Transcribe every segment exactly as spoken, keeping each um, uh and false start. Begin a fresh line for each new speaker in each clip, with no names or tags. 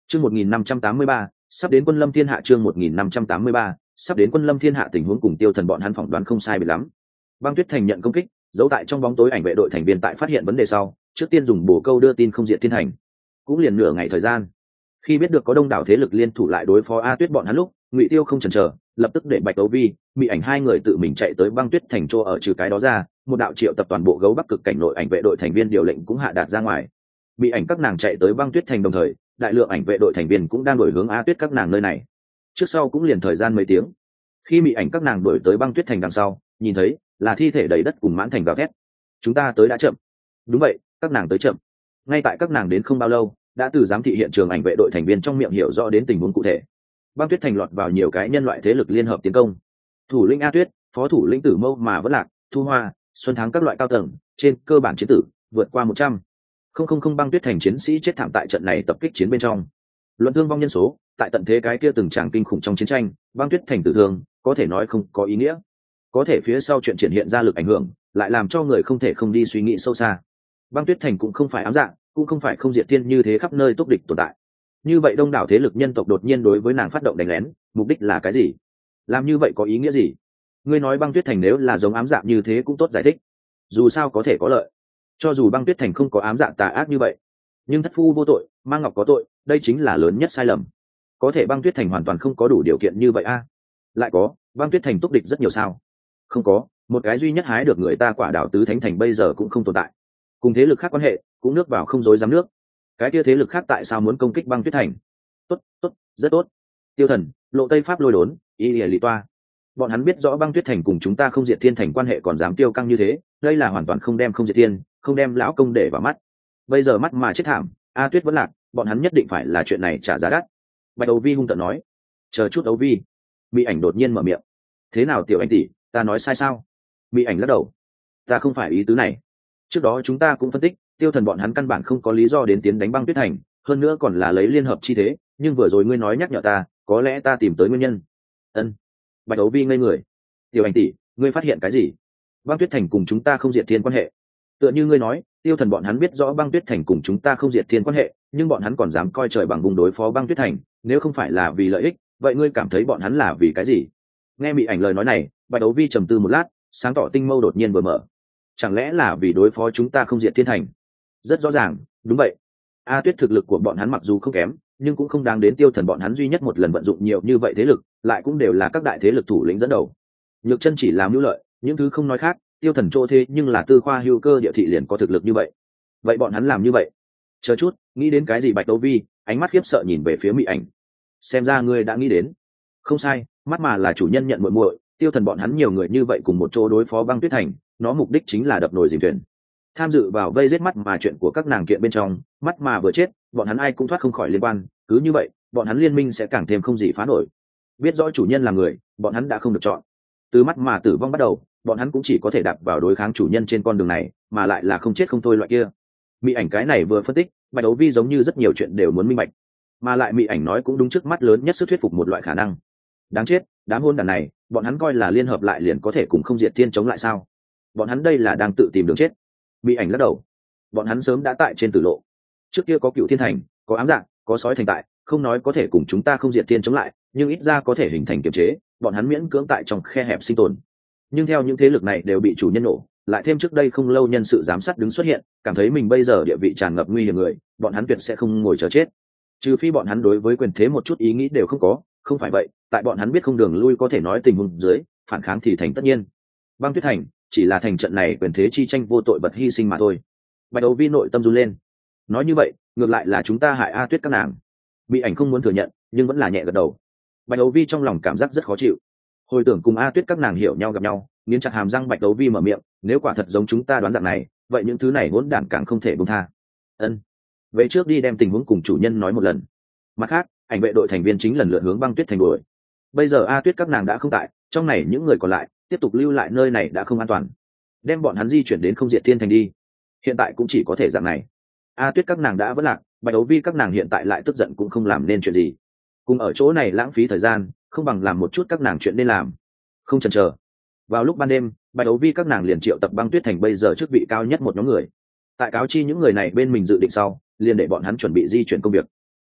Chương một nghìn năm trăm tám mươi ba, sắp đến quân lâm thiên hạ. Chương một nghìn năm trăm tám mươi ba, sắp đến quân lâm thiên hạ. Tình huống cùng Tiêu Thần bọn hắn phỏng đoán không sai biệt lắm. Băng Tuyết Thành nhận công kích, giấu tại trong bóng tối ảnh vệ đội thành viên tại phát hiện vấn đề sau, trước tiên dùng bổ câu đưa tin không diện thiên thành. Cũng liền nửa ngày thời gian, khi biết được có đông đảo thế lực liên thủ lại đối phó A Tuyết bọn hắn lúc, Ngụy Tiêu không chần chờ, lập tức để Bạch Đấu Vi, Mị Ảnh hai người tự mình chạy tới Băng Tuyết Thành chỗ ở. Trừ cái đó ra, một đạo triệu tập toàn bộ gấu Bắc cực cảnh nội ảnh vệ đội thành viên điều lệnh cũng hạ đạt ra ngoài. Mị Ảnh các nàng chạy tới Băng Tuyết Thành đồng thời, đại lượng ảnh vệ đội thành viên cũng đang đổi hướng A Tuyết các nàng nơi này. Trước sau cũng liền thời gian mấy tiếng, khi Mị Ảnh các nàng đổi tới Băng Tuyết Thành đằng sau, nhìn thấy là thi thể đầy đất cùng mãn thành gào thét. Chúng ta tới đã chậm. Đúng vậy, các nàng tới chậm. Ngay tại các nàng đến không bao lâu, đã từ giám thị hiện trường ảnh vệ đội thành viên trong miệng hiểu rõ đến tình huống cụ thể. Băng Tuyết Thành lọt vào nhiều cái nhân loại thế lực liên hợp tiến công. Thủ lĩnh A Tuyết, phó thủ lĩnh Tử Mâu mà vẫn lạc, Thu Hoa, Xuân Thắng các loại cao tầng, trên cơ bản chiến tử vượt qua một trăm. Không không không Băng Tuyết Thành chiến sĩ chết thảm tại trận này tập kích chiến bên trong. Luận thương vong nhân số, tại tận thế cái kia từng tràng kinh khủng trong chiến tranh, Băng Tuyết Thành tử thương, có thể nói không có ý nghĩa. Có thể phía sau chuyện triển hiện ra lực ảnh hưởng, lại làm cho người không thể không đi suy nghĩ sâu xa. Băng Tuyết Thành cũng không phải ám dạng, cũng không phải không diệt thiên như thế khắp nơi túc địch tồn tại. Như vậy đông đảo thế lực nhân tộc đột nhiên đối với nàng phát động đánh lén, mục đích là cái gì? Làm như vậy có ý nghĩa gì? Ngươi nói Băng Tuyết Thành nếu là giống ám dạng như thế cũng tốt giải thích. Dù sao có thể có lợi. Cho dù Băng Tuyết Thành không có ám dạng tà ác như vậy, nhưng thất phu vô tội, mang ngọc có tội, đây chính là lớn nhất sai lầm. Có thể Băng Tuyết Thành hoàn toàn không có đủ điều kiện như vậy a? À? Lại có, Băng Tuyết Thành túc địch rất nhiều sao? Không có, một cái duy nhất hái được người ta quả đảo tứ thánh thành bây giờ cũng không tồn tại. Cùng thế lực khác quan hệ, cũng nước vào không dối dám nước. Cái kia thế lực khác tại sao muốn công kích Băng Tuyết Thành? Tốt, tốt, rất tốt. Tiêu Thần, Lộ Tây Pháp lôi đốn, y lìa lì toa. Bọn hắn biết rõ Băng Tuyết Thành cùng chúng ta không diệt thiên thành quan hệ còn dám tiêu căng như thế, đây là hoàn toàn không đem không diệt thiên, không đem lão công để vào mắt. Bây giờ mắt mà chết thảm, A Tuyết vẫn lạc, bọn hắn nhất định phải là chuyện này trả giá đắt. Bạch Đấu Vi hung tợn nói. Chờ chút Đấu Vi. Mị Ảnh đột nhiên mở miệng. Thế nào tiểu anh tỷ, ta nói sai sao? Mị Ảnh lắc đầu. Ta không phải ý tứ này. Trước đó chúng ta cũng phân tích, Tiêu Thần bọn hắn căn bản không có lý do đến tiến đánh Băng Tuyết Thành, hơn nữa còn là lấy liên hợp chi thế, nhưng vừa rồi ngươi nói nhắc nhở ta, có lẽ ta tìm tới nguyên nhân. Ân. Bạch Đấu Vi ngây người. Tiểu anh tỷ, ngươi phát hiện cái gì? Băng Tuyết Thành cùng chúng ta không diệt thiên quan hệ. Tựa như ngươi nói, Tiêu Thần bọn hắn biết rõ Băng Tuyết Thành cùng chúng ta không diệt thiên quan hệ, nhưng bọn hắn còn dám coi trời bằng vùng đối phó Băng Tuyết Thành, nếu không phải là vì lợi ích, vậy ngươi cảm thấy bọn hắn là vì cái gì? Nghe Mị Ảnh lời nói này, Bạch Đấu Vi trầm tư một lát, sáng tỏ tinh mâu đột nhiên vừa mở. Chẳng lẽ là vì đối phó chúng ta không diệt thiên thành? Rất rõ ràng, đúng vậy. A Tuyết thực lực của bọn hắn mặc dù không kém, nhưng cũng không đáng đến Tiêu Thần bọn hắn duy nhất một lần vận dụng nhiều như vậy thế lực, lại cũng đều là các đại thế lực thủ lĩnh dẫn đầu. Nhược Chân chỉ làm mưu lợi, những thứ không nói khác, Tiêu Thần chỗ thế nhưng là tư khoa hữu cơ địa thị liền có thực lực như vậy. Vậy bọn hắn làm như vậy? Chờ chút, nghĩ đến cái gì Bạch Đấu Vi, ánh mắt khiếp sợ nhìn về phía Mị Ảnh. Xem ra ngươi đã nghĩ đến. Không sai, mắt mà là chủ nhân nhận muội muội, Tiêu Thần bọn hắn nhiều người như vậy cùng một chỗ đối phó Băng Tuyết Thành, nó mục đích chính là đập nồi dìm thuyền. Tham dự vào vây giết mắt mà chuyện của các nàng kiện bên trong, mắt mà vừa chết, bọn hắn ai cũng thoát không khỏi liên quan, cứ như vậy, bọn hắn liên minh sẽ càng thêm không gì phá nổi. Biết rõ chủ nhân là người, bọn hắn đã không được chọn. Từ mắt mà tử vong bắt đầu, bọn hắn cũng chỉ có thể đạp vào đối kháng chủ nhân trên con đường này, mà lại là không chết không thôi loại kia. Mị Ảnh cái này vừa phân tích, Bạch Đấu Vi giống như rất nhiều chuyện đều muốn minh bạch, mà lại Mị Ảnh nói cũng đúng trước mắt lớn nhất sức thuyết phục một loại khả năng. Đáng chết, đám hôn đàn này, bọn hắn coi là liên hợp lại liền có thể cùng không diệt thiên chống lại sao? Bọn hắn đây là đang tự tìm đường chết. Mị Ảnh lắc đầu. Bọn hắn sớm đã tại trên tử lộ. Trước kia có Cựu Thiên Thành, có ám dạng, có sói thành tại, không nói có thể cùng chúng ta không diệt thiên chống lại, nhưng ít ra có thể hình thành kiềm chế, bọn hắn miễn cưỡng tại trong khe hẹp sinh tồn. Nhưng theo những thế lực này đều bị chủ nhân nổ, lại thêm trước đây không lâu nhân sự giám sát đứng xuất hiện, cảm thấy mình bây giờ địa vị tràn ngập nguy hiểm người, bọn hắn tuyệt sẽ không ngồi chờ chết. Trừ phi bọn hắn đối với quyền thế một chút ý nghĩ đều không có, không phải vậy, tại bọn hắn biết không đường lui có thể nói tình huống dưới, phản kháng thì thành tất nhiên. Băng Tuyết Thành chỉ là thành trận này quyền thế chi tranh vô tội bật hy sinh mà thôi. Bạch Đấu Vi nội tâm run lên. Nói như vậy, ngược lại là chúng ta hại A Tuyết các nàng. Mị Ảnh không muốn thừa nhận, nhưng vẫn là nhẹ gật đầu. Bạch Đấu Vi trong lòng cảm giác rất khó chịu. Hồi tưởng cùng A Tuyết các nàng hiểu nhau gặp nhau, nghiến chặt hàm răng Bạch Đấu Vi mở miệng, nếu quả thật giống chúng ta đoán dạng này, vậy những thứ này hỗn đản càng không thể buông tha. Ân. Vậy trước đi đem tình huống cùng chủ nhân nói một lần. Mặt khác, ảnh vệ đội thành viên chính lần lượt hướng Băng Tuyết Thành đuổi. Bây giờ A Tuyết các nàng đã không tại, trong này những người còn lại tiếp tục lưu lại nơi này đã không an toàn, đem bọn hắn di chuyển đến không diệt thiên thành đi. Hiện tại cũng chỉ có thể dạng này. A Tuyết các nàng đã vất lạc, Bạch Đấu Vi các nàng hiện tại lại tức giận cũng không làm nên chuyện gì. Cùng ở chỗ này lãng phí thời gian, không bằng làm một chút các nàng chuyện nên làm. Không chần chờ. Vào lúc ban đêm, Bạch Đấu Vi các nàng liền triệu tập Băng Tuyết Thành bây giờ chức vị cao nhất một nhóm người. Tại cáo chi những người này bên mình dự định sau, liền để bọn hắn chuẩn bị di chuyển công việc.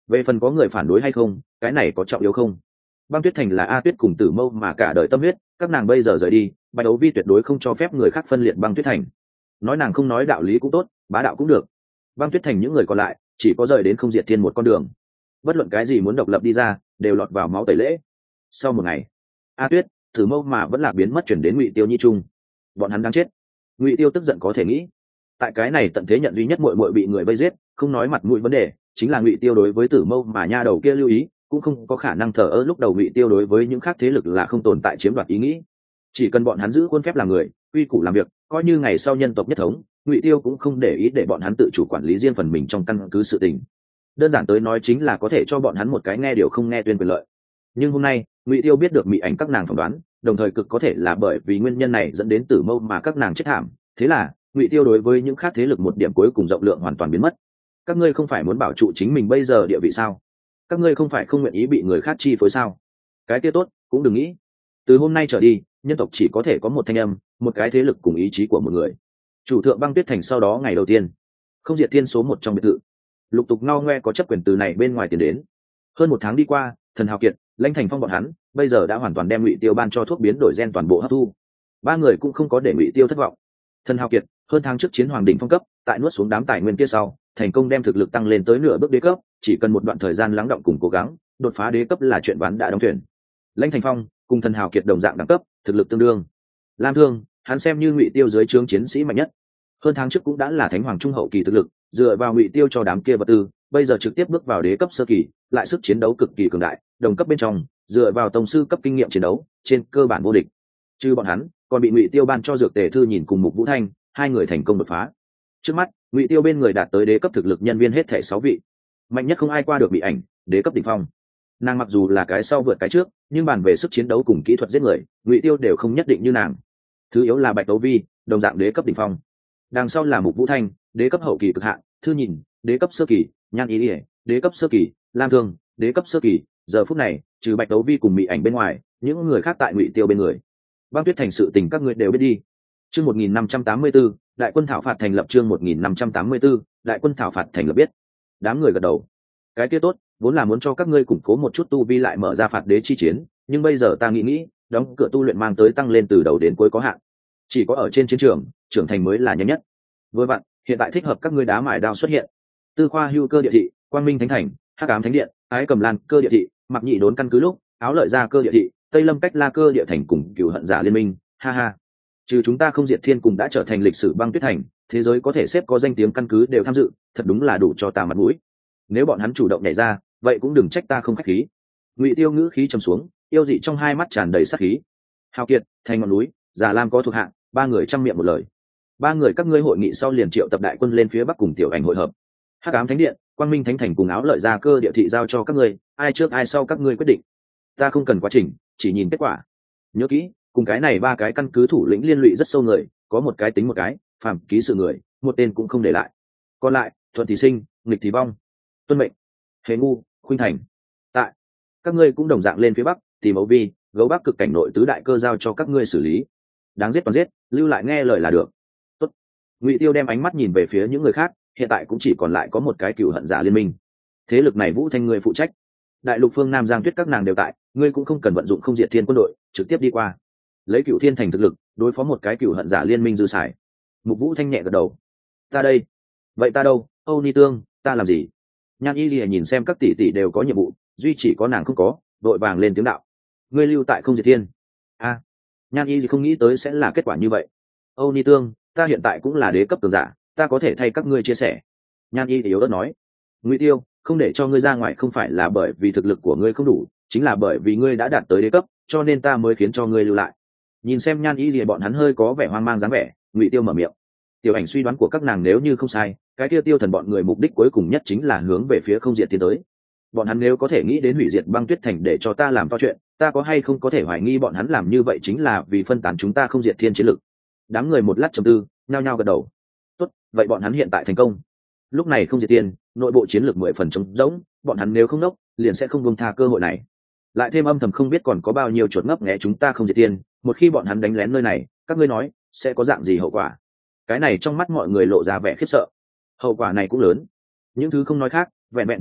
Về phần có người phản đối hay không, cái này có trọng yếu không? Băng Tuyết Thành là A Tuyết cùng Tử Mâu mà cả đời tâm huyết, các nàng bây giờ rời đi, Bạch Đấu Vi tuyệt đối không cho phép người khác phân liệt Băng Tuyết Thành. Nói nàng không nói đạo lý cũng tốt, bá đạo cũng được. Băng Tuyết Thành những người còn lại chỉ có rời đến không diệt thiên một con đường. Bất luận cái gì muốn độc lập đi ra, đều lọt vào máu tẩy lễ. Sau một ngày, A Tuyết, Tử Mâu mà vẫn là biến mất chuyển đến Ngụy Tiêu Nhi trung. Bọn hắn đang chết. Ngụy Tiêu tức giận có thể nghĩ. Tại cái này tận thế nhận duy nhất muội muội bị người vây giết, không nói mặt mũi vấn đề, chính là Ngụy Tiêu đối với Tử Mâu mà nha đầu kia lưu ý, cũng không có khả năng thờ ơ. Lúc đầu Ngụy Tiêu đối với những khác thế lực là không tồn tại chiếm đoạt ý nghĩ, chỉ cần bọn hắn giữ khuôn phép làm người, quy củ làm việc, coi như ngày sau nhân tộc nhất thống, Ngụy Tiêu cũng không để ý để bọn hắn tự chủ quản lý riêng phần mình trong căn cứ sự tình. Đơn giản tới nói chính là có thể cho bọn hắn một cái nghe điều không nghe tuyên quyền lợi. Nhưng hôm nay Ngụy Tiêu biết được Mị Ảnh các nàng phỏng đoán, đồng thời cực có thể là bởi vì nguyên nhân này dẫn đến Tử Mâu mà các nàng chết thảm, thế là Ngụy Tiêu đối với những khác thế lực một điểm cuối cùng rộng lượng hoàn toàn biến mất. Các ngươi không phải muốn bảo trụ chính mình bây giờ địa vị sao? Các ngươi không phải không nguyện ý bị người khác chi phối sao? Cái kia tốt, cũng đừng nghĩ. Từ hôm nay trở đi, nhân tộc chỉ có thể có một thanh âm, một cái thế lực cùng ý chí của một người. Chủ thượng Băng Tuyết Thành sau đó ngày đầu tiên, không diệt thiên số một trong biệt thự, lục tục ngao ngoe có chấp quyền từ này bên ngoài tiền đến. Hơn một tháng đi qua, Thần Hào Kiệt, Lãnh Thành Phong bọn hắn bây giờ đã hoàn toàn đem Ngụy Tiêu ban cho thuốc biến đổi gen toàn bộ hấp thu. Ba người cũng không có để Ngụy Tiêu thất vọng. Thần Hào Kiệt hơn tháng trước chiến hoàng đỉnh phong cấp, tại nuốt xuống đám tài nguyên kia sau, thành công đem thực lực tăng lên tới nửa bước đế cấp, chỉ cần một đoạn thời gian lắng động cùng cố gắng, đột phá đế cấp là chuyện ván đã đóng thuyền. Lãnh Thành Phong cùng Thần Hào Kiệt đồng dạng đẳng cấp, thực lực tương đương. Lam Thương, hắn xem như Ngụy Tiêu dưới trướng chiến sĩ mạnh nhất, hơn tháng trước cũng đã là thánh hoàng trung hậu kỳ thực lực, dựa vào Ngụy Tiêu cho đám kia vật tư, bây giờ trực tiếp bước vào đế cấp sơ kỳ, lại sức chiến đấu cực kỳ cường đại, đồng cấp bên trong, dựa vào tông sư cấp kinh nghiệm chiến đấu, trên cơ bản vô địch. Chứ bọn hắn, còn bị Ngụy Tiêu ban cho dược tề thư nhìn cùng Mục Vũ Thanh, hai người thành công đột phá. Trước mắt, Ngụy Tiêu bên người đạt tới đế cấp thực lực nhân viên hết thảy sáu vị, mạnh nhất không ai qua được Bị Ảnh, đế cấp đỉnh phong. Nàng mặc dù là cái sau vượt cái trước, nhưng bàn về sức chiến đấu cùng kỹ thuật giết người, Ngụy Tiêu đều không nhất định như nàng. Thứ yếu là Bạch Tấu Vi, đồng dạng đế cấp đỉnh phong. Đằng sau là Mục Vũ Thanh, đế cấp hậu kỳ cực hạn, Thư Nhìn, đế cấp sơ kỳ, Nhan Ý Ỉa, đế cấp sơ kỳ, Lam Thương, đế cấp sơ kỳ. Giờ phút này, trừ Bạch Tấu Vi cùng Mị Ảnh bên ngoài, những người khác tại Ngụy Tiêu bên người. Băng Tuyết Thành sự tình các ngươi đều biết đi. Chương một nghìn năm trăm tám mươi tư, đại quân thảo phạt thành lập. Chương một nghìn năm trăm tám mươi tư, đại quân thảo phạt thành lập biết. Đám người gật đầu. Cái kia tốt, vốn là muốn cho các ngươi củng cố một chút tu vi lại mở ra phạt đế chi chiến, nhưng bây giờ ta nghĩ nghĩ, đóng cửa tu luyện mang tới tăng lên từ đầu đến cuối có hạn. Chỉ có ở trên chiến trường, trưởng thành mới là nhanh nhất. Với bạn, hiện tại thích hợp các ngươi đá mài đao xuất hiện. Tư Khoa Hưu Cơ Địa Thị, Quang Minh Thánh Thành, Hắc Ám Thánh Điện, Ái Cầm Lan Cơ Địa Thị, Mặc Nhị Đốn căn cứ lúc, Áo Lợi Gia Cơ Địa Thị, Tây Lâm Cách La Cơ Địa Thành cùng Cửu Hận Giả Liên Minh, ha ha. Trừ chúng ta không diệt thiên cùng đã trở thành lịch sử Băng Tuyết Thành, thế giới có thể xếp có danh tiếng căn cứ đều tham dự, thật đúng là đủ cho ta mặt mũi. Nếu bọn hắn chủ động nhảy ra, vậy cũng đừng trách ta không khách khí. Ngụy Tiêu ngữ khí trầm xuống, yêu dị trong hai mắt tràn đầy sát khí. Hào Kiệt, Thành Ngọn Núi, Già Lam có thuộc hạng, ba người trăm miệng một lời. Ba người các ngươi hội nghị sau liền triệu tập đại quân lên phía bắc cùng tiểu ảnh hội hợp. Hắc Ám Thánh Điện, Quang Minh Thánh Thành cùng Áo Lợi Gia Cơ Địa Thị giao cho các ngươi, ai trước ai sau các ngươi quyết định. Ta không cần quá trình, chỉ nhìn kết quả. Nhớ kỹ, cùng cái này ba cái căn cứ thủ lĩnh liên lụy rất sâu người, có một cái tính một cái, phàm ký sự người, một tên cũng không để lại. Còn lại, thuận thì sinh, nghịch thì vong. Tuân mệnh. Hề Ngu, Khuynh Thành. Tại các ngươi cũng đồng dạng lên phía bắc, tìm Ấu Vi, Gấu Bắc cực cảnh nội tứ đại cơ giao cho các ngươi xử lý. Đáng giết toàn giết, lưu lại nghe lời là được. Tốt. Ngụy Tiêu đem ánh mắt nhìn về phía những người khác, hiện tại cũng chỉ còn lại có một cái Cửu Hận Giả Liên Minh. Thế lực này Vũ Thanh ngươi phụ trách. Đại lục phương Nam Giang Tuyết các nàng đều tại, ngươi cũng không cần vận dụng không diệt thiên quân đội, trực tiếp đi qua. Lấy Cửu Thiên Thành thực lực, đối phó một cái Cửu Hận Giả Liên Minh dư xài. Mục Vũ Thanh nhẹ gật đầu. Ta đây. Vậy ta đâu, Âu Ni Tương, ta làm gì? Nhan Y Lìa nhìn xem các tỷ tỷ đều có nhiệm vụ, duy chỉ có nàng không có, đội vàng lên tiếng đạo. Ngươi lưu tại không diệt thiên. A. À, Nhan Y không nghĩ tới sẽ là kết quả như vậy. Âu Ni Tương, ta hiện tại cũng là đế cấp cường giả, ta có thể thay các ngươi chia sẻ. Nhan Y yếu ớt nói. Ngụy Tiêu, không để cho ngươi ra ngoài không phải là bởi vì thực lực của ngươi không đủ, chính là bởi vì ngươi đã đạt tới đế cấp, cho nên ta mới khiến cho ngươi lưu lại. Nhìn xem Nhan Y Lìa bọn hắn hơi có vẻ hoang mang dáng vẻ, Ngụy Tiêu mở miệng. Tiểu ảnh suy đoán của các nàng nếu như không sai, cái kia Tiêu Thần bọn người mục đích cuối cùng nhất chính là hướng về phía không diệt tiến tới. Bọn hắn nếu có thể nghĩ đến hủy diệt Băng Tuyết Thành để cho ta làm to chuyện, ta có hay không có thể hoài nghi bọn hắn làm như vậy chính là vì phân tán chúng ta không diệt thiên chiến lực. Đám người một lát trầm tư, nhao nhao gật đầu. Tốt, vậy bọn hắn hiện tại thành công. Lúc này không diệt tiên, nội bộ chiến lược mười phần trống rỗng, bọn hắn nếu không nốc, liền sẽ không buông tha cơ hội này. Lại thêm âm thầm không biết còn có bao nhiêu chuột ngấp nghé chúng ta không diệt tiên, một khi bọn hắn đánh lén nơi này, các ngươi nói sẽ có dạng gì hậu quả? Cái này trong mắt mọi người lộ ra vẻ khiếp sợ. Hậu quả này cũng lớn. Những thứ không nói khác, vẹn vẹn thư vọng,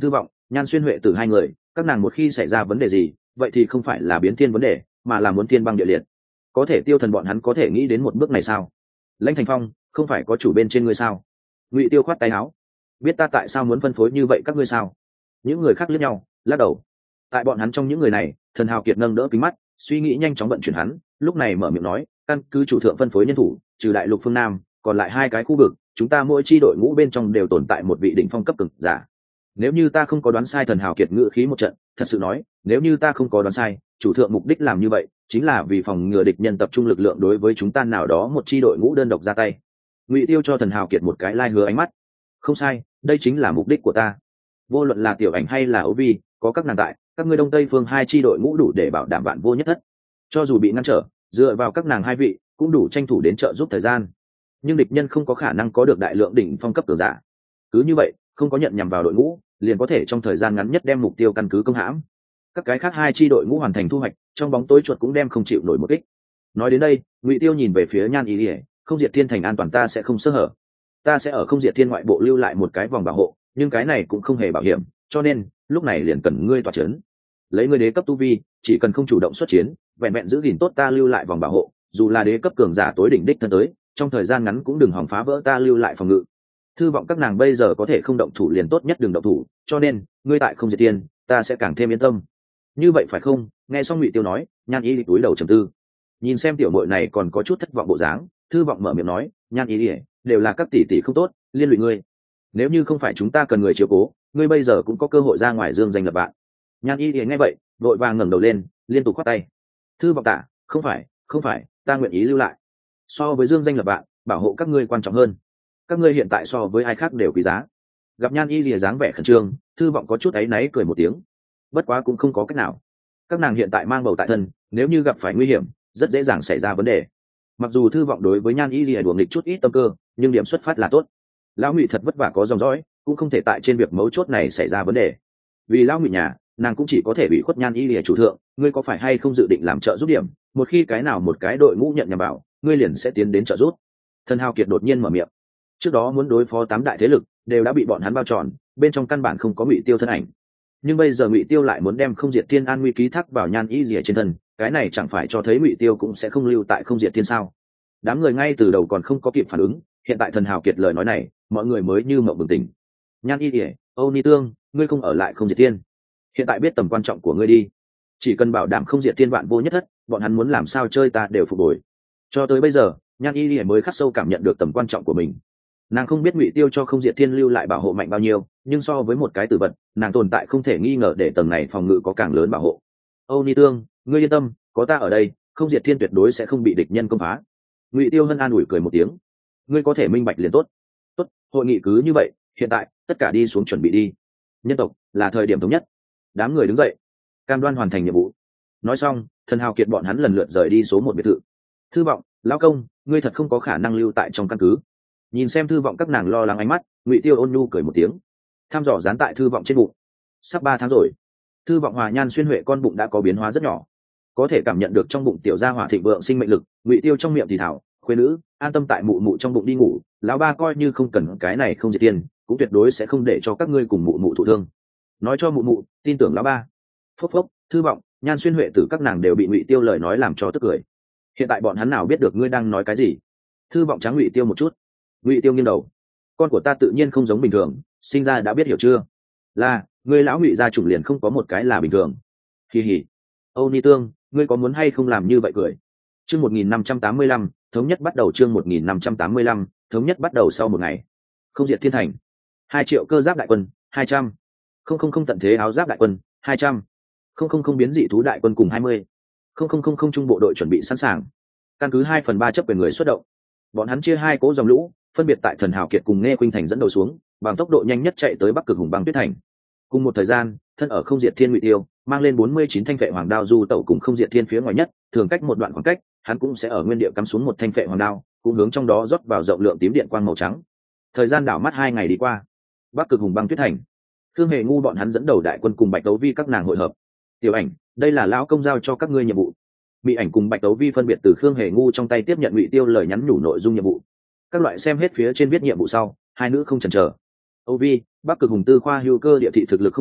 Nhan Xuyên Huệ từ hai người, các nàng một khi xảy ra vấn đề gì, vậy thì không phải là biến thiên vấn đề, mà là muốn thiên băng địa liệt. Có thể Tiêu Thần bọn hắn có thể nghĩ đến một bước này sao? Lãnh Thành Phong, không phải có chủ bên trên ngươi sao? Ngụy Tiêu khoát tay áo, biết ta tại sao muốn phân phối như vậy các ngươi sao? Những người khác liếc nhau, lắc đầu. Tại bọn hắn trong những người này, Thần Hào Kiệt nâng đỡ kính mắt, suy nghĩ nhanh chóng vận chuyển hắn, lúc này mở miệng nói, căn cứ chủ thượng phân phối nhân thủ, trừ đại lục phương Nam, còn lại hai cái khu vực, chúng ta mỗi chi đội ngũ bên trong đều tồn tại một vị đỉnh phong cấp cực giả. Nếu như ta không có đoán sai, Thần Hào Kiệt ngự khí một trận, thật sự nói, nếu như ta không có đoán sai, chủ thượng mục đích làm như vậy chính là vì phòng ngừa địch nhân tập trung lực lượng đối với chúng ta nào đó một chi đội ngũ đơn độc ra tay. Ngụy Tiêu cho Thần Hào Kiệt một cái lai hứa ánh mắt. Không sai, đây chính là mục đích của ta. Vô luận là Tiểu Ảnh hay là Âu Vi, có các nàng tại, các ngươi Đông Tây phương hai chi đội ngũ đủ để bảo đảm vạn vô nhất thất. Cho dù bị ngăn trở, dựa vào các nàng hai vị cũng đủ tranh thủ đến trợ giúp thời gian. Nhưng địch nhân không có khả năng có được đại lượng đỉnh phong cấp cường giả. Cứ như vậy, không có nhận nhằm vào đội ngũ, liền có thể trong thời gian ngắn nhất đem mục tiêu căn cứ công hãm. Các cái khác hai chi đội ngũ hoàn thành thu hoạch, trong bóng tối chuột cũng đem không chịu nổi một kích. Nói đến đây, Ngụy Tiêu nhìn về phía Nhan Y Lìa, không diệt thiên thành an toàn ta sẽ không sơ hở. Ta sẽ ở không diệt thiên ngoại bộ lưu lại một cái vòng bảo hộ, nhưng cái này cũng không hề bảo hiểm, cho nên lúc này liền cần ngươi tỏa chấn. Lấy ngươi đế cấp tu vi, chỉ cần không chủ động xuất chiến, vẹn vẹn giữ gìn tốt ta lưu lại vòng bảo hộ, dù là đế cấp cường giả tối đỉnh đích thân tới, trong thời gian ngắn cũng đừng hòng phá vỡ ta lưu lại phòng ngự. Thư vọng các nàng bây giờ có thể không động thủ liền tốt nhất đừng động thủ, cho nên ngươi tại không diệt thiên, ta sẽ càng thêm yên tâm. Như vậy phải không? Nghe xong Ngụy Tiêu nói, Nhan Y túi đầu trầm tư, nhìn xem tiểu muội này còn có chút thất vọng bộ dáng, Thư vọng mở miệng nói, Nhan Y đều là các tỷ tỷ không tốt, liên lụy ngươi. Nếu như không phải chúng ta cần người chiếu cố, ngươi bây giờ cũng có cơ hội ra ngoài dương danh lập vạn. Nhan Y nghe vậy, vội vàng ngẩng đầu lên, liên tục khoát tay. Thư vọng tạ, không phải, không phải, ta nguyện ý lưu lại. So với dương danh lập vạn, bảo hộ các ngươi quan trọng hơn. Các ngươi hiện tại so với ai khác đều quý giá. Gặp Nhan Y lìa dáng vẻ khẩn trương, Thư vọng có chút áy náy cười một tiếng. Bất quá cũng không có cách nào. Các nàng hiện tại mang bầu tại thân, nếu như gặp phải nguy hiểm, rất dễ dàng xảy ra vấn đề. Mặc dù Thư vọng đối với Nhan Y lìa đùa nghịch chút ít tâm cơ, nhưng điểm xuất phát là tốt. Lão Ngụy thật vất vả có dòng dõi, cũng không thể tại trên việc mấu chốt này xảy ra vấn đề. Vì Lão Ngụy nhà, nàng cũng chỉ có thể bị khuất Nhan Y lìa chủ thượng, ngươi có phải hay không dự định làm trợ giúp điểm, một khi cái nào một cái đội ngũ nhận nhầm vào, ngươi liền sẽ tiến đến trợ giúp. Thần Hào Kiệt đột nhiên mở miệng. Trước đó muốn đối phó tám đại thế lực, đều đã bị bọn hắn bao tròn, bên trong căn bản không có Ngụy Tiêu thân ảnh. Nhưng bây giờ Ngụy Tiêu lại muốn đem không diệt thiên an nguy ký thác vào Nhan Y lìa trên thân, cái này chẳng phải cho thấy Ngụy Tiêu cũng sẽ không lưu tại không diệt thiên sao? Đám người ngay từ đầu còn không có kịp phản ứng, hiện tại Thần Hào Kiệt lời nói này, mọi người mới như mộng bừng tỉnh. Nhan Y lìa, Âu Ni Tương, ngươi không ở lại không diệt thiên, hiện tại biết tầm quan trọng của ngươi đi. Chỉ cần bảo đảm không diệt thiên vạn vô nhất thất, bọn hắn muốn làm sao chơi ta đều phục hồi. Cho tới bây giờ, Nhan Y lìa mới khắc sâu cảm nhận được tầm quan trọng của mình. Nàng không biết Ngụy Tiêu cho không diệt thiên lưu lại bảo hộ mạnh bao nhiêu, nhưng so với một cái tử vật, nàng tồn tại không thể nghi ngờ để tầng này phòng ngự có càng lớn bảo hộ. Âu Ni Tương, ngươi yên tâm, có ta ở đây, không diệt thiên tuyệt đối sẽ không bị địch nhân công phá. Ngụy Tiêu hân an ủi cười một tiếng, ngươi có thể minh bạch liền tốt. Tốt, hội nghị cứ như vậy, hiện tại tất cả đi xuống chuẩn bị đi. Nhân tộc là thời điểm thống nhất. Đám người đứng dậy, cam đoan hoàn thành nhiệm vụ. Nói xong, Thần Hào Kiệt bọn hắn lần lượt rời đi số một biệt thự. Thư vọng, lão công, ngươi thật không có khả năng lưu tại trong căn cứ. Nhìn xem Thư vọng các nàng lo lắng ánh mắt, Ngụy Tiêu ôn nhu cười một tiếng, tham dò dán tại Thư vọng trên bụng. Sắp ba tháng rồi, Thư vọng Hòa Nhan Xuyên Huệ con bụng đã có biến hóa rất nhỏ, có thể cảm nhận được trong bụng tiểu gia hỏa thịnh vượng sinh mệnh lực. Ngụy Tiêu trong miệng thì thảo, khuê nữ, an tâm tại mụ mụ trong bụng đi ngủ, lão ba coi như không cần cái này không diệt tiền, cũng tuyệt đối sẽ không để cho các ngươi cùng mụ mụ thụ thương. Nói cho mụ mụ, tin tưởng lão ba. Phốc phốc, Thư vọng, Nhan Xuyên Huệ tử các nàng đều bị Ngụy Tiêu lời nói làm cho tức cười. Hiện tại bọn hắn nào biết được ngươi đang nói cái gì? Thư vọng trắng Ngụy Tiêu một chút. Ngụy Tiêu nghiêng đầu, con của ta tự nhiên không giống bình thường, sinh ra đã biết hiểu chưa? Là, ngươi lão Ngụy gia chủng liền không có một cái là bình thường. Kỳ hỉ. Âu Ni Tương, ngươi có muốn hay không làm như vậy cười? Chương một nghìn năm trăm tám mươi lăm, thống nhất bắt đầu. Chương một nghìn năm trăm tám mươi lăm, thống nhất bắt đầu sau một ngày. Không diệt thiên thành. Hai triệu cơ giáp đại quân, hai trăm. Không không không tận thế áo giáp đại quân, hai trăm. Không không không biến dị thú đại quân cùng hai mươi. Không không không không trung bộ đội chuẩn bị sẵn sàng. Căn cứ hai phần ba chấp quyền người xuất động. Bọn hắn chia hai cỗ dòng lũ, phân biệt tại Thần Hào Kiệt cùng Nghe Khuynh Thành dẫn đầu xuống, bằng tốc độ nhanh nhất chạy tới Bắc Cực Hùng Băng Tuyết Thành. Cùng một thời gian, thân ở không diệt thiên Ngụy Tiêu mang lên bốn mươi chín thanh phệ hoàng đao du tẩu cùng không diệt thiên phía ngoài nhất, thường cách một đoạn khoảng cách, hắn cũng sẽ ở nguyên địa cắm xuống một thanh phệ hoàng đao, cũng hướng trong đó rót vào rộng lượng tím điện quang màu trắng. Thời gian đảo mắt hai ngày đi qua, Bắc Cực Hùng Băng Tuyết Thành, Thương Hề Ngu bọn hắn dẫn đầu đại quân cùng Bạch Đấu Vi các nàng hội hợp. Tiểu Ảnh, đây là lão công giao cho các ngươi nhiệm vụ. Mỹ Ảnh cùng Bạch Đấu Vi phân biệt từ Khương Hề Ngu trong tay tiếp nhận Ngụy Tiêu lời nhắn nhủ nội dung nhiệm vụ. Các loại xem hết phía trên viết nhiệm vụ sau, hai nữ không chần chờ. Âu Vi, Bắc Cực Hùng Tư khoa hữu cơ địa thị thực lực không kém,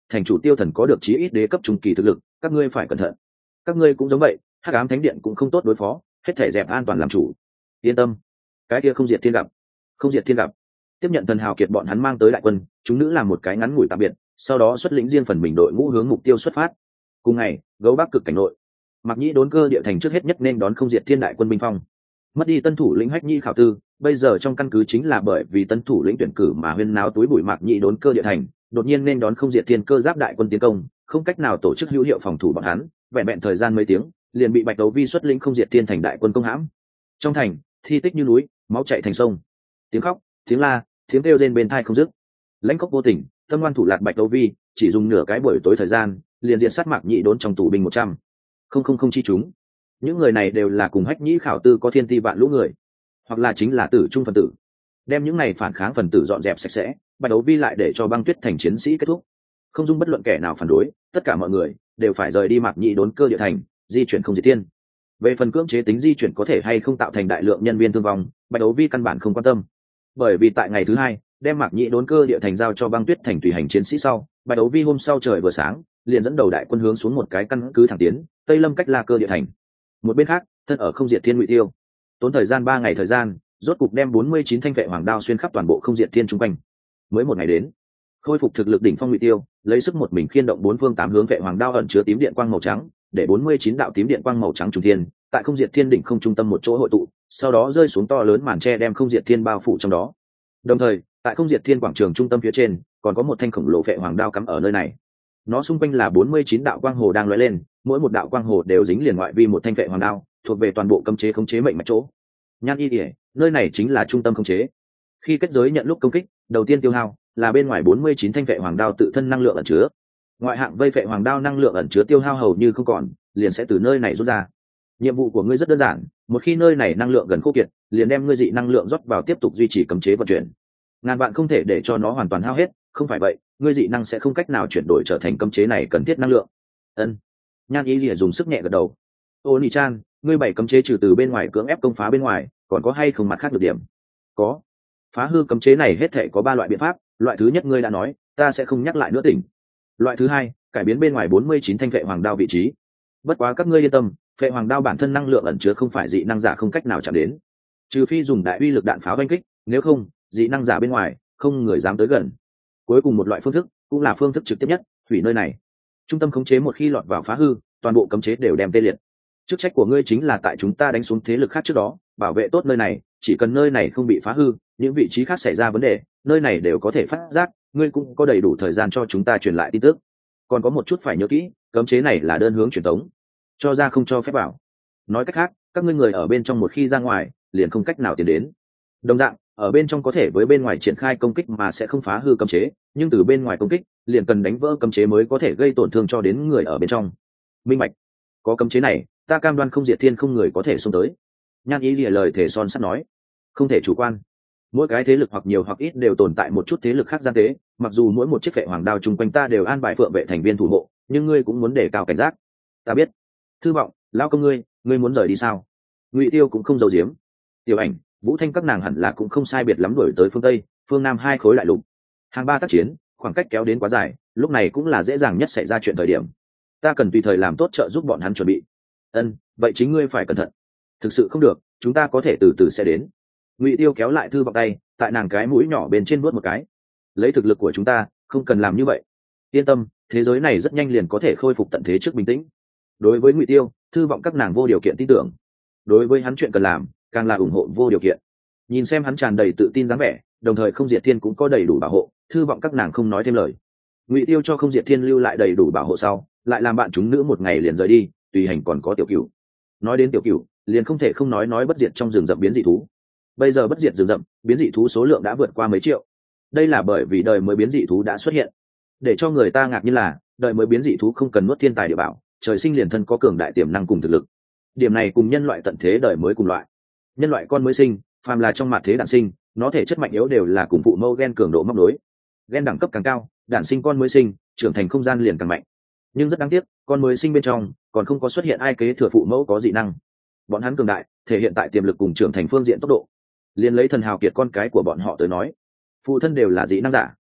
thành chủ tiêu thần có được chí ít đế cấp trung kỳ thực lực, các ngươi phải cẩn thận. Các ngươi cũng giống vậy, hắc ám thánh điện cũng không tốt đối phó, hết thể dẹp an toàn làm chủ. Yên tâm, cái kia không diệt thiên gặp, không diệt thiên gặp. Tiếp nhận thần hào kiệt bọn hắn mang tới đại quân, chúng nữ làm một cái ngắn ngủi tạm biệt, sau đó xuất lĩnh riêng phần mình đội ngũ hướng mục tiêu xuất phát. Cùng ngày, gấu bắc cực cảnh nội, Mạc Nhĩ đốn cơ địa thành trước hết nhất nên đón không diệt thiên đại quân binh phong. Mất đi tân thủ lĩnh Hách Nhĩ khảo tư, bây giờ trong căn cứ chính là bởi vì tân thủ lĩnh tuyển cử mà huyên náo túi bụi. Mạc Nhĩ đốn cơ địa thành đột nhiên nên đón không diệt thiên cơ giáp đại quân tiến công, không cách nào tổ chức hữu hiệu phòng thủ bọn hắn, vẹn vẹn thời gian mấy tiếng liền bị Bạch Đấu Vi xuất lĩnh không diệt thiên thành đại quân công hãm. Trong thành, thi tích như núi, máu chảy thành sông, tiếng khóc, tiếng la, tiếng kêu rên bên tai không dứt. Lãnh Cốc vô tình, tâm ngoan thủ lạc Bạch Đấu Vi, chỉ dùng nửa cái buổi tối thời gian, liền diện sát Mạc Nhĩ đốn trong tù binh một trăm không không không chi chúng. Những người này đều là cùng Hách Nhĩ khảo tư có thiên ti vạn lũ người, hoặc là chính là tử trung phần tử. Đem những này phản kháng phần tử dọn dẹp sạch sẽ, Bạch Đấu Vi lại để cho băng tuyết thành chiến sĩ kết thúc. Không dung bất luận kẻ nào phản đối, tất cả mọi người đều phải rời đi Mạc Nhĩ đốn cơ địa thành, di chuyển không diệt tiên. Về phần cưỡng chế tính di chuyển có thể hay không tạo thành đại lượng nhân viên thương vong, Bạch Đấu Vi căn bản không quan tâm. Bởi vì tại ngày thứ hai, đem Mạc Nhĩ đốn cơ địa thành giao cho băng tuyết thành tùy hành chiến sĩ sau, Bạch Đấu Vi hôm sau trời vừa sáng, liền dẫn đầu đại quân hướng xuống một cái căn cứ thẳng tiến, Tây Lâm cách La Cơ địa thành. Một bên khác, thân ở không diệt thiên Ngụy Tiêu, tốn thời gian ba ngày thời gian, rốt cục đem bốn mươi chín thanh vệ hoàng đao xuyên khắp toàn bộ không diệt thiên trung quanh. Mới một ngày đến, khôi phục thực lực đỉnh phong Ngụy Tiêu, lấy sức một mình khiên động bốn phương tám hướng vệ hoàng đao ẩn chứa tím điện quang màu trắng, để bốn mươi chín đạo tím điện quang màu trắng trùng thiên, tại không diệt thiên đỉnh không trung tâm một chỗ hội tụ, sau đó rơi xuống to lớn màn che đem không diệt thiên bao phủ trong đó. Đồng thời, tại không diệt thiên quảng trường trung tâm phía trên, còn có một thanh khổng lồ vệ hoàng đao cắm ở nơi này. Nó xung quanh là bốn mươi chín đạo quang hồ đang lóe lên, mỗi một đạo quang hồ đều dính liền ngoại vi một thanh vệ hoàng đao, thuộc về toàn bộ cấm chế khống chế mệnh mạch chỗ. Nhan y ỉa, nơi này chính là trung tâm khống chế. Khi kết giới nhận lúc công kích, đầu tiên tiêu hao là bên ngoài bốn mươi chín thanh vệ hoàng đao tự thân năng lượng ẩn chứa. Ngoại hạng vây vệ hoàng đao năng lượng ẩn chứa tiêu hao hầu như không còn, liền sẽ từ nơi này rút ra. Nhiệm vụ của ngươi rất đơn giản, một khi nơi này năng lượng gần khô kiệt, liền đem ngươi dị năng lượng rót vào tiếp tục duy trì cấm chế vận chuyển. Ngàn vạn không thể để cho nó hoàn toàn hao hết, không phải vậy, ngươi dị năng sẽ không cách nào chuyển đổi trở thành cấm chế này cần thiết năng lượng. Ân. Nhan y lìa dùng sức nhẹ gật đầu. Ô Nị Chan, ngươi bảy cấm chế trừ từ bên ngoài cưỡng ép công phá bên ngoài, còn có hay không mặt khác được điểm? Có. Phá hư cấm chế này hết thể có ba loại biện pháp, loại thứ nhất ngươi đã nói, ta sẽ không nhắc lại nữa tỉnh. Loại thứ hai, cải biến bên ngoài bốn mươi chín thanh vệ hoàng đao vị trí. Bất quá các ngươi yên tâm, vệ hoàng đao bản thân năng lượng ẩn chứa không phải dị năng giả không cách nào chạm đến, trừ phi dùng đại uy lực đạn pháo đánh kích, nếu không, dị năng giả bên ngoài không người dám tới gần. Cuối cùng một loại phương thức, cũng là phương thức trực tiếp nhất, hủy nơi này. Trung tâm khống chế một khi lọt vào phá hư, toàn bộ cấm chế đều đem tê liệt. Chức trách của ngươi chính là tại chúng ta đánh xuống thế lực khác trước đó, bảo vệ tốt nơi này, chỉ cần nơi này không bị phá hư, những vị trí khác xảy ra vấn đề, nơi này đều có thể phát giác, ngươi cũng có đầy đủ thời gian cho chúng ta truyền lại tin tức. Còn có một chút phải nhớ kỹ, cấm chế này là đơn hướng truyền tống, cho ra không cho phép vào. Nói cách khác, các ngươi người ở bên trong một khi ra ngoài, liền không cách nào tiến đến. Đồng dạng, ở bên trong có thể với bên ngoài triển khai công kích mà sẽ không phá hư cấm chế, nhưng từ bên ngoài công kích, liền cần đánh vỡ cấm chế mới có thể gây tổn thương cho đến người ở bên trong. Minh bạch. Có cấm chế này, ta cam đoan không diệt thiên không người có thể xông tới. Nhan ý lìa lời thể son sắt nói, không thể chủ quan. Mỗi cái thế lực hoặc nhiều hoặc ít đều tồn tại một chút thế lực khác gian tế, mặc dù mỗi một chiếc vệ hoàng đao chung quanh ta đều an bài phượng vệ thành viên thủ hộ, nhưng ngươi cũng muốn đề cao cảnh giác. Ta biết. Thư vọng, lao công ngươi, ngươi muốn rời đi sao? Ngụy Tiêu cũng không giấu giếm. Tiểu Ảnh, Vũ Thanh các nàng hẳn là cũng không sai biệt lắm đuổi tới phương Tây, phương Nam hai khối đại lục. Hàng ba tác chiến, khoảng cách kéo đến quá dài, lúc này cũng là dễ dàng nhất xảy ra chuyện thời điểm. Ta cần tùy thời làm tốt trợ giúp bọn hắn chuẩn bị. Ân, vậy chính ngươi phải cẩn thận. Thực sự không được, chúng ta có thể từ từ sẽ đến. Ngụy Tiêu kéo lại Thư vọng tay, tại nàng cái mũi nhỏ bên trên vuốt một cái. Lấy thực lực của chúng ta, không cần làm như vậy. Yên tâm, thế giới này rất nhanh liền có thể khôi phục tận thế trước bình tĩnh. Đối với Ngụy Tiêu, Thư vọng các nàng vô điều kiện tin tưởng. Đối với hắn chuyện cần làm, càng là ủng hộ vô điều kiện. Nhìn xem hắn tràn đầy tự tin dáng vẻ, đồng thời không diệt thiên cũng có đầy đủ bảo hộ, Thư vọng các nàng không nói thêm lời. Ngụy Tiêu cho không diệt thiên lưu lại đầy đủ bảo hộ sau, lại làm bạn chúng nữ một ngày liền rời đi, tùy hành còn có Tiểu Cửu. Nói đến Tiểu Cửu, liền không thể không nói nói bất diệt trong rừng rậm biến dị thú. Bây giờ bất diệt rừng rậm, biến dị thú số lượng đã vượt qua mấy triệu. Đây là bởi vì đời mới biến dị thú đã xuất hiện. Để cho người ta ngạc nhiên là, đời mới biến dị thú không cần nuốt thiên tài địa bảo, trời sinh liền thân có cường đại tiềm năng cùng thực lực. Điểm này cùng nhân loại tận thế đời mới cùng loại. Nhân loại con mới sinh, phàm là trong mặt thế đản sinh, nó thể chất mạnh yếu đều là cùng phụ mẫu gen cường độ móc nối. Gen đẳng cấp càng cao, đản sinh con mới sinh, trưởng thành không gian liền càng mạnh. Nhưng rất đáng tiếc, con mới sinh bên trong còn không có xuất hiện ai kế thừa phụ mẫu có dị năng. Bọn hắn cường đại, thể hiện tại tiềm lực cùng trưởng thành phương diện tốc độ. Liên lấy thần hào kiệt con cái của bọn họ tới nói, phụ thân đều là dị năng giả,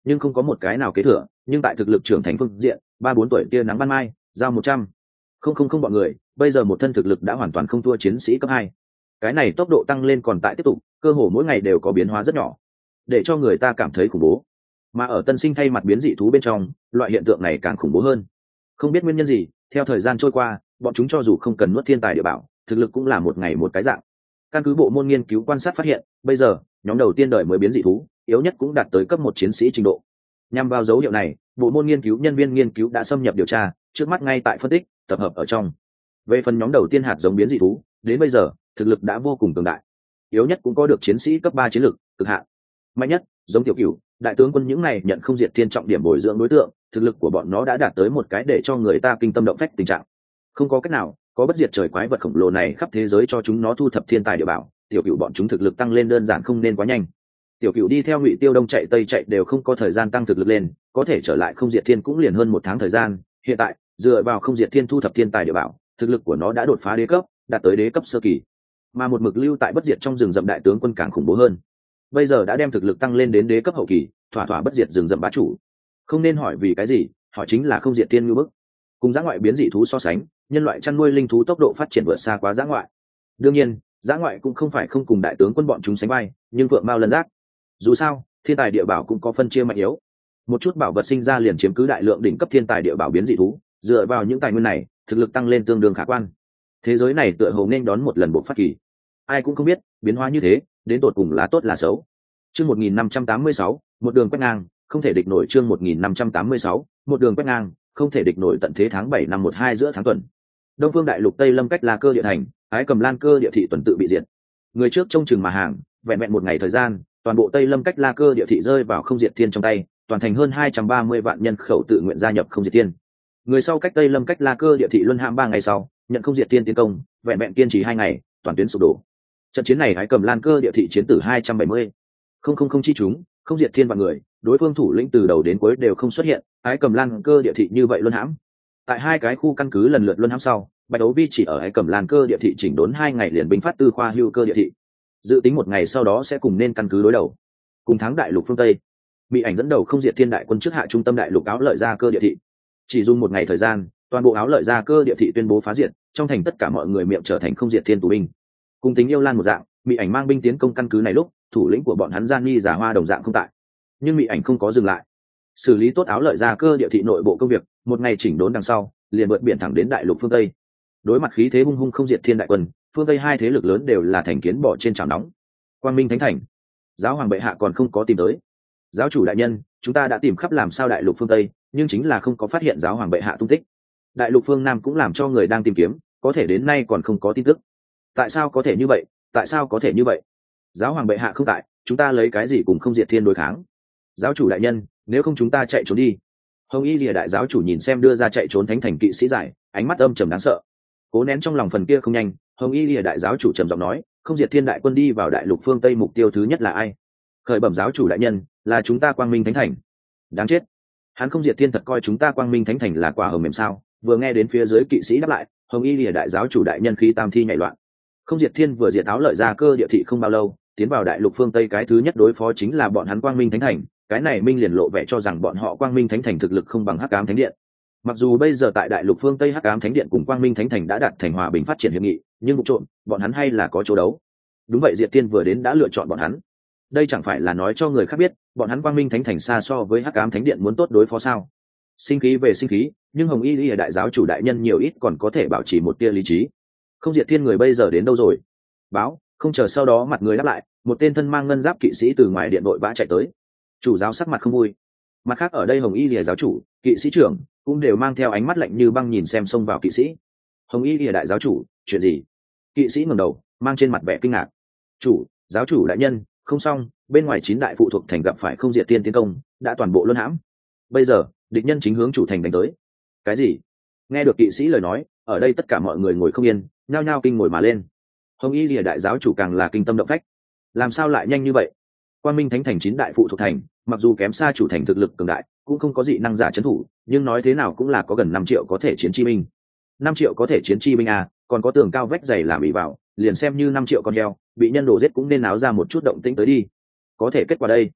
nhưng không có một cái nào kế thừa, nhưng tại thực lực trưởng thành phương diện ba bốn tuổi tia nắng ban mai giao một trăm không không không bọn người bây giờ một thân thực lực đã hoàn toàn không thua chiến sĩ cấp hai. Cái này tốc độ tăng lên còn tại tiếp tục, cơ hồ mỗi ngày đều có biến hóa rất nhỏ, để cho người ta cảm thấy khủng bố. Mà ở tân sinh thay mặt biến dị thú bên trong, loại hiện tượng này càng khủng bố hơn. Không biết nguyên nhân gì, theo thời gian trôi qua, bọn chúng cho dù không cần nuốt thiên tài địa bảo, thực lực cũng là một ngày một cái dạng. Căn cứ bộ môn nghiên cứu quan sát phát hiện, bây giờ nhóm đầu tiên đời mới biến dị thú yếu nhất cũng đạt tới cấp một chiến sĩ trình độ. Nhằm vào dấu hiệu này, bộ môn nghiên cứu nhân viên nghiên cứu đã xâm nhập điều tra, trước mắt ngay tại phân tích tập hợp ở trong. Về phần nhóm đầu tiên hạt giống biến dị thú, đến bây giờ thực lực đã vô cùng cường đại, yếu nhất cũng có được chiến sĩ cấp ba chiến lực cực hạn, mạnh nhất giống tiểu cửu đại tướng quân những này nhận không diệt thiên trọng điểm bồi dưỡng đối tượng, thực lực của bọn nó đã đạt tới một cái để cho người ta kinh tâm động phách tình trạng. Không có cách nào, có bất diệt trời quái vật khổng lồ này khắp thế giới cho chúng nó thu thập thiên tài địa bảo, tiểu cửu bọn chúng thực lực tăng lên đơn giản không nên quá nhanh. Tiểu cửu đi theo Ngụy Tiêu đông chạy tây chạy đều không có thời gian tăng thực lực lên, có thể trở lại không diệt thiên cũng liền hơn một tháng thời gian. Hiện tại dựa vào không diệt thiên thu thập thiên tài địa bảo, thực lực của nó đã đột phá đế cấp, đạt tới đế cấp sơ kỳ. Mà một mực lưu tại bất diệt trong rừng rậm đại tướng quân càng khủng bố hơn, bây giờ đã đem thực lực tăng lên đến đế cấp hậu kỳ, thỏa thỏa bất diệt rừng rậm bá chủ. Không nên hỏi vì cái gì, hỏi chính là không diệt thiên ngưu bức. Cùng dã ngoại biến dị thú so sánh, nhân loại chăn nuôi linh thú tốc độ phát triển vượt xa quá dã ngoại. Đương nhiên dã ngoại cũng không phải không cùng đại tướng quân bọn chúng sánh vai, nhưng vượng mao lân giác. Dù sao thiên tài địa bảo cũng có phân chia mạnh yếu, một chút bảo vật sinh ra liền chiếm cứ đại lượng đỉnh cấp thiên tài địa bảo biến dị thú, dựa vào những tài nguyên này thực lực tăng lên tương đương khả quan. Thế giới này tựa hồ nên đón một lần bộ phát kỳ, ai cũng không biết biến hóa như thế đến tột cùng là tốt là xấu. Chương một nghìn năm trăm tám mươi sáu, một đường quét ngang, không thể địch nổi. Chương một nghìn năm trăm tám mươi sáu, một đường quét ngang, không thể địch nổi. Tận thế tháng bảy năm một hai giữa tháng tuần, Đông Phương đại lục Tây Lâm cách La Cơ địa thành, Ái Cầm Lan Cơ địa thị tuần tự bị diệt. Người trước trông chừng mà hàng, vẹn vẹn một ngày thời gian, toàn bộ Tây Lâm cách La Cơ địa thị rơi vào không diệt thiên trong tay, toàn thành hơn hai trăm ba mươi vạn nhân khẩu tự nguyện gia nhập không diệt thiên. Người sau cách Tây Lâm cách La Cơ địa thị luân hãm ba ngày sau, nhận không diệt thiên tiến công, vẹn vẹn kiên trì hai ngày, toàn tuyến sụp đổ. Trận chiến này Ái Cầm Lan Cơ địa thị chiến tử hai trăm bảy mươi không không không chi chúng, không diệt thiên vạn người, đối phương thủ lĩnh từ đầu đến cuối đều không xuất hiện, Ái Cầm Lan Cơ địa thị như vậy luân hãm. Tại hai cái khu căn cứ lần lượt luân hãm sau, Bạch Đấu Vi chỉ ở Ái Cầm Lan Cơ địa thị chỉnh đốn hai ngày liền binh phát Tư Khoa Hưu Cơ địa thị, dự tính một ngày sau đó sẽ cùng nên căn cứ đối đầu. Cùng thắng đại lục phương Tây, bị ảnh dẫn đầu không diệt thiên đại quân trước hạ trung tâm đại lục Áo Lợi Gia Cơ địa thị, chỉ dùng một ngày thời gian, toàn bộ Áo Lợi Gia Cơ địa thị tuyên bố phá diệt, trong thành tất cả mọi người miệng trở thành không diệt thiên tù binh. Cùng tính yêu lan một dạng, bị ảnh mang binh tiến công căn cứ này lúc, thủ lĩnh của bọn hắn Gian Nhi Giả Hoa đồng dạng không tại, nhưng bị ảnh không có dừng lại, xử lý tốt Áo Lợi Gia Cơ địa thị nội bộ công việc, một ngày chỉnh đốn đằng sau, liền vượt biển thẳng đến đại lục phương Tây. Đối mặt khí thế hung hung không diệt thiên đại quân, phương Tây hai thế lực lớn đều là thành kiến bỏ trên chảo nóng. Quang Minh Thánh Thành, giáo hoàng bệ hạ còn không có tìm tới. Giáo chủ đại nhân, chúng ta đã tìm khắp làm sao đại lục phương Tây, nhưng chính là không có phát hiện giáo hoàng bệ hạ tung tích. Đại lục phương Nam cũng làm cho người đang tìm kiếm, có thể đến nay còn không có tin tức. Tại sao có thể như vậy? Tại sao có thể như vậy? Giáo hoàng bệ hạ không tại, chúng ta lấy cái gì cùng không diệt thiên đối kháng? Giáo chủ đại nhân, nếu không chúng ta chạy trốn đi. Hồng Y Lìa đại giáo chủ nhìn xem đưa ra chạy trốn thánh thành kỵ sĩ giải, ánh mắt âm trầm đáng sợ. Cố nén trong lòng phần kia không nhanh, Hồng Y Lìa đại giáo chủ trầm giọng nói, không diệt thiên đại quân đi vào đại lục phương Tây mục tiêu thứ nhất là ai? Khởi bẩm giáo chủ đại nhân, là chúng ta Quang Minh Thánh Thành. Đáng chết, hắn không diệt thiên thật coi chúng ta Quang Minh Thánh Thành là quả hồng mềm sao? Vừa nghe đến phía dưới kỵ sĩ đáp lại, Hồng Y Lìa đại giáo chủ đại nhân khí tam thi nhảy loạn. Không diệt thiên vừa diệt Áo Lợi Gia Cơ địa thị không bao lâu, tiến vào đại lục phương Tây cái thứ nhất đối phó chính là bọn hắn Quang Minh Thánh Thành, cái này minh liền lộ vẻ cho rằng bọn họ Quang Minh Thánh Thành thực lực không bằng Hắc Ám Thánh Điện. Mặc dù bây giờ tại đại lục phương Tây Hắc Ám Thánh Điện cùng Quang Minh Thánh Thành đã đạt thành hòa bình phát triển hiệp nghị, nhưng vụ trộm, bọn hắn hay là có chỗ đấu. Đúng vậy, Diệt Thiên vừa đến đã lựa chọn bọn hắn. Đây chẳng phải là nói cho người khác biết, bọn hắn Quang Minh Thánh Thành xa so với Hắc Ám Thánh Điện muốn tốt đối phó sao? Sinh khí về sinh khí, nhưng Hồng Y Lìa đại giáo chủ đại nhân nhiều ít còn có thể bảo trì một tia lý trí. Không Diệt Thiên người bây giờ đến đâu rồi? Báo, không chờ sau đó mặt người đáp lại, một tên thân mang ngân giáp kỵ sĩ từ ngoài điện đội vã chạy tới. Chủ giáo sắc mặt không vui. Mặt khác ở đây Hồng Y Lìa giáo chủ, kỵ sĩ trưởng cũng đều mang theo ánh mắt lạnh như băng nhìn xem xông vào kỵ sĩ. Hồng Y Lìa đại giáo chủ, chuyện gì? Kỵ sĩ ngẩng đầu, mang trên mặt vẻ kinh ngạc. Chủ, giáo chủ đại nhân, không xong, bên ngoài chín đại phụ thuộc thành gặp phải không diệt tiên tiến công, đã toàn bộ luân hãm. Bây giờ, địch nhân chính hướng chủ thành đánh tới. Cái gì? Nghe được kỵ sĩ lời nói, ở đây tất cả mọi người ngồi không yên, nhao nhao kinh ngồi mà lên. Hồng Y Lìa đại giáo chủ càng là kinh tâm động phách. Làm sao lại nhanh như vậy? Quang Minh Thánh Thành chín đại phụ thuộc thành, mặc dù kém xa chủ thành thực lực cường đại, cũng không có dị năng giả trấn thủ, nhưng nói thế nào cũng là có gần năm triệu có thể chiến chi binh. năm triệu có thể chiến chi binh à, còn có tường cao vách dày làm ỷ vào, liền xem như năm triệu con heo, bị nhân đồ giết cũng nên náo ra một chút động tĩnh tới đi. Có thể kết quả đây.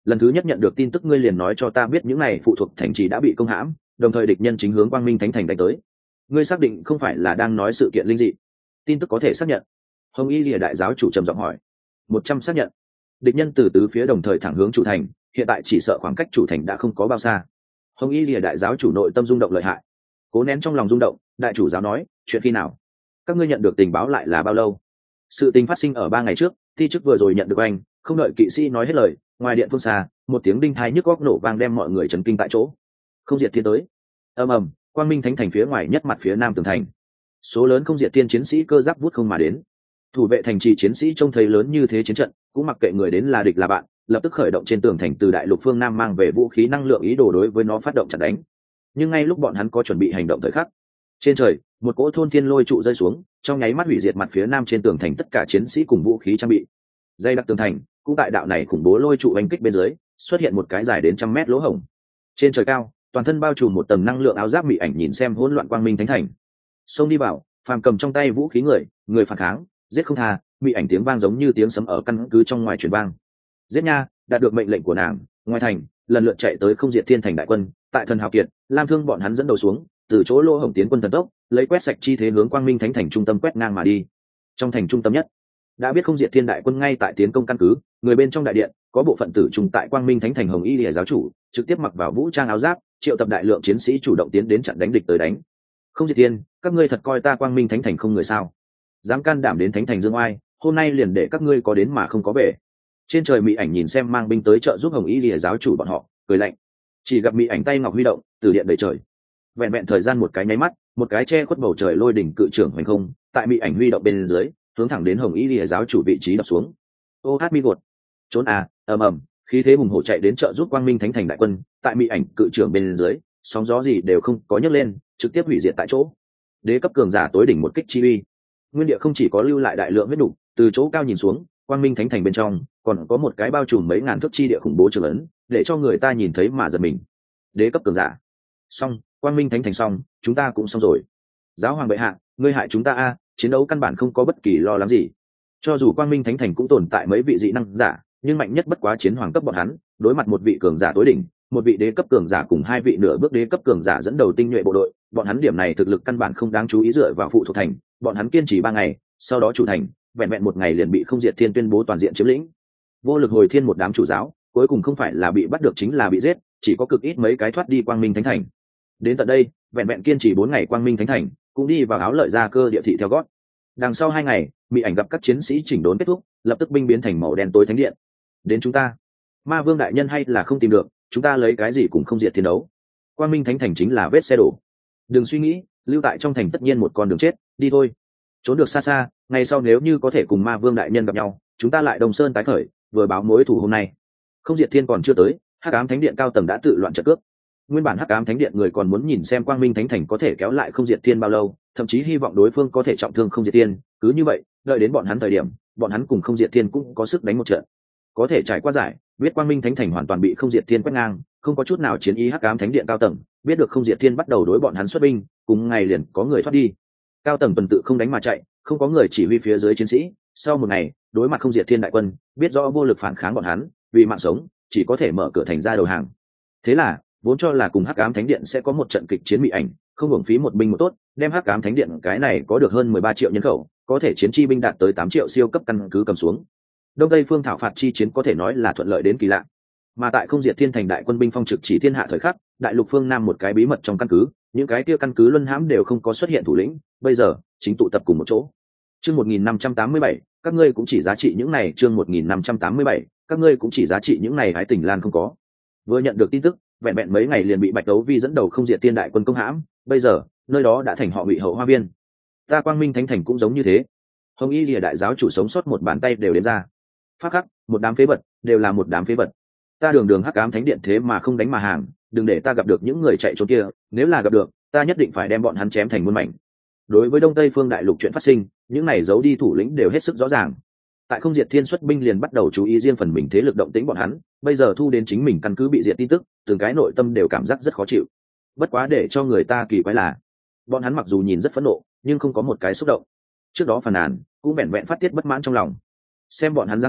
lần thứ nhất nhận được tin tức ngươi liền nói cho ta biết những này phụ thuộc thành trì đã bị công hãm, đồng thời địch nhân chính hướng quang minh thánh thành đánh tới. Ngươi xác định không phải là đang nói sự kiện linh dị? Tin tức có thể xác nhận. Hồng Y Lìa đại giáo chủ trầm giọng hỏi. Một trăm xác nhận. Địch nhân từ tứ phía đồng thời thẳng hướng chủ thành, hiện tại chỉ sợ khoảng cách chủ thành đã không có bao xa. Hồng Y Lìa đại giáo chủ nội tâm rung động lợi hại, cố nén trong lòng rung động, đại chủ giáo nói, chuyện khi nào? Các ngươi nhận được tình báo lại là bao lâu? Sự tình phát sinh ở ba ngày trước, ti chức vừa rồi nhận được anh, không đợi kỵ sĩ nói hết lời, ngoài điện phương xa, một tiếng đinh thai nhức góc nổ vang đem mọi người chấn kinh tại chỗ. Không diệt thiên tới. Ầm ầm, quang minh thánh thành phía ngoài nhất mặt phía nam tường thành, số lớn không diệt thiên chiến sĩ cơ giáp vút không mà đến. Thủ vệ thành trì chiến sĩ trông thấy lớn như thế chiến trận, cũng mặc kệ người đến là địch là bạn, lập tức khởi động trên tường thành từ đại lục phương nam mang về vũ khí năng lượng ý đồ đối với nó phát động chặn đánh. Nhưng ngay lúc bọn hắn có chuẩn bị hành động thời khắc, trên trời một cỗ thôn thiên lôi trụ rơi xuống, trong nháy mắt hủy diệt mặt phía nam trên tường thành tất cả chiến sĩ cùng vũ khí trang bị. Dây đặc tường thành cũng tại đạo này khủng bố lôi trụ đánh kích bên dưới xuất hiện một cái dài đến trăm mét lỗ hổng. Trên trời cao, toàn thân bao trùm một tầng năng lượng áo giáp mị ảnh nhìn xem hỗn loạn quang minh thánh thành, xông đi vào, phàm cầm trong tay vũ khí người, người phản kháng, giết không tha. Mị ảnh tiếng vang giống như tiếng sấm ở căn cứ trong ngoài truyền vang. Giết nha, đạt được mệnh lệnh của nàng, ngoài thành lần lượt chạy tới không diệt thiên thành đại quân, tại thần hào kiệt, lam thương bọn hắn dẫn đầu xuống, từ chỗ lỗ hổng tiến quân thần tốc, lấy quét sạch chi thế hướng quang minh thánh thành trung tâm quét ngang mà đi. Trong thành trung tâm nhất, đã biết không diệt thiên đại quân ngay tại tiến công căn cứ, người bên trong đại điện có bộ phận tử trùng tại quang minh thánh thành Hồng Y Lìa giáo chủ trực tiếp mặc vào vũ trang áo giáp, triệu tập đại lượng chiến sĩ chủ động tiến đến chặn đánh địch tới đánh. Không diệt thiên, các ngươi thật coi ta quang minh thánh thành không người sao? Dám can đảm đến thánh thành dương oai, hôm nay liền để các ngươi có đến mà không có về. Trên trời Mị ảnh nhìn xem mang binh tới trợ giúp Hồng Y Lìa giáo chủ bọn họ, cười lạnh. Chỉ gặp Mị ảnh tay ngọc huy động, từ điện đầy trời. Vẹn vẹn thời gian một cái nháy mắt, một cái che khuất bầu trời lôi đỉnh cự trưởng hoành không, tại Mị ảnh huy động bên dưới, hướng thẳng đến Hồng Y Lìa giáo chủ vị trí đập xuống. Ô hát mi gột, trốn à, ầm ầm, khí thế hùng hổ chạy đến trợ giúp quang minh thánh thành đại quân, tại Mị ảnh cự trưởng bên dưới, sóng gió gì đều không có nhấc lên, trực tiếp hủy diệt tại chỗ. Đế cấp cường giả tối đỉnh một kích chi uy, nguyên địa không chỉ có lưu lại đại lượng huyết đủ, từ chỗ cao nhìn xuống, quang minh thánh thành bên trong còn có một cái bao trùm mấy ngàn thước chi địa khủng bố trường lớn, để cho người ta nhìn thấy mà giật mình. Đế cấp cường giả, xong, quang minh thánh thành xong, chúng ta cũng xong rồi. Giáo hoàng bệ hạ, ngươi hại chúng ta a, chiến đấu căn bản không có bất kỳ lo lắng gì. Cho dù quang minh thánh thành cũng tồn tại mấy vị dị năng giả, nhưng mạnh nhất bất quá chiến hoàng cấp bọn hắn, đối mặt một vị cường giả tối đỉnh, một vị đế cấp cường giả cùng hai vị nửa bước đế cấp cường giả dẫn đầu tinh nhuệ bộ đội, bọn hắn điểm này thực lực căn bản không đáng chú ý dựa vào phụ thuộc thành, bọn hắn kiên trì ba ngày, sau đó chủ thành, vẹn vẹn một ngày liền bị không diệt thiên tuyên bố toàn diện chiếm lĩnh. Vô lực hồi thiên một đám chủ giáo, cuối cùng không phải là bị bắt được chính là bị giết, chỉ có cực ít mấy cái thoát đi quang minh thánh thành. Đến tận đây, vẹn vẹn kiên trì bốn ngày quang minh thánh thành, cũng đi vào áo lợi gia cơ địa thị theo gót. Đằng sau hai ngày, Mị ảnh gặp các chiến sĩ chỉnh đốn kết thúc, lập tức binh biến thành màu đen tối thánh điện. Đến chúng ta, ma vương đại nhân hay là không tìm được, chúng ta lấy cái gì cũng không diệt thiên đấu. Quang minh thánh thành chính là vết xe đổ. Đừng suy nghĩ, lưu tại trong thành tất nhiên một con đường chết, đi thôi. Trốn được xa xa, ngày sau nếu như có thể cùng ma vương đại nhân gặp nhau, chúng ta lại đồng sơn tái khởi, vừa báo mối thù hôm nay. Không diệt thiên còn chưa tới, hắc ám thánh điện cao tầng đã tự loạn trận cướp. Nguyên bản hắc ám thánh điện người còn muốn nhìn xem quang minh thánh thành có thể kéo lại không diệt thiên bao lâu, thậm chí hy vọng đối phương có thể trọng thương không diệt thiên. Cứ như vậy, đợi đến bọn hắn thời điểm, bọn hắn cùng không diệt thiên cũng có sức đánh một trận. Có thể trải qua giải, biết quang minh thánh thành hoàn toàn bị không diệt thiên quét ngang, không có chút nào chiến ý hắc ám thánh điện cao tầng, biết được không diệt thiên bắt đầu đối bọn hắn xuất binh, cùng ngày liền có người thoát đi. Cao tầng tuần tự không đánh mà chạy, không có người chỉ huy phía dưới chiến sĩ. Sau một ngày, đối mặt không diệt thiên đại quân, biết rõ vô lực phản kháng bọn hắn, vì mạng sống, chỉ có thể mở cửa thành ra đầu hàng. Thế là, vốn cho là cùng hắc ám thánh điện sẽ có một trận kịch chiến Mị ảnh, không hưởng phí một binh một tốt, đem hắc ám thánh điện cái này có được hơn mười ba triệu nhân khẩu, có thể chiến chi binh đạt tới tám triệu siêu cấp căn cứ cầm xuống. Đông Tây phương thảo phạt chi chiến có thể nói là thuận lợi đến kỳ lạ. Mà tại không diệt thiên thành đại quân binh phong trực chỉ thiên hạ thời khắc, đại lục phương nam một cái bí mật trong căn cứ, những cái kia căn cứ luân hãm đều không có xuất hiện thủ lĩnh, bây giờ chính tụ tập cùng một chỗ. Chương một nghìn năm trăm tám mươi bảy, các ngươi cũng chỉ giá trị những này, chương một nghìn năm trăm tám mươi bảy, các ngươi cũng chỉ giá trị những này, hái tình lan không có. Vừa nhận được tin tức, vẹn vẹn mấy ngày liền bị Bạch Đấu Vi dẫn đầu không diệt thiên đại quân công hãm, bây giờ, nơi đó đã thành họ Ngụy hậu hoa viên. Ta quang minh thánh thành cũng giống như thế. Hồng Y Lìa đại giáo chủ sống sót một bàn tay đều đếm ra. Pháp khắc, một đám phế vật, đều là một đám phế vật. Ta đường đường hắc ám thánh điện thế mà không đánh mà hàng, đừng để ta gặp được những người chạy trốn kia, nếu là gặp được, ta nhất định phải đem bọn hắn chém thành muôn mảnh. Đối với Đông Tây phương đại lục chuyện phát sinh, những này giấu đi thủ lĩnh đều hết sức rõ ràng. Tại không diệt thiên xuất binh liền bắt đầu chú ý riêng phần mình thế lực động tĩnh bọn hắn, bây giờ thu đến chính mình căn cứ bị diệt tin tức, từng cái nội tâm đều cảm giác rất khó chịu. Bất quá để cho người ta kỳ quái là, bọn hắn mặc dù nhìn rất phẫn nộ, nhưng không có một cái xúc động. Trước đó phàn nàn, cũng vẹn vẹn phát tiết bất mãn trong lòng. Xem bọn hắn dáng vẻ,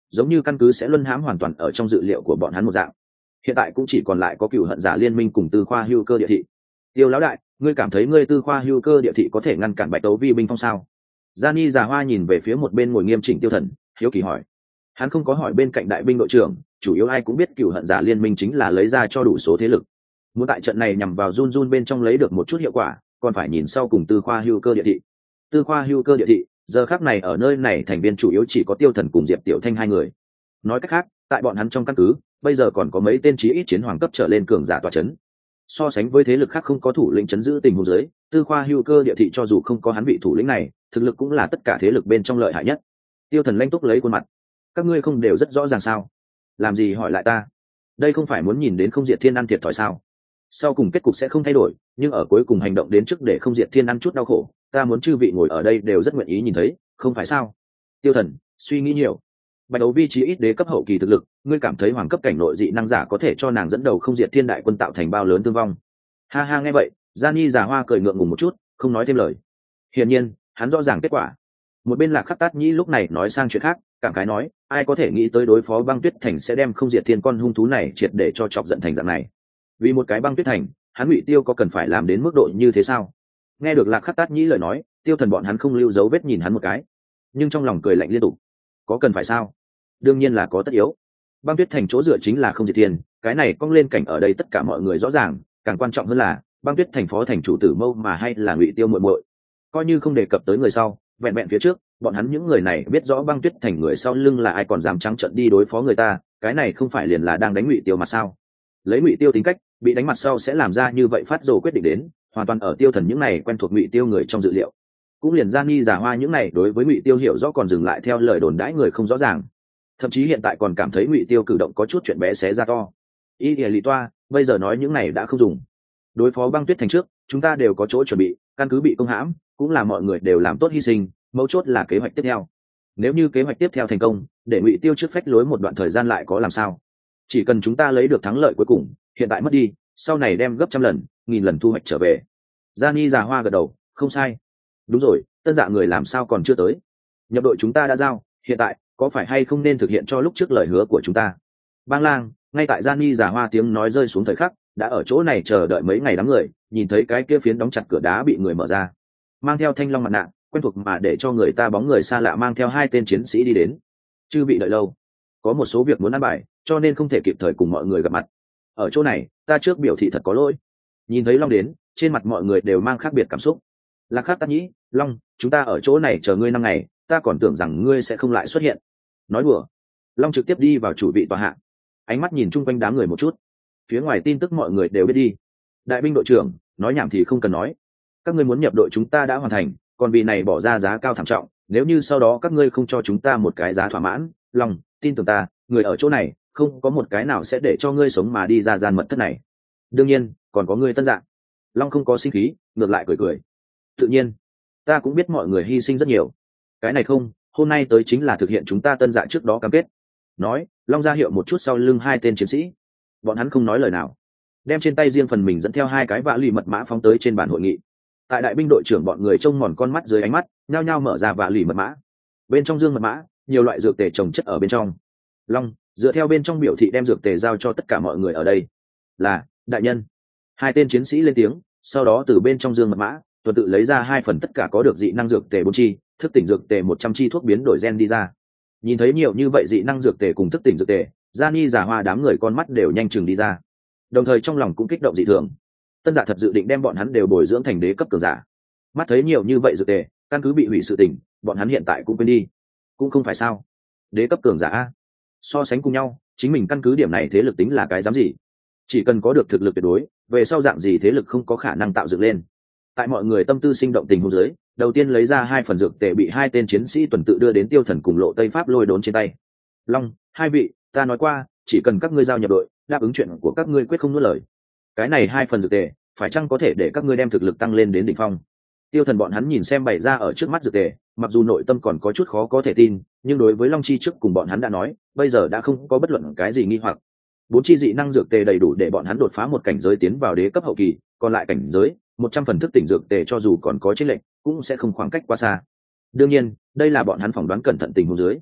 giống như căn cứ sẽ luân hãm hoàn toàn ở trong dự liệu của bọn hắn một dạng. Hiện tại cũng chỉ còn lại có cựu hận giả liên minh cùng tư khoa hưu cơ địa thị. Tiêu lão đại, ngươi cảm thấy ngươi tư khoa hưu cơ địa thị có thể ngăn cản bạch đấu vi binh phong sao? Gianni già hoa nhìn về phía một bên ngồi nghiêm chỉnh Tiêu Thần, hiếu kỳ hỏi. Hắn không có hỏi bên cạnh đại binh đội trưởng, chủ yếu ai cũng biết cựu hận giả liên minh chính là lấy ra cho đủ số thế lực. Muốn tại trận này nhằm vào run run bên trong lấy được một chút hiệu quả, còn phải nhìn sau cùng tư khoa hưu cơ địa thị. Tư khoa hưu cơ địa thị, giờ khắc này ở nơi này thành viên chủ yếu chỉ có Tiêu Thần cùng Diệp Tiểu Thanh hai người. Nói cách khác, tại bọn hắn trong căn cứ, bây giờ còn có mấy tên chí ít chiến hoàng cấp trở lên cường giả tọa chấn. So sánh với thế lực khác không có thủ lĩnh chấn giữ tình huống dưới, tư khoa hưu cơ địa thị cho dù không có hắn vị thủ lĩnh này, thực lực cũng là tất cả thế lực bên trong lợi hại nhất. Tiêu Thần lanh túc lấy khuôn mặt, các ngươi không đều rất rõ ràng sao? Làm gì hỏi lại ta? Đây không phải muốn nhìn đến không diệt thiên ăn thiệt thòi sao? Sau cùng kết cục sẽ không thay đổi, nhưng ở cuối cùng hành động đến trước để không diệt thiên ăn chút đau khổ, ta muốn chư vị ngồi ở đây đều rất nguyện ý nhìn thấy, không phải sao? Tiêu Thần suy nghĩ nhiều. Bạch đấu vi trí ít đế cấp hậu kỳ thực lực, ngươi cảm thấy hoàng cấp cảnh nội dị năng giả có thể cho nàng dẫn đầu không diệt thiên đại quân tạo thành bao lớn thương vong? Ha ha, nghe vậy, Gianni già hoa cười ngượng ngùng một chút, không nói thêm lời. Hiển nhiên, hắn rõ ràng kết quả. Một bên Lạc Khắc Tát Nhĩ lúc này nói sang chuyện khác, cảm khái nói, ai có thể nghĩ tới đối phó băng tuyết thành sẽ đem không diệt thiên con hung thú này triệt để cho chọc giận thành dạng này. Vì một cái băng tuyết thành, hắn Ngụy Tiêu có cần phải làm đến mức độ như thế sao? Nghe được Lạc Khắc Tát Nhĩ lời nói, Tiêu Thần bọn hắn không lưu dấu vết nhìn hắn một cái, nhưng trong lòng cười lạnh liên tục. Có cần phải sao? Đương nhiên là có tất yếu. Băng tuyết thành chỗ dựa chính là không diệt thiên, cái này cong lên cảnh ở đây tất cả mọi người rõ ràng, càng quan trọng hơn là băng tuyết thành phó thành chủ tử Mâu mà hay là Ngụy Tiêu muội muội. Coi như không đề cập tới người sau, vẹn vẹn phía trước, bọn hắn những người này biết rõ băng tuyết thành người sau lưng là ai còn dám trắng trợn đi đối phó người ta, cái này không phải liền là đang đánh Ngụy Tiêu mà sao? Lấy Ngụy Tiêu tính cách, bị đánh mặt sau sẽ làm ra như vậy phát rồ quyết định đến, hoàn toàn ở Tiêu Thần những này quen thuộc Ngụy Tiêu người trong dự liệu. Cũng liền Gianni giả hoa những này đối với Ngụy Tiêu hiểu rõ còn dừng lại theo lời đồn đãi người không rõ ràng, thậm chí hiện tại còn cảm thấy Ngụy Tiêu cử động có chút chuyện bé xé ra to. Y lìa lì toa, bây giờ nói những này đã không dùng. Đối phó băng tuyết thành trước, chúng ta đều có chỗ chuẩn bị, căn cứ bị công hãm, cũng là mọi người đều làm tốt hy sinh, mấu chốt là kế hoạch tiếp theo. Nếu như kế hoạch tiếp theo thành công, để Ngụy Tiêu trước phách lối một đoạn thời gian lại có làm sao? Chỉ cần chúng ta lấy được thắng lợi cuối cùng, hiện tại mất đi, sau này đem gấp trăm lần, nghìn lần thu hoạch trở về. Gianni già hoa gật đầu, không sai. Đúng rồi, tân dạ người làm sao còn chưa tới? Nhập đội chúng ta đã giao, hiện tại có phải hay không nên thực hiện cho lúc trước lời hứa của chúng ta? Bang lang, ngay tại Gianni già hoa tiếng nói rơi xuống thời khắc, đã ở chỗ này chờ đợi mấy ngày đám người, nhìn thấy cái kia phiến đóng chặt cửa đá bị người mở ra, mang theo thanh long mặt nạ, quen thuộc mà để cho người ta bóng người xa lạ mang theo hai tên chiến sĩ đi đến. Chư bị đợi lâu, có một số việc muốn ăn bài, cho nên không thể kịp thời cùng mọi người gặp mặt. Ở chỗ này, ta trước biểu thị thật có lỗi. Nhìn thấy Long đến, trên mặt mọi người đều mang khác biệt cảm xúc. Lạc Khắc Tát Nhĩ, Long, chúng ta ở chỗ này chờ ngươi năm ngày, ta còn tưởng rằng ngươi sẽ không lại xuất hiện. Nói đùa. Long trực tiếp đi vào chủ vị tòa hạ, ánh mắt nhìn chung quanh đám người một chút. Phía ngoài tin tức mọi người đều biết đi. Đại binh đội trưởng, nói nhảm thì không cần nói. Các ngươi muốn nhập đội chúng ta đã hoàn thành, còn vì này bỏ ra giá cao thảm trọng, nếu như sau đó các ngươi không cho chúng ta một cái giá thỏa mãn, Long, tin tưởng ta, người ở chỗ này không có một cái nào sẽ để cho ngươi sống mà đi ra gian mật thất này. Đương nhiên, còn có ngươi Tân Dạ. Long không có sinh khí, ngược lại cười cười. Tự nhiên, ta cũng biết mọi người hy sinh rất nhiều. Cái này không, hôm nay tới chính là thực hiện chúng ta Tân Dạ trước đó cam kết. Nói, Long ra hiệu một chút sau lưng hai tên chiến sĩ. Bọn hắn không nói lời nào, đem trên tay riêng phần mình dẫn theo hai cái vạ lì mật mã phóng tới trên bàn hội nghị. Tại đại binh đội trưởng bọn người trông mòn con mắt dưới ánh mắt, nhao nhao mở ra vạ lì mật mã. Bên trong dương mật mã, nhiều loại dược tề trồng chất ở bên trong. Long dựa theo bên trong biểu thị đem dược tề giao cho tất cả mọi người ở đây. Là đại nhân. Hai tên chiến sĩ lên tiếng, sau đó từ bên trong dương mật mã tuần tự lấy ra hai phần tất cả có được dị năng dược tề bốn chi, thức tỉnh dược tề một trăm chi thuốc biến đổi gen đi ra. Nhìn thấy nhiều như vậy dị năng dược tề cùng thức tỉnh dược tề, Gianni giả hoa đám người con mắt đều nhanh chừng đi ra, đồng thời trong lòng cũng kích động dị thường. Tân Dạ thật dự định đem bọn hắn đều bồi dưỡng thành đế cấp cường giả. Mắt thấy nhiều như vậy dược tề, căn cứ bị hủy sự tình, bọn hắn hiện tại cũng quên đi. Cũng không phải sao? Đế cấp cường giả so sánh cùng nhau, chính mình căn cứ điểm này thế lực tính là cái dám gì? Chỉ cần có được thực lực tuyệt đối, về sau dạng gì thế lực không có khả năng tạo dựng lên. Tại mọi người tâm tư sinh động tình huống dưới, đầu tiên lấy ra hai phần dược tề bị hai tên chiến sĩ tuần tự đưa đến Tiêu Thần cùng Lộ Tây Pháp lôi đốn trên tay. Long, hai vị, ta nói qua, chỉ cần các ngươi giao nhập đội, đáp ứng chuyện của các ngươi quyết không nuốt lời. Cái này hai phần dược tề, phải chăng có thể để các ngươi đem thực lực tăng lên đến đỉnh phong? Tiêu Thần bọn hắn nhìn xem bày ra ở trước mắt dược tề, mặc dù nội tâm còn có chút khó có thể tin, nhưng đối với Long Chi trước cùng bọn hắn đã nói, bây giờ đã không có bất luận cái gì nghi hoặc. Bốn chi dị năng dược tề đầy đủ để bọn hắn đột phá một cảnh giới tiến vào đế cấp hậu kỳ, còn lại cảnh giới, một trăm phần thức tỉnh dược tề cho dù còn có chênh lệch, cũng sẽ không khoảng cách quá xa. Đương nhiên, đây là bọn hắn phỏng đoán cẩn thận tình huống dưới.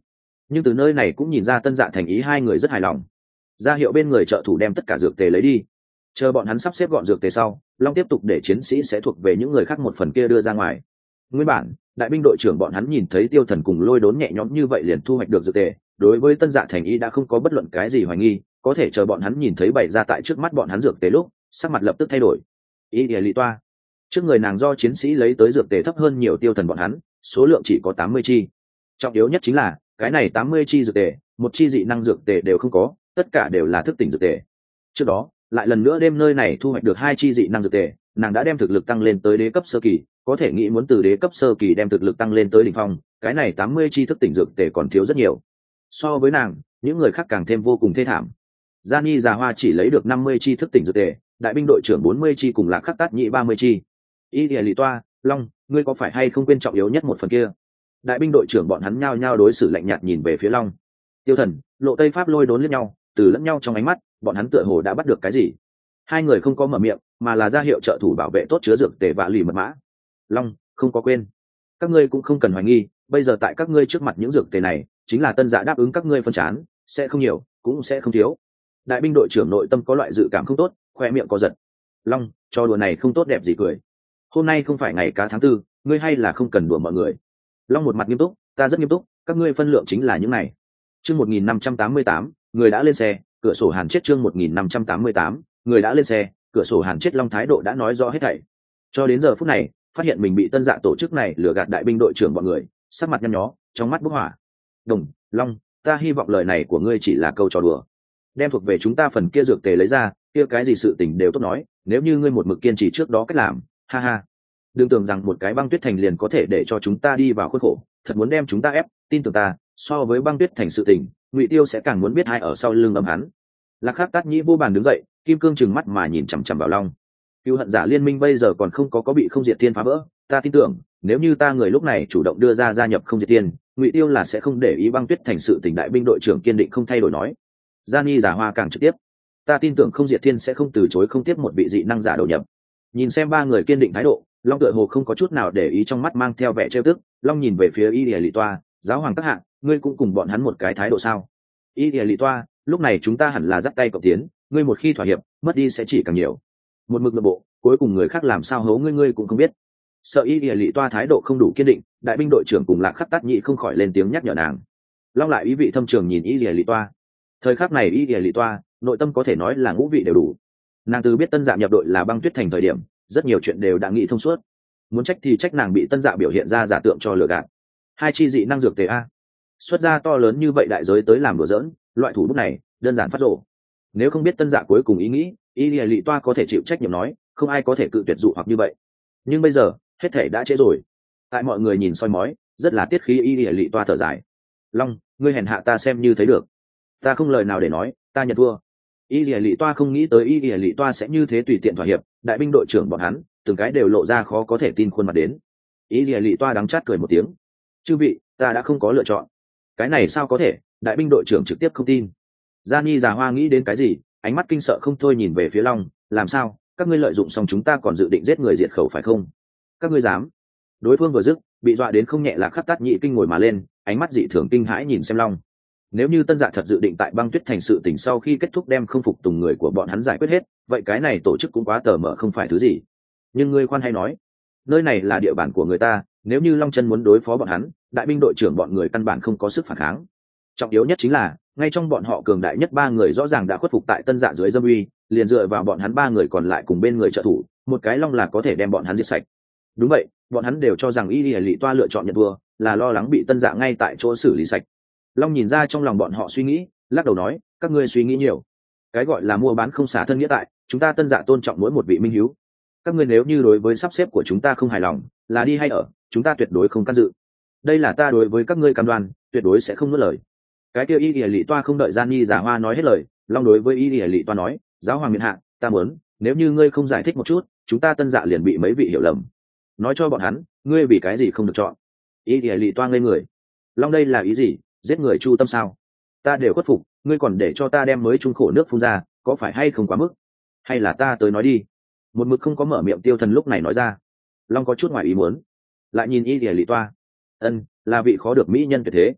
nhưng từ nơi này cũng nhìn ra tân dạ thành ý hai người rất hài lòng. Ra hiệu bên người trợ thủ đem tất cả dược tề lấy đi, chờ bọn hắn sắp xếp gọn dược tề sau, Long tiếp tục để chiến sĩ sẽ thuộc về những người khác một phần kia đưa ra ngoài. Nguyên bản đại binh đội trưởng bọn hắn nhìn thấy Tiêu Thần cùng Lôi Đốn nhẹ nhõm như vậy liền thu hoạch được dược tề, đối với tân dạ thành ý đã không có bất luận cái gì hoài nghi, có thể chờ bọn hắn nhìn thấy bày ra tại trước mắt bọn hắn dược tề lúc, sắc mặt lập tức thay đổi. Ý địa lì toa, trước người nàng do chiến sĩ lấy tới dược tề thấp hơn nhiều Tiêu Thần bọn hắn, số lượng chỉ có tám mươi chi. Trọng yếu nhất chính là cái này tám mươi chi dược tề, một chi dị năng dược tề đều không có, tất cả đều là thức tỉnh dược tề. Trước đó lại lần nữa đêm nơi này thu hoạch được hai chi dị năng dược tề, nàng đã đem thực lực tăng lên tới đế cấp sơ kỳ, có thể nghĩ muốn từ đế cấp sơ kỳ đem thực lực tăng lên tới đỉnh phong, cái này tám mươi chi thức tỉnh dược tề còn thiếu rất nhiều. So với nàng, những người khác càng thêm vô cùng thê thảm. Gianni già hoa chỉ lấy được năm mươi chi thức tỉnh dược tề, đại binh đội trưởng bốn mươi chi cùng Lạc Khắc Tát Nhĩ ba mươi chi. Y Lì Toa, Long, ngươi có phải hay không quên trọng yếu nhất một phần kia? Đại binh đội trưởng bọn hắn nhao nhao đối xử lạnh nhạt nhìn về phía Long. Tiêu Thần, Lộ Tây Pháp Lôi Đốn liếc nhau, từ lẫn nhau trong ánh mắt, bọn hắn tựa hồ đã bắt được cái gì. Hai người không có mở miệng, mà là ra hiệu trợ thủ bảo vệ tốt chứa dược tề và lì mật mã. Long, không có quên. Các ngươi cũng không cần hoài nghi, bây giờ tại các ngươi trước mặt những dược tề này, chính là tân dạ đáp ứng các ngươi phân chán, sẽ không nhiều, cũng sẽ không thiếu. Đại binh đội trưởng nội tâm có loại dự cảm không tốt, khoe miệng co giật. Long, trò đùa này không tốt đẹp gì cười. Hôm nay không phải ngày cá tháng tư, ngươi hay là không cần đùa mọi người. Long một mặt nghiêm túc, ta rất nghiêm túc, các ngươi phân lượng chính là những này. Chương một nghìn năm trăm tám mươi tám, người đã lên xe, cửa sổ hàn chết. Chương một nghìn năm trăm tám mươi tám, người đã lên xe, cửa sổ hàn chết. Long thái độ đã nói rõ hết thảy. Cho đến giờ phút này, phát hiện mình bị tân dạ tổ chức này lừa gạt đại binh đội trưởng bọn người, sắc mặt nhăn nhó, trong mắt bốc hỏa. Đồng, Long, ta hy vọng lời này của ngươi chỉ là câu trò đùa. Đem thuộc về chúng ta phần kia dược tề lấy ra, kia cái gì sự tình đều tốt nói, nếu như ngươi một mực kiên trì trước đó cách làm, ha ha. Đừng tưởng rằng một cái băng tuyết thành liền có thể để cho chúng ta đi vào khuôn khổ, thật muốn đem chúng ta ép, tin tưởng ta, so với băng tuyết thành sự tình, Ngụy Tiêu sẽ càng muốn biết ai ở sau lưng âm hắn. Lạc Khắc Tát Nhĩ vô bàn đứng dậy, kim cương trừng mắt mà nhìn chằm chằm vào Long. Cựu hận giả liên minh bây giờ còn không có có bị không diệt thiên phá vỡ, ta tin tưởng nếu như ta người lúc này chủ động đưa ra gia nhập không diệt thiên, Ngụy Tiêu là sẽ không để ý băng tuyết thành sự tình. Đại binh đội trưởng kiên định không thay đổi nói. Gianni giả hoa càng trực tiếp, ta tin tưởng không diệt thiên sẽ không từ chối không tiếp một vị dị năng giả đầu nhập. Nhìn xem ba người kiên định thái độ, Long tựa hồ không có chút nào để ý, trong mắt mang theo vẻ trêu tức. Long nhìn về phía Y Lì Toa, giáo hoàng các hạng, ngươi cũng cùng bọn hắn một cái thái độ sao? Y Lì Toa, lúc này chúng ta hẳn là dắt tay cộng tiến, ngươi một khi thỏa hiệp, mất đi sẽ chỉ càng nhiều. Một mực nội bộ, cuối cùng người khác làm sao hấu ngươi ngươi cũng không biết. Sợ Y Lì Toa thái độ không đủ kiên định, đại binh đội trưởng cùng Lạc Khắc Tát Nhĩ không khỏi lên tiếng nhắc nhở nàng. Long lại ý vị thâm trường nhìn Y Lì Toa. Thời khắc này Y Lì Toa, nội tâm có thể nói là ngũ vị đều đủ. Nàng từ biết tân dạ nhập đội là băng tuyết thành thời điểm, rất nhiều chuyện đều đã nghĩ thông suốt. Muốn trách thì trách nàng bị tân dạ biểu hiện ra giả tượng cho lừa gạt. Hai chi dị năng dược tề a, xuất ra to lớn như vậy đại giới tới làm đùa giỡn, loại thủ bút này đơn giản phát rồ. Nếu không biết tân dạ cuối cùng ý nghĩ, Y Lì Toa có thể chịu trách nhiệm nói, không ai có thể cự tuyệt dụ hoặc như vậy. Nhưng bây giờ hết thể đã trễ rồi. Tại mọi người nhìn soi mói, rất là tiết khí. Y Lì Toa thở dài. Long, ngươi hèn hạ ta xem như thấy được, ta không lời nào để nói, ta nhận thua. Y Lì Toa không nghĩ tới Y Lì Toa sẽ như thế tùy tiện thỏa hiệp. Đại binh đội trưởng bọn hắn từng cái đều lộ ra khó có thể tin khuôn mặt đến. Y Lì Toa đắng chát cười một tiếng. Chư vị, ta đã không có lựa chọn. Cái này sao có thể? Đại binh đội trưởng trực tiếp không tin. Gianni già hoa nghĩ đến cái gì, ánh mắt kinh sợ không thôi nhìn về phía Long. Làm sao, các ngươi lợi dụng xong chúng ta còn dự định giết người diệt khẩu phải không? Các ngươi dám? Đối phương vừa dứt, bị dọa đến không nhẹ là Khắc Tát Nhĩ kinh ngồi mà lên, ánh mắt dị thường kinh hãi nhìn xem Long. Nếu như tân dạ thật dự định tại băng tuyết thành sự tình sau khi kết thúc đem không phục tùng người của bọn hắn giải quyết hết, vậy cái này tổ chức cũng quá tờ mở không phải thứ gì. Nhưng ngươi khoan hay nói, nơi này là địa bàn của người ta, nếu như Long Chân muốn đối phó bọn hắn, đại binh đội trưởng bọn người căn bản không có sức phản kháng. Trọng yếu nhất chính là ngay trong bọn họ cường đại nhất ba người rõ ràng đã khuất phục tại tân dạ dưới dâm uy, liền dựa vào bọn hắn ba người còn lại cùng bên người trợ thủ, một cái Long là có thể đem bọn hắn diệt sạch. Đúng vậy, bọn hắn đều cho rằng Y Lì Toa lựa chọn nhận thua là lo lắng bị tân dạ ngay tại chỗ xử lý sạch. Long nhìn ra trong lòng bọn họ suy nghĩ, lắc đầu nói, các ngươi suy nghĩ nhiều. Cái gọi là mua bán không xả thân nghĩa tại, chúng ta tân dạ tôn trọng mỗi một vị minh hiếu. Các ngươi nếu như đối với sắp xếp của chúng ta không hài lòng, là đi hay ở, chúng ta tuyệt đối không can dự. Đây là ta đối với các ngươi cam đoan, tuyệt đối sẽ không nuốt lời. Cái kia Y Lì Toa không đợi Gianni giả hoa nói hết lời, Long đối với Y Lì Toa nói, giáo hoàng miện hạ, ta muốn, nếu như ngươi không giải thích một chút, chúng ta tân dạ liền bị mấy vị hiểu lầm. Nói cho bọn hắn, ngươi vì cái gì không được chọn. Y Lì Toa ngây người. Long đây là ý gì? Giết người chu tâm sao? Ta đều khuất phục, ngươi còn để cho ta đem mới trung khổ nước phun ra, có phải hay không quá mức? Hay là ta tới nói đi? Một mực không có mở miệng Tiêu Thần lúc này nói ra. Long có chút ngoài ý muốn, lại nhìn Y Lì Toa. Ân, là vị khó được mỹ nhân tuyệt thế.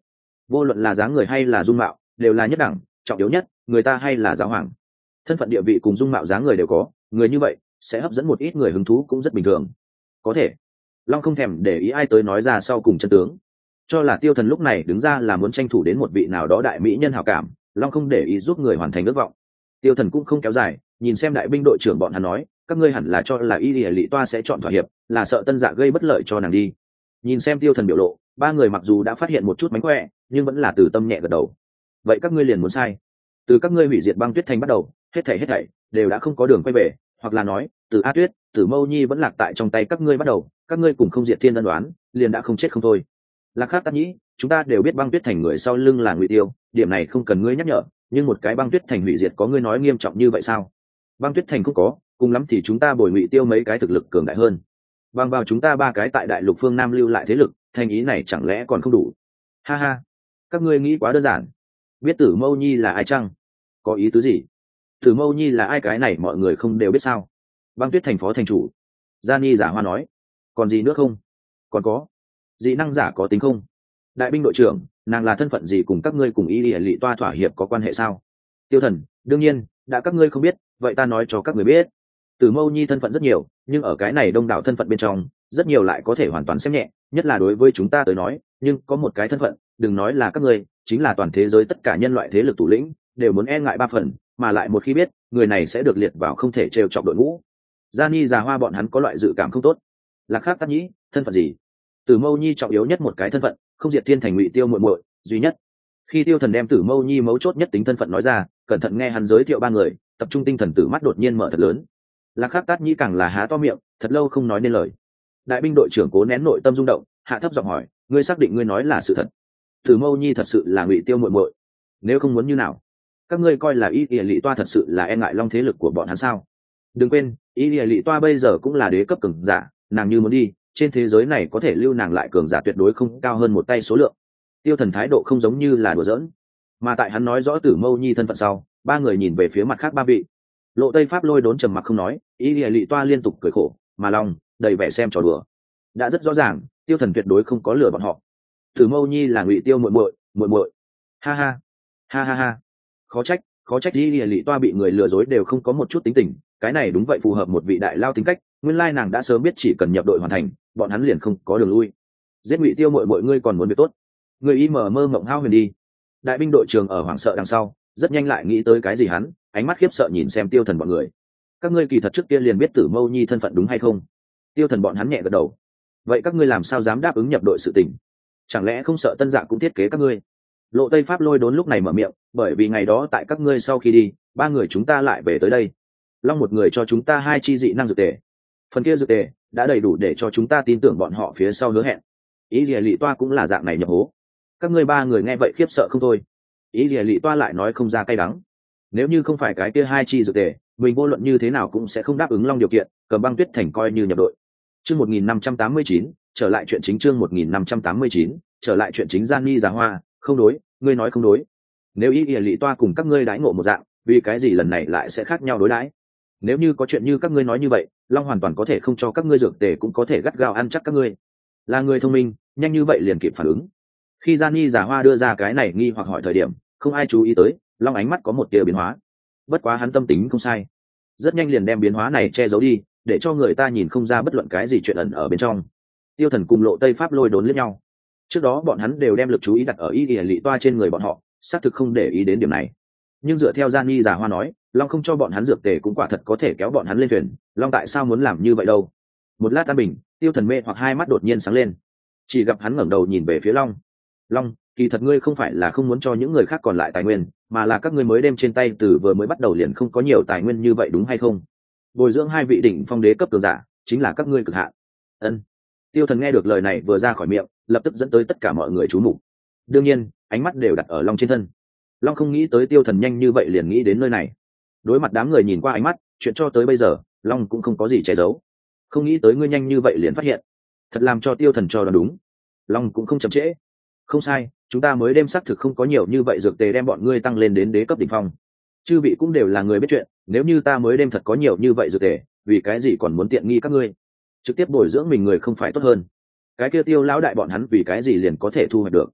vô luận là dáng người hay là dung mạo đều là nhất đẳng, trọng yếu nhất người ta hay là giáo hoàng. Thân phận địa vị cùng dung mạo dáng người đều có, người như vậy sẽ hấp dẫn một ít người hứng thú cũng rất bình thường. Có thể Long không thèm để ý ai tới nói ra sau cùng chân tướng, cho là Tiêu Thần lúc này đứng ra là muốn tranh thủ đến một vị nào đó đại mỹ nhân hảo cảm. Long không để ý giúp người hoàn thành ước vọng. Tiêu Thần cũng không kéo dài, nhìn xem đại binh đội trưởng bọn hắn nói, các ngươi hẳn là cho là y lìa lị toa sẽ chọn thỏa hiệp, là sợ Tân Dạ gây bất lợi cho nàng đi. Nhìn xem Tiêu Thần biểu lộ, ba người mặc dù đã phát hiện một chút mánh khỏe, nhưng vẫn là từ tâm nhẹ gật đầu. Vậy các ngươi liền muốn sai. Từ các ngươi hủy diệt băng tuyết thành bắt đầu, hết thảy hết thảy đều đã không có đường quay về, hoặc là nói từ A Tuyết, Tử Mâu Nhi vẫn lạc tại trong tay các ngươi bắt đầu, các ngươi cùng không diệt thiên ân đoán liền đã không chết không thôi. Lạc Khắc Tát Nhĩ, chúng ta đều biết băng tuyết thành người sau lưng là Ngụy Tiêu, điểm này không cần ngươi nhắc nhở, nhưng một cái băng tuyết thành hủy diệt có ngươi nói nghiêm trọng như vậy sao? Băng tuyết thành không có, cùng lắm thì chúng ta bồi Ngụy Tiêu mấy cái thực lực cường đại hơn, bằng vào chúng ta ba cái tại đại lục phương Nam lưu lại thế lực, thành ý này chẳng lẽ còn không đủ? Ha ha, các ngươi nghĩ quá đơn giản. Biết Tử Mâu Nhi là ai chăng? Có ý tứ gì? Tử Mâu Nhi là ai, cái này mọi người không đều biết sao? Băng tuyết thành phó thành chủ Gia Ni giả hoa nói. Còn gì nữa không? Còn có dị năng giả có tính không? Đại binh đội trưởng, nàng là thân phận gì, cùng các ngươi cùng y lìa lị toa thỏa hiệp có quan hệ sao? Tiêu Thần, đương nhiên, đã các ngươi không biết, vậy ta nói cho các người biết. Tử Mâu Nhi thân phận rất nhiều, nhưng ở cái này đông đảo thân phận bên trong, rất nhiều lại có thể hoàn toàn xem nhẹ, nhất là đối với chúng ta tới nói, nhưng có một cái thân phận, đừng nói là các ngươi, chính là toàn thế giới tất cả nhân loại thế lực thủ lĩnh đều muốn e ngại ba phần, mà lại một khi biết, người này sẽ được liệt vào không thể trêu chọc đội ngũ. Gia Ni già hoa bọn hắn có loại dự cảm không tốt. Lạc Khắc Tát Nhĩ, thân phận gì? Tử Mâu Nhi trọng yếu nhất một cái thân phận, không diệt thiên thành Ngụy Tiêu muội muội duy nhất. Khi Tiêu Thần đem Tử Mâu Nhi mấu chốt nhất tính thân phận nói ra, cẩn thận nghe hắn giới thiệu ba người, tập trung tinh thần, tử mắt đột nhiên mở thật lớn. Lạc Khắc Tát Nhĩ càng là há to miệng, thật lâu không nói nên lời. Đại binh đội trưởng cố nén nội tâm rung động, hạ thấp giọng hỏi, ngươi xác định ngươi nói là sự thật? Tử Mâu Nhi thật sự là Ngụy Tiêu muội muội? Nếu không muốn như nào? Các ngươi coi là y lìa lị toa thật sự là e ngại long thế lực của bọn hắn sao? Đừng quên, y lìa lị toa bây giờ cũng là đế cấp cường giả, nàng như muốn đi, trên thế giới này có thể lưu nàng lại cường giả tuyệt đối không cao hơn một tay số lượng. Tiêu Thần thái độ không giống như là đùa giỡn, mà tại hắn nói rõ Tử Mâu Nhi thân phận sau, ba người nhìn về phía mặt khác ba vị. Lộ Tây Pháp Lôi đốn trầm mặc không nói, y lìa lị toa liên tục cười khổ, mà long đầy vẻ xem trò đùa. Đã rất rõ ràng, Tiêu Thần tuyệt đối không có lừa bọn họ. Tử Mâu Nhi là Ngụy Tiêu muội muội, muội muội. Ha ha, ha ha ha. Khó trách, khó trách y lìa lị toa bị người lừa dối đều không có một chút tính tình, cái này đúng vậy phù hợp một vị đại lao tính cách. Nguyên lai nàng đã sớm biết chỉ cần nhập đội hoàn thành, bọn hắn liền không có đường lui. Giết Ngụy Tiêu muội muội ngươi còn muốn việc tốt? Người y mờ mơ mộng hao huyền đi. Đại binh đội trưởng ở hoảng sợ đằng sau, rất nhanh lại nghĩ tới cái gì, hắn ánh mắt khiếp sợ nhìn xem Tiêu Thần bọn người. Các ngươi kỳ thật trước kia liền biết Tử Mâu Nhi thân phận đúng hay không? Tiêu Thần bọn hắn nhẹ gật đầu. Vậy các ngươi làm sao dám đáp ứng nhập đội sự tình? Chẳng lẽ không sợ Tân Dạ cũng thiết kế các ngươi? Lộ Tây Pháp Lôi đốn lúc này mở miệng, bởi vì ngày đó tại các ngươi sau khi đi, ba người chúng ta lại về tới đây. Long một người cho chúng ta hai chi dị năng dược tề, phần kia dược tề đã đầy đủ để cho chúng ta tin tưởng bọn họ phía sau hứa hẹn. Ý lìa lị toa cũng là dạng này nhập hố. Các ngươi ba người nghe vậy khiếp sợ không thôi. Ý lìa lị toa lại nói không ra cay đắng. Nếu như không phải cái kia hai chi dược tề, mình vô luận như thế nào cũng sẽ không đáp ứng Long điều kiện, cầm băng tuyết thành coi như nhập đội. Chương một nghìn năm trăm tám mươi chín, trở lại chuyện chính. Chương một nghìn năm trăm tám mươi chín, trở lại chuyện chính. Gian Ni già hoa, không đối, ngươi nói không đối. Nếu ý lìa lị toa cùng các ngươi đãi ngộ một dạng, vì cái gì lần này lại sẽ khác nhau đối đãi? Nếu như có chuyện như các ngươi nói như vậy, Long hoàn toàn có thể không cho các ngươi dược tề, cũng có thể gắt gao ăn chắc các ngươi. Là người thông minh, nhanh như vậy liền kịp phản ứng. Khi Gian Ni giả hoa đưa ra cái này nghi hoặc hỏi thời điểm, không ai chú ý tới, Long ánh mắt có một tia biến hóa. Bất quá hắn tâm tính không sai, rất nhanh liền đem biến hóa này che giấu đi, để cho người ta nhìn không ra bất luận cái gì chuyện ẩn ở bên trong. Tiêu Thần cùng Lộ Tây Pháp Lôi đốn liếc nhau. Trước đó bọn hắn đều đem lực chú ý đặt ở y ỉa lị toa trên người bọn họ, xác thực không để ý đến điểm này. Nhưng dựa theo Gian Ni giả hoa nói, Long không cho bọn hắn dược tề cũng quả thật có thể kéo bọn hắn lên thuyền. Long tại sao muốn làm như vậy đâu? Một lát an bình, Tiêu Thần mê hoặc hai mắt đột nhiên sáng lên, chỉ gặp hắn ngẩng đầu nhìn về phía Long. Long, kỳ thật ngươi không phải là không muốn cho những người khác còn lại tài nguyên, mà là các ngươi mới đem trên tay từ vừa mới bắt đầu liền không có nhiều tài nguyên như vậy, đúng hay không? Bồi dưỡng hai vị đỉnh phong đế cấp cường giả chính là các ngươi cực hạn. Ân. Tiêu Thần nghe được lời này vừa ra khỏi miệng, lập tức dẫn tới tất cả mọi người chú mục. Đương nhiên, ánh mắt đều đặt ở Long trên thân. Long không nghĩ tới Tiêu Thần nhanh như vậy liền nghĩ đến nơi này. Đối mặt đám người nhìn qua ánh mắt, chuyện cho tới bây giờ, Long cũng không có gì che giấu. Không nghĩ tới ngươi nhanh như vậy liền phát hiện, thật làm cho Tiêu Thần cho đoán đúng. Long cũng không chậm trễ. Không sai, chúng ta mới đem xác thực không có nhiều như vậy dược tề đem bọn ngươi tăng lên đến đế cấp đỉnh phong. Chư vị cũng đều là người biết chuyện, nếu như ta mới đem thật có nhiều như vậy dược tề, vì cái gì còn muốn tiện nghi các ngươi? Trực tiếp bồi dưỡng mình người không phải tốt hơn? Cái kia Tiêu lão đại bọn hắn vì cái gì liền có thể thu hoạch được?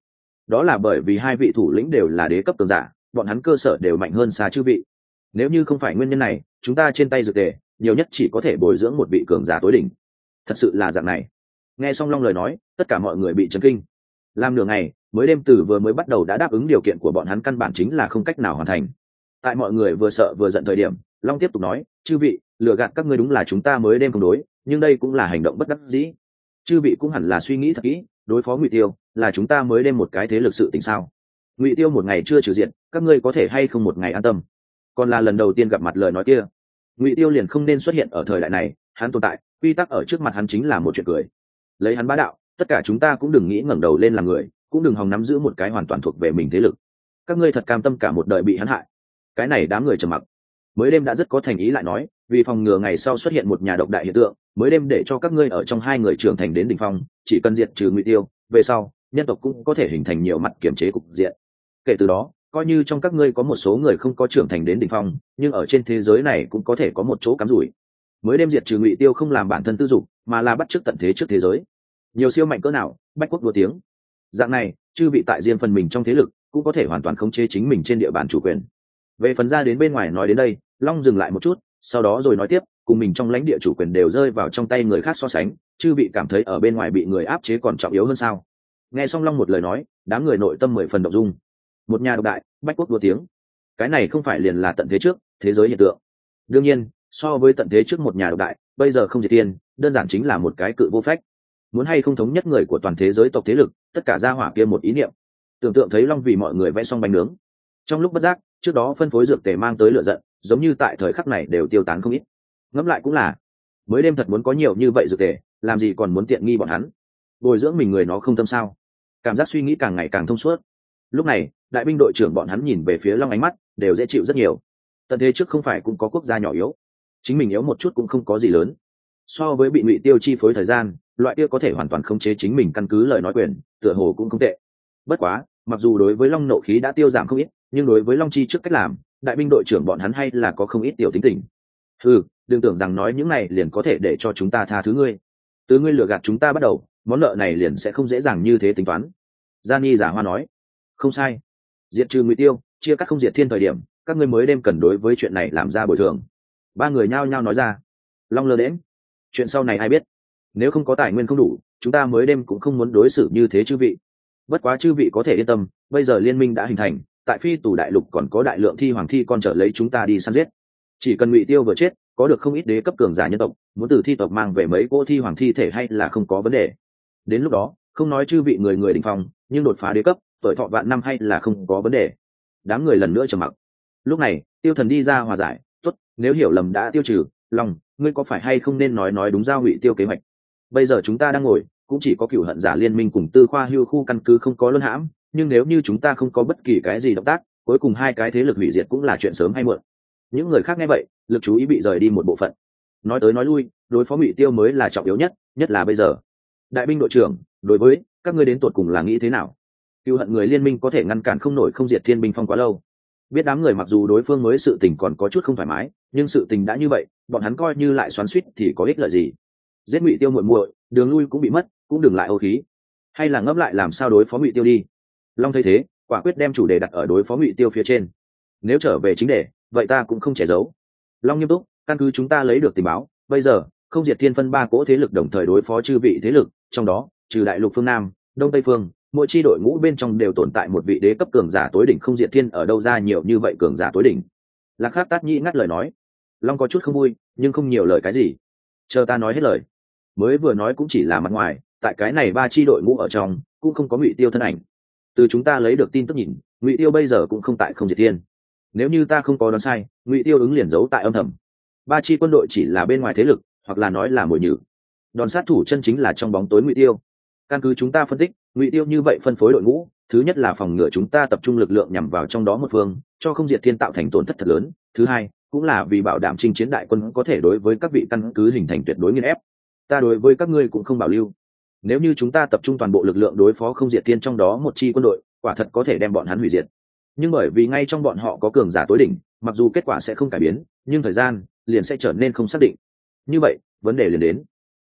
đó là bởi vì hai vị thủ lĩnh đều là đế cấp cường giả, bọn hắn cơ sở đều mạnh hơn xa chư vị. Nếu như không phải nguyên nhân này, chúng ta trên tay dược tề nhiều nhất chỉ có thể bồi dưỡng một vị cường giả tối đỉnh. Thật sự là dạng này. Nghe xong Long lời nói, tất cả mọi người bị chấn kinh. Làm nửa ngày, mới đêm từ vừa mới bắt đầu đã đáp ứng điều kiện của bọn hắn căn bản chính là không cách nào hoàn thành. Tại mọi người vừa sợ vừa giận thời điểm, Long tiếp tục nói, chư vị, lừa gạt các ngươi đúng là chúng ta mới đêm công đối, nhưng đây cũng là hành động bất đắc dĩ. Chư vị cũng hẳn là suy nghĩ thật kỹ, đối phó Ngụy Tiêu là chúng ta mới đêm một cái thế lực sự tình sao? Ngụy Tiêu một ngày chưa trừ diện, các ngươi có thể hay không một ngày an tâm? Còn là lần đầu tiên gặp mặt lời nói kia, Ngụy Tiêu liền không nên xuất hiện ở thời đại này, hắn tồn tại, quy tắc ở trước mặt hắn chính là một chuyện cười. Lấy hắn bá đạo, tất cả chúng ta cũng đừng nghĩ ngẩng đầu lên làm người, cũng đừng hòng nắm giữ một cái hoàn toàn thuộc về mình thế lực. Các ngươi thật cam tâm cả một đời bị hắn hại? Cái này đám người trầm mặc. Mới đêm đã rất có thành ý lại nói, vì phòng ngừa ngày sau xuất hiện một nhà độc đại hiện tượng, mới đêm để cho các ngươi ở trong hai người trưởng thành đến đỉnh phong, chỉ cần diệt trừ Ngụy Tiêu, về sau nhân tộc cũng có thể hình thành nhiều mặt kiểm chế cục diện. Kể từ đó, coi như trong các ngươi có một số người không có trưởng thành đến đỉnh phong, nhưng ở trên thế giới này cũng có thể có một chỗ cắm rủi. Mới đêm diệt trừ Ngụy Tiêu không làm bản thân tư dục, mà là bắt chước tận thế trước thế giới. Nhiều siêu mạnh cỡ nào, bách quốc đua tiếng. Dạng này, chư vị tại riêng phần mình trong thế lực, cũng có thể hoàn toàn khống chế chính mình trên địa bàn chủ quyền. Về phần ra đến bên ngoài nói đến đây, Long dừng lại một chút, sau đó rồi nói tiếp, cùng mình trong lãnh địa chủ quyền đều rơi vào trong tay người khác so sánh, chư vị cảm thấy ở bên ngoài bị người áp chế còn trọng yếu hơn sao? Nghe xong Long một lời nói, đám người nội tâm mười phần động dung. Một nhà độc đại, bách quốc đua tiếng, cái này không phải liền là tận thế trước thế giới hiện tượng? Đương nhiên, so với tận thế trước một nhà độc đại, bây giờ không diệt thiên, đơn giản chính là một cái cự vô phách. Muốn hay không thống nhất người của toàn thế giới tộc thế lực, tất cả gia hỏa kia một ý niệm. Tưởng tượng thấy Long vì mọi người vẽ xong bánh nướng. Trong lúc bất giác, trước đó phân phối dược tề mang tới lửa giận, giống như tại thời khắc này đều tiêu tán không ít. Ngẫm lại cũng là, mới đêm thật muốn có nhiều như vậy dược tề, làm gì còn muốn tiện nghi bọn hắn? Bồi dưỡng mình người nó không tâm sao? Cảm giác suy nghĩ càng ngày càng thông suốt. Lúc này, đại binh đội trưởng bọn hắn nhìn về phía Long ánh mắt đều dễ chịu rất nhiều. Tận thế trước không phải cũng có quốc gia nhỏ yếu, chính mình yếu một chút cũng không có gì lớn. So với bị Ngụy Tiêu chi phối thời gian, loại kia có thể hoàn toàn khống chế chính mình căn cứ lời nói quyền, tựa hồ cũng không tệ. Bất quá, mặc dù đối với Long nộ khí đã tiêu giảm không ít, nhưng đối với Long chi trước cách làm, đại binh đội trưởng bọn hắn hay là có không ít tiểu tính tình. Ừ, đừng tưởng rằng nói những này liền có thể để cho chúng ta tha thứ ngươi. Từ ngươi lừa gạt chúng ta bắt đầu, món nợ này liền sẽ không dễ dàng như thế tính toán. Gianni giả hoa nói, không sai. Diệt trừ Ngụy Tiêu, chia cắt không diệt thiên thời điểm, các ngươi mới đêm cần đối với chuyện này làm ra bồi thường. Ba người nhao nhao nói ra. Long lơ đễnh, chuyện sau này ai biết? Nếu không có tài nguyên không đủ, chúng ta mới đêm cũng không muốn đối xử như thế chư vị. Bất quá chư vị có thể yên tâm, bây giờ liên minh đã hình thành, tại phi tù đại lục còn có đại lượng thi hoàng thi con trở lấy chúng ta đi săn giết. Chỉ cần Ngụy Tiêu vừa chết, có được không ít đế cấp cường giả nhân tộc, muốn từ thi tộc mang về mấy cỗ thi hoàng thi thể hay là không có vấn đề. Đến lúc đó, không nói chư vị người người đỉnh phong, nhưng đột phá đế cấp, tuổi thọ vạn năm hay là không có vấn đề. Đám người lần nữa trầm mặc. Lúc này, Tiêu Thần đi ra hòa giải, tốt, nếu hiểu lầm đã tiêu trừ, Long, ngươi có phải hay không nên nói nói đúng giao Ngụy Tiêu kế hoạch? Bây giờ chúng ta đang ngồi, cũng chỉ có cửu hận giả liên minh cùng tư khoa hưu khu căn cứ không có luân hãm, nhưng nếu như chúng ta không có bất kỳ cái gì động tác, cuối cùng hai cái thế lực hủy diệt cũng là chuyện sớm hay muộn. Những người khác nghe vậy, lực chú ý bị rời đi một bộ phận. Nói tới nói lui, đối phó Ngụy Tiêu mới là trọng yếu nhất, nhất là bây giờ. Đại binh đội trưởng, đối với các ngươi đến tột cùng là nghĩ thế nào? Cửu hận người liên minh có thể ngăn cản không nổi không diệt thiên binh phong quá lâu. Biết đám người mặc dù đối phương mới sự tình còn có chút không thoải mái, nhưng sự tình đã như vậy, bọn hắn coi như lại xoắn xuýt thì có ích lợi gì? Giết Ngụy Tiêu muội muội, đường lui cũng bị mất, cũng đừng lại ô khí. Hay là ngẫm lại làm sao đối phó Ngụy Tiêu đi. Long thấy thế, quả quyết đem chủ đề đặt ở đối phó Ngụy Tiêu phía trên. Nếu trở về chính đề, vậy ta cũng không che giấu. Long nghiêm túc, căn cứ chúng ta lấy được tình báo, bây giờ không diệt thiên phân ba cỗ thế lực đồng thời đối phó chư vị thế lực, trong đó trừ đại lục phương Nam, Đông Tây phương, mỗi chi đội ngũ bên trong đều tồn tại một vị đế cấp cường giả tối đỉnh. Không diệt thiên ở đâu ra nhiều như vậy cường giả tối đỉnh? Lạc Khắc Tát Nhĩ ngắt lời nói. Long có chút không vui, nhưng không nhiều lời cái gì. Chờ ta nói hết lời. Mới vừa nói cũng chỉ là mặt ngoài, tại cái này ba chi đội ngũ ở trong cũng không có Ngụy Tiêu thân ảnh. Từ chúng ta lấy được tin tức nhìn, Ngụy Tiêu bây giờ cũng không tại không diệt thiên. Nếu như ta không có đoán sai, Ngụy Tiêu ứng liền giấu tại âm thầm. Ba chi quân đội chỉ là bên ngoài thế lực, hoặc là nói là mồi nhử. Đòn sát thủ chân chính là trong bóng tối Ngụy Tiêu. Căn cứ chúng ta phân tích, Ngụy Tiêu như vậy phân phối đội ngũ, thứ nhất là phòng ngừa chúng ta tập trung lực lượng nhằm vào trong đó một phương, cho không diệt thiên tạo thành tổn thất thật lớn. Thứ hai, cũng là vì bảo đảm chinh chiến đại quân có thể đối với các vị căn cứ hình thành tuyệt đối nghiền ép. Ta đối với các ngươi cũng không bảo lưu. Nếu như chúng ta tập trung toàn bộ lực lượng đối phó không diệt thiên trong đó một chi quân đội, quả thật có thể đem bọn hắn hủy diệt. Nhưng bởi vì ngay trong bọn họ có cường giả tối đỉnh, mặc dù kết quả sẽ không cải biến, nhưng thời gian liền sẽ trở nên không xác định. Như vậy, vấn đề liền đến.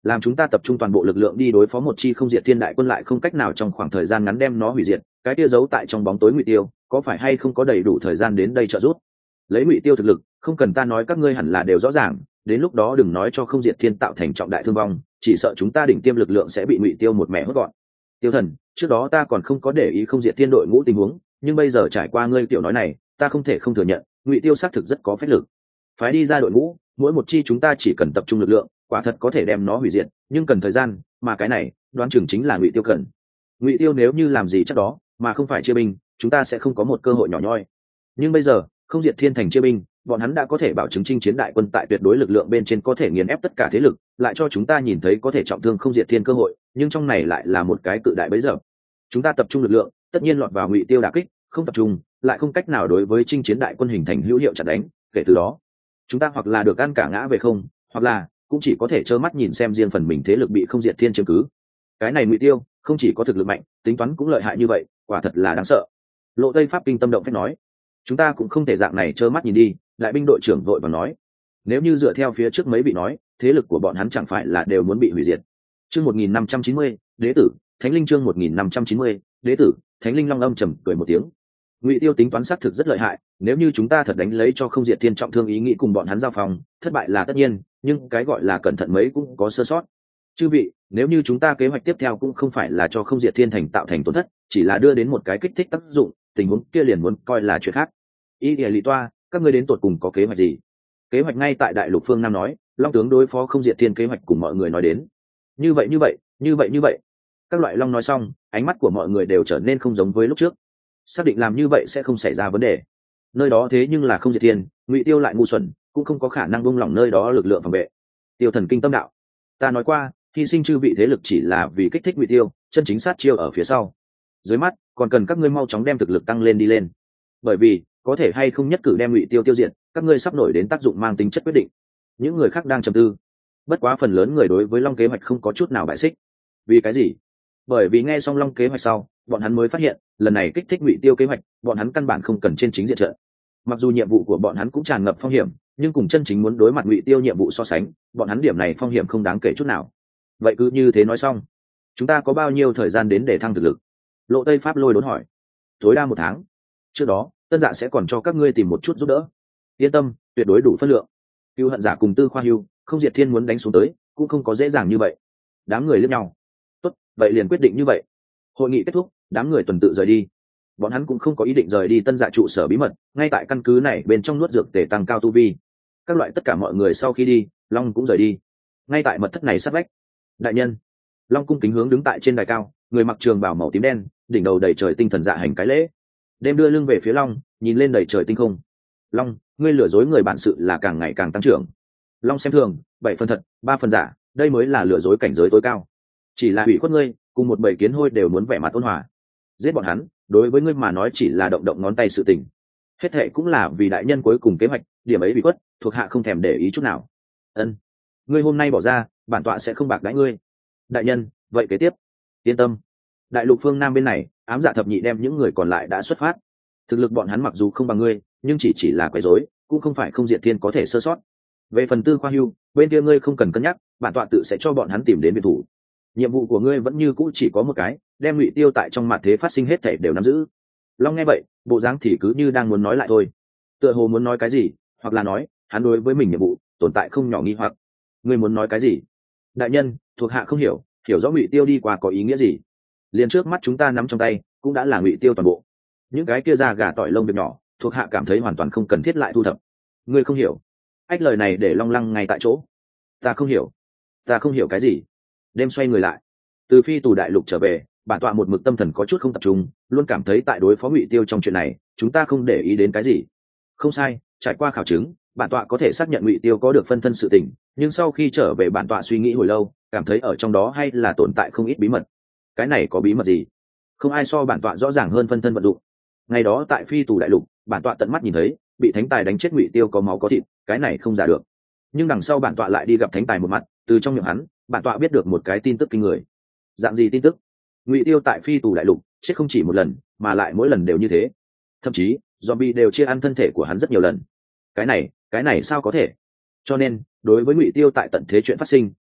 làm chúng ta tập trung toàn bộ lực lượng đi đối phó một chi không diệt thiên đại quân lại không cách nào trong khoảng thời gian ngắn đem nó hủy diệt, cái kia giấu tại trong bóng tối Ngụy Tiêu có phải hay không có đầy đủ thời gian đến đây trợ giúp? Lấy Ngụy Tiêu thực lực, không cần ta nói các ngươi hẳn là đều rõ ràng, đến lúc đó đừng nói cho không diệt thiên tạo thành trọng đại thương vong, chỉ sợ chúng ta đỉnh tiêm lực lượng sẽ bị Ngụy Tiêu một mẻ hốt gọn. Tiêu Thần, trước đó ta còn không có để ý không diệt thiên đội ngũ tình huống, nhưng bây giờ trải qua ngươi tiểu nói này, ta không thể không thừa nhận, Ngụy Tiêu xác thực rất có phách lực. Phái đi ra đội ngũ, mỗi một chi chúng ta chỉ cần tập trung lực lượng, quả thật có thể đem nó hủy diệt, nhưng cần thời gian, mà cái này, đoán chừng chính là Ngụy Tiêu cần. Ngụy Tiêu nếu như làm gì chắc đó, mà không phải chia binh, chúng ta sẽ không có một cơ hội nhỏ nhoi. Nhưng bây giờ, không diệt thiên thành chia binh, bọn hắn đã có thể bảo chứng chinh chiến đại quân tại tuyệt đối lực lượng bên trên có thể nghiền ép tất cả thế lực, lại cho chúng ta nhìn thấy có thể trọng thương không diệt thiên cơ hội, nhưng trong này lại là một cái cự đại bấy giờ. Chúng ta tập trung lực lượng, tất nhiên lọt vào Ngụy Tiêu đả kích, không tập trung, lại không cách nào đối với chinh chiến đại quân hình thành hữu hiệu chặn đánh, kể từ đó, chúng ta hoặc là được ăn cả ngã về không, hoặc là cũng chỉ có thể trơ mắt nhìn xem riêng phần mình thế lực bị không diệt thiên chiếm cứ. Cái này Ngụy Tiêu không chỉ có thực lực mạnh, tính toán cũng lợi hại như vậy, quả thật là đáng sợ. Lộ Tây Pháp kinh tâm động phách nói, chúng ta cũng không thể dạng này trơ mắt nhìn đi. Đại binh đội trưởng vội và nói, nếu như dựa theo phía trước mấy vị nói, thế lực của bọn hắn chẳng phải là đều muốn bị hủy diệt. Chương một nghìn năm trăm chín mươi, đế tử thánh linh. Chương một nghìn năm trăm chín mươi, đế tử thánh linh. Long âm trầm cười một tiếng, Ngụy Tiêu tính toán xác thực rất lợi hại, nếu như chúng ta thật đánh lấy cho không diệt thiên trọng thương ý nghĩ cùng bọn hắn giao phòng, thất bại là tất nhiên, nhưng cái gọi là cẩn thận mấy cũng có sơ sót. Chư vị, nếu như chúng ta kế hoạch tiếp theo cũng không phải là cho không diệt thiên thành tạo thành tổn thất, chỉ là đưa đến một cái kích thích tác dụng, tình huống kia liền muốn coi là chuyện khác. Ý địa lý toa, các ngươi đến tột cùng có kế hoạch gì? Kế hoạch ngay tại đại lục phương Nam nói, Long tướng đối phó không diệt thiên kế hoạch cùng mọi người nói đến. Như vậy như vậy, như vậy như vậy. Các loại Long nói xong, ánh mắt của mọi người đều trở nên không giống với lúc trước. Xác định làm như vậy sẽ không xảy ra vấn đề. Nơi đó thế nhưng là không diệt thiên, Ngụy Tiêu lại ngu xuẩn, cũng không có khả năng buông lỏng nơi đó lực lượng phòng vệ. Tiêu Thần kinh tâm đạo, ta nói qua, hy sinh chư vị thế lực chỉ là vì kích thích Ngụy Tiêu, chân chính sát chiêu ở phía sau. Dưới mắt, còn cần các ngươi mau chóng đem thực lực tăng lên đi lên. Bởi vì, có thể hay không nhất cử đem Ngụy Tiêu tiêu diệt, các ngươi sắp nổi đến tác dụng mang tính chất quyết định. Những người khác đang trầm tư. Bất quá phần lớn người đối với Long kế hoạch không có chút nào bại xích. Vì cái gì? Bởi vì nghe xong Long kế hoạch sau, bọn hắn mới phát hiện, lần này kích thích Ngụy Tiêu kế hoạch, bọn hắn căn bản không cần trên chính diện trận. Mặc dù nhiệm vụ của bọn hắn cũng tràn ngập phong hiểm, nhưng cùng chân chính muốn đối mặt Ngụy Tiêu nhiệm vụ so sánh, bọn hắn điểm này phong hiểm không đáng kể chút nào. Vậy cứ như thế nói xong, chúng ta có bao nhiêu thời gian đến để thăng thực lực? Lộ Tây Pháp lôi đốn hỏi. Tối đa một tháng. Trước đó, Tân Dạ sẽ còn cho các ngươi tìm một chút giúp đỡ. Yên tâm, tuyệt đối đủ phân lượng. Cưu Hận Giả cùng Tư Khoa Hưu, không diệt thiên muốn đánh xuống tới, cũng không có dễ dàng như vậy. Đám người liếc nhau. Tốt, vậy liền quyết định như vậy. Hội nghị kết thúc, đám người tuần tự rời đi. Bọn hắn cũng không có ý định rời đi Tân Dạ trụ sở bí mật, ngay tại căn cứ này bên trong nuốt dược tề tăng cao tu vi. Các loại tất cả mọi người sau khi đi, Long cũng rời đi. Ngay tại mật thất này sát vách. Đại nhân. Long cung kính hướng đứng tại trên đài cao, người mặc trường bào màu tím đen, đỉnh đầu đầy trời tinh thần dạ hành cái lễ. Đêm đưa lưng về phía Long, nhìn lên đầy trời tinh không. Long, ngươi lừa dối người bản sự là càng ngày càng tăng trưởng. Long xem thường, bảy phần thật, ba phần giả, đây mới là lừa dối cảnh giới tối cao. Chỉ là hủy khuất ngươi, cùng một bầy kiến hôi đều muốn vẻ mặt ôn hòa. Giết bọn hắn, đối với ngươi mà nói chỉ là động động ngón tay sự tình. Hết thệ cũng là vì đại nhân cuối cùng kế hoạch, điểm ấy bị khuất, thuộc hạ không thèm để ý chút nào. Ân, ngươi hôm nay bỏ ra, bản tọa sẽ không bạc đãi ngươi. Đại nhân, vậy kế tiếp, yên tâm. Đại lục phương Nam bên này, ám dạ thập nhị đem những người còn lại đã xuất phát. Thực lực bọn hắn mặc dù không bằng ngươi, nhưng chỉ chỉ là quấy rối, cũng không phải không diệt thiên có thể sơ sót. Về phần Tư Khoa Hưu, bên kia ngươi không cần cân nhắc, bản tọa tự sẽ cho bọn hắn tìm đến biệt thủ. Nhiệm vụ của ngươi vẫn như cũ chỉ có một cái, đem Ngụy Tiêu tại trong mặt thế phát sinh hết thảy đều nắm giữ. Long nghe vậy, bộ dáng thì cứ như đang muốn nói lại thôi. Tựa hồ muốn nói cái gì, hoặc là nói, hắn đối với mình nhiệm vụ tồn tại không nhỏ nghi hoặc. Ngươi muốn nói cái gì? Đại nhân, thuộc hạ không hiểu, hiểu rõ Ngụy Tiêu đi qua có ý nghĩa gì. Liền trước mắt chúng ta nắm trong tay, cũng đã là Ngụy Tiêu toàn bộ. Những cái kia ra gà tỏi lông việc nhỏ, thuộc hạ cảm thấy hoàn toàn không cần thiết lại thu thập. Ngươi không hiểu? Ách lời này để Long lăng ngay tại chỗ. Ta không hiểu. Ta không hiểu cái gì? Đêm xoay người lại, từ phi tù đại lục trở về, bản tọa một mực tâm thần có chút không tập trung, luôn cảm thấy tại đối phó Ngụy Tiêu trong chuyện này, chúng ta không để ý đến cái gì. Không sai, trải qua khảo chứng, bản tọa có thể xác nhận Ngụy Tiêu có được phân thân sự tình, nhưng sau khi trở về bản tọa suy nghĩ hồi lâu, cảm thấy ở trong đó hay là tồn tại không ít bí mật. Cái này có bí mật gì? Không ai so bản tọa rõ ràng hơn phân thân vận dụng. Ngày đó tại phi tù đại lục, bản tọa tận mắt nhìn thấy, bị thánh tài đánh chết Ngụy Tiêu có máu có thịt, cái này không giả được. Nhưng đằng sau bản tọa lại đi gặp thánh tài một mặt, từ trong miệng hắn, bản tọa biết được một cái tin tức kinh người. Dạng gì tin tức? Ngụy Tiêu tại phi tù đại lục chết không chỉ một lần, mà lại mỗi lần đều như thế. Thậm chí, zombie đều chia ăn thân thể của hắn rất nhiều lần. Cái này, cái này sao có thể? Cho nên, đối với Ngụy Tiêu tại tận thế chuyện phát sinh,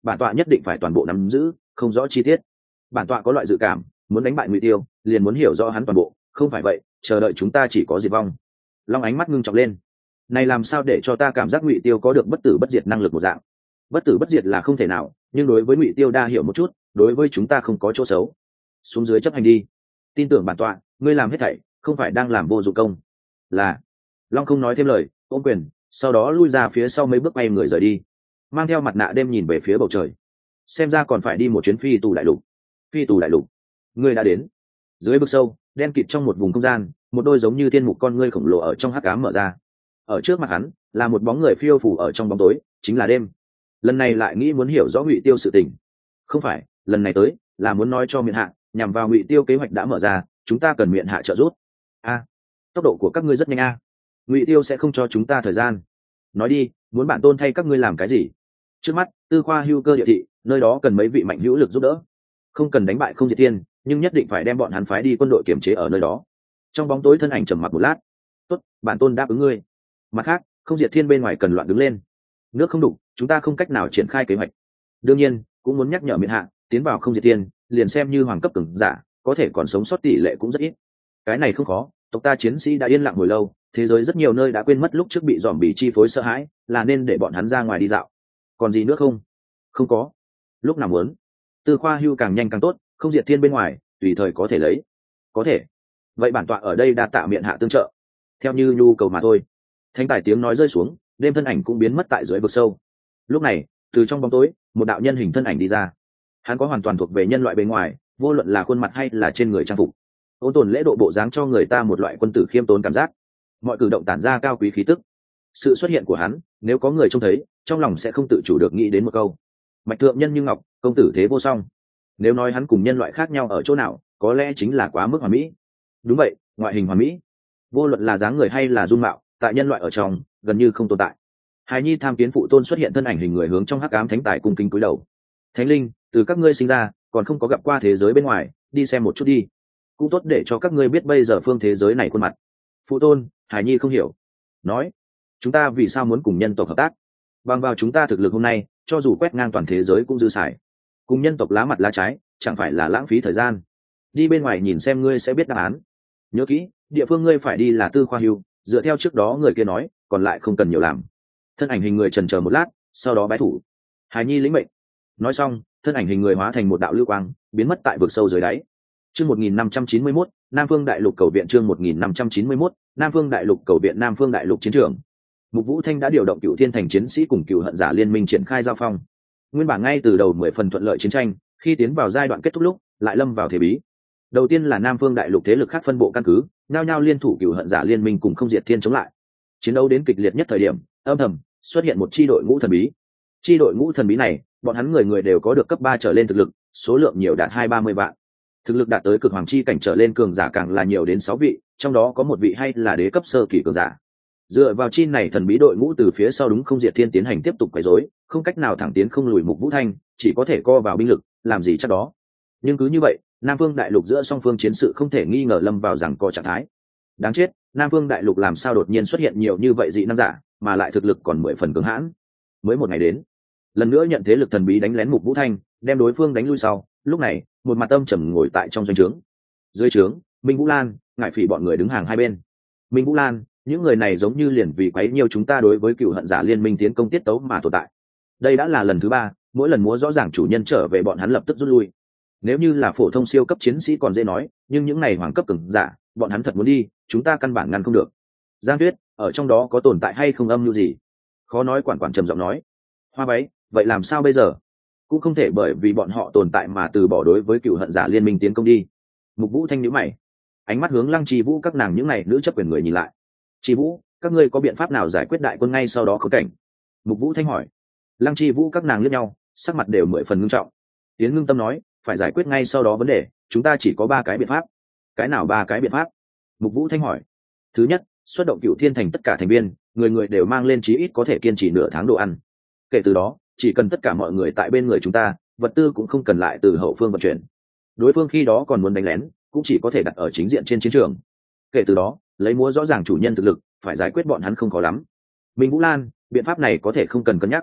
bản tọa nhất định phải toàn bộ nắm giữ, không rõ chi tiết. Bản tọa có loại dự cảm, muốn đánh bại Ngụy Tiêu liền muốn hiểu rõ hắn toàn bộ, không phải vậy chờ đợi chúng ta chỉ có diệt vong. Long ánh mắt ngưng trọng lên. Này làm sao để cho ta cảm giác Ngụy Tiêu có được bất tử bất diệt năng lực một dạng. Bất tử bất diệt là không thể nào, nhưng đối với Ngụy Tiêu đa hiểu một chút, đối với chúng ta không có chỗ xấu. Xuống dưới chấp hành đi. Tin tưởng bản tọa, ngươi làm hết thảy không phải đang làm vô dụng công. Là. Long không nói thêm lời, ôm quyền, sau đó lui ra phía sau mấy bước bay người rời đi, mang theo mặt nạ đêm nhìn về phía bầu trời. Xem ra còn phải đi một chuyến phi tù đại lục. Phi tù đại lục, ngươi đã đến. Dưới vực sâu đen kịt trong một vùng không gian, một đôi giống như thiên mục con ngươi khổng lồ ở trong hắc ám mở ra. Ở trước mặt hắn là một bóng người phiêu phù ở trong bóng tối, chính là đêm. Lần này lại nghĩ muốn hiểu rõ Ngụy Tiêu sự tình. Không phải, lần này tới là muốn nói cho miện hạ, nhằm vào Ngụy Tiêu kế hoạch đã mở ra, chúng ta cần miện hạ trợ giúp. A, tốc độ của các ngươi rất nhanh a. Ngụy Tiêu sẽ không cho chúng ta thời gian. Nói đi, muốn bản tôn thay các ngươi làm cái gì? Trước mắt Tư Khoa hưu cơ địa thị, nơi đó cần mấy vị mạnh hữu lực giúp đỡ. Không cần đánh bại Không Diệt Thiên, nhưng nhất định phải đem bọn hắn phái đi quân đội kiểm chế ở nơi đó. Trong bóng tối thân ảnh trầm mặc một lát. Tốt, bản tôn đáp ứng ngươi. Mặt khác, Không Diệt Thiên bên ngoài cần loạn đứng lên. Nước không đủ, chúng ta không cách nào triển khai kế hoạch. Đương nhiên cũng muốn nhắc nhở miện hạ, tiến vào Không Diệt Thiên liền xem như hoàng cấp cường giả, có thể còn sống sót tỷ lệ cũng rất ít. Cái này không khó, tộc ta chiến sĩ đã yên lặng hồi lâu, thế giới rất nhiều nơi đã quên mất lúc trước bị dòm bị chi phối sợ hãi, là nên để bọn hắn ra ngoài đi dạo. Còn gì nữa không? Không có. Lúc nào muốn. Tư Khoa hưu càng nhanh càng tốt, Không Diệt Thiên bên ngoài tùy thời có thể lấy. Có thể. Vậy bản tọa ở đây đã tạ miện hạ tương trợ, theo như nhu cầu mà thôi. Thánh tài tiếng nói rơi xuống, đêm thân ảnh cũng biến mất tại dưới vực sâu. Lúc này từ trong bóng tối một đạo nhân hình thân ảnh đi ra. Hắn có hoàn toàn thuộc về nhân loại bên ngoài, vô luận là khuôn mặt hay là trên người trang phục, ôn tồn lễ độ bộ dáng cho người ta một loại quân tử khiêm tốn cảm giác. Mọi cử động tản ra cao quý khí tức. Sự xuất hiện của hắn, nếu có người trông thấy, trong lòng sẽ không tự chủ được nghĩ đến một câu: mạch thượng nhân như ngọc, công tử thế vô song. Nếu nói hắn cùng nhân loại khác nhau ở chỗ nào, có lẽ chính là quá mức hoàn mỹ. Đúng vậy, ngoại hình hoàn mỹ. Vô luận là dáng người hay là dung mạo, tại nhân loại ở trong gần như không tồn tại. Hài nhi tham kiến phụ tôn xuất hiện thân ảnh hình người hướng trong hắc ám thánh tài cung kính cúi đầu. Thánh linh, từ các ngươi sinh ra còn không có gặp qua thế giới bên ngoài, đi xem một chút đi, cũng tốt để cho các ngươi biết bây giờ phương thế giới này khuôn mặt. Phụ tôn, Hài nhi không hiểu. Nói, chúng ta vì sao muốn cùng nhân tộc hợp tác? Bằng vào chúng ta thực lực hôm nay, cho dù quét ngang toàn thế giới cũng dư xài. Cùng nhân tộc lá mặt lá trái, chẳng phải là lãng phí thời gian. Đi bên ngoài nhìn xem ngươi sẽ biết đáp án. Nhớ kỹ, địa phương ngươi phải đi là Tư Khoa hưu, dựa theo trước đó người kia nói, còn lại không cần nhiều làm. Thân ảnh hình người chần chờ một lát, sau đó bái thủ. Hài nhi lĩnh mệnh. Nói xong, thân ảnh hình người hóa thành một đạo lưu quang, biến mất tại vực sâu dưới đáy. Chương một nghìn năm trăm chín mươi mốt, Nam Phương Đại Lục cầu viện. Chương một nghìn năm trăm chín mươi mốt, Nam Phương Đại Lục cầu viện. Nam Phương Đại Lục chiến trường. Mục Vũ Thanh đã điều động Cựu Thiên Thành chiến sĩ cùng Cựu Hận Giả liên minh triển khai giao phong. Nguyên bản ngay từ đầu mười phần thuận lợi chiến tranh, khi tiến vào giai đoạn kết thúc lúc, lại lâm vào thế bí. Đầu tiên là Nam Phương Đại Lục thế lực khác phân bộ căn cứ, nhao nhao liên thủ Cựu Hận Giả liên minh cùng Không Diệt Thiên chống lại. Chiến đấu đến kịch liệt nhất thời điểm, âm thầm xuất hiện một chi đội ngũ thần bí. Chi đội ngũ thần bí này, bọn hắn người người đều có được cấp ba trở lên thực lực, số lượng nhiều đạt hai ba mươi vạn. Thực lực đạt tới cực hoàng chi cảnh trở lên cường giả càng là nhiều đến sáu vị, trong đó có một vị hay là đế cấp sơ kỳ cường giả. Dựa vào chi này thần bí đội ngũ từ phía sau đúng Không Diệt Thiên tiến hành tiếp tục quấy rối, không cách nào thẳng tiến không lùi. Mục Vũ Thanh chỉ có thể co vào binh lực, làm gì chắc đó. Nhưng cứ như vậy, Nam Phương Đại Lục giữa song phương chiến sự không thể nghi ngờ lâm vào rằng co trạng thái. Đáng chết, Nam Phương Đại Lục làm sao đột nhiên xuất hiện nhiều như vậy dị năng giả, mà lại thực lực còn mười phần cường hãn. Mới một ngày đến, lần nữa nhận thế lực thần bí đánh lén Mục Vũ Thanh, đem đối phương đánh lui sau. Lúc này, một mặt âm trầm ngồi tại trong doanh trướng. Dưới trướng, Minh Vũ Lan, Ngải Phỉ bọn người đứng hàng hai bên. Minh Vũ Lan, những người này giống như liền vì quấy nhiều chúng ta đối với Cựu Hận Giả liên minh tiến công tiết tấu mà tồn tại. Đây đã là lần thứ ba, mỗi lần múa rõ ràng chủ nhân trở về bọn hắn lập tức rút lui. Nếu như là phổ thông siêu cấp chiến sĩ còn dễ nói, nhưng những này hoàng cấp cường giả, bọn hắn thật muốn đi, chúng ta căn bản ngăn không được. Giang Tuyết, ở trong đó có tồn tại hay không âm mưu gì? Khó nói. Quản quản trầm giọng nói. Hoa váy, vậy làm sao bây giờ? Cũng không thể bởi vì bọn họ tồn tại mà từ bỏ đối với Cựu Hận Giả liên minh tiến công đi. Mục Vũ Thanh nhíu mày, ánh mắt hướng Lăng Trì Vũ các nàng những này nữ chấp quyền người nhìn lại. Trì Vũ, các ngươi có biện pháp nào giải quyết đại quân ngay sau đó khốn cảnh? Mục Vũ Thanh hỏi. Lăng Trì Vũ các nàng liếc nhau, sắc mặt đều mười phần ngưng trọng. Tiến Ngưng Tâm nói, phải giải quyết ngay sau đó vấn đề, chúng ta chỉ có ba cái biện pháp. Cái nào ba cái biện pháp? Mục Vũ Thanh hỏi. Thứ nhất, xuất động Cựu Thiên Thành tất cả thành viên, người người đều mang lên chí ít có thể kiên trì nửa tháng đồ ăn. Kể từ đó, chỉ cần tất cả mọi người tại bên người chúng ta, vật tư cũng không cần lại từ hậu phương vận chuyển. Đối phương khi đó còn muốn đánh lén, cũng chỉ có thể đặt ở chính diện trên chiến trường. Kể từ đó, lấy múa rõ ràng chủ nhân thực lực, phải giải quyết bọn hắn không khó lắm. Minh Vũ Lan, biện pháp này có thể không cần cân nhắc.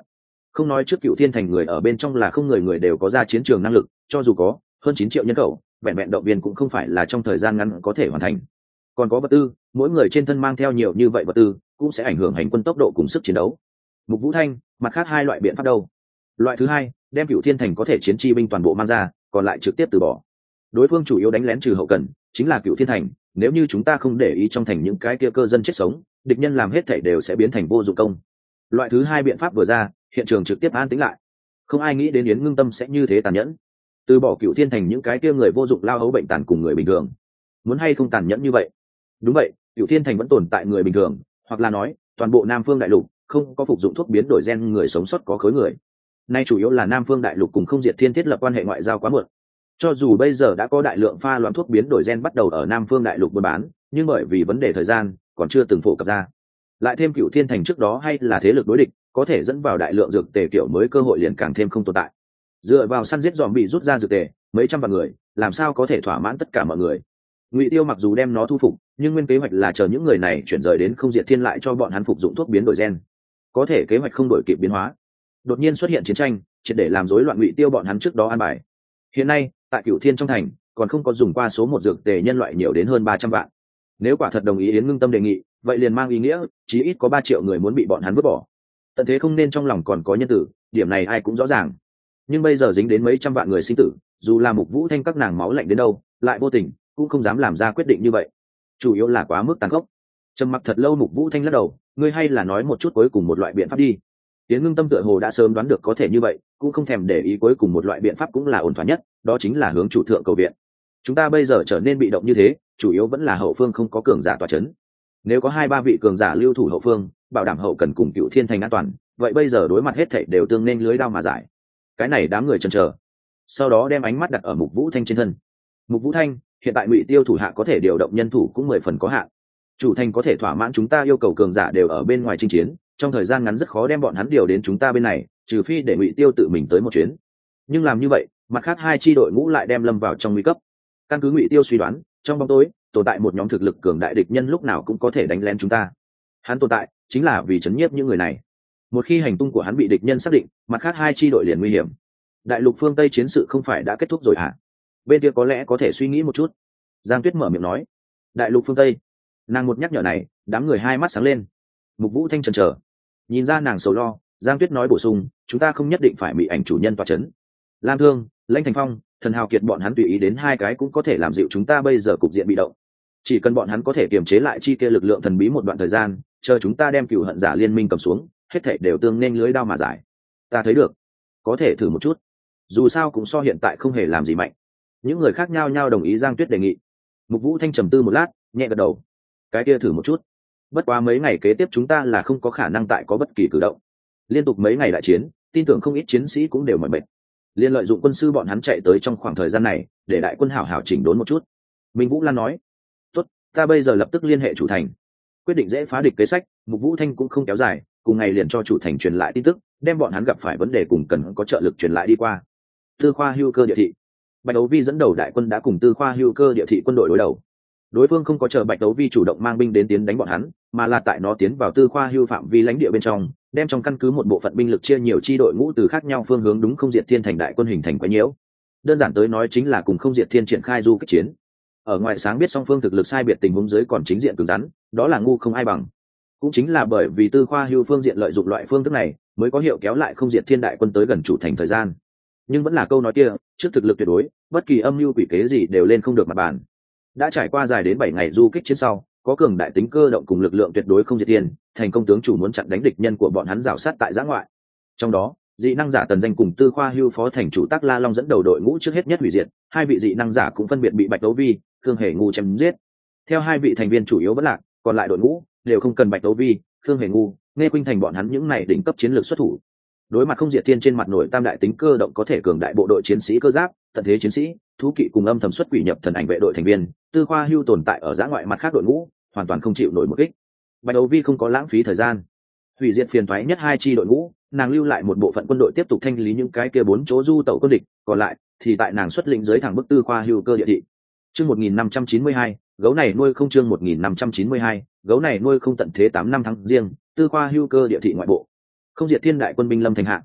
Không nói trước Cựu Thiên Thành người ở bên trong là không người người đều có ra chiến trường năng lực, cho dù có hơn chín triệu nhân khẩu, vẹn vẹn động viên cũng không phải là trong thời gian ngắn có thể hoàn thành. Còn có vật tư, mỗi người trên thân mang theo nhiều như vậy vật tư, cũng sẽ ảnh hưởng hành quân tốc độ cùng sức chiến đấu. Mục Vũ Thanh, mặt khác hai loại biện pháp đâu? Loại thứ hai, đem Cựu Thiên Thành có thể chiến chi binh toàn bộ mang ra, còn lại trực tiếp từ bỏ. Đối phương chủ yếu đánh lén trừ hậu cần, chính là Cựu Thiên Thành, nếu như chúng ta không để ý trong thành những cái kia cơ dân chết sống, địch nhân làm hết thảy đều sẽ biến thành vô dụng công. Loại thứ hai biện pháp vừa ra, hiện trường trực tiếp an tĩnh lại. Không ai nghĩ đến Yến Ngưng Tâm sẽ như thế tàn nhẫn, từ bỏ Cựu Thiên Thành những cái kia người vô dụng lao hấu bệnh tàn cùng người bình thường. Muốn hay không tàn nhẫn như vậy? Đúng vậy, Cựu Thiên Thành vẫn tồn tại người bình thường, hoặc là nói, toàn bộ Nam Phương Đại Lục không có phục dụng thuốc biến đổi gen người sống sót có khối người. Nay chủ yếu là Nam Phương Đại Lục cùng Không Diệt Thiên thiết lập quan hệ ngoại giao quá muộn. Cho dù bây giờ đã có đại lượng pha loãng thuốc biến đổi gen bắt đầu ở Nam Phương Đại Lục buôn bán, nhưng bởi vì vấn đề thời gian, còn chưa từng phổ cập ra. Lại thêm Cựu Thiên Thành trước đó hay là thế lực đối địch, có thể dẫn vào đại lượng dược tề kiểu mới, cơ hội liền càng thêm không tồn tại. Dựa vào săn giết dòm bị rút ra dược tề, mấy trăm vạn người, làm sao có thể thỏa mãn tất cả mọi người? Ngụy Tiêu mặc dù đem nó thu phục, nhưng nguyên kế hoạch là chờ những người này chuyển rời đến Không Diệt Thiên lại cho bọn hắn phục dụng thuốc biến đổi gen. Có thể kế hoạch không đổi kịp biến hóa, đột nhiên xuất hiện chiến tranh, triệt để làm rối loạn Ngụy Tiêu bọn hắn trước đó an bài. Hiện nay, tại Cựu Thiên trong thành, còn không có dùng qua số một dược tề nhân loại nhiều đến hơn ba trăm vạn. Nếu quả thật đồng ý Yến Ngưng Tâm đề nghị, vậy liền mang ý nghĩa, chí ít có ba triệu người muốn bị bọn hắn vứt bỏ. Tận thế không nên trong lòng còn có nhân tử, điểm này ai cũng rõ ràng. Nhưng bây giờ dính đến mấy trăm vạn người sinh tử, dù là Mục Vũ Thanh các nàng máu lạnh đến đâu, lại vô tình cũng không dám làm ra quyết định như vậy. Chủ yếu là quá mức tàn khốc. Trầm mặc thật lâu, Mục Vũ Thanh lắc đầu, ngươi hay là nói một chút cuối cùng một loại biện pháp đi. Yến Ngưng Tâm tựa hồ đã sớm đoán được có thể như vậy, cũng không thèm để ý cuối cùng một loại biện pháp cũng là ổn thỏa nhất, đó chính là hướng chủ thượng cầu viện. Chúng ta bây giờ trở nên bị động như thế, chủ yếu vẫn là hậu phương không có cường giả tọa chấn. Nếu có hai ba vị cường giả lưu thủ hậu phương, bảo đảm hậu cần cùng Cựu Thiên Thành an toàn, vậy bây giờ đối mặt hết thảy đều tương nên lưới đao mà giải. Cái này đám người chần chờ, sau đó đem ánh mắt đặt ở Mục Vũ Thanh trên thân. Mục Vũ Thanh, hiện tại Ngụy Tiêu thủ hạ có thể điều động nhân thủ cũng mười phần có hạn. Chủ thành có thể thỏa mãn chúng ta yêu cầu cường giả đều ở bên ngoài chinh chiến, trong thời gian ngắn rất khó đem bọn hắn điều đến chúng ta bên này, trừ phi để Ngụy Tiêu tự mình tới một chuyến. Nhưng làm như vậy, mặt khác hai chi đội ngũ lại đem lâm vào trong nguy cấp. Căn cứ Ngụy Tiêu suy đoán, trong bóng tối tồn tại một nhóm thực lực cường đại địch nhân lúc nào cũng có thể đánh lén chúng ta. Hắn tồn tại chính là vì chấn nhiếp những người này. Một khi hành tung của hắn bị địch nhân xác định, mặt khác hai chi đội liền nguy hiểm. Đại lục phương Tây chiến sự không phải đã kết thúc rồi hả? Bên kia có lẽ có thể suy nghĩ một chút. Giang Tuyết mở miệng nói. Đại lục phương Tây. Nàng một nhắc nhở này, đám người hai mắt sáng lên. Mục Vũ Thanh chần chờ, nhìn ra nàng sầu lo, Giang Tuyết nói bổ sung, chúng ta không nhất định phải bị ảnh chủ nhân tọa chấn. Lam Thương, Lãnh Thành Phong, Thần Hào Kiệt bọn hắn tùy ý đến hai cái cũng có thể làm dịu chúng ta bây giờ cục diện bị động. Chỉ cần bọn hắn có thể kiềm chế lại chi kia lực lượng thần bí một đoạn thời gian, chờ chúng ta đem cựu hận giả liên minh cầm xuống, hết thảy đều tương nên lưới đao mà giải. Ta thấy được, có thể thử một chút. Dù sao cũng so hiện tại không hề làm gì mạnh. Những người khác nhau nhau đồng ý Giang Tuyết đề nghị. Mục Vũ Thanh trầm tư một lát, nhẹ gật đầu. Cái kia thử một chút. Bất quá mấy ngày kế tiếp chúng ta là không có khả năng tại có bất kỳ cử động. Liên tục mấy ngày đại chiến, tin tưởng không ít chiến sĩ cũng đều mỏi mệt. Liên lợi dụng quân sư bọn hắn chạy tới trong khoảng thời gian này, để đại quân hảo hảo chỉnh đốn một chút. Minh Vũ Lan nói, tốt, ta bây giờ lập tức liên hệ chủ thành. Quyết định dễ phá địch kế sách, Mục Vũ Thanh cũng không kéo dài, cùng ngày liền cho chủ thành truyền lại tin tức, đem bọn hắn gặp phải vấn đề cùng cần có trợ lực truyền lại đi qua. Tư Khoa Hưu Cơ địa thị, Bạch Đấu Vi dẫn đầu đại quân đã cùng Tư Khoa Hưu Cơ địa thị quân đội đối đầu. Đối phương không có chờ Bạch Đấu Vi chủ động mang binh đến tiến đánh bọn hắn, mà là tại nó tiến vào Tư Khoa Hưu phạm vi lãnh địa bên trong, đem trong căn cứ một bộ phận binh lực chia nhiều chi đội ngũ từ khác nhau phương hướng đúng Không Diệt Thiên thành đại quân hình thành quấy nhiễu. Đơn giản tới nói chính là cùng Không Diệt Thiên triển khai du kích chiến. Ở ngoài sáng biết song phương thực lực sai biệt tình huống dưới còn chính diện cứng rắn, đó là ngu không ai bằng. Cũng chính là bởi vì Tư Khoa Hưu phương diện lợi dụng loại phương thức này, mới có hiệu kéo lại Không Diệt Thiên đại quân tới gần chủ thành thời gian. Nhưng vẫn là câu nói kia, trước thực lực tuyệt đối, bất kỳ âm mưu quỷ kế gì đều lên không được mặt bàn. Đã trải qua dài đến bảy ngày du kích chiến sau, có cường đại tính cơ động cùng lực lượng tuyệt đối Không Diệt Thiên, thành công tướng chủ muốn chặn đánh địch nhân của bọn hắn rào sát tại giã ngoại. Trong đó, dị năng giả Tần Danh cùng Tư Khoa Hưu phó thành chủ Tắc La Long dẫn đầu đội ngũ trước hết nhất hủy diệt, hai vị dị năng giả cũng phân biệt bị Bạch Đấu Vi, Khương Hề Ngu chém giết. Theo hai vị thành viên chủ yếu vẫn lạc, còn lại đội ngũ đều không cần Bạch Đấu Vi, Khương Hề Ngu, Nghe Khuynh Thành bọn hắn những này đỉnh cấp chiến lược xuất thủ. Đối mặt Không Diệt Thiên trên mặt nổi tam đại tính cơ động có thể cường đại bộ đội chiến sĩ cơ giáp, tận thế chiến sĩ, thú kỵ cùng âm thầm xuất quỷ nhập thần ảnh vệ đội thành viên, Tư Khoa Hưu tồn tại ở giã ngoại mặt khác đội ngũ, hoàn toàn không chịu nổi một kích. Bạch Đấu Vi không có lãng phí thời gian, hủy diệt phiền toái nhất hai chi đội ngũ, nàng lưu lại một bộ phận quân đội tiếp tục thanh lý những cái kia bốn chỗ du tẩu quân địch, còn lại thì tại nàng xuất lĩnh dưới thẳng bức Tư Khoa Hưu cơ địa thị. Chương một nghìn năm trăm chín mươi hai, gấu này nuôi không chương một nghìn năm trăm chín mươi hai, gấu này nuôi không tận thế tám năm tháng riêng, Tư Khoa Hưu cơ địa thị ngoại bộ. Không Diệt Thiên đại quân binh lâm thành hạ,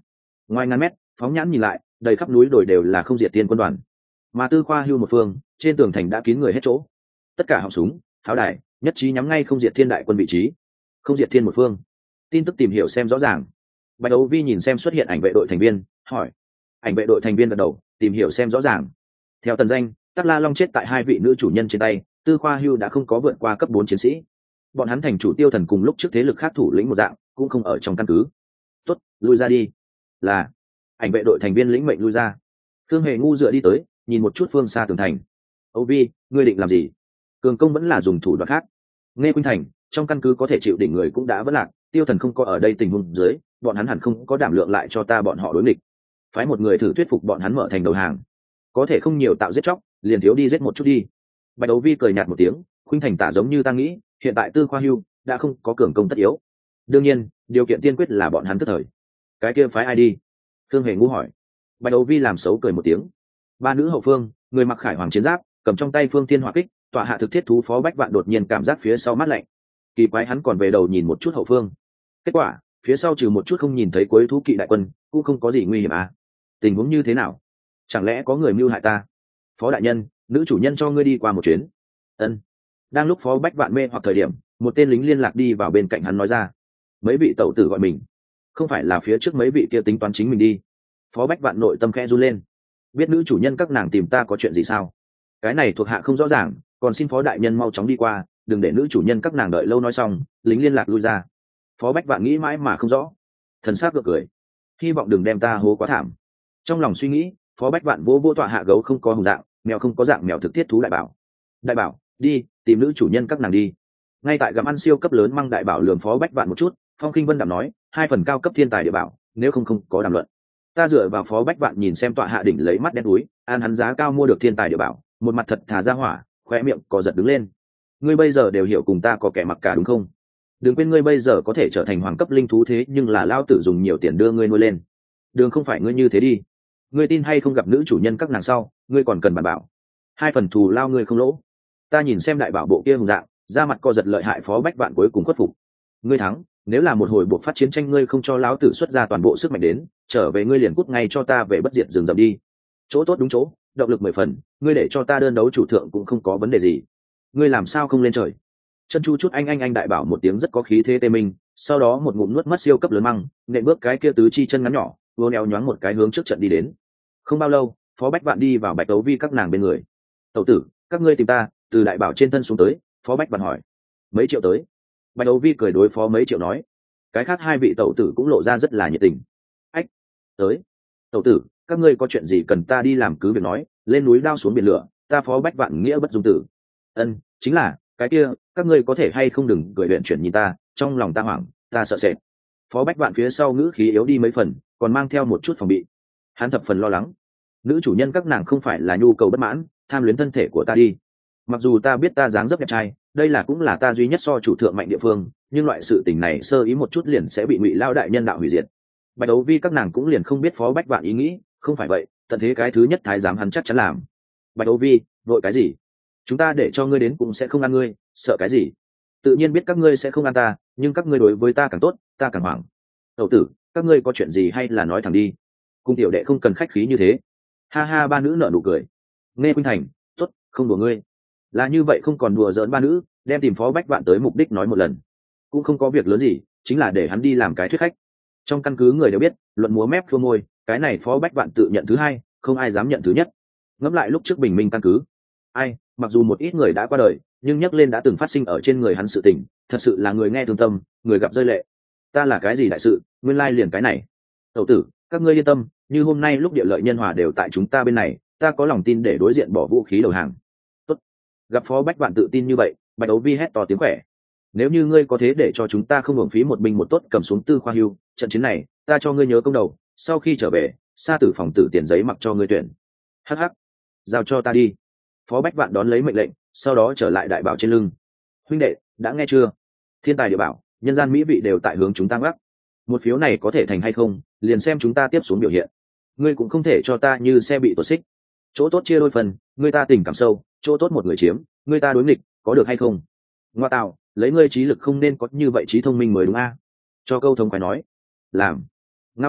Ngoài ngàn mét, phóng nhãn nhìn lại, đầy khắp núi đồi đều là không diệt tiên quân đoàn, mà Tư Khoa Hưu một phương, trên tường thành đã kín người hết chỗ. Tất cả họng súng, pháo đài, nhất trí nhắm ngay không diệt thiên đại quân vị trí. Không diệt thiên một phương. Tin tức tìm hiểu xem rõ ràng. Bạch Đấu Vi nhìn xem xuất hiện ảnh vệ đội thành viên, hỏi. Ảnh vệ đội thành viên gật đầu, tìm hiểu xem rõ ràng. Theo tần danh, Tắc La Long chết tại hai vị nữ chủ nhân trên tay, Tư Khoa Hưu đã không có vượt qua cấp bốn chiến sĩ. Bọn hắn thành chủ Tiêu Thần cùng lúc trước thế lực khác thủ lĩnh một dạng, cũng không ở trong căn cứ. Tốt, lui ra đi. Là. Ảnh vệ đội thành viên lĩnh mệnh lui ra. Thương Hề ngu dựa đi tới, nhìn một chút phương xa tường thành. Âu Vi, ngươi định làm gì? Cường công vẫn là dùng thủ đoạn khác. Nghe Khuynh Thành, trong căn cứ có thể chịu đỉnh người cũng đã vất lạc, Tiêu Thần không có ở đây tình huống dưới, bọn hắn hẳn không có đảm lượng lại cho ta bọn họ đối nghịch. Phái một người thử thuyết phục bọn hắn mở thành đầu hàng. Có thể không nhiều tạo giết chóc, liền thiếu đi giết một chút đi. Bạch Đấu Vi cười nhạt một tiếng, Khuynh Thành tả giống như ta nghĩ, hiện tại Tư Khoa Hưu đã không có cường công tất yếu. Đương nhiên, điều kiện tiên quyết là bọn hắn tức thời. Cái kia phái ai đi? Thương Hề ngu hỏi. Bạch Đấu Vi làm xấu cười một tiếng. Ba nữ hậu phương, người mặc khải hoàng chiến giáp, cầm trong tay phương thiên hỏa kích, tọa hạ thực thiết thú Phó Bách Vạn đột nhiên cảm giác phía sau mát lạnh. Kỳ quái hắn còn về đầu nhìn một chút hậu phương. Kết quả, phía sau trừ một chút không nhìn thấy cuối thú kỵ đại quân, cũng không có gì nguy hiểm à? Tình huống như thế nào? Chẳng lẽ có người mưu hại ta? Phó đại nhân, nữ chủ nhân cho ngươi đi qua một chuyến. Ân. Đang lúc Phó Bách Vạn mê hoặc thời điểm, một tên lính liên lạc đi vào bên cạnh hắn nói ra. Mấy vị tẩu tử gọi mình. Không phải là phía trước mấy vị kia tính toán chính mình đi. Phó Bách Vạn nội tâm khẽ run lên. Biết nữ chủ nhân các nàng tìm ta có chuyện gì sao? Cái này thuộc hạ không rõ ràng, còn xin Phó đại nhân mau chóng đi qua, đừng để nữ chủ nhân các nàng đợi lâu. Nói xong, lính liên lạc lui ra. Phó Bách Vạn nghĩ mãi mà không rõ, thần sắc gượng cười, hy vọng đừng đem ta hố quá thảm. Trong lòng suy nghĩ, Phó Bách Vạn vô vô tọa hạ gấu không có hùng dạng, mèo không có dạng mèo thực thiết thú đại bảo. Đại bảo, đi tìm nữ chủ nhân các nàng đi. Ngay tại gặm ăn siêu cấp lớn măng đại bảo lườm Phó Bách Vạn một chút, Phong Khinh Vân đạm nói, hai phần cao cấp thiên tài địa bảo, nếu không không có đàm luận. Ta dựa vào. Phó Bách Vạn nhìn xem tọa hạ đỉnh lấy mắt đen đuối, an hắn giá cao mua được thiên tài địa bảo, một mặt thật thà ra hỏa, khoe miệng có giật đứng lên. Ngươi bây giờ đều hiểu cùng ta có kẻ mặc cả đúng không? Đừng quên ngươi bây giờ có thể trở thành hoàng cấp linh thú, thế nhưng là lao tử dùng nhiều tiền đưa ngươi nuôi lên. Đường không phải ngươi như thế đi. Ngươi tin hay không gặp nữ chủ nhân các nàng sau, ngươi còn cần bản bảo. Hai phần thù lao ngươi không lỗ. Ta nhìn xem đại bảo bộ kia hùng dạng, ra mặt co giật lợi hại. Phó Bách Vạn cuối cùng khuất phục. Ngươi thắng, nếu là một hồi buộc phát chiến tranh ngươi không cho lão tử xuất ra toàn bộ sức mạnh đến, trở về ngươi liền cút ngay cho ta về bất diệt rừng rậm đi. Chỗ tốt đúng chỗ, động lực mười phần, ngươi để cho ta đơn đấu chủ thượng cũng không có vấn đề gì. Ngươi làm sao không lên trời? Chân chu chút anh anh anh đại bảo một tiếng rất có khí thế tê minh, sau đó một ngụm nuốt mất siêu cấp lớn măng, nện bước cái kia tứ chi chân ngắn nhỏ, vô neo nhoáng một cái hướng trước trận đi đến. Không bao lâu, Phó Bách Vạn đi vào Bạch Đấu Vi các nàng bên người. Tẩu tử, các ngươi tìm ta? Từ đại bảo trên thân xuống tới. Phó Bách Vạn hỏi. Mấy triệu tới? Bạch Đấu Vi cười đối phó mấy triệu nói. Cái khác hai vị tẩu tử cũng lộ ra rất là nhiệt tình. Ách, tới. Tẩu tử, các ngươi có chuyện gì cần ta đi làm cứ việc nói, lên núi đao xuống biển lửa, ta Phó Bách Vạn nghĩa bất dung tử. Ân, chính là cái kia, các ngươi có thể hay không đừng gửi luyện chuyển nhìn ta, trong lòng ta hoảng, ta sợ sệt. Phó Bách Vạn phía sau ngữ khí yếu đi mấy phần, còn mang theo một chút phòng bị. Hắn thập phần lo lắng. Nữ chủ nhân các nàng không phải là nhu cầu bất mãn, tham luyến thân thể của ta đi. Mặc dù ta biết ta dáng dấp đẹp trai, đây là cũng là ta duy nhất so chủ thượng mạnh địa phương, nhưng loại sự tình này sơ ý một chút liền sẽ bị Ngụy Lao đại nhân đạo hủy diệt. Bạch Đấu Vi các nàng cũng liền không biết Phó Bách Vạn ý nghĩ, không phải vậy, tận thế cái thứ nhất thái giám hắn chắc chắn làm. Bạch Đấu Vi, vội cái gì? Chúng ta để cho ngươi đến cũng sẽ không ăn ngươi, sợ cái gì? Tự nhiên biết các ngươi sẽ không ăn ta, nhưng các ngươi đối với ta càng tốt, ta càng hoảng. Tẩu tử, các ngươi có chuyện gì hay là nói thẳng đi. Cung tiểu đệ không cần khách khí như thế. Ha ha, ba nữ nở nụ cười. Nghe Khuynh Thành, tốt, không đùa ngươi. Là như vậy không còn đùa giỡn ba nữ, đem tìm Phó Bách Vạn tới mục đích nói một lần. Cũng không có việc lớn gì, chính là để hắn đi làm cái thuyết khách. Trong căn cứ người đều biết, luận múa mép khua môi, cái này Phó Bách Vạn tự nhận thứ hai, không ai dám nhận thứ nhất. Ngẫm lại lúc trước bình minh căn cứ, ai, mặc dù một ít người đã qua đời, nhưng nhắc lên đã từng phát sinh ở trên người hắn sự tình, thật sự là người nghe thương tâm, người gặp rơi lệ. Ta là cái gì đại sự, nguyên lai liền cái này. Tẩu tử, các ngươi yên tâm, như hôm nay lúc địa lợi nhân hòa đều tại chúng ta bên này, ta có lòng tin để đối diện bỏ vũ khí đầu hàng. Tốt. Gặp Phó Bách Vạn tự tin như vậy, Bạch Đấu Vi hét to tiếng khỏe. Nếu như ngươi có thế để cho chúng ta không hưởng phí một binh một tốt cầm xuống Tư Khoa Hưu, trận chiến này, ta cho ngươi nhớ công đầu, sau khi trở về, xa tử phòng tử tiền giấy mặc cho ngươi tuyển. Hắc hắc, giao cho ta đi. Phó Bách Vạn đón lấy mệnh lệnh, sau đó trở lại đại bảo trên lưng. Huynh đệ, đã nghe chưa? Thiên tài địa bảo, nhân gian mỹ vị đều tại hướng chúng ta gác. Một phiếu này có thể thành hay không, liền xem chúng ta tiếp xuống biểu hiện. Ngươi cũng không thể cho ta như xe bị tuột xích. Chỗ tốt chia đôi phần, ngươi ta tình cảm sâu, chỗ tốt một người chiếm, ngươi ta đối nghịch, có được hay không? Ngoa tạo, lấy ngươi trí lực không nên có như vậy trí thông minh mới đúng a. Cho câu thông phải nói. Làm. Ngao ngao,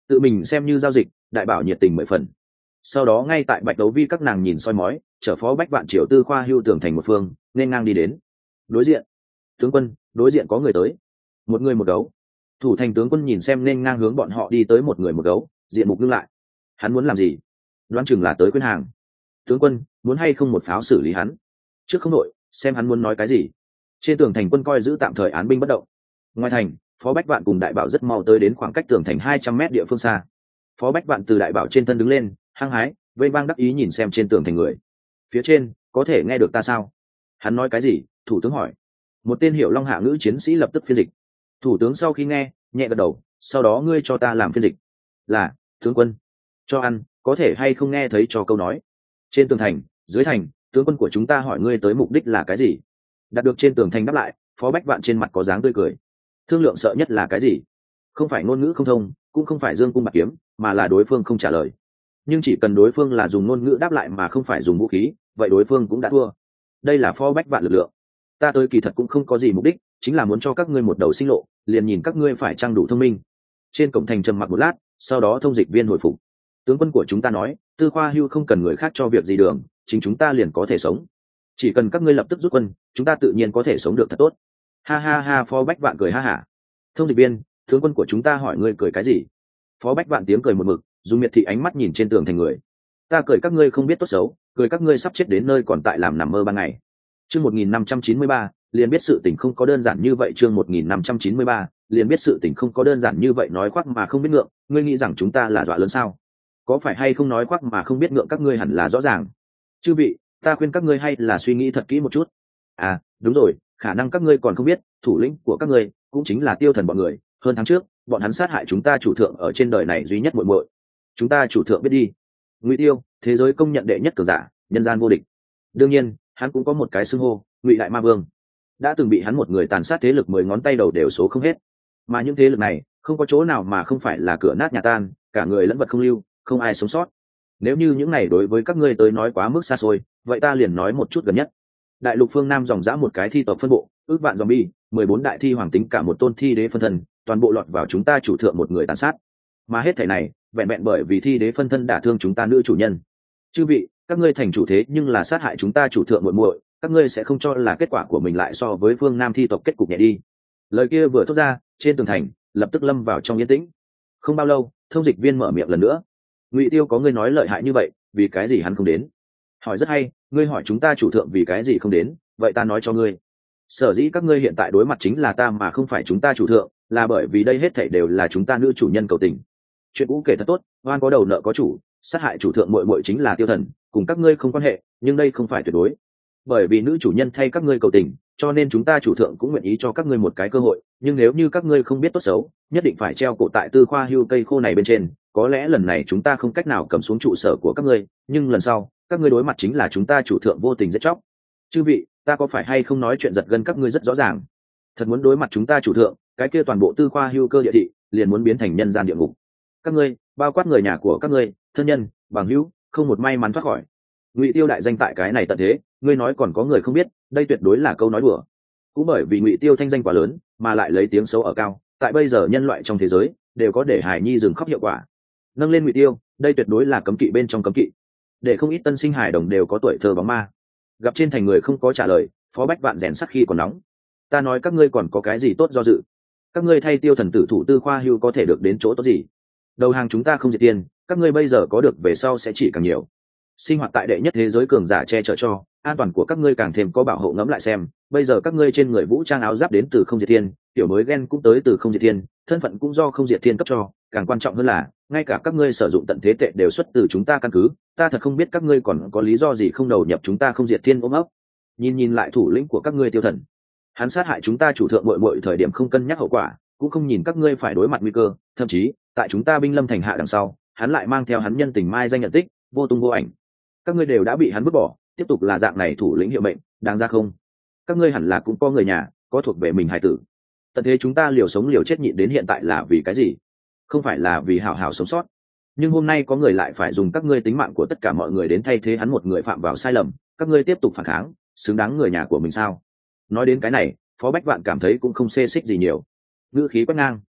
tự mình xem như giao dịch. Đại bảo nhiệt tình mười phần. Sau đó ngay tại bạch đấu vi các nàng nhìn soi mói, chở phó bách vạn triệu tư khoa hưu tường thành một phương nên ngang đi đến. Đối diện, tướng quân, đối diện có người tới. Một người một gấu. Thủ thành tướng quân nhìn xem nên ngang hướng bọn họ đi tới một người một gấu, diện mục ngưng lại. Hắn muốn làm gì? Đoán chừng là tới khuyên hàng. Tướng quân, muốn hay không một pháo xử lý hắn? Trước không đội, xem hắn muốn nói cái gì. Trên tường thành quân coi giữ tạm thời án binh bất động. Ngoài thành, phó bách vạn cùng đại bảo rất mau tới đến khoảng cách tường thành hai trăm mét địa phương xa. Phó bách vạn từ đại bảo trên thân đứng lên, hăng hái vây vang đắc ý nhìn xem trên tường thành người. Phía trên có thể nghe được ta sao? Hắn nói cái gì? Thủ tướng hỏi. Một tên hiểu long hạ ngữ chiến sĩ lập tức phiên dịch. Thủ tướng sau khi nghe nhẹ gật đầu, sau đó ngươi cho ta làm phiên dịch. Là tướng quân. Cho ăn, có thể hay không nghe thấy cho câu nói. Trên tường thành, dưới thành, tướng quân của chúng ta hỏi ngươi tới mục đích là cái gì? Đạt được trên tường thành đáp lại, phó bách vạn trên mặt có dáng tươi cười. Thương lượng sợ nhất là cái gì? Không phải ngôn ngữ không thông, cũng không phải dương cung bạc kiếm, mà là đối phương không trả lời. Nhưng chỉ cần đối phương là dùng ngôn ngữ đáp lại mà không phải dùng vũ khí, vậy đối phương cũng đã thua. Đây là phó bách vạn lực lượng. Ta tới kỳ thật cũng không có gì mục đích, chính là muốn cho các ngươi một đầu sinh lộ, liền nhìn các ngươi phải trang đủ thông minh. Trên cổng thành trầm mặc một lát, sau đó thông dịch viên hồi phục. Tướng quân của chúng ta nói, tư khoa hưu không cần người khác cho việc gì đường, chính chúng ta liền có thể sống. Chỉ cần các ngươi lập tức rút quân, chúng ta tự nhiên có thể sống được thật tốt. Ha ha ha, phó bách vạn cười ha hả. Thông dịch viên, tướng quân của chúng ta hỏi ngươi cười cái gì? Phó bách vạn tiếng cười một mực, dùng miệt thị ánh mắt nhìn trên tường thành người. Ta cười các ngươi không biết tốt xấu, cười các ngươi sắp chết đến nơi còn tại làm nằm mơ ban ngày. Chương một nghìn năm trăm chín mươi ba, liền biết sự tình không có đơn giản như vậy. Chương một nghìn năm trăm chín mươi ba, liền biết sự tình không có đơn giản như vậy. Nói khoác mà không biết ngượng, ngươi nghĩ rằng chúng ta là dọa lớn sao? Có phải hay không nói khoác mà không biết ngượng các ngươi hẳn là rõ ràng. Chư vị, ta khuyên các ngươi hay là suy nghĩ thật kỹ một chút. À, đúng rồi, khả năng các ngươi còn không biết, thủ lĩnh của các ngươi cũng chính là Tiêu Thần bọn người. Hơn tháng trước, bọn hắn sát hại chúng ta chủ thượng ở trên đời này duy nhất muội muội. Chúng ta chủ thượng biết đi. Ngụy Tiêu, thế giới công nhận đệ nhất cường giả, nhân gian vô địch. Đương nhiên, hắn cũng có một cái xưng hô, Ngụy Đại Ma Vương. Đã từng bị hắn một người tàn sát thế lực mười ngón tay đầu đều số không hết. Mà những thế lực này, không có chỗ nào mà không phải là cửa nát nhà tan, cả người lẫn vật không lưu, không ai sống sót. Nếu như những này đối với các ngươi tới nói quá mức xa xôi, vậy ta liền nói một chút gần nhất. Đại lục phương Nam dòng dã một cái thi tộc phân bộ, ước vạn zombie, mười bốn đại thi hoàng tính cả một tôn thi đế phân thân, toàn bộ lọt vào chúng ta chủ thượng một người tàn sát. Mà hết thảy này, vẹn vẹn bởi vì thi đế phân thân đả thương chúng ta nữ chủ nhân. Chư vị, các ngươi thành chủ thế nhưng là sát hại chúng ta chủ thượng muội muội, các ngươi sẽ không cho là kết quả của mình lại so với phương Nam thi tộc kết cục nhẹ đi. Lời kia vừa thốt ra, trên tường thành lập tức lâm vào trong yên tĩnh. Không bao lâu, thông dịch viên mở miệng lần nữa. Ngụy Tiêu có ngươi nói lợi hại như vậy, vì cái gì hắn không đến? Hỏi rất hay, ngươi hỏi chúng ta chủ thượng vì cái gì không đến, vậy ta nói cho ngươi. Sở dĩ các ngươi hiện tại đối mặt chính là ta mà không phải chúng ta chủ thượng, là bởi vì đây hết thảy đều là chúng ta nữ chủ nhân cầu tình. Chuyện cũ kể thật tốt, oan có đầu nợ có chủ, sát hại chủ thượng muội muội chính là Tiêu Thần, cùng các ngươi không quan hệ, nhưng đây không phải tuyệt đối. Bởi vì nữ chủ nhân thay các ngươi cầu tình, cho nên chúng ta chủ thượng cũng nguyện ý cho các ngươi một cái cơ hội, nhưng nếu như các ngươi không biết tốt xấu, nhất định phải treo cổ tại Tư Khoa Hưu cây khô này bên trên, có lẽ lần này chúng ta không cách nào cầm xuống trụ sở của các ngươi, nhưng lần sau, các ngươi đối mặt chính là chúng ta chủ thượng vô tình giết chóc. Chư vị, ta có phải hay không nói chuyện giật gân các ngươi rất rõ ràng. Thật muốn đối mặt chúng ta chủ thượng, cái kia toàn bộ Tư Khoa Hưu cơ địa thị liền muốn biến thành nhân gian địa ngục. Các ngươi, bao quát người nhà của các ngươi, thân nhân, bằng hữu, không một may mắn thoát khỏi. Ngụy Tiêu đại danh tại cái này tận thế, ngươi nói còn có người không biết, đây tuyệt đối là câu nói đùa. Cũng bởi vì Ngụy Tiêu thanh danh quá lớn, mà lại lấy tiếng xấu ở cao, tại bây giờ nhân loại trong thế giới đều có để hài nhi dừng khóc hiệu quả. Nâng lên Ngụy Tiêu, đây tuyệt đối là cấm kỵ bên trong cấm kỵ. Để không ít tân sinh hài đồng đều có tuổi thơ bóng ma. Gặp trên thành người không có trả lời, Phó Bách Vạn rèn sắc khi còn nóng. Ta nói các ngươi còn có cái gì tốt do dự? Các ngươi thay Tiêu Thần tử thủ Tư Khoa Hưu có thể được đến chỗ tốt gì? Đầu hàng chúng ta không diệt tiền, các ngươi bây giờ có được về sau sẽ chỉ càng nhiều. Sinh hoạt tại đệ nhất thế giới cường giả che chở cho, an toàn của các ngươi càng thêm có bảo hộ. Ngẫm lại xem, bây giờ các ngươi trên người vũ trang áo giáp đến từ không diệt thiên, tiểu mới gen cũng tới từ không diệt thiên, thân phận cũng do không diệt thiên cấp cho, càng quan trọng hơn là ngay cả các ngươi sử dụng tận thế tệ đều xuất từ chúng ta căn cứ. Ta thật không biết các ngươi còn có lý do gì không đầu nhập chúng ta không diệt thiên ôm ấp. Nhìn nhìn lại thủ lĩnh của các ngươi Tiêu Thần, hắn sát hại chúng ta chủ thượng muội muội thời điểm không cân nhắc hậu quả, cũng không nhìn các ngươi phải đối mặt nguy cơ, thậm chí tại chúng ta binh lâm thành hạ đằng sau, hắn lại mang theo hắn nhân tình mai danh nhận tích, vô tung vô ảnh. Các ngươi đều đã bị hắn vứt bỏ, tiếp tục là dạng này thủ lĩnh hiệu mệnh, đáng ra không? Các ngươi hẳn là cũng có người nhà, có thuộc về mình hải tử. Tận thế chúng ta liều sống liều chết nhịn đến hiện tại là vì cái gì? Không phải là vì hảo hảo sống sót. Nhưng hôm nay có người lại phải dùng các ngươi tính mạng của tất cả mọi người đến thay thế hắn một người phạm vào sai lầm, các ngươi tiếp tục phản kháng, xứng đáng người nhà của mình sao? Nói đến cái này, Phó Bách Vạn cảm thấy cũng không xê xích gì nhiều. Ngữ khí quét ngang.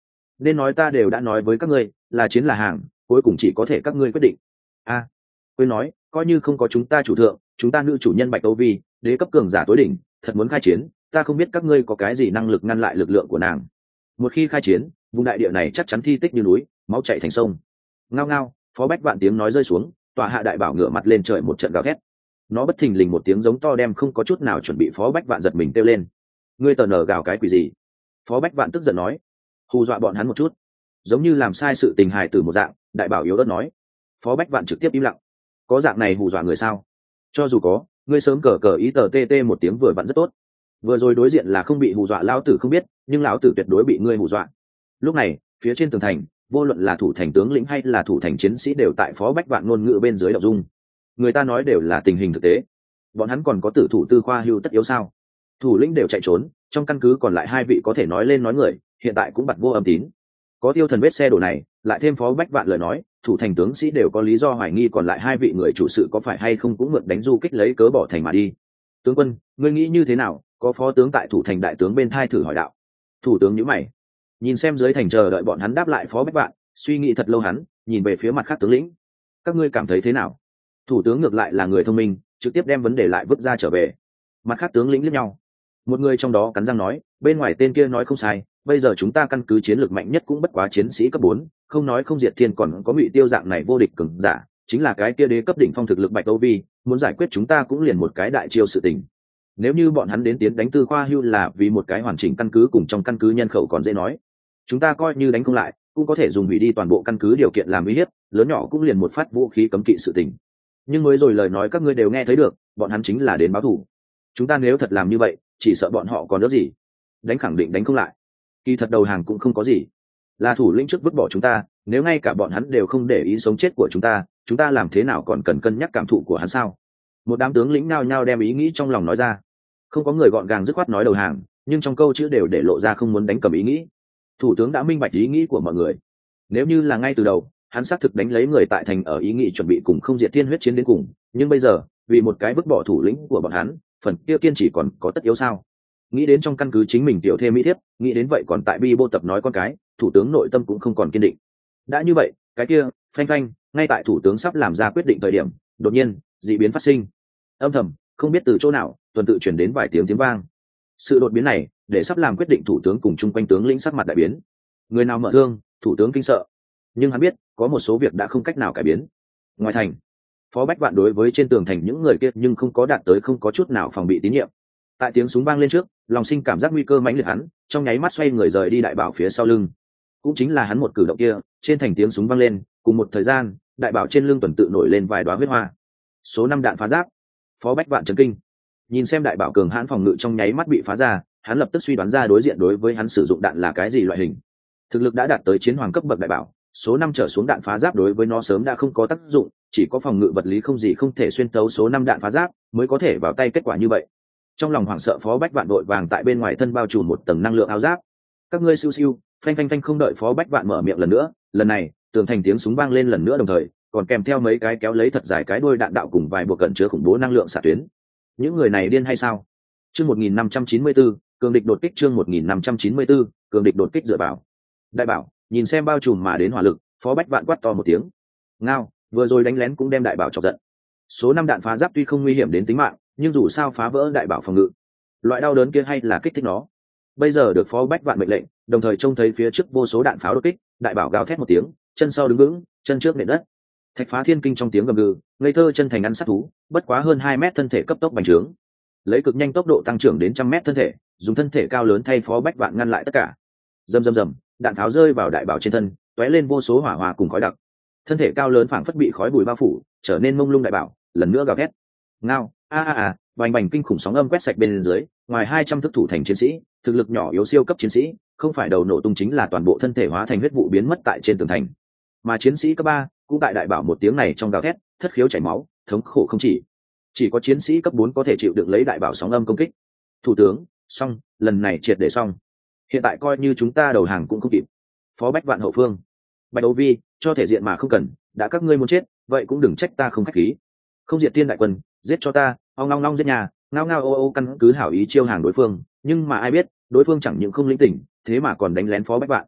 nên nói ta đều đã nói với các ngươi, là chiến là hàng, cuối cùng chỉ có thể các ngươi quyết định. A, à, quên nói, coi như không có chúng ta chủ thượng, chúng ta nữ chủ nhân Bạch Tâu Vi, đế cấp cường giả tối đỉnh, thật muốn khai chiến, ta không biết các ngươi có cái gì năng lực ngăn lại lực lượng của nàng. Một khi khai chiến, vùng đại địa này chắc chắn thi tích như núi, máu chảy thành sông. Ngao ngao, Phó Bách Vạn tiếng nói rơi xuống, tòa hạ đại bảo ngửa mặt lên trời một trận gào thét. Nó bất thình lình một tiếng giống to đem không có chút nào chuẩn bị Phó Bách Vạn giật mình kêu lên. Ngươi tờ nở gào cái quỷ gì? Phó Bách Vạn tức giận nói. Hù dọa bọn hắn một chút, giống như làm sai sự tình hài tử một dạng. Đại bảo yếu ớt nói. Phó Bách Vạn trực tiếp im lặng. Có dạng này hù dọa người sao? Cho dù có, ngươi sớm cờ cờ ý tờ tê tê một tiếng vừa vặn rất tốt. Vừa rồi đối diện là không bị hù dọa lão tử không biết, nhưng lão tử tuyệt đối bị ngươi hù dọa. Lúc này, phía trên tường thành, vô luận là thủ thành tướng lĩnh hay là thủ thành chiến sĩ đều tại Phó Bách Vạn ngôn ngữ bên dưới động dung. Người ta nói đều là tình hình thực tế. Bọn hắn còn có tử thủ tư khoa hưu tất yếu sao? Thủ lĩnh đều chạy trốn, trong căn cứ còn lại hai vị có thể nói lên nói người, hiện tại cũng bặt vô âm tín. Có tiêu thần vết xe đổ này, lại thêm Phó Bách Vạn lời nói, thủ thành tướng sĩ đều có lý do hoài nghi còn lại hai vị người chủ sự có phải hay không cũng mượn đánh du kích lấy cớ bỏ thành mà đi. Tướng quân, ngươi nghĩ như thế nào? Có phó tướng tại thủ thành đại tướng bên thai thử hỏi đạo. Thủ tướng nhíu mày, nhìn xem dưới thành chờ đợi bọn hắn đáp lại Phó Bách Vạn, suy nghĩ thật lâu hắn nhìn về phía mặt khác tướng lĩnh. Các ngươi cảm thấy thế nào? Thủ tướng ngược lại là người thông minh, trực tiếp đem vấn đề lại vứt ra trở về. Mặt khác tướng lĩnh liếc nhau, một người trong đó cắn răng nói, bên ngoài tên kia nói không sai, bây giờ chúng ta căn cứ chiến lược mạnh nhất cũng bất quá chiến sĩ cấp bốn, không nói không diệt thiên còn có Ngụy Tiêu dạng này vô địch cường giả, chính là cái kia đế cấp đỉnh phong thực lực Bạch Âu Vi, muốn giải quyết chúng ta cũng liền một cái đại chiêu sự tình. Nếu như bọn hắn đến tiến đánh Tư Khoa Hưu là vì một cái hoàn chỉnh căn cứ cùng trong căn cứ nhân khẩu còn dễ nói, chúng ta coi như đánh không lại, cũng có thể dùng hủy đi toàn bộ căn cứ điều kiện làm uy hiếp, lớn nhỏ cũng liền một phát vũ khí cấm kỵ sự tình. Nhưng mới rồi lời nói các ngươi đều nghe thấy được, bọn hắn chính là đến báo thù. Chúng ta nếu thật làm như vậy, chỉ sợ bọn họ còn đỡ gì, đánh khẳng định đánh không lại. Kỳ thật đầu hàng cũng không có gì, là thủ lĩnh trước vứt bỏ chúng ta, nếu ngay cả bọn hắn đều không để ý sống chết của chúng ta, chúng ta làm thế nào còn cần cân nhắc cảm thụ của hắn sao? Một đám tướng lĩnh nao nhao đem ý nghĩ trong lòng nói ra, không có người gọn gàng dứt khoát nói đầu hàng, nhưng trong câu chữ đều để lộ ra không muốn đánh cầm ý nghĩ. Thủ tướng đã minh bạch ý nghĩ của mọi người, nếu như là ngay từ đầu hắn xác thực đánh lấy người tại thành ở ý nghĩ chuẩn bị cùng không diệt thiên huyết chiến đến cùng, nhưng bây giờ vì một cái vứt bỏ thủ lĩnh của bọn hắn, phần kia kiên chỉ còn có tất yếu sao? Nghĩ đến trong căn cứ chính mình tiểu thê mỹ thiếp, nghĩ đến vậy còn tại bi bô tập nói con cái, thủ tướng nội tâm cũng không còn kiên định. Đã như vậy, cái kia phanh phanh, ngay tại thủ tướng sắp làm ra quyết định thời điểm, đột nhiên dị biến phát sinh. Âm thầm không biết từ chỗ nào tuần tự chuyển đến vài tiếng tiếng vang. Sự đột biến này để sắp làm quyết định thủ tướng cùng chung quanh tướng lĩnh sắc mặt đại biến. Người nào mở thương, thủ tướng kinh sợ, nhưng hắn biết có một số việc đã không cách nào cải biến. Ngoài thành, Phó Bách Vạn đối với trên tường thành những người kia nhưng không có đạt tới không có chút nào phòng bị tín nhiệm. Tại tiếng súng vang lên trước, lòng sinh cảm giác nguy cơ mãnh liệt hắn, trong nháy mắt xoay người rời đi đại bảo phía sau lưng. Cũng chính là hắn một cử động kia, trên thành tiếng súng vang lên, cùng một thời gian, đại bảo trên lưng tuần tự nổi lên vài đóa huyết hoa. Số năm đạn phá giáp. Phó Bách Vạn chấn kinh, nhìn xem đại bảo cường hãn phòng ngự trong nháy mắt bị phá ra, hắn lập tức suy đoán ra đối diện đối với hắn sử dụng đạn là cái gì loại hình. Thực lực đã đạt tới chiến hoàng cấp bậc đại bảo, số năm trở xuống đạn phá giáp đối với nó sớm đã không có tác dụng, chỉ có phòng ngự vật lý không gì không thể xuyên tấu số năm đạn phá giáp mới có thể vào tay kết quả như vậy. Trong lòng hoảng sợ, Phó Bách Vạn đội vàng tại bên ngoài thân bao trùm một tầng năng lượng áo giáp. Các ngươi siêu siêu, phanh phanh phanh, không đợi Phó Bách Vạn mở miệng lần nữa, lần này tường thành tiếng súng vang lên lần nữa, đồng thời còn kèm theo mấy cái kéo lấy thật dài cái đuôi đạn đạo cùng vài buộc cận chứa khủng bố năng lượng xạ tuyến. Những người này điên hay sao? Chương một nghìn năm trăm chín mươi tư, cường địch đột kích. Chương một nghìn năm trăm chín mươi tư, cường địch đột kích dựa vào. Đại bảo nhìn xem bao trùm mà đến hỏa lực, Phó Bách Vạn quát to một tiếng. Ngao, vừa rồi đánh lén cũng đem đại bảo chọc giận. Số năm đạn phá giáp tuy không nguy hiểm đến tính mạng, nhưng dù sao phá vỡ đại bảo phòng ngự, loại đau đớn kia hay là kích thích nó. Bây giờ được Phó Bách Vạn mệnh lệnh, đồng thời trông thấy phía trước vô số đạn pháo đột kích, đại bảo gào thét một tiếng, chân sau đứng vững, chân trước nện đất. Thạch Phá Thiên Kinh trong tiếng gầm gừ, ngây thơ chân thành ăn sát thú, bất quá hơn hai mét thân thể cấp tốc bành trướng, lấy cực nhanh tốc độ tăng trưởng đến trăm mét thân thể, dùng thân thể cao lớn thay Phó Bách Vạn ngăn lại tất cả. Rầm rầm rầm, đạn pháo rơi vào đại bảo trên thân, tóe lên vô số hỏa hoa cùng khói đặc. Thân thể cao lớn phảng phất bị khói bụi bao phủ, trở nên mông lung. Đại bảo lần nữa gào thét. Ngao, a a a, bành bành kinh khủng sóng âm quét sạch bên dưới, ngoài hai trăm thức thủ thành chiến sĩ, thực lực nhỏ yếu siêu cấp chiến sĩ, không phải đầu nổ tung chính là toàn bộ thân thể hóa thành huyết vụ biến mất tại trên tường thành. Mà chiến sĩ cấp ba cũng tại đại bảo một tiếng này trong gào thét, thất khiếu chảy máu, thống khổ không chỉ. Chỉ có chiến sĩ cấp bốn có thể chịu đựng lấy đại bảo sóng âm công kích. Thủ tướng, xong, lần này triệt để xong. Hiện tại coi như chúng ta đầu hàng cũng không kịp. Phó Bách Vạn hậu phương. Bạch Đấu Vi, cho thể diện mà không cần, đã các ngươi muốn chết, vậy cũng đừng trách ta không khách khí. Không diệt tiên đại quân, giết cho ta, ong long long giết nhà, ngao ngao ô ô, căn cứ hảo ý chiêu hàng đối phương, nhưng mà ai biết, đối phương chẳng những không linh tỉnh, thế mà còn đánh lén Phó Bách Vạn.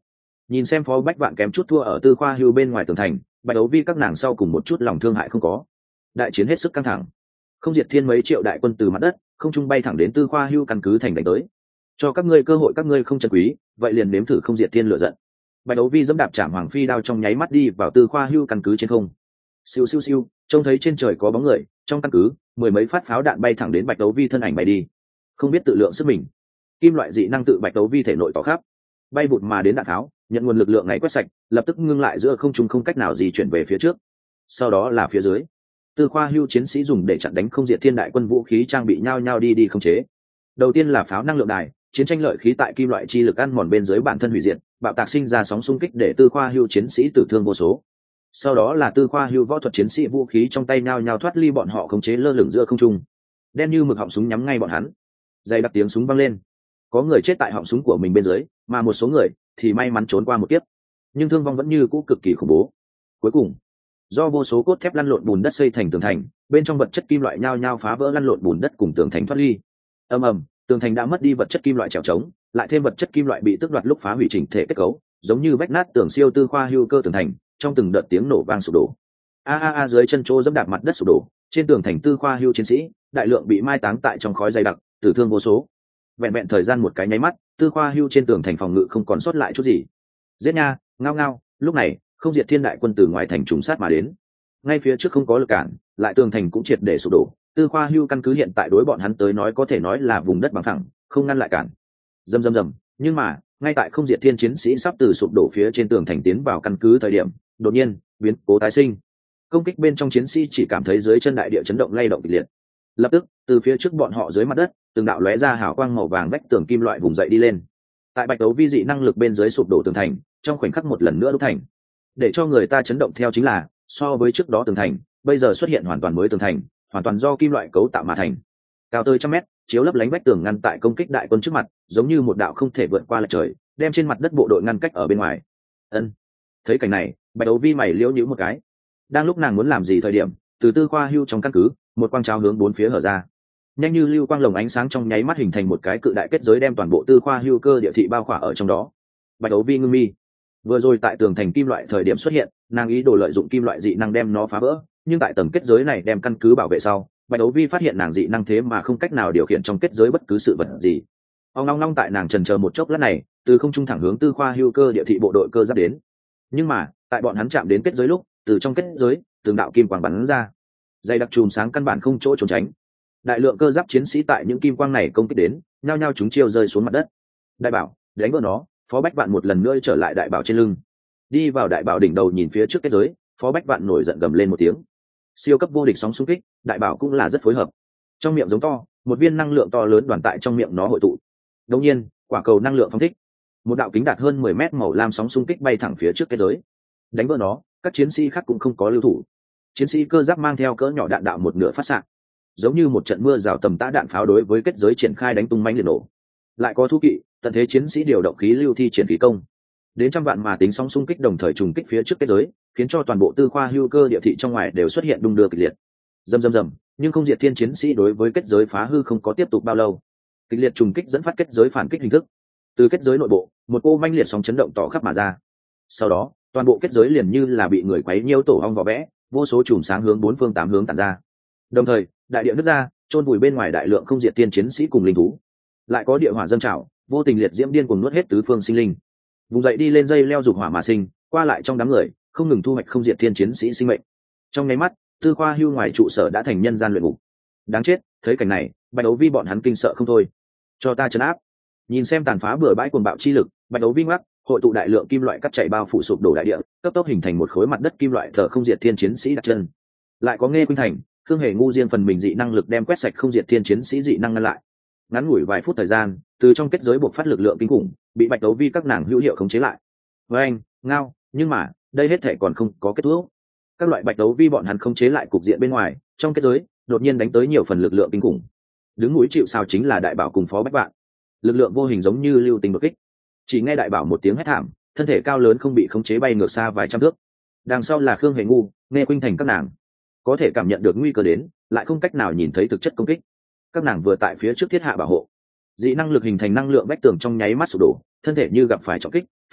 Nhìn xem Phó Bách Vạn kém chút thua ở Tư Khoa Hưu bên ngoài tường thành, Bạch Đấu Vi các nàng sau cùng một chút lòng thương hại không có. Đại chiến hết sức căng thẳng. Không Diệt Thiên mấy triệu đại quân từ mặt đất, không trung bay thẳng đến Tư Khoa Hưu căn cứ thành đánh tới. Cho các ngươi cơ hội các ngươi không trân quý, vậy liền nếm thử Không Diệt Thiên lựa giận. Bạch Đấu Vi dẫm đạp Trảm Hoàng Phi đao trong nháy mắt đi vào Tư Khoa Hưu căn cứ trên không. Siêu siêu siêu, trông thấy trên trời có bóng người, trong căn cứ, mười mấy phát pháo đạn bay thẳng đến Bạch Đấu Vi thân ảnh bay đi. Không biết tự lượng sức mình, kim loại dị năng tự Bạch Đấu Vi thể nội tỏ khắp, bay vụt mà đến đạn tháo, nhận nguồn lực lượng này quét sạch, lập tức ngưng lại giữa không trung không cách nào di chuyển về phía trước. Sau đó là phía dưới, Tư Khoa Hưu chiến sĩ dùng để chặn đánh Không Diệt Thiên đại quân vũ khí trang bị nhau nhau đi đi không chế. Đầu tiên là pháo năng lượng đài, chiến tranh lợi khí tại kim loại chi lực ăn mòn bên dưới bản thân hủy diệt, bạo tạc sinh ra sóng xung kích để Tư Khoa Hưu chiến sĩ tử thương vô số. Sau đó là Tư Khoa Hưu võ thuật chiến sĩ vũ khí trong tay nhau nhau thoát ly bọn họ khống chế lơ lửng giữa không trung, đen như mực họng súng nhắm ngay bọn hắn. Dày đặc tiếng súng vang lên, có người chết tại họng súng của mình bên dưới, mà một số người thì may mắn trốn qua một kiếp, nhưng thương vong vẫn như cũ cực kỳ khủng bố. Cuối cùng, do vô số cốt thép lăn lộn bùn đất xây thành tường thành, bên trong vật chất kim loại nhao nhao phá vỡ lăn lộn bùn đất cùng tường thành thoát ly. Ầm ầm, tường thành đã mất đi vật chất kim loại trèo trống, lại thêm vật chất kim loại bị tước đoạt lúc phá hủy chỉnh thể kết cấu, giống như vách nát tường siêu Tư Khoa Hưu cơ tường thành, trong từng đợt tiếng nổ vang sụp đổ. A a a dưới chân chỗ dẫm đạp mặt đất sụp đổ, trên tường thành Tư Khoa Hưu chiến sĩ, đại lượng bị mai táng tại trong khói dày đặc, tử thương vô số. Vẹn vẹn thời gian một cái nháy mắt, Tư Khoa Hưu trên tường thành phòng ngự không còn sót lại chút gì. Giết nha, ngao ngao, lúc này, Không Diệt Thiên đại quân từ ngoài thành trùng sát mà đến. Ngay phía trước không có lực cản, lại tường thành cũng triệt để sụp đổ. Tư Khoa Hưu căn cứ hiện tại đối bọn hắn tới nói có thể nói là vùng đất bằng phẳng, không ngăn lại cản. Rầm rầm rầm, nhưng mà, ngay tại Không Diệt Thiên chiến sĩ sắp từ sụp đổ phía trên tường thành tiến vào căn cứ thời điểm, đột nhiên, biến cố tái sinh. Công kích bên trong chiến sĩ chỉ cảm thấy dưới chân đại địa chấn động lay động kịch liệt. Lập tức, từ phía trước bọn họ dưới mặt đất, từng đạo lóe ra hào quang màu vàng vách tường kim loại vùng dậy đi lên. Tại Bạch Đấu Vi dị năng lực bên dưới sụp đổ tường thành, trong khoảnh khắc một lần nữa đúc thành. Để cho người ta chấn động theo chính là, so với trước đó tường thành, bây giờ xuất hiện hoàn toàn mới tường thành, hoàn toàn do kim loại cấu tạo mà thành. Cao tới trăm mét, chiếu lấp lánh vách tường ngăn tại công kích đại quân trước mặt, giống như một đạo không thể vượt qua lệch trời, đem trên mặt đất bộ đội ngăn cách ở bên ngoài. Ân. Thấy cảnh này, Bạch Đấu Vi mày liễu nhíu một cái. Đang lúc nàng muốn làm gì thời điểm, từ Tư Khoa Hưu trong căn cứ, một quang trào hướng bốn phía hở ra. Nhanh như lưu quang lồng ánh sáng trong nháy mắt hình thành một cái cự đại kết giới đem toàn bộ Tư Khoa Hưu cơ địa thị bao khỏa ở trong đó. Bạch Đấu Vi ngưng mi. Vừa rồi tại tường thành kim loại thời điểm xuất hiện, nàng ý đồ lợi dụng kim loại dị năng đem nó phá vỡ, nhưng tại tầng kết giới này đem căn cứ bảo vệ sau, Bạch Đấu Vi phát hiện nàng dị năng thế mà không cách nào điều khiển trong kết giới bất cứ sự vật gì. Ông long long tại nàng chần chờ một chốc lát này, từ không trung thẳng hướng Tư Khoa Hưu cơ địa thị bộ đội cơ giáp đến. Nhưng mà, tại bọn hắn chạm đến kết giới lúc, từ trong kết giới, từng đạo kim quang bắn ra. Dây đặc chùm sáng căn bản không chỗ trốn tránh. Đại lượng cơ giáp chiến sĩ tại những kim quang này công kích đến, nhao nhao chúng chiêu rơi xuống mặt đất. Đại bảo, đánh vỡ nó. Phó Bách Vạn một lần nữa trở lại đại bảo trên lưng, đi vào đại bảo đỉnh đầu nhìn phía trước kết giới. Phó Bách Vạn nổi giận gầm lên một tiếng. Siêu cấp vô địch sóng xung kích, đại bảo cũng là rất phối hợp. Trong miệng giống to, một viên năng lượng to lớn đoàn tại trong miệng nó hội tụ. Đột nhiên, quả cầu năng lượng phóng thích, một đạo kính đạt hơn mười mét màu lam sóng xung kích bay thẳng phía trước kết giới. Đánh vỡ nó, các chiến sĩ khác cũng không có lưu thủ. Chiến sĩ cơ giáp mang theo cỡ nhỏ đạn đạo một nửa phát xạ, giống như một trận mưa rào tầm tã đạn pháo đối với kết giới triển khai đánh tung mãnh liệt nổ. Lại có thú kỵ, tận thế chiến sĩ điều động khí lưu thi triển khí công, đến trăm vạn mà tính sóng xung kích đồng thời trùng kích phía trước kết giới, khiến cho toàn bộ Tư Khoa Hưu cơ địa thị trong ngoài đều xuất hiện đung đưa kịch liệt. Rầm rầm rầm, nhưng Không Diệt Thiên chiến sĩ đối với kết giới phá hư không có tiếp tục bao lâu. Kịch liệt trùng kích dẫn phát kết giới phản kích hình thức. Từ kết giới nội bộ, một cô manh liệt sóng chấn động tỏ khắp mà ra. Sau đó, toàn bộ kết giới liền như là bị người quấy nhiễu tổ ong vỏ vẽ, vô số chùm sáng hướng bốn phương tám hướng tản ra. Đồng thời, đại địa nứt ra, chôn vùi bên ngoài đại lượng Không Diệt Thiên chiến sĩ cùng linh thú. Lại có địa hỏa dâng trào, vô tình liệt diễm điên cuồng nuốt hết tứ phương sinh linh. Vùng dậy đi lên dây leo dục hỏa mà sinh, qua lại trong đám người, không ngừng thu hoạch Không Diệt Thiên chiến sĩ sinh mệnh. Trong nháy mắt, Tư Khoa Hưu ngoài trụ sở đã thành nhân gian luyện ngục. Đáng chết, thấy cảnh này, Bạch Đấu Vi bọn hắn kinh sợ không thôi. Cho ta trấn áp. Nhìn xem tàn phá bừa bãi cuồng bạo chi lực, Bạch Đấu Vi ngoắc, hội tụ đại lượng kim loại cắt chảy bao phủ sụp đổ đại địa, cấp tốc hình thành một khối mặt đất kim loại thờ Không Diệt Thiên chiến sĩ đặt chân. Lại có Nghe Khuynh Thành, Khương Hề ngu riêng phần mình dị năng lực đem quét sạch Không Diệt Thiên chiến sĩ dị năng ngăn lại. Ngắn ngủi vài phút thời gian, từ trong kết giới buộc phát lực lượng kinh khủng, bị Bạch Đấu Vi các nàng hữu hiệu khống chế lại. Với anh, ngao, nhưng mà, đây hết thể còn không có kết thúc. Các loại Bạch Đấu Vi bọn hắn khống chế lại cục diện bên ngoài, trong kết giới, đột nhiên đánh tới nhiều phần lực lượng kinh khủng. Đứng núi chịu sào chính là Đại Bảo cùng Phó Bách Vạn. Lực lượng vô hình giống như lưu tình đột kích. Chỉ nghe Đại Bảo một tiếng hét thảm, thân thể cao lớn không bị khống chế bay ngược xa vài trăm thước. Đằng sau là Khương Hề ngu, Nghe Khuynh Thành các nàng, có thể cảm nhận được nguy cơ đến, lại không cách nào nhìn thấy thực chất công kích. Các nàng vừa tại phía trước thiết hạ bảo hộ, dị năng lực hình thành năng lượng vách tường trong nháy mắt sụp đổ, thân thể như gặp phải trọng kích,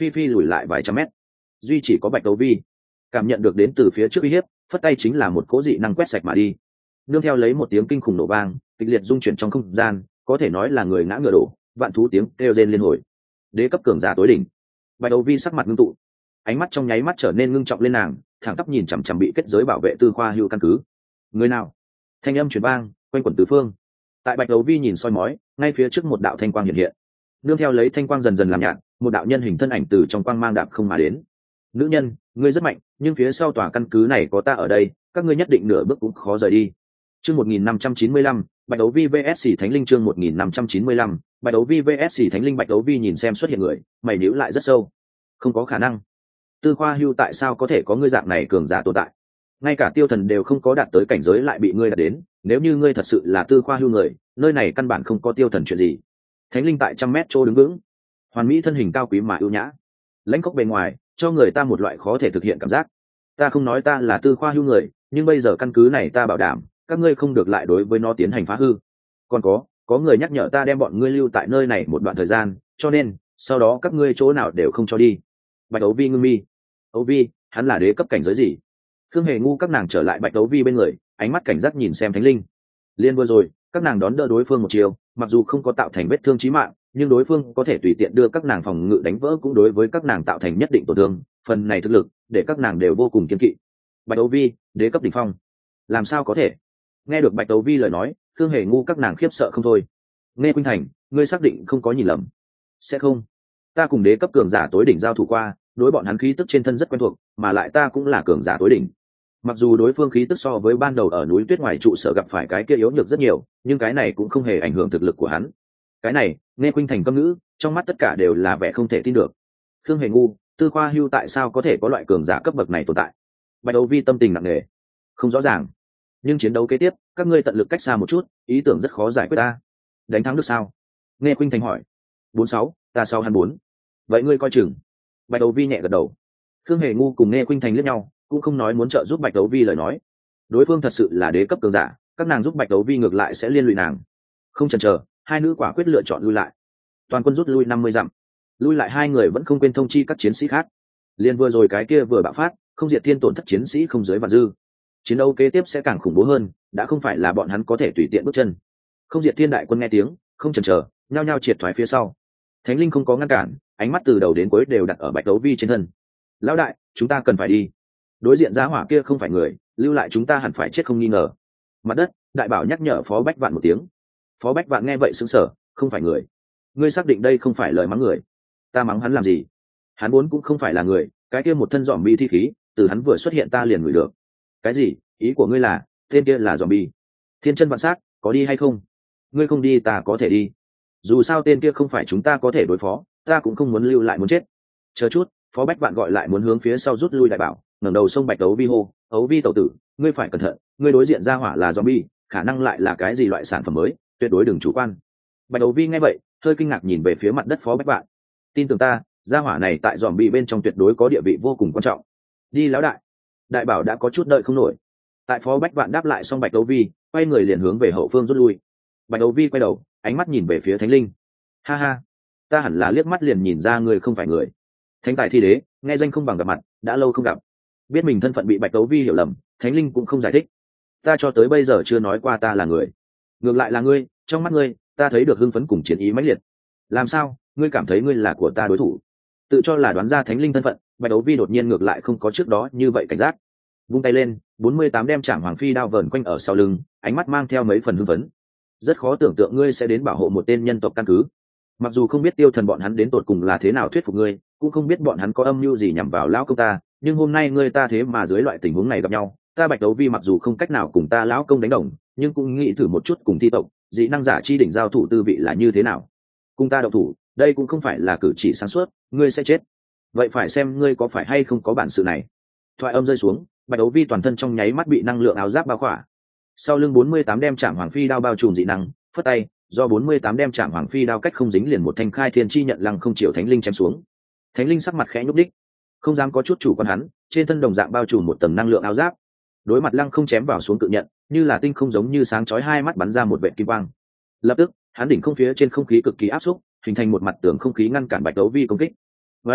phi phi lùi lại vài trăm mét. Duy chỉ có bạch đấu vi cảm nhận được đến từ phía trước uy hiếp, phất tay chính là một cố dị năng quét sạch mà đi. Nương theo lấy một tiếng kinh khủng nổ vang, kịch liệt rung chuyển trong không gian, có thể nói là người ngã ngựa đổ, vạn thú tiếng kêu rên liên hồi. Đế cấp cường giả tối đỉnh. Bạch đấu vi sắc mặt ngưng tụ, ánh mắt trong nháy mắt trở nên ngưng trọng lên nàng, thẳng tắp nhìn chằm chằm bị kết giới bảo vệ Tư Khoa Hưu căn cứ. Người nào? Thanh âm truyền vang, quanh quẩn tứ phương. Tại bạch đấu vi nhìn soi mói, ngay phía trước một đạo thanh quang hiện hiện. Nương theo lấy thanh quang dần dần làm nhạt, một đạo nhân hình thân ảnh từ trong quang mang đạp không mà đến. Nữ nhân, ngươi rất mạnh, nhưng phía sau tòa căn cứ này có ta ở đây, các ngươi nhất định nửa bước cũng khó rời đi. Chương một nghìn năm trăm chín mươi lăm, Bạch đấu vi vs Thánh linh chương một nghìn năm trăm chín mươi lăm, Bạch đấu vi vs Thánh linh. Bạch đấu vi nhìn xem xuất hiện người, mày nhíu lại rất sâu. Không có khả năng. Tư Khoa Hưu tại sao có thể có ngươi dạng này cường giả tồn tại? Ngay cả tiêu thần đều không có đạt tới cảnh giới lại bị ngươi đạt đến, nếu như ngươi thật sự là Tư Khoa Hưu người, nơi này căn bản không có tiêu thần chuyện gì. Thánh linh tại trăm mét chỗ đứng vững, hoàn mỹ thân hình cao quý mà ưu nhã, lãnh khốc bề ngoài cho người ta một loại khó thể thực hiện cảm giác. Ta không nói ta là Tư Khoa Hưu người, nhưng bây giờ căn cứ này ta bảo đảm các ngươi không được lại đối với nó tiến hành phá hư. Còn có có người nhắc nhở ta đem bọn ngươi lưu tại nơi này một đoạn thời gian, cho nên sau đó các ngươi chỗ nào đều không cho đi. Bạch đấu vi ngưng mi. Đấu vi, hắn là đế cấp cảnh giới gì? Khương Hề ngu các nàng trở lại bạch đấu vi bên người, ánh mắt cảnh giác nhìn xem thánh linh. Liên vừa rồi các nàng đón đỡ đối phương một chiều, mặc dù không có tạo thành vết thương chí mạng, nhưng đối phương có thể tùy tiện đưa các nàng phòng ngự đánh vỡ cũng đối với các nàng tạo thành nhất định tổn thương, phần này thực lực để các nàng đều vô cùng kiên kỵ. Bạch đấu vi, đế cấp đỉnh phong, làm sao có thể? Nghe được bạch đấu vi lời nói, Khương Hề ngu các nàng khiếp sợ không thôi. Nghe Khuynh Thành, ngươi xác định không có nhìn lầm? Sẽ không, ta cùng đế cấp cường giả tối đỉnh giao thủ qua, đối bọn hắn khí tức trên thân rất quen thuộc, mà lại ta cũng là cường giả tối đỉnh. Mặc dù đối phương khí tức so với ban đầu ở núi tuyết ngoài trụ sở gặp phải cái kia yếu nhược rất nhiều, nhưng cái này cũng không hề ảnh hưởng thực lực của hắn. Cái này, Nghe Khuynh Thành câm ngữ, trong mắt tất cả đều là vẻ không thể tin được. Khương Hề ngu, Tư Khoa Hưu tại sao có thể có loại cường giả cấp bậc này tồn tại? Bạch đấu vi tâm tình nặng nề, không rõ ràng. Nhưng chiến đấu kế tiếp, các ngươi tận lực cách xa một chút, ý tưởng rất khó giải quyết ta. Đánh thắng được sao? Nghe Khuynh Thành hỏi. Bốn sáu, ta sau hắn bốn. Vậy ngươi coi chừng. Bạch đấu vi nhẹ gật đầu. Khương Hề ngu cùng Nghe Khuynh Thành liếc nhau, cũng không nói muốn trợ giúp bạch đấu vi lời nói. Đối phương thật sự là đế cấp cường giả, các nàng giúp bạch đấu vi ngược lại sẽ liên lụy nàng. Không chần chờ, hai nữ quả quyết lựa chọn lui lại. Toàn quân rút lui năm mươi dặm. Lui lại hai người vẫn không quên thông chi các chiến sĩ khác. Liên vừa rồi cái kia vừa bạo phát, không diệt thiên tổn thất chiến sĩ không dưới vạn dư. Chiến đấu kế tiếp sẽ càng khủng bố hơn, đã không phải là bọn hắn có thể tùy tiện bước chân. Không diệt thiên đại quân nghe tiếng, không chần chờ, nhao nhao triệt thoái phía sau. Thánh linh không có ngăn cản, ánh mắt từ đầu đến cuối đều đặt ở bạch đấu vi trên thân. Lão đại, chúng ta cần phải đi. Đối diện giá hỏa kia không phải người, lưu lại chúng ta hẳn phải chết không nghi ngờ. Mặt đất, đại bảo nhắc nhở phó bách vạn một tiếng. Phó bách vạn nghe vậy sững sờ, không phải người? Ngươi xác định đây không phải lời mắng người? Ta mắng hắn làm gì? Hắn vốn cũng không phải là người, cái kia một thân dòm bi thi khí, từ hắn vừa xuất hiện ta liền ngửi được. Cái gì? Ý của ngươi là tên kia là dòm bi? Thiên chân vạn sát, có đi hay không? Ngươi không đi ta có thể đi. Dù sao tên kia không phải chúng ta có thể đối phó, ta cũng không muốn lưu lại muốn chết. Chờ chút, phó bách vạn gọi lại muốn hướng phía sau rút lui đại bảo, ngẩng đầu sông bạch đấu vi hô, ấu vi tẩu tử, ngươi phải cẩn thận, ngươi đối diện ra hỏa là zombie, khả năng lại là cái gì loại sản phẩm mới, tuyệt đối đừng chủ quan. Bạch đấu vi nghe vậy, hơi kinh ngạc nhìn về phía mặt đất phó bách vạn. Tin tưởng ta, gia hỏa này tại zombie bên trong tuyệt đối có địa vị vô cùng quan trọng. Đi lão đại. Đại bảo đã có chút đợi không nổi. Tại phó bách vạn đáp lại xong bạch đấu vi, quay người liền hướng về hậu phương rút lui. Bạch đấu vi quay đầu, ánh mắt nhìn về phía thánh linh. Ha ha, ta hẳn là liếc mắt liền nhìn ra người không phải người. Thánh tài thi đế, nghe danh không bằng gặp mặt, đã lâu không gặp. Biết mình thân phận bị bạch đấu vi hiểu lầm, thánh linh cũng không giải thích. Ta cho tới bây giờ chưa nói qua ta là người, ngược lại là ngươi, trong mắt ngươi ta thấy được hưng phấn cùng chiến ý mãnh liệt. Làm sao ngươi cảm thấy ngươi là của ta đối thủ? Tự cho là đoán ra thánh linh thân phận, bạch đấu vi đột nhiên ngược lại không có trước đó như vậy cảnh giác. Vung tay lên, bốn mươi tám đem chạm hoàng phi đao vờn quanh ở sau lưng, ánh mắt mang theo mấy phần hưng phấn. Rất khó tưởng tượng ngươi sẽ đến bảo hộ một tên nhân tộc căn cứ. Mặc dù không biết tiêu thần bọn hắn đến tột cùng là thế nào thuyết phục ngươi, cũng không biết bọn hắn có âm mưu gì nhằm vào lão công ta, nhưng hôm nay ngươi ta thế mà dưới loại tình huống này gặp nhau, ta bạch đấu vi mặc dù không cách nào cùng ta lão công đánh đồng, nhưng cũng nghĩ thử một chút cùng thi tộc dị năng giả chi đỉnh giao thủ tư vị là như thế nào. Cùng ta độc thủ, đây cũng không phải là cử chỉ sáng suốt, ngươi sẽ chết. Vậy phải xem ngươi có phải hay không có bản sự này. Thoại âm rơi xuống, bạch đấu vi toàn thân trong nháy mắt bị năng lượng áo giáp bao khỏa. Sau lưng bốn mươi tám đem chạm hoàng phi đao bao trùm dị năng, phất tay, do bốn mươi tám đem chạm hoàng phi đao cách không dính liền một thanh khai thiên chi nhận lăng không chiều thánh linh chém xuống. Thánh linh sắc mặt khẽ nhúc đích, không dám có chút chủ quan hắn, trên thân đồng dạng bao trùm một tầng năng lượng áo giáp. Đối mặt lăng không chém vào xuống tự nhận, như là tinh không giống như sáng chói hai mắt bắn ra một vệt kim quang. Lập tức, hắn đỉnh không phía trên không khí cực kỳ áp xúc, hình thành một mặt tường không khí ngăn cản bạch đấu vi công kích. Với anh,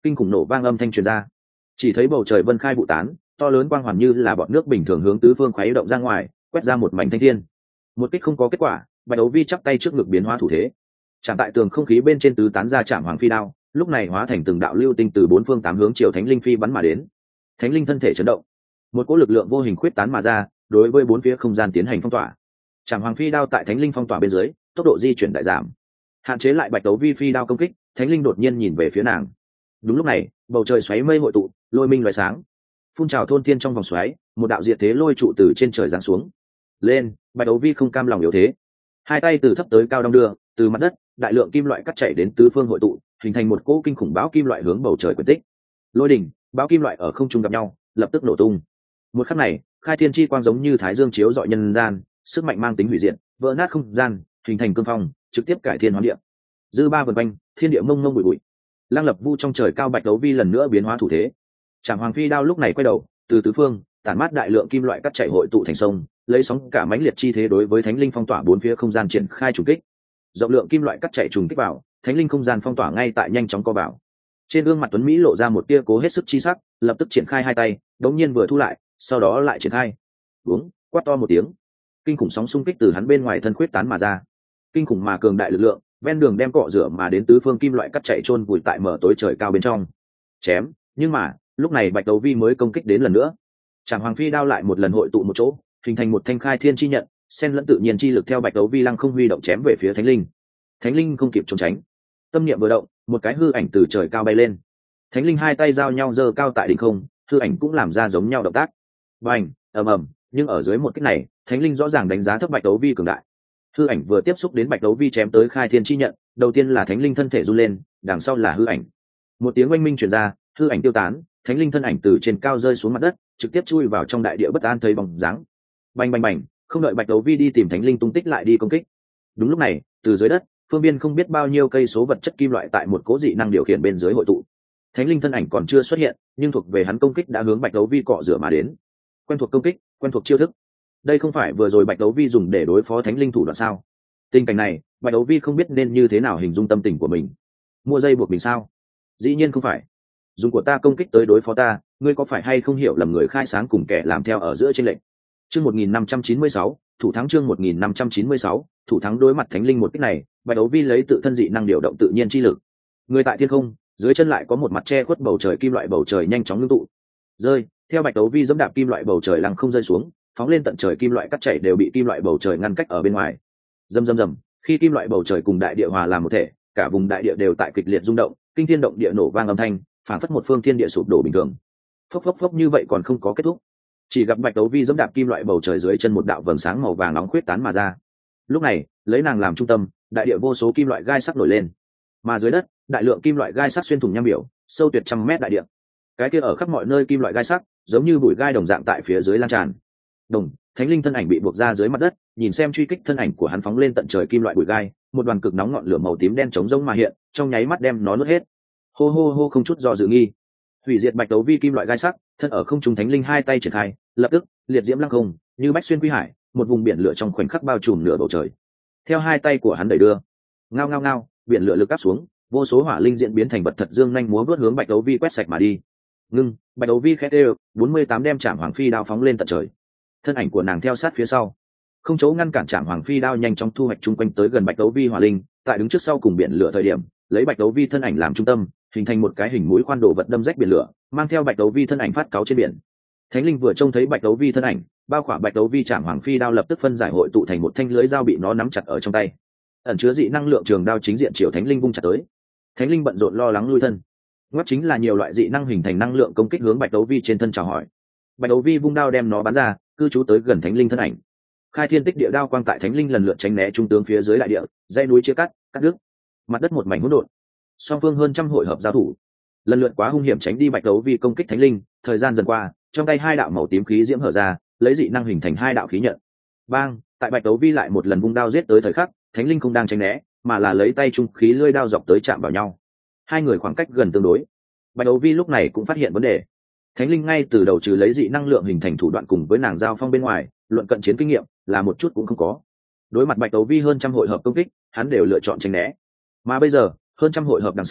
kinh khủng nổ vang âm thanh truyền ra, chỉ thấy bầu trời vân khai vụ tán, to lớn quang hoàn như là bọt nước bình thường hướng tứ phương khuấy động ra ngoài, quét ra một mảnh thanh thiên. Một kích không có kết quả, Bạch Đấu Vi chắp tay trước ngực biến hóa thủ thế, chạm tại tường không khí bên trên tứ tán ra chạm hoàng phi đao, lúc này hóa thành từng đạo lưu tinh từ bốn phương tám hướng chiều thánh linh phi bắn mà đến. Thánh linh thân thể chấn động, một cỗ lực lượng vô hình khuyết tán mà ra, đối với bốn phía không gian tiến hành phong tỏa. Chạm hoàng phi đao tại thánh linh phong tỏa bên dưới, tốc độ di chuyển đại giảm, hạn chế lại Bạch Đấu Vi phi đao công kích. Thánh linh đột nhiên nhìn về phía nàng. Đúng lúc này, bầu trời xoáy mây hội tụ, lôi minh loại sáng, phun trào thôn thiên trong vòng xoáy, một đạo diệt thế lôi trụ từ trên trời giáng xuống. Lên, Bạch Đấu Vi không cam lòng yếu thế, hai tay từ thấp tới cao đong đưa, từ mặt đất đại lượng kim loại cắt chảy đến tứ phương hội tụ, hình thành một cỗ kinh khủng bão kim loại hướng bầu trời quyển tích. Lôi đỉnh, bão kim loại ở không trung gặp nhau, lập tức nổ tung. Một khắc này, khai thiên chi quang giống như thái dương chiếu rọi nhân gian, sức mạnh mang tính hủy diệt, vỡ nát không gian, hình thành cương phong, trực tiếp cải thiên hóa địa. Dư ba vần quanh, thiên địa mông mông bụi bụi. Lang lập vu trong trời cao, Bạch Đấu Vi lần nữa biến hóa thủ thế. Trảm hoàng phi đao lúc này quay đầu, từ tứ phương tản mát đại lượng kim loại cắt chảy hội tụ thành sông, lấy sóng cả mãnh liệt chi thế đối với thánh linh phong tỏa bốn phía không gian triển khai trùng kích. Rộng lượng kim loại cắt chảy trùng kích vào, thánh linh không gian phong tỏa ngay tại nhanh chóng co vào. Trên gương mặt tuấn mỹ lộ ra một tia cố hết sức chi sắc, lập tức triển khai hai tay, đống nhiên vừa thu lại, sau đó lại triển khai. Uống, quát to một tiếng, kinh khủng sóng xung kích từ hắn bên ngoài thân khuyết tán mà ra, kinh khủng mà cường đại lực lượng, ven đường đem cọ rửa mà đến tứ phương kim loại cắt chảy chôn vùi tại mở tối trời cao bên trong. Chém, nhưng mà lúc này Bạch Đấu Vi mới công kích đến lần nữa. Trảm hoàng phi đao lại một lần hội tụ một chỗ, hình thành một thanh khai thiên chi nhận, xen lẫn tự nhiên chi lực theo Bạch Đấu Vi lăng không huy động chém về phía thánh linh. Thánh linh không kịp trốn tránh, tâm niệm vừa động, một cái hư ảnh từ trời cao bay lên. Thánh linh hai tay giao nhau giơ cao tại đỉnh không, hư ảnh cũng làm ra giống nhau động tác. Bành, ầm ầm, nhưng ở dưới một kích này, thánh linh rõ ràng đánh giá thấp Bạch Đấu Vi cường đại. Hư ảnh vừa tiếp xúc đến Bạch Đấu Vi chém tới khai thiên chi nhận, đầu tiên là thánh linh thân thể run lên, đằng sau là hư ảnh. Một tiếng oanh minh truyền ra, hư ảnh tiêu tán, thánh linh thân ảnh từ trên cao rơi xuống mặt đất, trực tiếp chui vào trong đại địa bất an thấy bóng dáng. Bành bành bành, không đợi Bạch Đấu Vi đi tìm thánh linh tung tích lại đi công kích. Đúng lúc này, từ dưới đất, phương biên không biết bao nhiêu cây số vật chất kim loại tại một cố dị năng điều khiển bên dưới hội tụ. Thánh linh thân ảnh còn chưa xuất hiện, nhưng thuộc về hắn công kích đã hướng Bạch Đấu Vi cọ rửa mà đến. Quen thuộc công kích, quen thuộc chiêu thức. Đây không phải vừa rồi Bạch Đấu Vi dùng để đối phó thánh linh thủ đoạn sao? Tình cảnh này, Bạch Đấu Vi không biết nên như thế nào hình dung tâm tình của mình. Mua dây buộc mình sao? Dĩ nhiên không phải. Dùng của ta công kích tới đối phó ta, ngươi có phải hay không hiểu lầm người khai sáng cùng kẻ làm theo ở giữa trên lệnh. Chương một nghìn năm trăm chín mươi sáu, thủ thắng chương một nghìn năm trăm chín mươi sáu, thủ thắng đối mặt thánh linh một kích này, Bạch Đấu Vi lấy tự thân dị năng điều động tự nhiên chi lực. Người tại thiên không, dưới chân lại có một mặt che khuất bầu trời kim loại bầu trời nhanh chóng ngưng tụ. Rơi, theo Bạch Đấu Vi giẫm đạp kim loại bầu trời lăng không rơi xuống, phóng lên tận trời kim loại cắt chảy đều bị kim loại bầu trời ngăn cách ở bên ngoài. Rầm rầm rầm, khi kim loại bầu trời cùng đại địa hòa làm một thể, cả vùng đại địa đều tại kịch liệt rung động, kinh thiên động địa nổ vang âm thanh, phảng phất một phương thiên địa sụp đổ bình thường. Phốc phốc phốc như vậy còn không có kết thúc. Chỉ gặp Bạch Đấu Vi giẫm đạp kim loại bầu trời dưới chân một đạo vầng sáng màu vàng nóng khuyết tán mà ra. Lúc này, lấy nàng làm trung tâm, đại địa vô số kim loại gai sắc nổi lên. Mà dưới đất, đại lượng kim loại gai sắc xuyên thủng nham biểu, sâu tuyệt trăm mét đại địa. Cái kia ở khắp mọi nơi kim loại gai sắc, giống như bụi gai đồng dạng tại phía dưới lan tràn. Đồng, thánh linh thân ảnh bị buộc ra dưới mặt đất, nhìn xem truy kích thân ảnh của hắn phóng lên tận trời kim loại bụi gai, một đoàn cực nóng ngọn lửa màu tím đen chống rỗng mà hiện, trong nháy mắt đem nó nuốt hết. Hô hô hô, không chút do dự nghi, hủy diệt Bạch Đấu Vi kim loại gai sắc, thân ở không trung thánh linh hai tay triển khai, lập tức liệt diễm lăng không, như bách xuyên quy hải, một vùng biển lửa trong khoảnh khắc bao trùm nửa bầu trời. Theo hai tay của hắn đẩy đưa, ngao ngao ngao, biển lửa lực áp xuống, vô số hỏa linh diễn biến thành vật thật dương nhanh múa vớt hướng Bạch Đấu Vi quét sạch mà đi. Ngưng, Bạch Đấu Vi khét đều, bốn mươi tám đem Trảm Hoàng Phi đao phóng lên tận trời. Thân ảnh của nàng theo sát phía sau, không chỗ ngăn cản Trảm Hoàng Phi đao nhanh chóng thu hoạch chung quanh tới gần Bạch Đấu Vi hỏa linh, tại đứng trước sau cùng biển lửa thời điểm, lấy Bạch Đấu Vi thân ảnh làm trung tâm, hình thành một cái hình mũi khoan đồ vật đâm rách biển lửa, mang theo Bạch Đấu Vi thân ảnh phát cáo trên biển. Thánh linh vừa trông thấy Bạch Đấu Vi thân ảnh, bao khỏa Bạch Đấu Vi Trảm Hoàng Phi đao lập tức phân giải hội tụ thành một thanh lưới dao bị nó nắm chặt ở trong tay. Ẩn chứa dị năng lượng trường đao chính diện chiều Thánh linh vung chặt tới. Thánh linh bận rộn lo lắng lui thân. Ngoắc chính là nhiều loại dị năng hình thành năng lượng công kích hướng Bạch Đấu Vi trên thân chào hỏi. Bạch Đấu Vi vung đao đem nó bắn ra, cư trú tới gần Thánh linh thân ảnh. Khai thiên tích địa đao quang tại Thánh linh lần lượt tránh né trung tướng phía dưới đại địa, dãy núi chia cắt, cắt đứt. Mặt đất một mảnh hỗn độn. Song phương hơn trăm hội hợp giao thủ, lần lượt quá hung hiểm tránh đi Bạch Đấu Vi công kích Thánh linh. Thời gian dần qua, trong tay hai đạo màu tím khí diễm hở ra, lấy dị năng hình thành hai đạo khí nhận. Bang, tại Bạch Đấu Vi lại một lần vung đao giết tới thời khắc, Thánh linh không đang tránh né, mà là lấy tay trung khí lưỡi đao dọc tới chạm vào nhau. Hai người khoảng cách gần tương đối. Bạch Đấu Vi lúc này cũng phát hiện vấn đề. Thánh linh ngay từ đầu trừ lấy dị năng lượng hình thành thủ đoạn cùng với nàng giao phong bên ngoài, luận cận chiến kinh nghiệm là một chút cũng không có. Đối mặt Bạch Đấu Vi hơn trăm hội hợp công kích, hắn đều lựa chọn tránh né. Mà bây giờ, hơn trăm hội hợp đằng sau,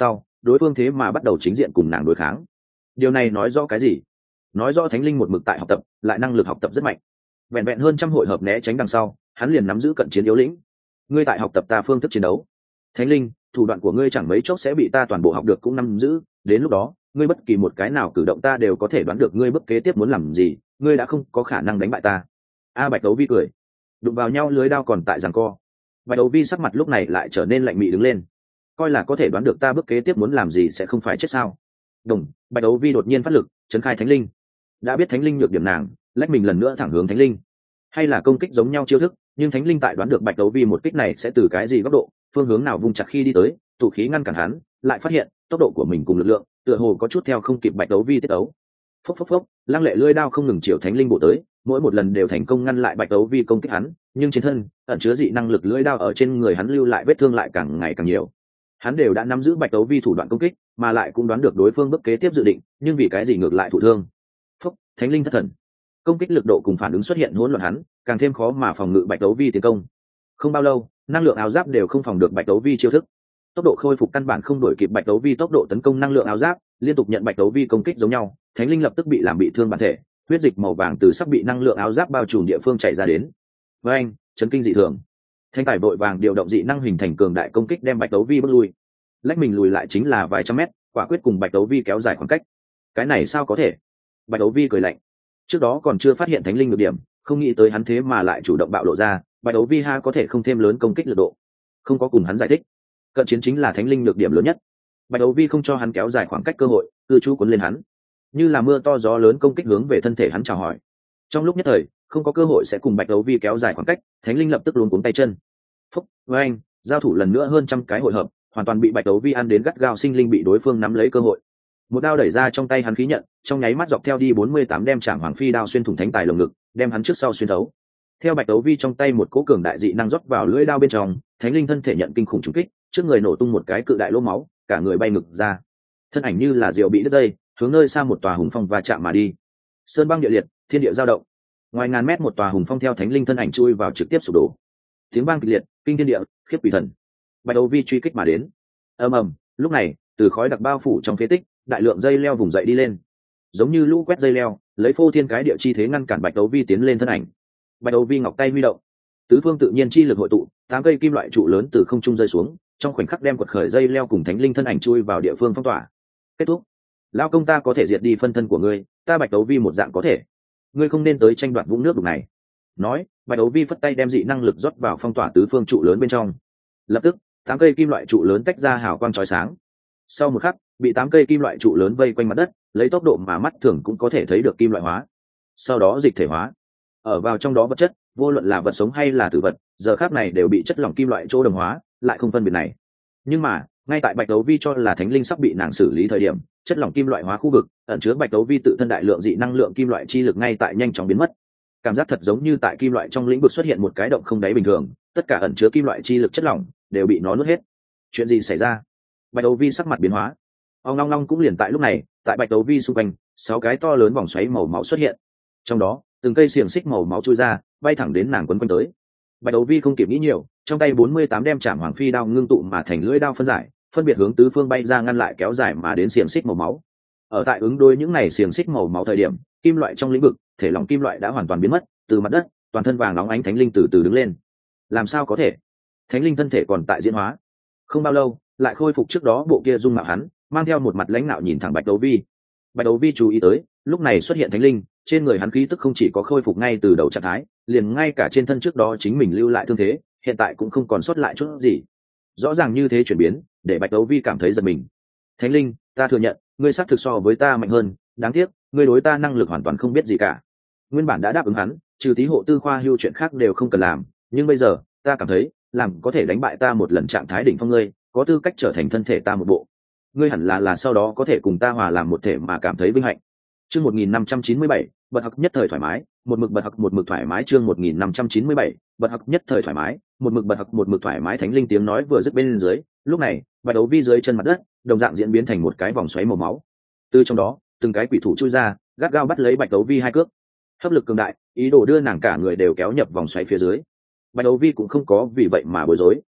đối phương thế mà bắt đầu chính diện cùng nàng đối kháng. Điều này nói rõ cái gì? Nói rõ thánh linh một mực tại học tập, lại năng lực học tập rất mạnh. Vẹn vẹn hơn trăm hội hợp né tránh đằng sau, hắn liền nắm giữ cận chiến yếu lĩnh. Ngươi tại học tập ta phương thức chiến đấu. Thánh linh, thủ đoạn của ngươi chẳng mấy chốc sẽ bị ta toàn bộ học được cũng nắm giữ, đến lúc đó, ngươi bất kỳ một cái nào cử động ta đều có thể đoán được ngươi bước kế tiếp muốn làm gì, ngươi đã không có khả năng đánh bại ta. A Bạch Đấu Vi cười, đụng vào nhau lưới đao còn tại giằng co. Bạch Đấu Vi sắc mặt lúc này lại trở nên lạnh mị đứng lên, coi là có thể đoán được ta bước kế tiếp muốn làm gì sẽ không phải chết sao? Đồng, Bạch Đấu Vi đột nhiên phát lực, trấn khai thánh linh. Đã biết thánh linh nhược điểm nàng, lách mình lần nữa thẳng hướng thánh linh. Hay là công kích giống nhau chiêu thức, nhưng thánh linh tại đoán được Bạch Đấu Vi một kích này sẽ từ cái gì góc độ, phương hướng nào vung chặt khi đi tới, tụ khí ngăn cản hắn, lại phát hiện tốc độ của mình cùng lực lượng, tựa hồ có chút theo không kịp Bạch Đấu Vi tiết đấu. Phốc phốc phốc, lăng lệ lưỡi đao không ngừng chiều thánh linh bổ tới, mỗi một lần đều thành công ngăn lại Bạch Đấu Vi công kích hắn, nhưng trên thân ẩn chứa dị năng lực lưỡi đao ở trên người hắn lưu lại vết thương lại càng ngày càng nhiều. Hắn đều đã nắm giữ Bạch Đấu Vi thủ đoạn công kích, mà lại cũng đoán được đối phương bước kế tiếp dự định, nhưng vì cái gì ngược lại thụ thương? Phốc, thánh linh thất thần. Công kích lực độ cùng phản ứng xuất hiện hỗn loạn hắn, càng thêm khó mà phòng ngự Bạch Đấu Vi tiến công. Không bao lâu, năng lượng áo giáp đều không phòng được Bạch Đấu Vi chiêu thức. Tốc độ khôi phục căn bản không đổi kịp Bạch Đấu Vi tốc độ tấn công năng lượng áo giáp, liên tục nhận Bạch Đấu Vi công kích giống nhau, thánh linh lập tức bị làm bị thương bản thể, huyết dịch màu vàng từ sắp bị năng lượng áo giáp bao trùm địa phương chảy ra đến. Với anh, chấn kinh dị thường. Thanh tài vội vàng điều động dị năng hình thành cường đại công kích đem Bạch Đấu Vi bước lui. Lách mình lùi lại chính là vài trăm mét, quả quyết cùng Bạch Đấu Vi kéo dài khoảng cách. Cái này sao có thể? Bạch Đấu Vi cười lạnh. Trước đó còn chưa phát hiện thánh linh được điểm, không nghĩ tới hắn thế mà lại chủ động bạo lộ ra, Bạch Đấu Vi ha có thể không thêm lớn công kích lực độ. Không có cùng hắn giải thích, cận chiến chính là thánh linh nhược điểm lớn nhất. Bạch Đấu Vi không cho hắn kéo dài khoảng cách cơ hội, cư trú cuốn lên hắn, như là mưa to gió lớn công kích hướng về thân thể hắn chào hỏi. Trong lúc nhất thời, không có cơ hội sẽ cùng Bạch Đấu Vi kéo dài khoảng cách, thánh linh lập tức luống cuống tay chân. Phúc, với anh, giao thủ lần nữa hơn trăm cái hội hợp, hoàn toàn bị Bạch Đấu Vi ăn đến gắt gao, sinh linh bị đối phương nắm lấy cơ hội. Một đao đẩy ra trong tay hắn khí nhận, trong nháy mắt dọc theo đi bốn mươi tám đem chạm hoàng phi đao xuyên thủng thánh tài lồng ngực, đem hắn trước sau xuyên thấu. Theo Bạch Đấu Vi trong tay một cỗ cường đại dị năng rót vào lưỡi đao bên trong, thánh linh thân thể nhận kinh khủng trúng kích, trước người nổ tung một cái cự đại lỗ máu, cả người bay ngực ra. Thân ảnh như là diều bị đứt dây, hướng nơi xa một tòa hùng phong và chạm mà đi. Sơn băng địa liệt, thiên địa dao động. Ngoài ngàn mét một tòa hùng phong theo thánh linh thân ảnh chui vào trực tiếp sụp đổ. Tiếng vang kịch liệt, kinh thiên địa, khiếp quỷ thần. Bạch Đấu Vi truy kích mà đến. Ầm ầm, lúc này, từ khói đặc bao phủ trong phế tích, đại lượng dây leo vùng dậy đi lên, giống như lũ quét dây leo, lấy phô thiên cái địa chi thế ngăn cản Bạch Đấu Vi tiến lên thân ảnh. Bạch Đấu Vi ngọc tay huy động, tứ phương tự nhiên chi lực hội tụ, tám cây kim loại trụ lớn từ không trung rơi xuống, trong khoảnh khắc đem quật khởi dây leo cùng thánh linh thân ảnh chui vào địa phương phong tỏa. Kết thúc. Lao công ta có thể diệt đi phân thân của ngươi, ta Bạch Đấu Vi một dạng có thể. Ngươi không nên tới tranh đoạt vũng nước đục này. Nói, Bạch Đấu Vi phất tay đem dị năng lực rót vào phong tỏa tứ phương trụ lớn bên trong. Lập tức, tám cây kim loại trụ lớn tách ra hào quang chói sáng. Sau một khắc, bị tám cây kim loại trụ lớn vây quanh mặt đất, lấy tốc độ mà mắt thường cũng có thể thấy được kim loại hóa. Sau đó dịch thể hóa. Ở vào trong đó vật chất, vô luận là vật sống hay là tử vật, giờ khắc này đều bị chất lỏng kim loại chỗ đồng hóa, lại không phân biệt này. Nhưng mà, ngay tại Bạch Đấu Vi cho là thánh linh sắp bị nàng xử lý thời điểm, chất lỏng kim loại hóa khu vực ẩn chứa Bạch Đấu Vi tự thân đại lượng dị năng lượng kim loại chi lực ngay tại nhanh chóng biến mất. Cảm giác thật giống như tại kim loại trong lĩnh vực xuất hiện một cái động không đáy bình thường, tất cả ẩn chứa kim loại chi lực chất lỏng đều bị nó nuốt hết. Chuyện gì xảy ra? Bạch Đấu Vi sắc mặt biến hóa. Ông long long cũng liền tại lúc này, tại Bạch Đấu Vi xung quanh, sáu cái to lớn vòng xoáy màu máu xuất hiện. Trong đó, từng cây xiềng xích màu máu chui ra, bay thẳng đến nàng quấn quanh tới. Bạch Đấu Vi không kịp nghĩ nhiều, trong tay bốn mươi tám đem chạm hoàng phi đao ngưng tụ mà thành lưỡi đao phân giải, phân biệt hướng tứ phương bay ra ngăn lại kéo dài mà đến xiềng xích màu máu. Ở tại ứng đối những này xiềng xích màu máu thời điểm, kim loại trong lĩnh vực, thể lỏng kim loại đã hoàn toàn biến mất, từ mặt đất, toàn thân vàng nóng ánh thánh linh từ từ đứng lên. Làm sao có thể? Thánh linh thân thể còn tại diễn hóa. Không bao lâu, lại khôi phục trước đó bộ kia dung mạo hắn, mang theo một mặt lãnh nạo nhìn thẳng Bạch Đấu Vi. Bạch Đấu Vi chú ý tới, lúc này xuất hiện thánh linh, trên người hắn khí tức không chỉ có khôi phục ngay từ đầu trạng thái, liền ngay cả trên thân trước đó chính mình lưu lại thương thế, hiện tại cũng không còn sót lại chút gì. Rõ ràng như thế chuyển biến, để Bạch Đấu Vi cảm thấy giật mình. Thánh linh, ta thừa nhận, ngươi xác thực so với ta mạnh hơn, đáng tiếc, ngươi đối ta năng lực hoàn toàn không biết gì cả. Nguyên bản đã đáp ứng hắn, trừ tí hộ tư khoa hưu chuyện khác đều không cần làm, nhưng bây giờ, ta cảm thấy, làm có thể đánh bại ta một lần trạng thái đỉnh phong ngươi, có tư cách trở thành thân thể ta một bộ. Ngươi hẳn là là sau đó có thể cùng ta hòa làm một thể mà cảm thấy vinh hạnh. Chương một nghìn năm trăm chín mươi bảy, bật học nhất thời thoải mái, một mực bật học một mực thoải mái. Chương một nghìn năm trăm chín mươi bảy, bật học nhất thời thoải mái, một mực bật học một mực thoải mái. Thánh linh tiếng nói vừa dứt bên dưới, lúc này, Bạch Đấu Vi dưới chân mặt đất, đồng dạng diễn biến thành một cái vòng xoáy màu máu. Từ trong đó, từng cái quỷ thủ chui ra, gắt gao bắt lấy Bạch Đấu Vi hai cước. Hấp lực cường đại, ý đồ đưa nàng cả người đều kéo nhập vòng xoáy phía dưới. Bạch Đấu Vi cũng không có vì vậy mà bối rối.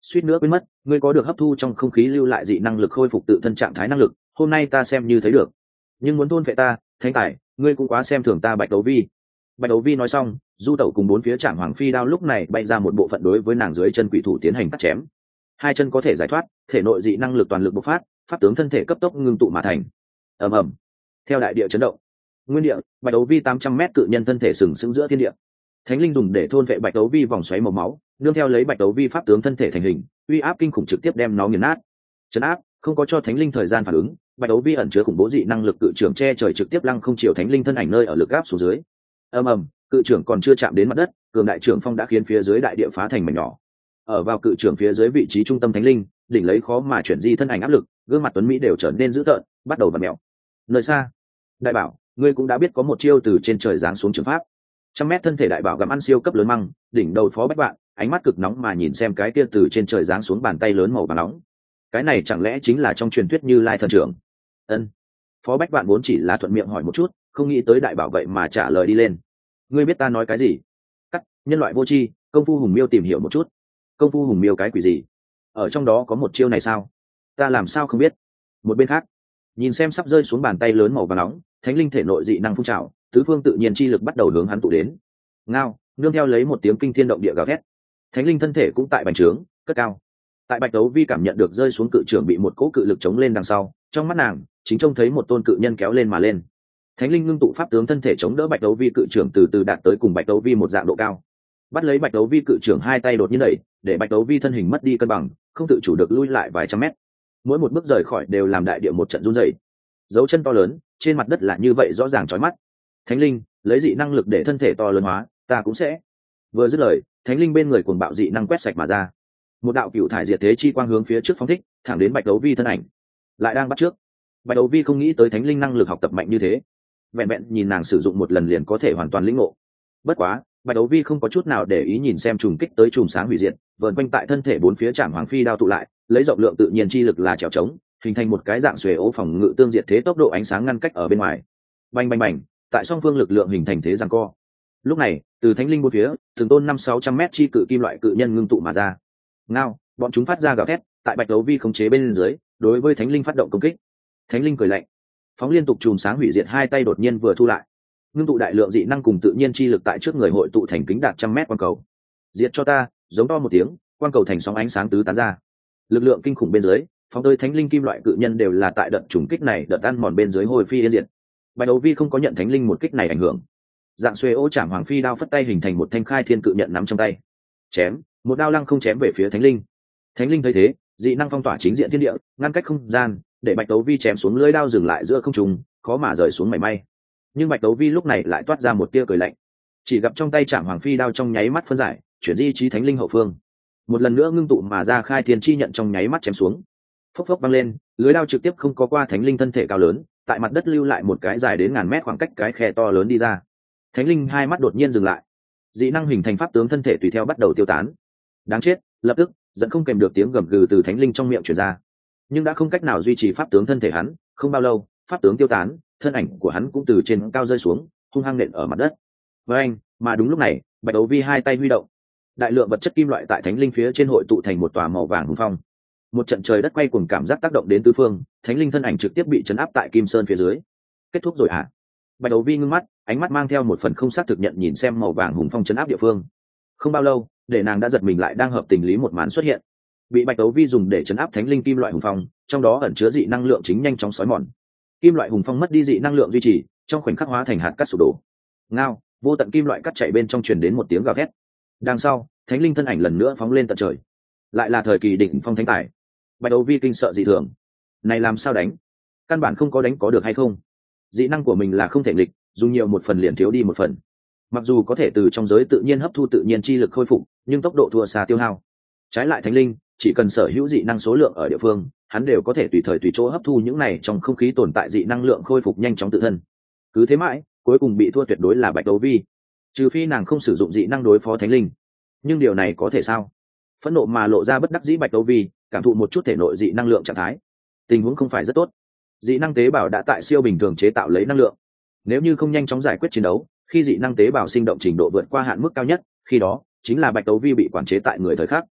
suýt nữa quên mất, ngươi có được hấp thu trong không khí lưu lại dị năng lực khôi phục tự thân trạng thái năng lực, hôm nay ta xem như thấy được. Nhưng muốn thôn vệ ta, Thánh Tài, ngươi cũng quá xem thường ta. Bạch Đấu Vi. Bạch Đấu Vi nói xong, du tẩu cùng bốn phía Trảm Hoàng Phi đao lúc này bay ra một bộ phận đối với nàng dưới chân quỷ thủ tiến hành cắt chém. Hai chân có thể giải thoát, thể nội dị năng lực toàn lực bộc phát, pháp tướng thân thể cấp tốc ngưng tụ mà thành. Ầm ầm. Theo đại địa chấn động, nguyên địa, Bạch Đấu Vi tám trăm mét cự nhân thân thể sừng sững giữa thiên địa. Thánh linh dùng để thôn vệ Bạch Đấu Vi vòng xoáy màu máu, nương theo lấy Bạch Đấu Vi pháp tướng thân thể thành hình, uy áp kinh khủng trực tiếp đem nó nghiền nát. Chấn áp, không có cho Thánh linh thời gian phản ứng, Bạch Đấu Vi ẩn chứa khủng bố dị năng lực cự trưởng che trời trực tiếp lăng không chiều Thánh linh thân ảnh nơi ở lực áp xuống dưới. Ầm ầm, cự trưởng còn chưa chạm đến mặt đất, cường đại trưởng phong đã khiến phía dưới đại địa phá thành mảnh nhỏ. Ở vào cự trưởng phía dưới vị trí trung tâm Thánh linh, đỉnh lấy khó mà chuyển di thân ảnh áp lực, gương mặt tuấn mỹ đều trở nên dữ tợn, bắt đầu vặn mèo. Nơi xa, đại bảo, ngươi cũng đã biết có một chiêu từ trên trời giáng xuống trường pháp. Trăm mét thân thể đại bảo gặm ăn siêu cấp lớn măng, đỉnh đầu phó bách bạn, ánh mắt cực nóng mà nhìn xem cái kia từ trên trời giáng xuống bàn tay lớn màu vàng nóng. Cái này chẳng lẽ chính là trong truyền thuyết Như Lai thần trưởng? Ân. Phó bách bạn vốn chỉ là thuận miệng hỏi một chút, không nghĩ tới đại bảo vậy mà trả lời đi lên. Ngươi biết ta nói cái gì? Cắt, nhân loại vô tri, công phu hùng miêu tìm hiểu một chút. Công phu hùng miêu cái quỷ gì? Ở trong đó có một chiêu này sao? Ta làm sao không biết? Một bên khác, nhìn xem sắp rơi xuống bàn tay lớn màu vàng nóng, Thánh linh thể nội dị năng phun trào, tứ phương tự nhiên chi lực bắt đầu hướng hắn tụ đến. Ngao, nương theo lấy một tiếng kinh thiên động địa gào thét, Thánh linh thân thể cũng tại bành trướng, cất cao. Tại Bạch Đấu Vi cảm nhận được rơi xuống cự trưởng bị một cỗ cự lực chống lên đằng sau, trong mắt nàng chính trông thấy một tôn cự nhân kéo lên mà lên. Thánh linh ngưng tụ pháp tướng thân thể chống đỡ Bạch Đấu Vi cự trưởng từ từ đạt tới cùng Bạch Đấu Vi một dạng độ cao. Bắt lấy Bạch Đấu Vi cự trưởng hai tay đột nhiên đẩy, để Bạch Đấu Vi thân hình mất đi cân bằng, không tự chủ được lui lại vài trăm mét. Mỗi một bước rời khỏi đều làm đại địa một trận run rẩy. Dấu chân to lớn trên mặt đất là như vậy rõ ràng chói mắt. Thánh linh lấy dị năng lực để thân thể to lớn hóa, ta cũng sẽ. Vừa dứt lời, Thánh linh bên người cuồng bạo dị năng quét sạch mà ra. Một đạo cựu thải diệt thế chi quang hướng phía trước phóng thích, thẳng đến Bạch Đấu Vi thân ảnh. Lại đang bắt trước. Bạch Đấu Vi không nghĩ tới Thánh linh năng lực học tập mạnh như thế, vẹn vẹn nhìn nàng sử dụng một lần liền có thể hoàn toàn lĩnh ngộ. Bất quá, Bạch Đấu Vi không có chút nào để ý nhìn xem trùng kích tới chùm sáng hủy diệt, vờn quanh tại thân thể bốn phía Trảm Hoàng Phi đao tụ lại, lấy rộng lượng tự nhiên chi lực là trèo trống, hình thành một cái dạng xuề ố phòng ngự tương diệt thế tốc độ ánh sáng ngăn cách ở bên ngoài. Bành bành bành, tại song phương lực lượng hình thành thế giằng co. Lúc này, từ Thánh linh bốn phía, từng tôn năm sáu trăm mét chi cự kim loại cự nhân ngưng tụ mà ra. Ngao, bọn chúng phát ra gào thét, tại Bạch Đấu Vi khống chế bên dưới, đối với Thánh linh phát động công kích. Thánh linh cười lạnh, phóng liên tục chùm sáng hủy diệt hai tay đột nhiên vừa thu lại, ngưng tụ đại lượng dị năng cùng tự nhiên chi lực tại trước người hội tụ thành kính đạt trăm mét quang cầu. Diệt cho ta, giống to một tiếng, quang cầu thành sóng ánh sáng tứ tán ra. Lực lượng kinh khủng bên dưới, phóng tới Thánh linh kim loại cự nhân đều là tại đợt trùng kích này đợt ăn mòn bên dưới hồi phi yên diệt. Bạch Đấu Vi không có nhận Thánh linh một kích này ảnh hưởng, dạng xuê ô Trảm Hoàng Phi đao phất tay hình thành một thanh khai thiên cự nhận nắm trong tay, chém một đao lăng không chém về phía Thánh linh. Thánh linh thấy thế, dị năng phong tỏa chính diện thiên địa, ngăn cách không gian, để Bạch Đấu Vi chém xuống lưỡi đao dừng lại giữa không trung, khó mà rời xuống mảy may. Nhưng Bạch Đấu Vi lúc này lại toát ra một tia cười lạnh, chỉ gặp trong tay Trảm Hoàng Phi đao trong nháy mắt phân giải, chuyển di trí Thánh linh hậu phương, một lần nữa ngưng tụ mà ra khai thiên chi nhận trong nháy mắt chém xuống. Phốc phốc văng lên, lưới đao trực tiếp không có qua Thánh linh thân thể cao lớn, tại mặt đất lưu lại một cái dài đến ngàn mét khoảng cách cái khe to lớn đi ra. Thánh linh hai mắt đột nhiên dừng lại, dị năng hình thành pháp tướng thân thể tùy theo bắt đầu tiêu tán. Đáng chết, lập tức dẫn không kèm được tiếng gầm gừ từ Thánh linh trong miệng truyền ra, nhưng đã không cách nào duy trì pháp tướng thân thể hắn. Không bao lâu, pháp tướng tiêu tán, thân ảnh của hắn cũng từ trên cao rơi xuống, hung hăng nện ở mặt đất. Với anh, mà đúng lúc này, Bạch Đấu Vi hai tay huy động, đại lượng vật chất kim loại tại Thánh linh phía trên hội tụ thành một tòa màu vàng hùng phong. Một trận trời đất quay cuồng cảm giác tác động đến tứ phương, Thánh linh thân ảnh trực tiếp bị chấn áp tại Kim Sơn phía dưới. Kết thúc rồi à? Bạch Đấu Vi ngưng mắt, ánh mắt mang theo một phần không xác thực nhận nhìn xem màu vàng hùng phong chấn áp địa phương. Không bao lâu, để nàng đã giật mình lại đang hợp tình lý một màn xuất hiện. Bị Bạch Đấu Vi dùng để chấn áp Thánh linh kim loại hùng phong, trong đó ẩn chứa dị năng lượng chính nhanh chóng xói mòn. Kim loại hùng phong mất đi dị năng lượng duy trì, trong khoảnh khắc hóa thành hạt cát sụp đổ. Ngao, vô tận kim loại cắt chạy bên trong truyền đến một tiếng gào thét. Đằng sau, Thánh linh thân ảnh lần nữa phóng lên tận trời. Lại là thời kỳ đỉnh phong thánh tài. Bạch Đấu Vi kinh sợ dị thường. Này làm sao đánh? Căn bản không có đánh có được hay không? Dị năng của mình là không thể nghịch, dùng nhiều một phần liền thiếu đi một phần. Mặc dù có thể từ trong giới tự nhiên hấp thu tự nhiên chi lực khôi phục, nhưng tốc độ thua xa tiêu hao. Trái lại Thánh linh, chỉ cần sở hữu dị năng số lượng ở địa phương, hắn đều có thể tùy thời tùy chỗ hấp thu những này trong không khí tồn tại dị năng lượng khôi phục nhanh chóng tự thân. Cứ thế mãi, cuối cùng bị thua tuyệt đối là Bạch Đấu Vi. Trừ phi nàng không sử dụng dị năng đối phó Thánh linh. Nhưng điều này có thể sao? Phẫn nộ mà lộ ra bất đắc dĩ Bạch Đấu Vi, cảm thụ một chút thể nội dị năng lượng trạng thái. Tình huống không phải rất tốt. Dị năng tế bào đã tại siêu bình thường chế tạo lấy năng lượng. Nếu như không nhanh chóng giải quyết chiến đấu, khi dị năng tế bào sinh động trình độ vượt qua hạn mức cao nhất, khi đó chính là Bạch Đấu Vi bị quản chế tại người thời khắc.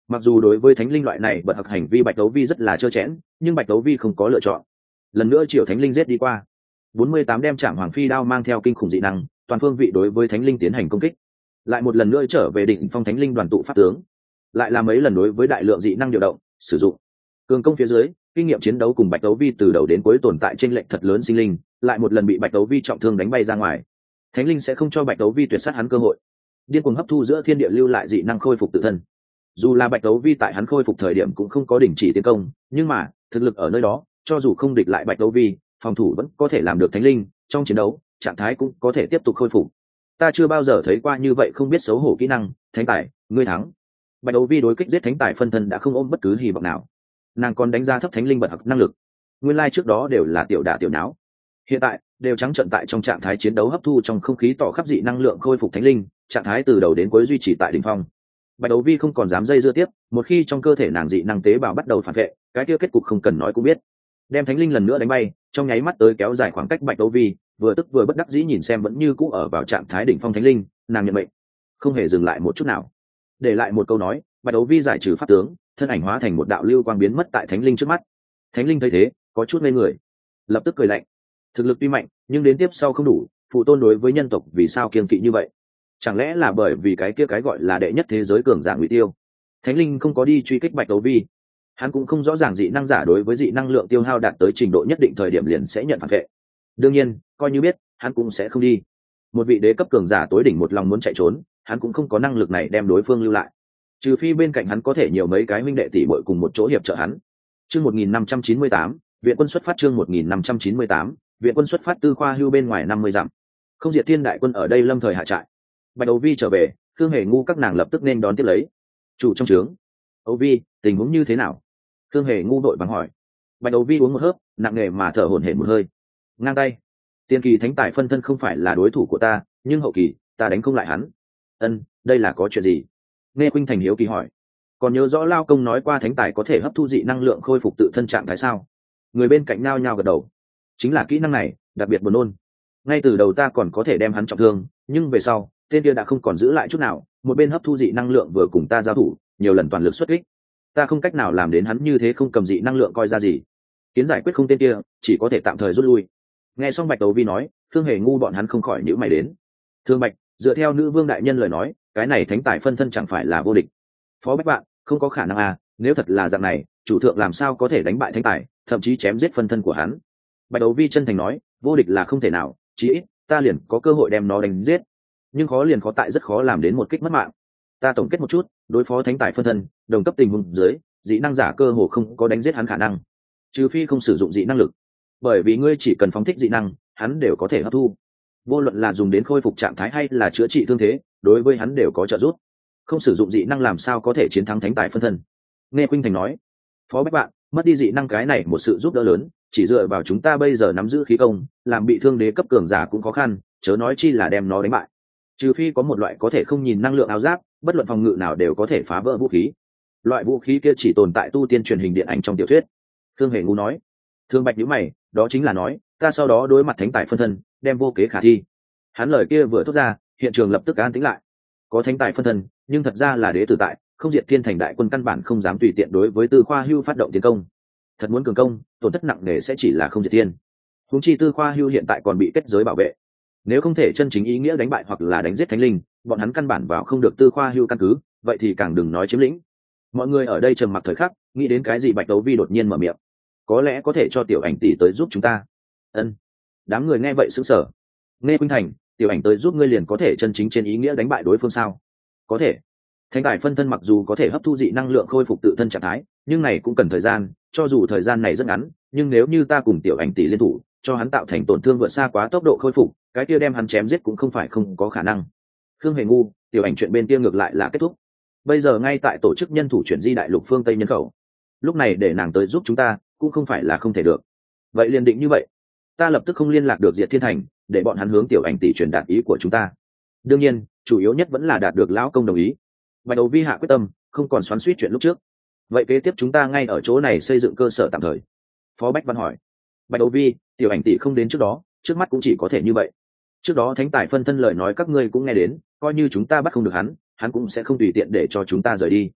Mặc dù đối với thánh linh loại này bật học hành vi bạch đấu vi rất là trơ chẽn, nhưng bạch đấu vi không có lựa chọn. Lần nữa triệu thánh linh giết đi qua, bốn mươi tám đem chạm hoàng phi đao mang theo kinh khủng dị năng, toàn phương vị đối với thánh linh tiến hành công kích. Lại một lần nữa trở về đỉnh phong thánh linh đoàn tụ pháp tướng, lại là mấy lần đối với đại lượng dị năng điều động sử dụng. Cường công phía dưới, kinh nghiệm chiến đấu cùng bạch đấu vi từ đầu đến cuối tồn tại trên lệnh thật lớn sinh linh, lại một lần bị bạch đấu vi trọng thương đánh bay ra ngoài. Thánh linh sẽ không cho bạch đấu vi tuyệt sát hắn cơ hội, điên cuồng hấp thu giữa thiên địa lưu lại dị năng khôi phục tự thân. Dù là bạch đấu vi tại hắn khôi phục thời điểm cũng không có đình chỉ tiến công, nhưng mà thực lực ở nơi đó, cho dù không địch lại bạch đấu vi, phòng thủ vẫn có thể làm được thánh linh, trong chiến đấu trạng thái cũng có thể tiếp tục khôi phục. Ta chưa bao giờ thấy qua như vậy không biết xấu hổ kỹ năng. Thánh tài, ngươi thắng. Bạch đấu vi đối kích giết thánh tài phân thân đã không ôm bất cứ hy vọng nào, nàng còn đánh giá thấp thánh linh bật học năng lực. Nguyên lai trước đó đều là tiểu đả tiểu não, hiện tại đều trắng trợn tại trong trạng thái chiến đấu hấp thu trong không khí tỏ khắp dị năng lượng khôi phục thánh linh, trạng thái từ đầu đến cuối duy trì tại đỉnh phong. Bạch đấu vi không còn dám dây dưa tiếp, một khi trong cơ thể nàng dị năng tế bào bắt đầu phản vệ, cái kia kết cục không cần nói cũng biết. Đem thánh linh lần nữa đánh bay, trong nháy mắt tới kéo dài khoảng cách bạch đấu vi, vừa tức vừa bất đắc dĩ nhìn xem vẫn như cũ ở vào trạng thái đỉnh phong thánh linh, nàng nhận mệnh, không hề dừng lại một chút nào. Để lại một câu nói, bạch đấu vi giải trừ pháp tướng, thân ảnh hóa thành một đạo lưu quang biến mất tại thánh linh trước mắt. Thánh linh thấy thế, có chút ngây người, lập tức cười lạnh. Thực lực tuy mạnh, nhưng đến tiếp sau không đủ, phụ tôn đối với nhân tộc vì sao kiêng kỵ như vậy? Chẳng lẽ là bởi vì cái kia cái gọi là đệ nhất thế giới cường giả Ngụy Tiêu? Thánh linh không có đi truy kích bạch đấu vi, hắn cũng không rõ ràng dị năng giả đối với dị năng lượng tiêu hao đạt tới trình độ nhất định thời điểm liền sẽ nhận phản vệ. Đương nhiên, coi như biết, hắn cũng sẽ không đi. Một vị đế cấp cường giả tối đỉnh một lòng muốn chạy trốn, hắn cũng không có năng lực này đem đối phương lưu lại, trừ phi bên cạnh hắn có thể nhiều mấy cái huynh đệ tỷ muội cùng một chỗ hiệp trợ hắn. Chương một nghìn năm trăm chín mươi tám, viện quân xuất phát. Chương một nghìn năm trăm chín mươi tám, viện quân xuất phát. Tư khoa hưu bên ngoài năm mươi dặm, không diệt thiên đại quân ở đây lâm thời hạ trại. Bạch Âu Vi trở về, Khương Hề Ngu các nàng lập tức nên đón tiếp lấy. Chủ trong trướng, Âu Vi, tình huống như thế nào? Khương Hề Ngu đội vàng hỏi. Bạch Âu Vi uống một hớp, nặng nề mà thở hổn hển một hơi, ngang tay. Tiên kỳ thánh tài phân thân không phải là đối thủ của ta, nhưng hậu kỳ ta đánh không lại hắn. Ân, đây là có chuyện gì? Nghe Khuynh Thành hiếu kỳ hỏi. Còn nhớ rõ Lao Công nói qua thánh tài có thể hấp thu dị năng lượng khôi phục tự thân trạng thái sao? Người bên cạnh nao nhao gật đầu. Chính là kỹ năng này, đặc biệt buồn nôn. Ngay từ đầu ta còn có thể đem hắn trọng thương, nhưng về sau, tên kia đã không còn giữ lại chút nào, một bên hấp thu dị năng lượng vừa cùng ta giao thủ, nhiều lần toàn lực xuất kích. Ta không cách nào làm đến hắn như thế không cầm dị năng lượng coi ra gì. Kiến giải quyết không tên kia, chỉ có thể tạm thời rút lui. Nghe xong Bạch Đấu Vi nói, Thương Hề Ngu bọn hắn không khỏi nhíu mày đến. Thương Bạch, dựa theo nữ vương đại nhân lời nói, cái này thánh tài phân thân chẳng phải là vô địch? Phó Bách Bạn, không có khả năng à, nếu thật là dạng này, chủ thượng làm sao có thể đánh bại thánh tài, thậm chí chém giết phân thân của hắn? Bạch Đấu Vi chân thành nói, vô địch là không thể nào, chí ít ta liền có cơ hội đem nó đánh giết, nhưng khó liền khó tại rất khó làm đến một kích mất mạng. Ta tổng kết một chút, đối phó thánh tài phân thân, đồng cấp tình huống dưới, dị năng giả cơ hồ không có đánh giết hắn khả năng, trừ phi không sử dụng dị năng lực, bởi vì ngươi chỉ cần phóng thích dị năng, hắn đều có thể hấp thu. Vô luận là dùng đến khôi phục trạng thái hay là chữa trị thương thế, đối với hắn đều có trợ giúp. Không sử dụng dị năng làm sao có thể chiến thắng thánh tài phân thân? Nghe Khuynh Thành nói. Phó Bách Bạn, mất đi dị năng cái này một sự giúp đỡ lớn, chỉ dựa vào chúng ta bây giờ nắm giữ khí công, làm bị thương đế cấp cường giả cũng khó khăn, chớ nói chi là đem nó đánh bại. Trừ phi có một loại có thể không nhìn năng lượng áo giáp, bất luận phòng ngự nào đều có thể phá vỡ vũ khí. Loại vũ khí kia chỉ tồn tại tu tiên truyền hình điện ảnh trong tiểu thuyết. Thương Hề Ngu nói. Thương Bạch nhíu mày, đó chính là nói, ta sau đó đối mặt thánh tài phân thân, đem vô kế khả thi. Hắn lời kia vừa thốt ra, hiện trường lập tức an tĩnh lại. Có thánh tài phân thân, nhưng thật ra là đế tử tại, không diệt thiên thành đại quân căn bản không dám tùy tiện đối với Tư Khoa Hưu phát động tiến công. Thật muốn cường công, tổn thất nặng nề sẽ chỉ là không diệt thiên. Huống chi Tư Khoa Hưu hiện tại còn bị kết giới bảo vệ, nếu không thể chân chính ý nghĩa đánh bại hoặc là đánh giết thánh linh, bọn hắn căn bản vào không được Tư Khoa Hưu căn cứ, vậy thì càng đừng nói chiếm lĩnh. Mọi người ở đây trầm mặc thời khắc, nghĩ đến cái gì Bạch Đấu Vi đột nhiên mở miệng, có lẽ có thể cho tiểu ảnh tỷ tới giúp chúng ta. Ân. Đám người nghe vậy sững sờ. Nghe Khuynh Thành, tiểu ảnh tới giúp ngươi liền có thể chân chính trên ý nghĩa đánh bại đối phương sao? Có thể. Thánh tài phân thân mặc dù có thể hấp thu dị năng lượng khôi phục tự thân trạng thái, nhưng này cũng cần thời gian, cho dù thời gian này rất ngắn, nhưng nếu như ta cùng tiểu ảnh tỷ liên thủ, cho hắn tạo thành tổn thương vượt xa quá tốc độ khôi phục, cái kia đem hắn chém giết cũng không phải không có khả năng. Khương Hề Ngu, tiểu ảnh chuyện bên kia ngược lại là kết thúc. Bây giờ ngay tại tổ chức nhân thủ chuyển di đại lục phương Tây nhân khẩu. Lúc này để nàng tới giúp chúng ta, cũng không phải là không thể được. Vậy liền định như vậy. Ta lập tức không liên lạc được Diệt Thiên Thành, để bọn hắn hướng tiểu ảnh tỷ truyền đạt ý của chúng ta. Đương nhiên, chủ yếu nhất vẫn là đạt được lão công đồng ý. Bạch Đấu Vi hạ quyết tâm, không còn xoắn xuýt chuyện lúc trước. Vậy kế tiếp chúng ta ngay ở chỗ này xây dựng cơ sở tạm thời. Phó Bách Văn hỏi. Bạch Đấu Vi, tiểu ảnh tỷ không đến trước đó, trước mắt cũng chỉ có thể như vậy. Trước đó thánh tài phân thân lời nói các ngươi cũng nghe đến, coi như chúng ta bắt không được hắn, hắn cũng sẽ không tùy tiện để cho chúng ta rời đi.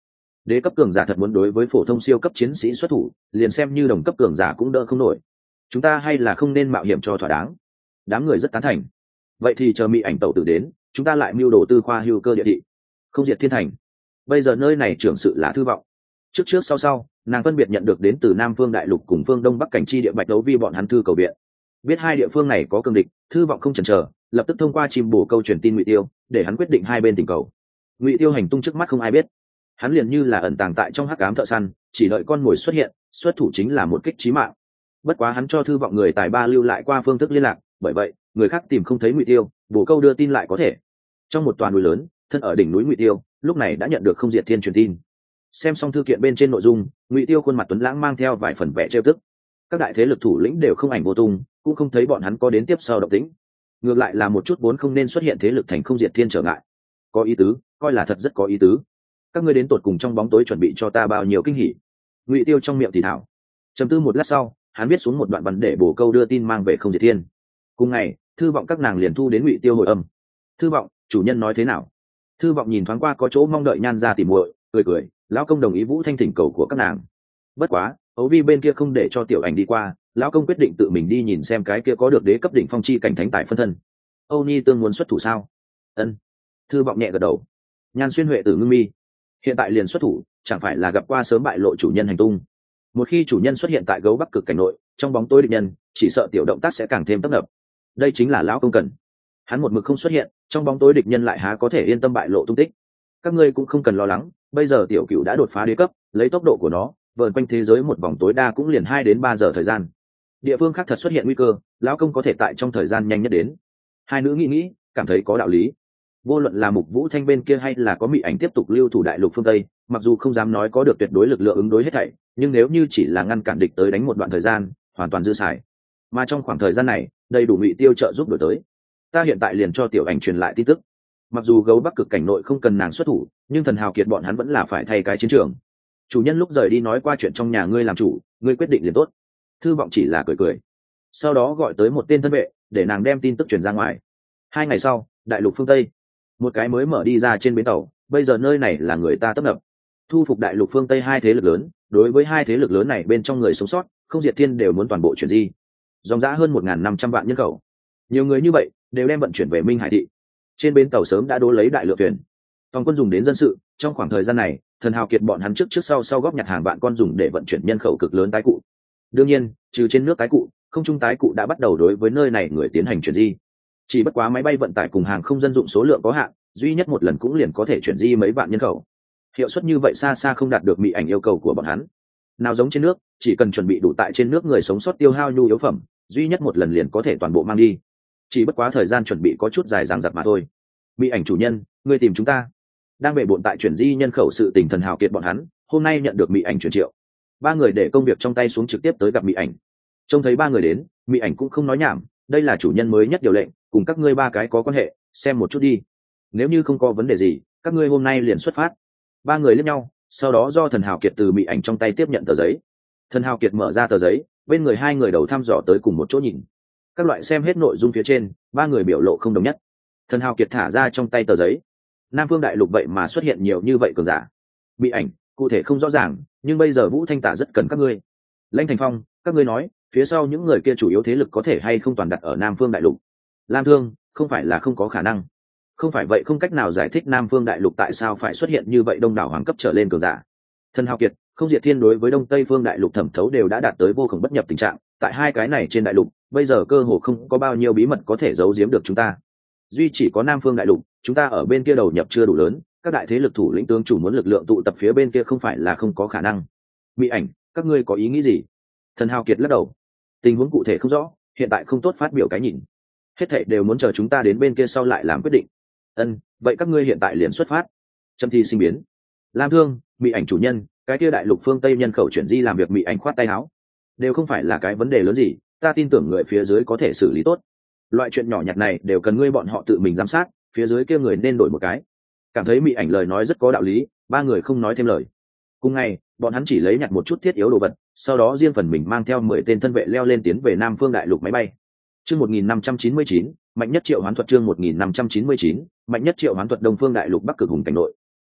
đế cấp cường giả thật muốn đối với phổ thông siêu cấp chiến sĩ xuất thủ, liền xem như đồng cấp cường giả cũng đỡ không nổi. Chúng ta hay là không nên mạo hiểm cho thỏa đáng. Đám người rất tán thành. Vậy thì chờ Mị Ảnh tẩu tử đến, chúng ta lại mưu đồ tư khoa hưu cơ địa thị, không diệt thiên thành. Bây giờ nơi này trưởng sự là Thư Vọng. Trước trước sau sau, nàng phân biệt nhận được đến từ Nam Phương Đại Lục cùng phương Đông Bắc cảnh chi địa Bạch Đấu Vi bọn hắn thư cầu viện. Biết hai địa phương này có cường địch, Thư Vọng không chần chờ, lập tức thông qua chim bổ câu truyền tin Ngụy Tiêu, để hắn quyết định hai bên tình cầu. Ngụy Tiêu hành tung trước mắt không ai biết, hắn liền như là ẩn tàng tại trong hắc ám thợ săn, chỉ đợi con mồi xuất hiện, xuất thủ chính là một kích chí mạng. Bất quá hắn cho Thư Vọng người tài ba lưu lại qua phương thức liên lạc, bởi vậy người khác tìm không thấy Ngụy Tiêu, bổ câu đưa tin lại có thể. Trong một toàn núi lớn, thân ở đỉnh núi Ngụy Tiêu lúc này đã nhận được không diệt thiên truyền tin. Xem xong thư kiện bên trên nội dung, Ngụy Tiêu khuôn mặt tuấn lãng mang theo vài phần vẻ trêu tức. Các đại thế lực thủ lĩnh đều không ảnh vô tung, cũng không thấy bọn hắn có đến tiếp sau động tĩnh. Ngược lại là một chút vốn không nên xuất hiện thế lực thành không diệt thiên trở ngại. Có ý tứ, coi là thật rất có ý tứ. Các ngươi đến tột cùng trong bóng tối chuẩn bị cho ta bao nhiêu kinh hỉ. Ngụy Tiêu trong miệng thì thảo. Trầm tư một lát sau, hắn viết xuống một đoạn văn để bổ câu đưa tin mang về không diệt thiên. Cùng ngày, Thư Vọng các nàng liền thu đến Ngụy Tiêu hồi âm. Thư Vọng, chủ nhân nói thế nào? Thư Vọng nhìn thoáng qua có chỗ mong đợi nhan ra tỉ muội, cười cười, lão công đồng ý Vũ Thanh thỉnh cầu của các nàng. Bất quá, Ấu Vi bên kia không để cho Tiểu Ảnh đi qua, lão công quyết định tự mình đi nhìn xem cái kia có được đế cấp đỉnh phong chi cảnh thánh tài phân thân. Âu Nhi tương muốn xuất thủ sao? Ân. Thư Vọng nhẹ gật đầu. Nhan Xuyên Huệ tử ngưng mi. Hiện tại liền xuất thủ, chẳng phải là gặp qua sớm bại lộ chủ nhân hành tung. Một khi chủ nhân xuất hiện tại Gấu Bắc cực cảnh nội, trong bóng tối địch nhân, chỉ sợ tiểu động tác sẽ càng thêm tấp nập. Đây chính là lão công cần. Hắn một mực không xuất hiện, trong bóng tối địch nhân lại há có thể yên tâm bại lộ tung tích. Các ngươi cũng không cần lo lắng, bây giờ tiểu cửu đã đột phá đế cấp, lấy tốc độ của nó, vờn quanh thế giới một vòng tối đa cũng liền hai đến ba giờ thời gian. Địa phương khác thật xuất hiện nguy cơ, lão công có thể tại trong thời gian nhanh nhất đến. Hai nữ nghĩ nghĩ, cảm thấy có đạo lý. Vô luận là Mục Vũ Thanh bên kia hay là có Mị Ảnh tiếp tục lưu thủ đại lục phương Tây, mặc dù không dám nói có được tuyệt đối lực lượng ứng đối hết thảy, nhưng nếu như chỉ là ngăn cản địch tới đánh một đoạn thời gian, hoàn toàn dư xài. Mà trong khoảng thời gian này, đầy đủ Ngụy Tiêu trợ giúp đổi tới. Ta hiện tại liền cho Tiểu Ảnh truyền lại tin tức. Mặc dù Gấu Bắc cực cảnh nội không cần nàng xuất thủ, nhưng Thần Hào Kiệt bọn hắn vẫn là phải thay cái chiến trường. Chủ nhân lúc rời đi nói qua chuyện trong nhà ngươi làm chủ, ngươi quyết định liền tốt. Thư Vọng chỉ là cười cười, sau đó gọi tới một tên thân vệ, để nàng đem tin tức truyền ra ngoài. Hai ngày sau, đại lục phương Tây, một cái mới mở đi ra trên bến tàu. Bây giờ nơi này là người ta tấp nập, thu phục đại lục phương Tây hai thế lực lớn. Đối với hai thế lực lớn này bên trong người sống sót, không diệt thiên đều muốn toàn bộ chuyển di. Dòng dã hơn một nghìn năm trăm vạn nhân khẩu, nhiều người như vậy đều đem vận chuyển về Minh Hải thị. Trên bến tàu sớm đã đố lấy đại lượng thuyền, toàn quân dùng đến dân sự. Trong khoảng thời gian này, Thần Hào Kiệt bọn hắn trước trước sau sau góp nhặt hàng vạn con dùng để vận chuyển nhân khẩu cực lớn tái cụ. Đương nhiên, trừ trên nước tái cụ, không trung tái cụ đã bắt đầu đối với nơi này người tiến hành chuyển di. Chỉ bất quá máy bay vận tải cùng hàng không dân dụng số lượng có hạn, duy nhất một lần cũng liền có thể chuyển di mấy vạn nhân khẩu. Hiệu suất như vậy xa xa không đạt được Mị Ảnh yêu cầu của bọn hắn. Nào giống trên nước, chỉ cần chuẩn bị đủ tại trên nước người sống sót tiêu hao nhu yếu phẩm, duy nhất một lần liền có thể toàn bộ mang đi. Chỉ bất quá thời gian chuẩn bị có chút dài dằng dặc mà thôi. Mị Ảnh chủ nhân, ngươi tìm chúng ta. Đang bệ bội tại chuyển di nhân khẩu sự tình Thần Hào Kiệt bọn hắn, hôm nay nhận được Mị Ảnh truyền triệu. Ba người để công việc trong tay xuống trực tiếp tới gặp Mị Ảnh. Trông thấy ba người đến, Mị Ảnh cũng không nói nhảm, đây là chủ nhân mới nhất điều lệnh, cùng các ngươi ba cái có quan hệ, xem một chút đi. Nếu như không có vấn đề gì, các ngươi hôm nay liền xuất phát. Ba người liếc nhau, sau đó do Thần Hào Kiệt từ Mị Ảnh trong tay tiếp nhận tờ giấy. Thần Hào Kiệt mở ra tờ giấy, bên người hai người đầu thăm dò tới cùng một chỗ nhìn. Các loại xem hết nội dung phía trên, ba người biểu lộ không đồng nhất. Thần Hào Kiệt thả ra trong tay tờ giấy. Nam Phương đại lục vậy mà xuất hiện nhiều như vậy cường giả. Mị Ảnh, cụ thể không rõ ràng, nhưng bây giờ Vũ Thanh Tả rất cần các ngươi. Lãnh Thành Phong, các ngươi nói, phía sau những người kia chủ yếu thế lực có thể hay không toàn đặt ở Nam Phương đại lục. Lam Thương, không phải là không có khả năng. Không phải vậy không cách nào giải thích Nam Phương đại lục tại sao phải xuất hiện như vậy đông đảo hoàng cấp trở lên cường giả. Thần Hào Kiệt, không diệt thiên đối với Đông Tây Phương đại lục thẩm thấu đều đã đạt tới vô cùng bất nhập tình trạng, tại hai cái này trên đại lục, bây giờ cơ hồ không có bao nhiêu bí mật có thể giấu giếm được chúng ta. Duy chỉ có Nam Phương đại lục, chúng ta ở bên kia đầu nhập chưa đủ lớn, các đại thế lực thủ lĩnh tướng chủ muốn lực lượng tụ tập phía bên kia không phải là không có khả năng. Mị Ảnh, các ngươi có ý nghĩ gì? Thần Hào Kiệt lắc đầu. Tình huống cụ thể không rõ, hiện tại không tốt phát biểu cái nhìn. Hết thảy đều muốn chờ chúng ta đến bên kia sau lại làm quyết định. Ân, vậy các ngươi hiện tại liền xuất phát. Trâm Thi sinh biến. Lam Thương, Mị Ảnh chủ nhân, cái kia đại lục phương Tây nhân khẩu chuyển di làm việc Mị Ảnh khoát tay áo. Đều không phải là cái vấn đề lớn gì, ta tin tưởng người phía dưới có thể xử lý tốt. Loại chuyện nhỏ nhặt này đều cần ngươi bọn họ tự mình giám sát, phía dưới kia người nên đổi một cái. Cảm thấy Mị Ảnh lời nói rất có đạo lý, ba người không nói thêm lời. Cùng ngày, bọn hắn chỉ lấy nhặt một chút thiết yếu đồ vật, sau đó riêng phần mình mang theo mười tên thân vệ leo lên tiến về Nam Phương đại lục máy bay. Chương một nghìn năm trăm chín mươi chín, mạnh nhất triệu hoán thuật chương một nghìn năm trăm chín mươi chín, mạnh nhất triệu hoán thuật Đông Phương đại lục Bắc cực hùng cảnh nội.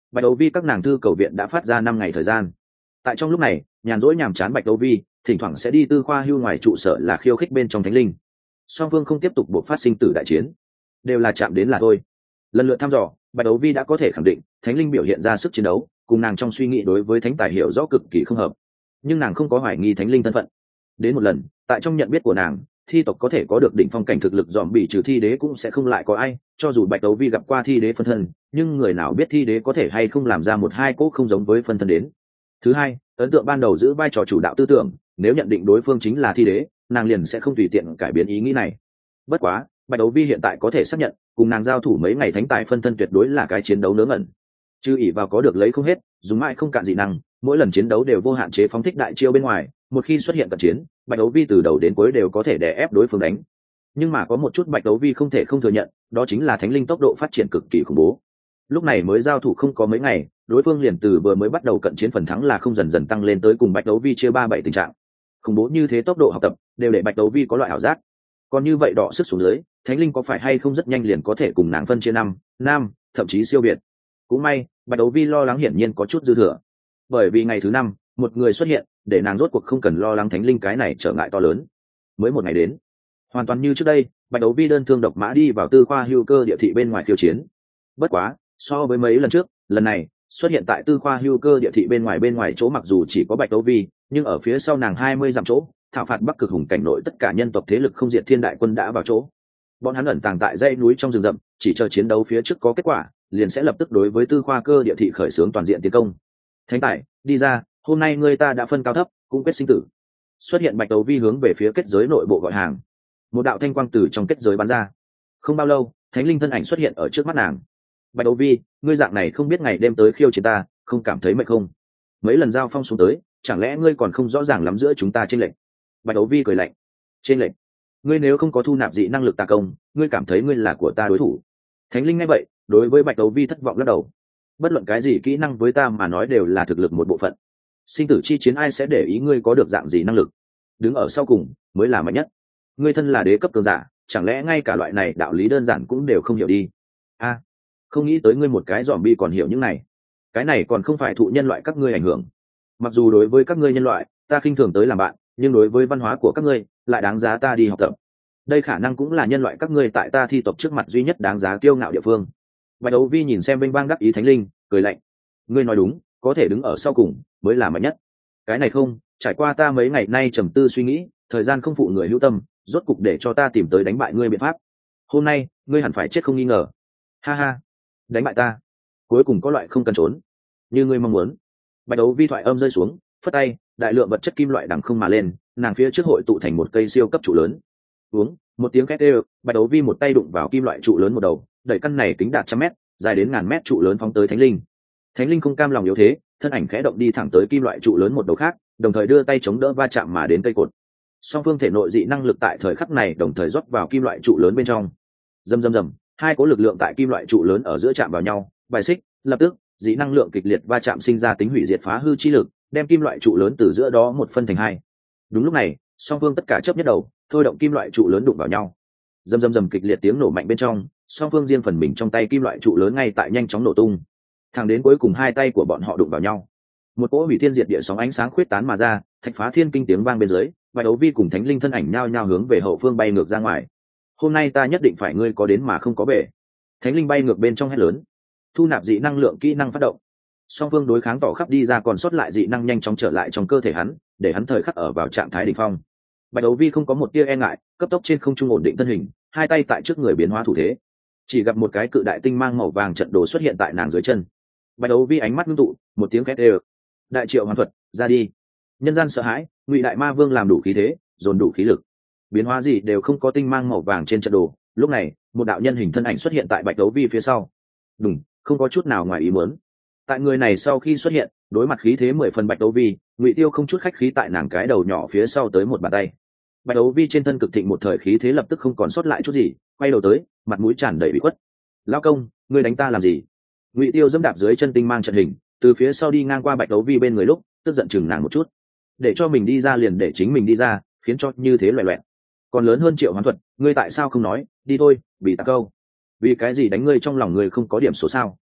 Bạch đấu vi các nàng thư cầu viện đã phát ra năm ngày thời gian. Tại trong lúc này nhàn rỗi nhàm chán bạch đấu vi thỉnh thoảng sẽ đi tư khoa hưu ngoài trụ sở là khiêu khích bên trong thánh linh. Song phương không tiếp tục buộc phát sinh tử đại chiến, đều là chạm đến là thôi. Lần lượt thăm dò, bạch đấu vi đã có thể khẳng định thánh linh biểu hiện ra sức chiến đấu cùng nàng trong suy nghĩ đối với thánh tài hiểu rõ cực kỳ không hợp, nhưng nàng không có hoài nghi thánh linh thân phận. Đến một lần tại trong nhận biết của nàng, thi tộc có thể có được đỉnh phong cảnh thực lực dòm bị trừ thi đế cũng sẽ không lại có ai. Cho dù bạch đấu vi gặp qua thi đế phân thân, nhưng người nào biết thi đế có thể hay không làm ra một hai cỗ không giống với phân thân đến. Thứ hai, ấn tượng ban đầu giữ vai trò chủ đạo tư tưởng, nếu nhận định đối phương chính là thi đế, nàng liền sẽ không tùy tiện cải biến ý nghĩ này. Bất quá bạch đấu vi hiện tại có thể xác nhận cùng nàng giao thủ mấy ngày thánh tài phân thân tuyệt đối là cái chiến đấu nớ ngẩn, chứ ỷ vào có được lấy không hết dùng mãi không cạn dị năng, mỗi lần chiến đấu đều vô hạn chế phóng thích đại chiêu bên ngoài, một khi xuất hiện cận chiến bạch đấu vi từ đầu đến cuối đều có thể đè ép đối phương đánh. Nhưng mà có một chút bạch đấu vi không thể không thừa nhận, đó chính là thánh linh tốc độ phát triển cực kỳ khủng bố. Lúc này mới giao thủ không có mấy ngày, đối phương liền từ vừa mới bắt đầu cận chiến phần thắng là không dần dần tăng lên tới cùng bạch đấu vi chia ba bảy tình trạng. Khủng bố như thế tốc độ học tập đều để bạch đấu vi có loại ảo giác, còn như vậy đọ sức xuống dưới thánh linh có phải hay không rất nhanh liền có thể cùng nàng phân chia năm năm thậm chí siêu việt. Cũng may bạch đấu vi lo lắng hiển nhiên có chút dư thừa, bởi vì ngày thứ năm một người xuất hiện để nàng rốt cuộc không cần lo lắng thánh linh cái này trở ngại to lớn. Mới một ngày đến, hoàn toàn như trước đây, bạch đấu vi đơn thương độc mã đi vào tư khoa hưu cơ địa thị bên ngoài khiêu chiến. Bất quá so với mấy lần trước, lần này xuất hiện tại tư khoa hưu cơ địa thị bên ngoài bên ngoài chỗ mặc dù chỉ có bạch đấu vi, nhưng ở phía sau nàng hai mươi dặm chỗ thảo phạt bắc cực hùng cảnh nội tất cả nhân tộc thế lực không diệt thiên đại quân đã vào chỗ. Bọn hắn ẩn tàng tại dãy núi trong rừng rậm, chỉ chờ chiến đấu phía trước có kết quả liền sẽ lập tức đối với tư khoa cơ địa thị khởi xướng toàn diện tiến công. Thánh tài đi ra, hôm nay người ta đã phân cao thấp cũng quyết sinh tử. Xuất hiện bạch đấu vi hướng về phía kết giới nội bộ gọi hàng, một đạo thanh quang từ trong kết giới bắn ra. Không bao lâu thánh linh thân ảnh xuất hiện ở trước mắt nàng. Bạch đấu vi, ngươi dạng này không biết ngày đêm tới khiêu chiến ta, không cảm thấy mệt không? Mấy lần giao phong xuống tới, chẳng lẽ ngươi còn không rõ ràng lắm giữa chúng ta trên lệnh? Bạch đấu vi cười lạnh. Trên lệnh? Ngươi nếu không có thu nạp dị năng lực tà công, ngươi cảm thấy ngươi là của ta đối thủ? Thánh linh nghe vậy đối với bạch đấu vi thất vọng lắc đầu. Bất luận cái gì kỹ năng với ta mà nói đều là thực lực một bộ phận, sinh tử chi chiến ai sẽ để ý ngươi có được dạng gì năng lực? Đứng ở sau cùng mới là mạnh nhất. Ngươi thân là đế cấp cường giả, chẳng lẽ ngay cả loại này đạo lý đơn giản cũng đều không hiểu đi? A, à, không nghĩ tới ngươi một cái dòm bi còn hiểu những này. Cái này còn không phải thụ nhân loại các ngươi ảnh hưởng. Mặc dù đối với các ngươi nhân loại ta khinh thường tới làm bạn, nhưng đối với văn hóa của các ngươi lại đáng giá ta đi học tập. Đây khả năng cũng là nhân loại các ngươi tại ta thi tộc trước mặt duy nhất đáng giá kiêu ngạo địa phương. Bạch đấu vi nhìn xem vinh vang đắc ý thánh linh cười lạnh. Ngươi nói đúng, có thể đứng ở sau cùng mới là mạnh nhất. Cái này không, trải qua ta mấy ngày nay trầm tư suy nghĩ, thời gian không phụ người hữu tâm, rốt cục để cho ta tìm tới đánh bại ngươi biện pháp. Hôm nay ngươi hẳn phải chết không nghi ngờ. Ha ha, đánh bại ta, cuối cùng có loại không cần trốn như ngươi mong muốn. Bạch đấu vi thoại âm rơi xuống, phất tay, đại lượng vật chất kim loại đằng không mà lên, nàng phía trước hội tụ thành một cây siêu cấp trụ lớn. Uống một tiếng két đều, bạch đấu vi một tay đụng vào kim loại trụ lớn một đầu, đẩy căn này kính đạt trăm mét, dài đến ngàn mét trụ lớn phóng tới thánh linh. Thánh linh không cam lòng yếu thế, thân ảnh khẽ động đi thẳng tới kim loại trụ lớn một đầu khác, đồng thời đưa tay chống đỡ va chạm mà đến cây cột. Song phương thể nội dị năng lực tại thời khắc này đồng thời rót vào kim loại trụ lớn bên trong. Rầm rầm rầm, hai cỗ lực lượng tại kim loại trụ lớn ở giữa chạm vào nhau, bài xích, lập tức dị năng lượng kịch liệt va chạm sinh ra tính hủy diệt phá hư chi lực, đem kim loại trụ lớn từ giữa đó một phân thành hai. Đúng lúc này, song phương tất cả chấp nhất đầu, thôi động kim loại trụ lớn đụng vào nhau. Rầm rầm rầm kịch liệt tiếng nổ mạnh bên trong, song phương riêng phần mình trong tay kim loại trụ lớn ngay tại nhanh chóng nổ tung. Thẳng đến cuối cùng hai tay của bọn họ đụng vào nhau, một cỗ hủy thiên diệt địa sóng ánh sáng khuyết tán mà ra, thạch phá thiên kinh tiếng vang bên dưới, Bạch đấu vi cùng thánh linh thân ảnh nhao nhao hướng về hậu phương bay ngược ra ngoài. Hôm nay ta nhất định phải ngươi có đến mà không có về. Thánh linh bay ngược bên trong hét lớn, thu nạp dị năng lượng kỹ năng phát động. Song phương đối kháng tỏ khắp đi ra, còn sót lại dị năng nhanh chóng trở lại trong cơ thể hắn, để hắn thời khắc ở vào trạng thái đỉnh phong. Bạch đấu vi không có một tia e ngại, cấp tốc trên không trung ổn định thân hình, hai tay tại trước người biến hóa thủ thế. Chỉ gặp một cái cự đại tinh mang màu vàng trận đồ xuất hiện tại nàng dưới chân. Bạch đấu vi ánh mắt ngưng tụ, một tiếng khét đều. Đại triệu hoàn thuật, ra đi. Nhân gian sợ hãi, Ngụy đại ma vương làm đủ khí thế, dồn đủ khí lực. Biến hóa gì đều không có tinh mang màu vàng trên trận đồ. Lúc này, một đạo nhân hình thân ảnh xuất hiện tại Bạch đấu vi phía sau. Đùng, không có chút nào ngoài ý muốn. Tại người này sau khi xuất hiện, đối mặt khí thế mười phần Bạch đấu vi, Ngụy tiêu không chút khách khí tại nàng cái đầu nhỏ phía sau tới một bàn tay. Bạch đấu vi trên thân cực thịnh một thời khí thế lập tức không còn sót lại chút gì, quay đầu tới, mặt mũi tràn đầy bị khuất. Lão công, ngươi đánh ta làm gì? Ngụy tiêu dẫm đạp dưới chân tinh mang trận hình, từ phía sau đi ngang qua Bạch đấu vi bên người lúc, tức giận chừng nàng một chút. Để cho mình đi ra liền để chính mình đi ra, khiến cho như thế loè loẹt. Còn lớn hơn triệu hoán thuật, ngươi tại sao không nói, đi thôi, bị tạc câu. Vì cái gì đánh ngươi trong lòng ngươi không có điểm số sao?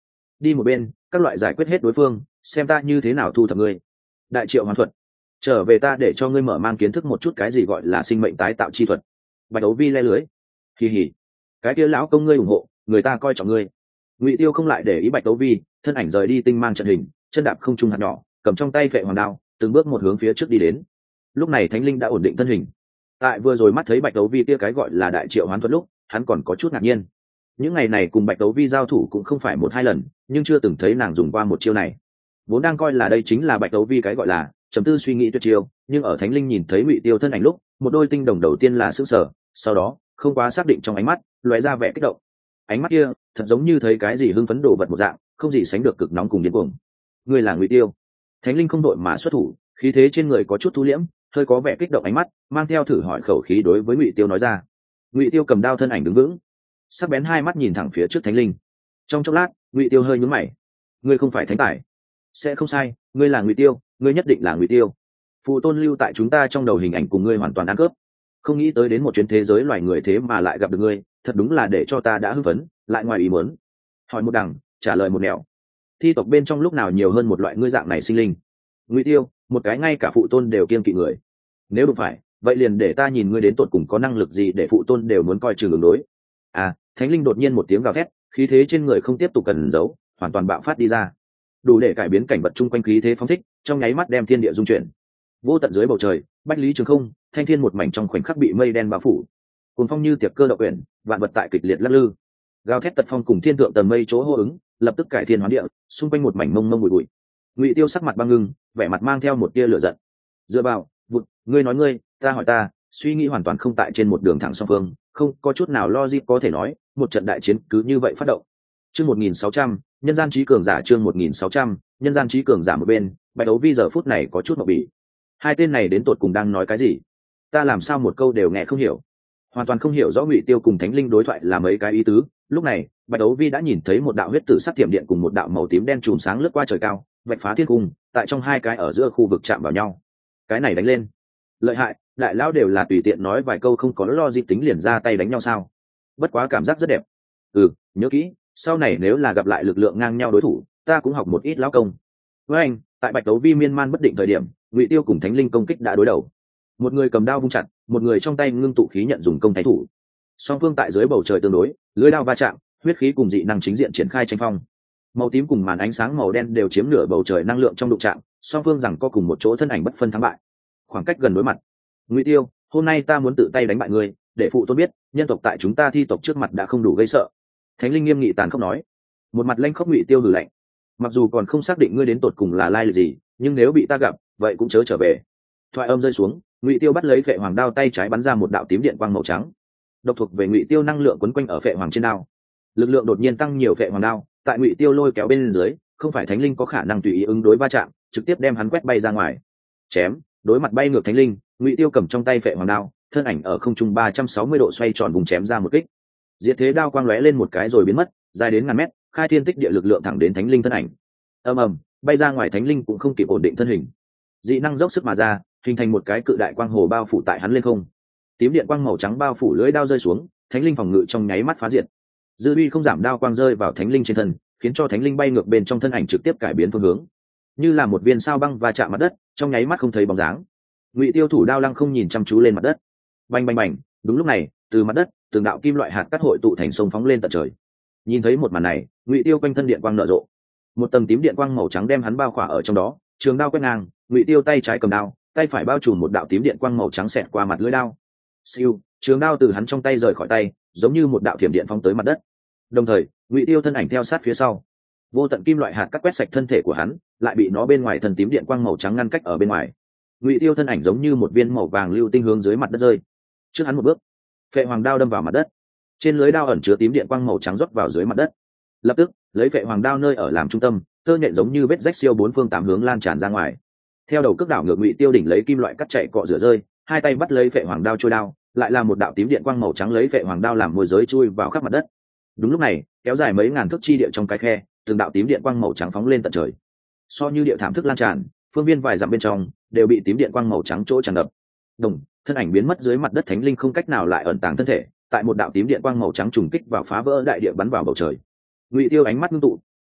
đi một bên, các loại giải quyết hết đối phương, xem ta như thế nào thu thập ngươi. Đại triệu hoàn thuật, trở về ta để cho ngươi mở mang kiến thức một chút cái gì gọi là sinh mệnh tái tạo chi thuật. Bạch đấu vi le lưới, kỳ hỉ, cái kia lão công ngươi ủng hộ, người ta coi trọng ngươi. Ngụy Tiêu không lại để ý Bạch đấu vi, thân ảnh rời đi tinh mang trận hình, chân đạp không trung hạt nhỏ, cầm trong tay phệ hoàng đao, từng bước một hướng phía trước đi đến. Lúc này Thánh Linh đã ổn định thân hình. Tại vừa rồi mắt thấy Bạch đấu vi kia cái gọi là đại triệu hoán thuật lúc, hắn còn có chút ngạc nhiên. Những ngày này cùng Bạch đấu vi giao thủ cũng không phải một hai lần, nhưng chưa từng thấy nàng dùng qua một chiêu này. Vốn đang coi là đây chính là Bạch đấu vi cái gọi là trầm tư suy nghĩ tuyệt chiêu, nhưng ở Thánh Linh nhìn thấy Ngụy Tiêu thân ảnh lúc, một đôi tinh đồng đầu tiên là sững sờ, sau đó không quá xác định trong ánh mắt lóe ra vẻ kích động. Ánh mắt kia thật giống như thấy cái gì hưng phấn đồ vật một dạng, không gì sánh được cực nóng cùng điên cuồng. Ngươi là Ngụy Tiêu. Thánh Linh không đội mà xuất thủ, khí thế trên người có chút thu liễm, hơi có vẻ kích động ánh mắt, mang theo thử hỏi khẩu khí đối với Ngụy Tiêu nói ra. Ngụy Tiêu cầm đao thân ảnh đứng vững, sắc bén hai mắt nhìn thẳng phía trước Thánh Linh. Trong chốc lát, Ngụy Tiêu hơi nhướng mày. Ngươi không phải thánh tài. Sẽ không sai, ngươi là Ngụy Tiêu, ngươi nhất định là Ngụy Tiêu. Phụ tôn lưu tại chúng ta trong đầu hình ảnh cùng ngươi hoàn toàn ăn cướp. Không nghĩ tới đến một chuyến thế giới loài người thế mà lại gặp được ngươi, thật đúng là để cho ta đã hưng phấn, lại ngoài ý muốn. Hỏi một đằng, trả lời một nẻo. Thi tộc bên trong lúc nào nhiều hơn một loại ngươi dạng này sinh linh. Ngụy Tiêu, một cái ngay cả phụ tôn đều kiêng kỵ người. Nếu đúng phải, vậy liền để ta nhìn ngươi đến tột cùng có năng lực gì để phụ tôn đều muốn coi chừng ứng đối. À, Thánh Linh đột nhiên một tiếng gào thét, khí thế trên người không tiếp tục cần giấu, hoàn toàn bạo phát đi ra, đủ để cải biến cảnh vật chung quanh khí thế phóng thích, trong nháy mắt đem thiên địa dung chuyển. Vô tận dưới bầu trời, bách lý trường không, thanh thiên một mảnh trong khoảnh khắc bị mây đen bao phủ. Cùng phong như tiệp cơ động quyển, vạn vật tại kịch liệt lắc lư. Gào thét tật phong cùng thiên thượng tầng mây chỗ hô ứng, lập tức cải thiên hóa địa, xung quanh một mảnh mông mông bụi bụi. Ngụy Tiêu sắc mặt băng ngưng, vẻ mặt mang theo một tia lửa giận. Dựa vào, vụt, ngươi nói ngươi, ta hỏi ta, suy nghĩ hoàn toàn không tại trên một đường thẳng song phương, không có chút nào logic có thể nói, một trận đại chiến cứ như vậy phát động. Chương một nghìn sáu trăm, nhân gian trí cường giả chương một nghìn sáu trăm, nhân gian trí cường giả một bên, Bạch đấu vi giờ phút này có chút ngộp bỉ. Hai tên này đến tột cùng đang nói cái gì? Ta làm sao một câu đều nghe không hiểu. Hoàn toàn không hiểu rõ Ngụy Tiêu cùng Thánh Linh đối thoại là mấy cái ý tứ. Lúc này, Bạch đấu vi đã nhìn thấy một đạo huyết tử sắc tiệm điện cùng một đạo màu tím đen chùm sáng lướt qua trời cao, vạch phá thiên cung, tại trong hai cái ở giữa khu vực chạm vào nhau. Cái này đánh lên, lợi hại, đại lão đều là tùy tiện nói vài câu không có lo gì tính liền ra tay đánh nhau sao? Bất quá cảm giác rất đẹp. Ừ, nhớ kỹ, sau này nếu là gặp lại lực lượng ngang nhau đối thủ, ta cũng học một ít lão công. Với anh, tại Bạch đấu vi miên man bất định thời điểm, Ngụy Tiêu cùng Thánh Linh công kích đã đối đầu. Một người cầm đao vung chặt, một người trong tay ngưng tụ khí nhận dùng công thái thủ. Song phương tại dưới bầu trời tương đối, lưỡi đao va chạm, huyết khí cùng dị năng chính diện triển khai tranh phong. Màu tím cùng màn ánh sáng màu đen đều chiếm nửa bầu trời năng lượng trong đụng chạm, song phương rằng có cùng một chỗ thân ảnh bất phân thắng bại. Khoảng cách gần đối mặt. Ngụy Tiêu, hôm nay ta muốn tự tay đánh bại ngươi, để phụ tôn biết, nhân tộc tại chúng ta thi tộc trước mặt đã không đủ gây sợ. Thánh Linh nghiêm nghị tàn khốc nói. Một mặt lanh khóc Ngụy Tiêu hừ lạnh. Mặc dù còn không xác định ngươi đến tột cùng là lai lịch gì, nhưng nếu bị ta gặp, vậy cũng chớ trở về. Thoại âm rơi xuống, Ngụy Tiêu bắt lấy phệ hoàng đao, tay trái bắn ra một đạo tím điện quang màu trắng. Độc thuộc về Ngụy Tiêu năng lượng quấn quanh ở phệ hoàng trên đao. Lực lượng đột nhiên tăng nhiều phệ hoàng đao, tại Ngụy Tiêu lôi kéo bên dưới, không phải Thánh Linh có khả năng tùy ý ứng đối va chạm, trực tiếp đem hắn quét bay ra ngoài. Chém, đối mặt bay ngược Thánh Linh, Ngụy Tiêu cầm trong tay phệ hoàng đao, thân ảnh ở không trung ba trăm sáu mươi độ xoay tròn vùng chém ra một kích. Diệt thế đao quang lóe lên một cái rồi biến mất, dài đến ngàn mét, khai thiên tích địa lực lượng thẳng đến Thánh Linh thân ảnh. Ầm ầm, bay ra ngoài Thánh Linh cũng không kịp ổn định thân hình. Dị năng dốc sức mà ra, hình thành một cái cự đại quang hồ bao phủ tại hắn lên không. Tím điện quang màu trắng bao phủ lưỡi đao rơi xuống, Thánh Linh phòng ngự trong nháy mắt phá diệt. Dư uy không giảm đao quang rơi vào Thánh Linh trên thân, khiến cho Thánh Linh bay ngược bên trong thân ảnh trực tiếp cải biến phương hướng, như là một viên sao băng va chạm mặt đất, trong nháy mắt không thấy bóng dáng. Ngụy Tiêu thủ đao lăng không nhìn chăm chú lên mặt đất. Bành bành bành, đúng lúc này, từ mặt đất, từng đạo kim loại hạt cát hội tụ thành sông phóng lên tận trời. Nhìn thấy một màn này, Ngụy Tiêu quanh thân điện quang nở rộ. Một tầng tím điện quang màu trắng đem hắn bao khỏa ở trong đó, trường đao quét ngang, Ngụy Tiêu tay trái cầm đao, tay phải bao trùm một đạo tím điện quang màu trắng xẹt qua mặt lưỡi đao. Siêu, trường đao từ hắn trong tay rời khỏi tay, giống như một đạo thiểm điện phóng tới mặt đất. Đồng thời, Ngụy Tiêu thân ảnh theo sát phía sau. Vô tận kim loại hạt cắt quét sạch thân thể của hắn, lại bị nó bên ngoài thần tím điện quang màu trắng ngăn cách ở bên ngoài. Ngụy Tiêu thân ảnh giống như một viên màu vàng lưu tinh hướng dưới mặt đất rơi. Trước hắn một bước, phệ hoàng đao đâm vào mặt đất. Trên lưới đao ẩn chứa tím điện quang màu trắng rót vào dưới mặt đất. Lập tức, lấy phệ hoàng đao nơi ở làm trung tâm, tơ nhện giống như vết rách siêu bốn phương tám hướng lan tràn ra ngoài. Theo đầu cước đảo ngược, Ngụy Tiêu đỉnh lấy kim loại cắt chạy cọ rửa rơi, hai tay bắt lấy phệ hoàng đao trôi đao, lại là một đạo tím điện quang màu trắng lấy phệ hoàng đao làm môi giới chui vào khắp mặt đất. Đúng lúc này, kéo dài mấy ngàn thước chi địa trong cái khe, từng đạo tím điện quang màu trắng phóng lên tận trời. So như địa thảm thức lan tràn, phương viên vài dặm bên trong đều bị tím điện quang màu trắng chỗ tràn ngập. Đồng, thân ảnh biến mất dưới mặt đất, Thánh Linh không cách nào lại ẩn tàng thân thể, tại một đạo tím điện quang màu trắng trùng kích vào phá vỡ đại địa bắn vào bầu trời. Ngụy Tiêu ánh mắt ngưng tụ,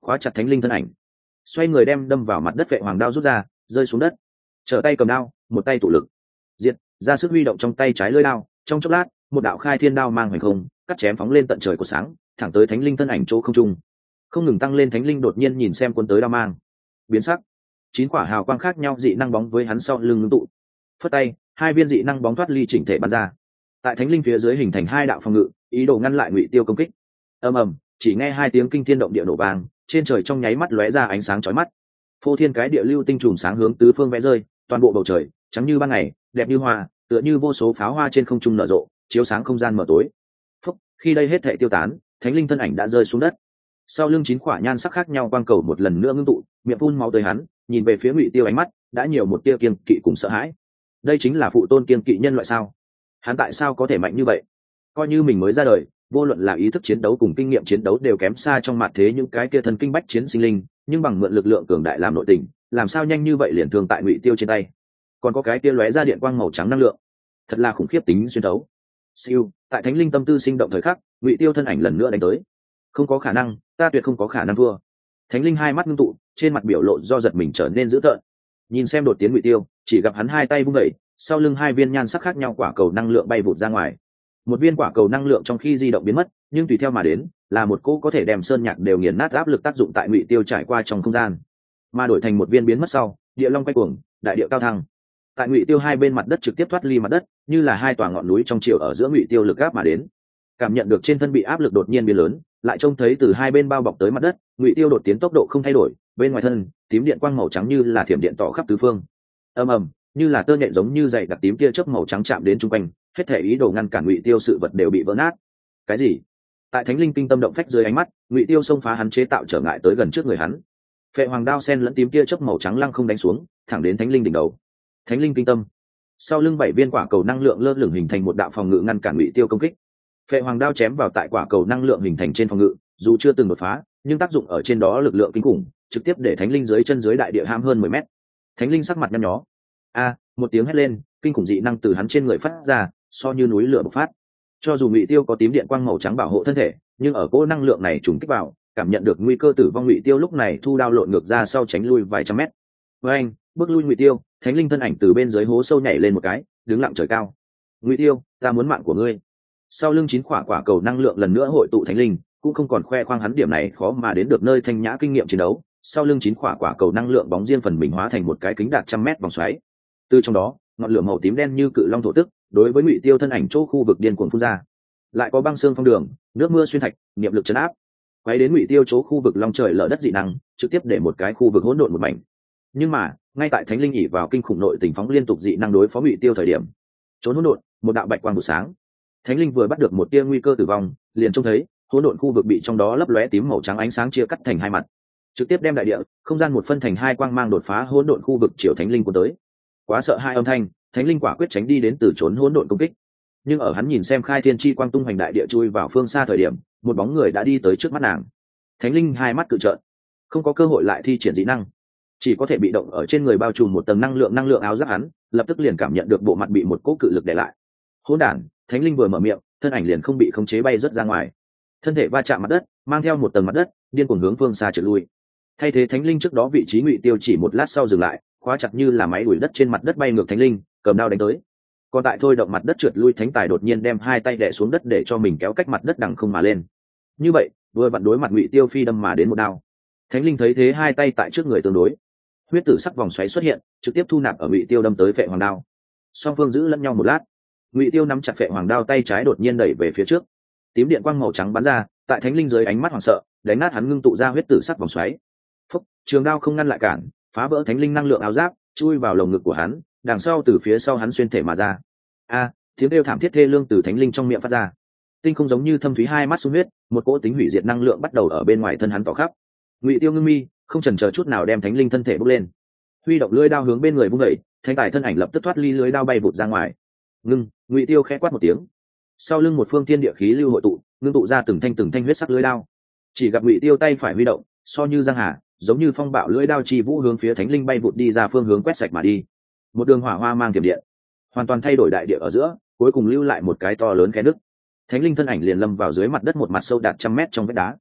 khóa chặt thánh linh thân ảnh. Xoay người đem đâm vào mặt đất vệ hoàng đao rút ra, rơi xuống đất. Trở tay cầm đao, một tay tụ lực, diệt ra sức huy động trong tay trái lưỡi đao. Trong chốc lát, một đạo khai thiên đao mang hoành không, cắt chém phóng lên tận trời của sáng, thẳng tới thánh linh thân ảnh chỗ không trung. Không ngừng tăng lên, thánh linh đột nhiên nhìn xem quân tới đao mang, biến sắc. Chín quả hào quang khác nhau dị năng bóng với hắn sau lưng ngưng tụ, phất tay, hai viên dị năng bóng thoát ly chỉnh thể bắn ra, tại thánh linh phía dưới hình thành hai đạo phòng ngự, ý đồ ngăn lại Ngụy Tiêu công kích. Ầm ầm, chỉ nghe hai tiếng kinh thiên động địa nổ vang, trên trời trong nháy mắt lóe ra ánh sáng chói mắt. Phô thiên cái địa lưu tinh trùm sáng hướng tứ phương vẽ rơi, toàn bộ bầu trời trắng như ban ngày, đẹp như hoa, tựa như vô số pháo hoa trên không trung nở rộ, chiếu sáng không gian mờ tối. Phúc, khi đây hết thảy tiêu tán, thánh linh thân ảnh đã rơi xuống đất. Sau lưng chín quả nhan sắc khác nhau quang cầu một lần nữa ngưng tụ, miệng phun máu tới hắn, nhìn về phía Ngụy Tiêu ánh mắt đã nhiều một tia kiêng kỵ cùng sợ hãi. Đây chính là phụ tôn kiêng kỵ nhân loại sao? Hắn tại sao có thể mạnh như vậy? Coi như mình mới ra đời, vô luận là ý thức chiến đấu cùng kinh nghiệm chiến đấu đều kém xa trong mặt thế những cái kia thần kinh bách chiến sinh linh, nhưng bằng mượn lực lượng cường đại làm nội tình, làm sao nhanh như vậy liền thương tại Ngụy Tiêu trên tay? Còn có cái kia lóe ra điện quang màu trắng năng lượng, thật là khủng khiếp tính xuyên thấu. Siêu, tại thánh linh tâm tư sinh động thời khắc, Ngụy Tiêu thân ảnh lần nữa đánh tới. Không có khả năng, ta tuyệt không có khả năng thua. Thánh linh hai mắt ngưng tụ, trên mặt biểu lộ do giật mình trở nên dữ tợn. Nhìn xem đột tiến Ngụy Tiêu, chỉ gặp hắn hai tay vung đẩy, sau lưng hai viên nhan sắc khác nhau quả cầu năng lượng bay vụt ra ngoài. Một viên quả cầu năng lượng trong khi di động biến mất, nhưng tùy theo mà đến là một cỗ có thể đem sơn nhạc đều nghiền nát áp lực tác dụng tại Ngụy Tiêu trải qua trong không gian, mà đổi thành một viên biến mất sau, địa long quay cuồng, đại địa cao thăng. Tại Ngụy Tiêu hai bên mặt đất trực tiếp thoát ly mặt đất, như là hai tòa ngọn núi trong chiều ở giữa Ngụy Tiêu lực áp mà đến. Cảm nhận được trên thân bị áp lực đột nhiên biến lớn, lại trông thấy từ hai bên bao bọc tới mặt đất, Ngụy Tiêu đột tiến tốc độ không thay đổi, bên ngoài thân tím điện quang màu trắng như là thiểm điện tỏ khắp tứ phương. Ầm ầm, như là tơ nhện giống như dày đặc tím tia chớp màu trắng chạm đến trung quanh, hết thể ý đồ ngăn cản Ngụy Tiêu sự vật đều bị vỡ nát. Cái gì? Tại thánh linh kinh tâm động phách dưới ánh mắt, Ngụy Tiêu xông phá hắn chế tạo trở ngại tới gần trước người hắn. Phệ hoàng đao sen lẫn tím tia chớp màu trắng lăng không đánh xuống, thẳng đến thánh linh đỉnh đầu. Thánh linh kinh tâm, sau lưng bảy viên quả cầu năng lượng lơ lửng hình thành một đạo phòng ngự ngăn cản Ngụy Tiêu công kích. Phệ hoàng đao chém vào tại quả cầu năng lượng hình thành trên phòng ngự, dù chưa từng đột phá, nhưng tác dụng ở trên đó lực lượng kinh khủng, trực tiếp để thánh linh dưới chân dưới đại địa ham hơn mười mét. Thánh linh sắc mặt nhăn nhó. A, một tiếng hét lên, kinh khủng dị năng từ hắn trên người phát ra, so như núi lửa bộc phát. Cho dù Ngụy Tiêu có tím điện quang màu trắng bảo hộ thân thể, nhưng ở cỗ năng lượng này trùng kích vào, cảm nhận được nguy cơ tử vong, Ngụy Tiêu lúc này thu đao lộn ngược ra sau tránh lui vài trăm mét. Với anh, bước lui Ngụy Tiêu, thánh linh thân ảnh từ bên dưới hố sâu nhảy lên một cái, đứng lặng trời cao. Ngụy Tiêu, ta muốn mạng của ngươi. Sau lưng chín quả quả cầu năng lượng lần nữa hội tụ thánh linh, cũng không còn khoe khoang hắn điểm này khó mà đến được nơi thanh nhã kinh nghiệm chiến đấu. Sau lưng chín quả quả cầu năng lượng bóng riêng phần mình hóa thành một cái kính đạt trăm mét vòng xoáy. Từ trong đó, ngọn lửa màu tím đen như cự long thổ tức, đối với Ngụy Tiêu thân ảnh chỗ khu vực điên cuồng phun ra. Lại có băng xương phong đường, nước mưa xuyên thạch, niệm lực chấn áp, quấy đến Ngụy Tiêu chỗ khu vực long trời lở đất dị năng, trực tiếp để một cái khu vực hỗn độn một mảnh. Nhưng mà, ngay tại thánh linh ỉ vào kinh khủng nội tình phóng liên tục dị năng đối phó Ngụy Tiêu thời điểm, trốn hỗn độn, một đạo bạch quang buổi sáng. Thánh linh vừa bắt được một tia nguy cơ tử vong, liền trông thấy hỗn độn khu vực bị trong đó lấp lóe tím màu trắng ánh sáng chia cắt thành hai mặt, trực tiếp đem đại địa, không gian một phân thành hai, quang mang đột phá hỗn độn khu vực chiều thánh linh cuốn tới. Quá sợ hai âm thanh, thánh linh quả quyết tránh đi đến từ trốn hỗn độn công kích. Nhưng ở hắn nhìn xem khai thiên chi quang tung hoành đại địa chui vào phương xa thời điểm, một bóng người đã đi tới trước mắt nàng. Thánh linh hai mắt cự trợn, không có cơ hội lại thi triển dị năng, chỉ có thể bị động ở trên người bao trùm một tầng năng lượng năng lượng áo giáp. Hắn lập tức liền cảm nhận được bộ mặt bị một cỗ cự lực đè lại. Hỗn đản, thánh linh vừa mở miệng, thân ảnh liền không bị khống chế bay rớt ra ngoài, thân thể va chạm mặt đất, mang theo một tầng mặt đất, điên cuồng hướng phương xa trượt lui. Thay thế thánh linh trước đó vị trí Ngụy Tiêu chỉ một lát sau dừng lại, khóa chặt như là máy đuổi đất trên mặt đất bay ngược thánh linh, cầm đao đánh tới. Còn tại thôi động mặt đất trượt lui thánh tài đột nhiên đem hai tay đè xuống đất để cho mình kéo cách mặt đất đằng không mà lên. Như vậy, vừa vặn đối mặt Ngụy Tiêu phi đâm mà đến một đao. Thánh linh thấy thế hai tay tại trước người tương đối, huyết tử sắc vòng xoáy xuất hiện, trực tiếp thu nạp ở Ngụy Tiêu đâm tới phệ hoàng đao. Song phương giữ lẫn nhau một lát, Ngụy Tiêu nắm chặt phệ hoàng đao, tay trái đột nhiên đẩy về phía trước, tím điện quang màu trắng bắn ra, tại thánh linh dưới ánh mắt hoảng sợ, đánh nát hắn ngưng tụ ra huyết tử sắc vòng xoáy. Phúc, trường đao không ngăn lại cản, phá vỡ thánh linh năng lượng áo giáp, chui vào lồng ngực của hắn, đằng sau từ phía sau hắn xuyên thể mà ra. A, tiếng kêu thảm thiết thê lương từ thánh linh trong miệng phát ra. Tinh không giống như thâm thúy hai mắt sung huyết, một cỗ tính hủy diệt năng lượng bắt đầu ở bên ngoài thân hắn tỏ khắp. Ngụy Tiêu ngưng mi, không chần chờ chút nào đem thánh linh thân thể bốc lên, huy động lưỡi đao hướng bên người vung đẩy, thánh tài thân ảnh lập tức thoát ly lưỡi đao bay vụt ra ngoài. Ngưng, Ngụy Tiêu khẽ quát một tiếng, sau lưng một phương thiên địa khí lưu hội tụ, ngưng tụ ra từng thanh từng thanh huyết sắc lưỡi đao. Chỉ gặp Ngụy Tiêu tay phải huy động, so như giang hà, giống như phong bạo lưỡi đao chi vũ hướng phía thánh linh bay vụt đi ra phương hướng quét sạch mà đi. Một đường hỏa hoa mang tiềm điện, hoàn toàn thay đổi đại địa ở giữa, cuối cùng lưu lại một cái to lớn khe nứt. Thánh linh thân ảnh liền lâm vào dưới mặt đất một mặt sâu đạt trăm mét trong vách đá.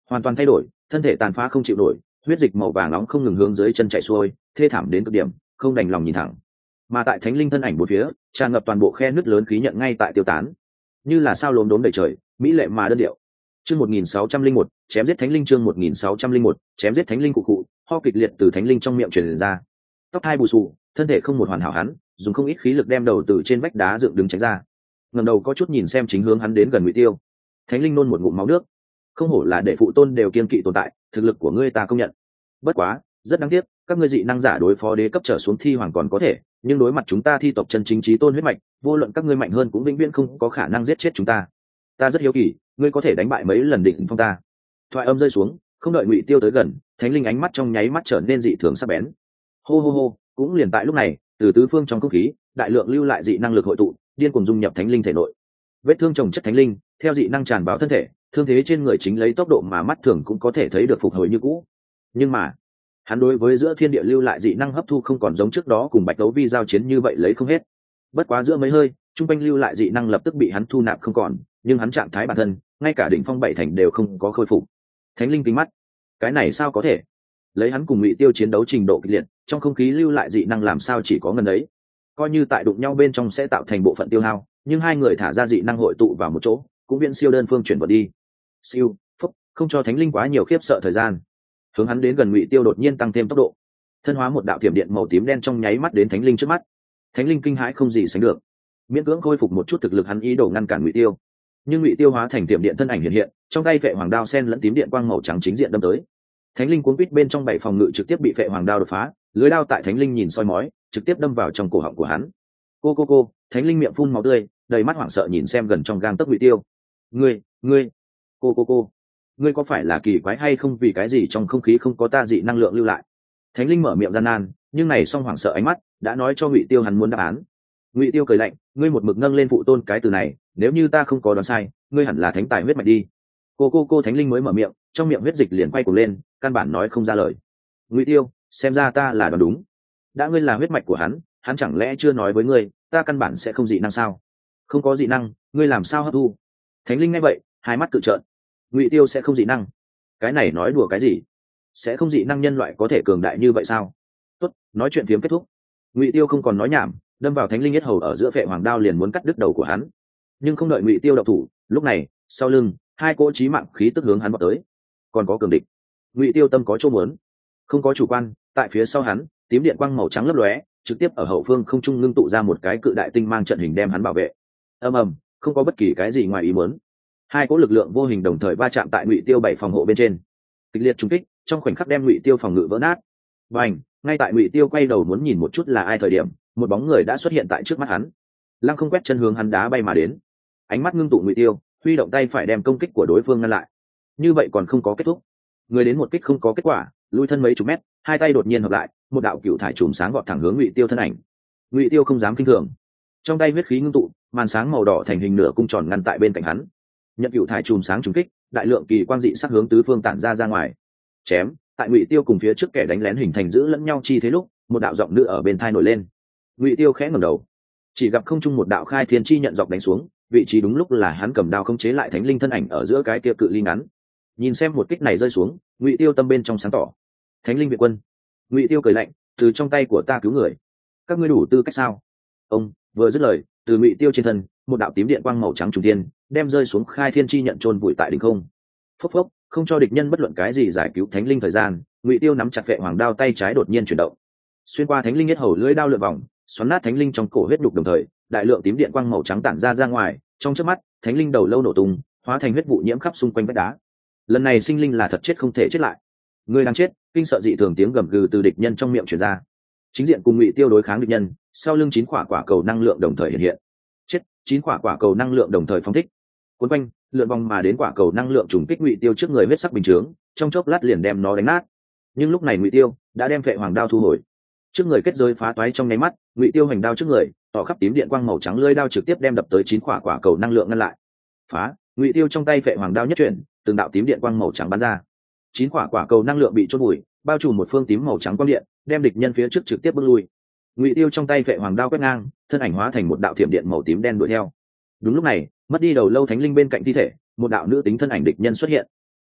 hoàn toàn thay đổi, thân thể tàn phá không chịu nổi, huyết dịch màu vàng nóng không ngừng hướng dưới chân chảy xuôi, thê thảm đến cực điểm, không đành lòng nhìn thẳng. Mà tại thánh linh thân ảnh bốn phía, tràn ngập toàn bộ khe nứt lớn khí nhận ngay tại tiêu tán, như là sao lốm đốm đầy trời, mỹ lệ mà đơn điệu. Chương một nghìn sáu trăm linh một, chém giết thánh linh. Chương một nghìn sáu trăm linh một, chém giết thánh linh. Cụ cụ ho kịch liệt từ thánh linh trong miệng truyền ra. Tóc hai bù xù, thân thể không một hoàn hảo, hắn dùng không ít khí lực đem đầu từ trên vách đá dựng đứng tránh ra. Ngẩng đầu có chút nhìn xem chính hướng hắn đến gần Ngụy Tiêu. Thánh linh nôn một ngụm máu nước. Không hổ là để phụ tôn đều kiên kỵ tồn tại, thực lực của ngươi ta công nhận. Bất quá, rất đáng tiếc, các ngươi dị năng giả đối phó đế cấp trở xuống thi hoàng còn có thể, nhưng đối mặt chúng ta thi tộc chân chính chí tôn huyết mạch, vô luận các ngươi mạnh hơn cũng vĩnh viễn không có khả năng giết chết chúng ta. Ta rất hiếu kỳ, ngươi có thể đánh bại mấy lần định phong ta. Thoại âm rơi xuống, không đợi Ngụy Tiêu tới gần, thánh linh ánh mắt trong nháy mắt trở nên dị thường sắc bén. Hô hô hô, cũng liền tại lúc này, từ tứ phương trong không khí, đại lượng lưu lại dị năng lực hội tụ, điên cuồng dung nhập thánh linh thể nội. Vết thương chồng chất thánh linh, theo dị năng tràn vào thân thể, thương thế trên người chính lấy tốc độ mà mắt thường cũng có thể thấy được phục hồi như cũ. Nhưng mà, hắn đối với giữa thiên địa lưu lại dị năng hấp thu không còn giống trước đó cùng Bạch Đấu Vi giao chiến như vậy lấy không hết. Bất quá giữa mấy hơi, trung quanh lưu lại dị năng lập tức bị hắn thu nạp không còn, nhưng hắn trạng thái bản thân, ngay cả đỉnh phong bảy thành đều không có khôi phục. Thánh linh kính mắt, cái này sao có thể? Lấy hắn cùng Ngụy Tiêu chiến đấu trình độ kịch liệt, trong không khí lưu lại dị năng làm sao chỉ có ngần ấy. Coi như tại đụng nhau bên trong sẽ tạo thành bộ phận tiêu hao, nhưng hai người thả ra dị năng hội tụ vào một chỗ, cũng viễn siêu đơn phương chuyển vật đi. Siêu, phúc, không cho thánh linh quá nhiều khiếp sợ thời gian. Hướng hắn đến gần Ngụy Tiêu đột nhiên tăng thêm tốc độ, thân hóa một đạo thiểm điện màu tím đen trong nháy mắt đến thánh linh trước mắt. Thánh linh kinh hãi không gì sánh được, miễn cưỡng khôi phục một chút thực lực, hắn ý đồ ngăn cản Ngụy Tiêu, nhưng Ngụy Tiêu hóa thành thiểm điện thân ảnh hiện hiện, trong tay phệ hoàng đao sen lẫn tím điện quang màu trắng chính diện đâm tới. Thánh linh cuốn quýt bên trong bảy phòng ngự trực tiếp bị phệ hoàng đao đột phá, lưới đao tại thánh linh nhìn soi mói, trực tiếp đâm vào trong cổ họng của hắn. Cô cô cô, thánh linh miệng phun máu tươi, đầy mắt hoảng sợ nhìn xem gần trong gang tấc Ngụy Tiêu. Ngươi, ngươi, cô cô cô, ngươi có phải là kỳ quái hay không, vì cái gì trong không khí không có ta dị năng lượng lưu lại? Thánh linh mở miệng gian nan, nhưng này song hoảng sợ ánh mắt đã nói cho Ngụy Tiêu hắn muốn đáp án. Ngụy Tiêu cười lạnh, ngươi một mực nâng lên phụ tôn cái từ này, nếu như ta không có đoán sai, ngươi hẳn là thánh tài huyết mạch đi. Cô cô cô, thánh linh mới mở miệng, trong miệng huyết dịch liền quay cuồng lên, căn bản nói không ra lời. Ngụy Tiêu, xem ra ta là đoán đúng. Đã ngươi là huyết mạch của hắn, hắn chẳng lẽ chưa nói với ngươi, ta căn bản sẽ không dị năng sao? Không có dị năng, ngươi làm sao hấp thu? Thánh linh nghe vậy, hai mắt cự trợn. Ngụy Tiêu sẽ không dị năng? Cái này nói đùa cái gì? Sẽ không dị năng nhân loại có thể cường đại như vậy sao? Tốt, nói chuyện phiếm kết thúc. Ngụy Tiêu không còn nói nhảm, đâm vào thánh linh yết hầu ở giữa phệ hoàng đao liền muốn cắt đứt đầu của hắn. Nhưng không đợi Ngụy Tiêu động thủ, lúc này, sau lưng, hai cỗ chí mạng khí tức hướng hắn vọt tới. Còn có cường địch. Ngụy Tiêu tâm có chỗ muốn, không có chủ quan, tại phía sau hắn, tím điện quang màu trắng lấp lóe, trực tiếp ở hậu phương không trung ngưng tụ ra một cái cự đại tinh mang trận hình đem hắn bảo vệ. Ầm ầm, không có bất kỳ cái gì ngoài ý muốn. Hai cỗ lực lượng vô hình đồng thời va chạm tại Ngụy Tiêu bảy phòng hộ bên trên. Kịch liệt trùng kích, trong khoảnh khắc đem Ngụy Tiêu phòng ngự vỡ nát. Bành, ngay tại Ngụy Tiêu quay đầu muốn nhìn một chút là ai thời điểm, một bóng người đã xuất hiện tại trước mắt hắn. Lăng không quét chân hướng hắn đá bay mà đến. Ánh mắt ngưng tụ Ngụy Tiêu, huy động tay phải đem công kích của đối phương ngăn lại. Như vậy còn không có kết thúc. Người đến một kích không có kết quả, lui thân mấy chục mét, hai tay đột nhiên hợp lại, một đạo cựu thải chùm sáng vọt thẳng hướng Ngụy Tiêu thân ảnh. Ngụy Tiêu không dám kinh thường, trong tay huyết khí ngưng tụ, màn sáng màu đỏ thành hình nửa cung tròn ngăn tại bên cạnh hắn. Nhận cựu thải chùm sáng trùng kích, đại lượng kỳ quang dị sắc hướng tứ phương tản ra ra ngoài. Chém, tại Ngụy Tiêu cùng phía trước kẻ đánh lén hình thành giữ lẫn nhau chi thế lúc, một đạo giọng nữ ở bên tai nổi lên. Ngụy Tiêu khẽ ngẩng đầu, chỉ gặp không trung một đạo khai thiên chi nhận dọc đánh xuống, vị trí đúng lúc là hắn cầm đao khống chế lại thánh linh thân ảnh ở giữa cái kia cự ly ngắn. Nhìn xem một kích này rơi xuống, Ngụy Tiêu tâm bên trong sáng tỏ. Thánh linh viện quân. Ngụy Tiêu cười lạnh, từ trong tay của ta cứu người, các ngươi đủ tư cách sao? Ông vừa dứt lời, từ Ngụy Tiêu trên thân, một đạo tím điện quang màu trắng trùng tiên, đem rơi xuống khai thiên chi nhận chôn vùi tại đỉnh không. Phốc phốc, không cho địch nhân bất luận cái gì giải cứu thánh linh thời gian, Ngụy Tiêu nắm chặt phệ hoàng đao tay trái đột nhiên chuyển động, xuyên qua thánh linh yết hầu lưỡi đao lượn vòng, xoắn nát thánh linh trong cổ huyết đục, đồng thời đại lượng tím điện quang màu trắng tản ra ra ngoài, trong chớp mắt, thánh linh đầu lâu nổ tung, hóa thành huyết vụ nhiễm khắp xung quanh vách đá. Lần này sinh linh là thật chết không thể chết lại. Người đang chết, kinh sợ dị thường tiếng gầm gừ từ địch nhân trong miệng truyền ra. Chính diện cùng Ngụy Tiêu đối kháng địch nhân, sau lưng chín quả quả cầu năng lượng đồng thời hiện hiện. Chết, chín quả quả cầu năng lượng đồng thời phóng thích. Cuốn quanh, lượn vòng mà đến quả cầu năng lượng trùng kích Ngụy Tiêu trước người huyết sắc bình chướng, trong chốc lát liền đem nó đánh nát. Nhưng lúc này Ngụy Tiêu đã đem phệ hoàng đao thu hồi. Trước người kết giới phá toái trong nháy mắt, Ngụy Tiêu hành đao trước người, tỏ khắp tím điện quang màu trắng lưỡi đao trực tiếp đem đập tới chín quả quả cầu năng lượng ngăn lại. Phá, Ngụy Tiêu trong tay phệ hoàng đao nhất chuyển, từng đạo tím điện quang màu trắng bắn ra. Chín quả quả cầu năng lượng bị chôn vùi, bao trùm một phương tím màu trắng quang điện, đem địch nhân phía trước trực tiếp bước lui. Ngụy Tiêu trong tay phệ hoàng đao quét ngang, thân ảnh hóa thành một đạo thiểm điện màu tím đen đuổi theo. Đúng lúc này, mất đi đầu lâu thánh linh bên cạnh thi thể, một đạo nữ tính thân ảnh địch nhân xuất hiện.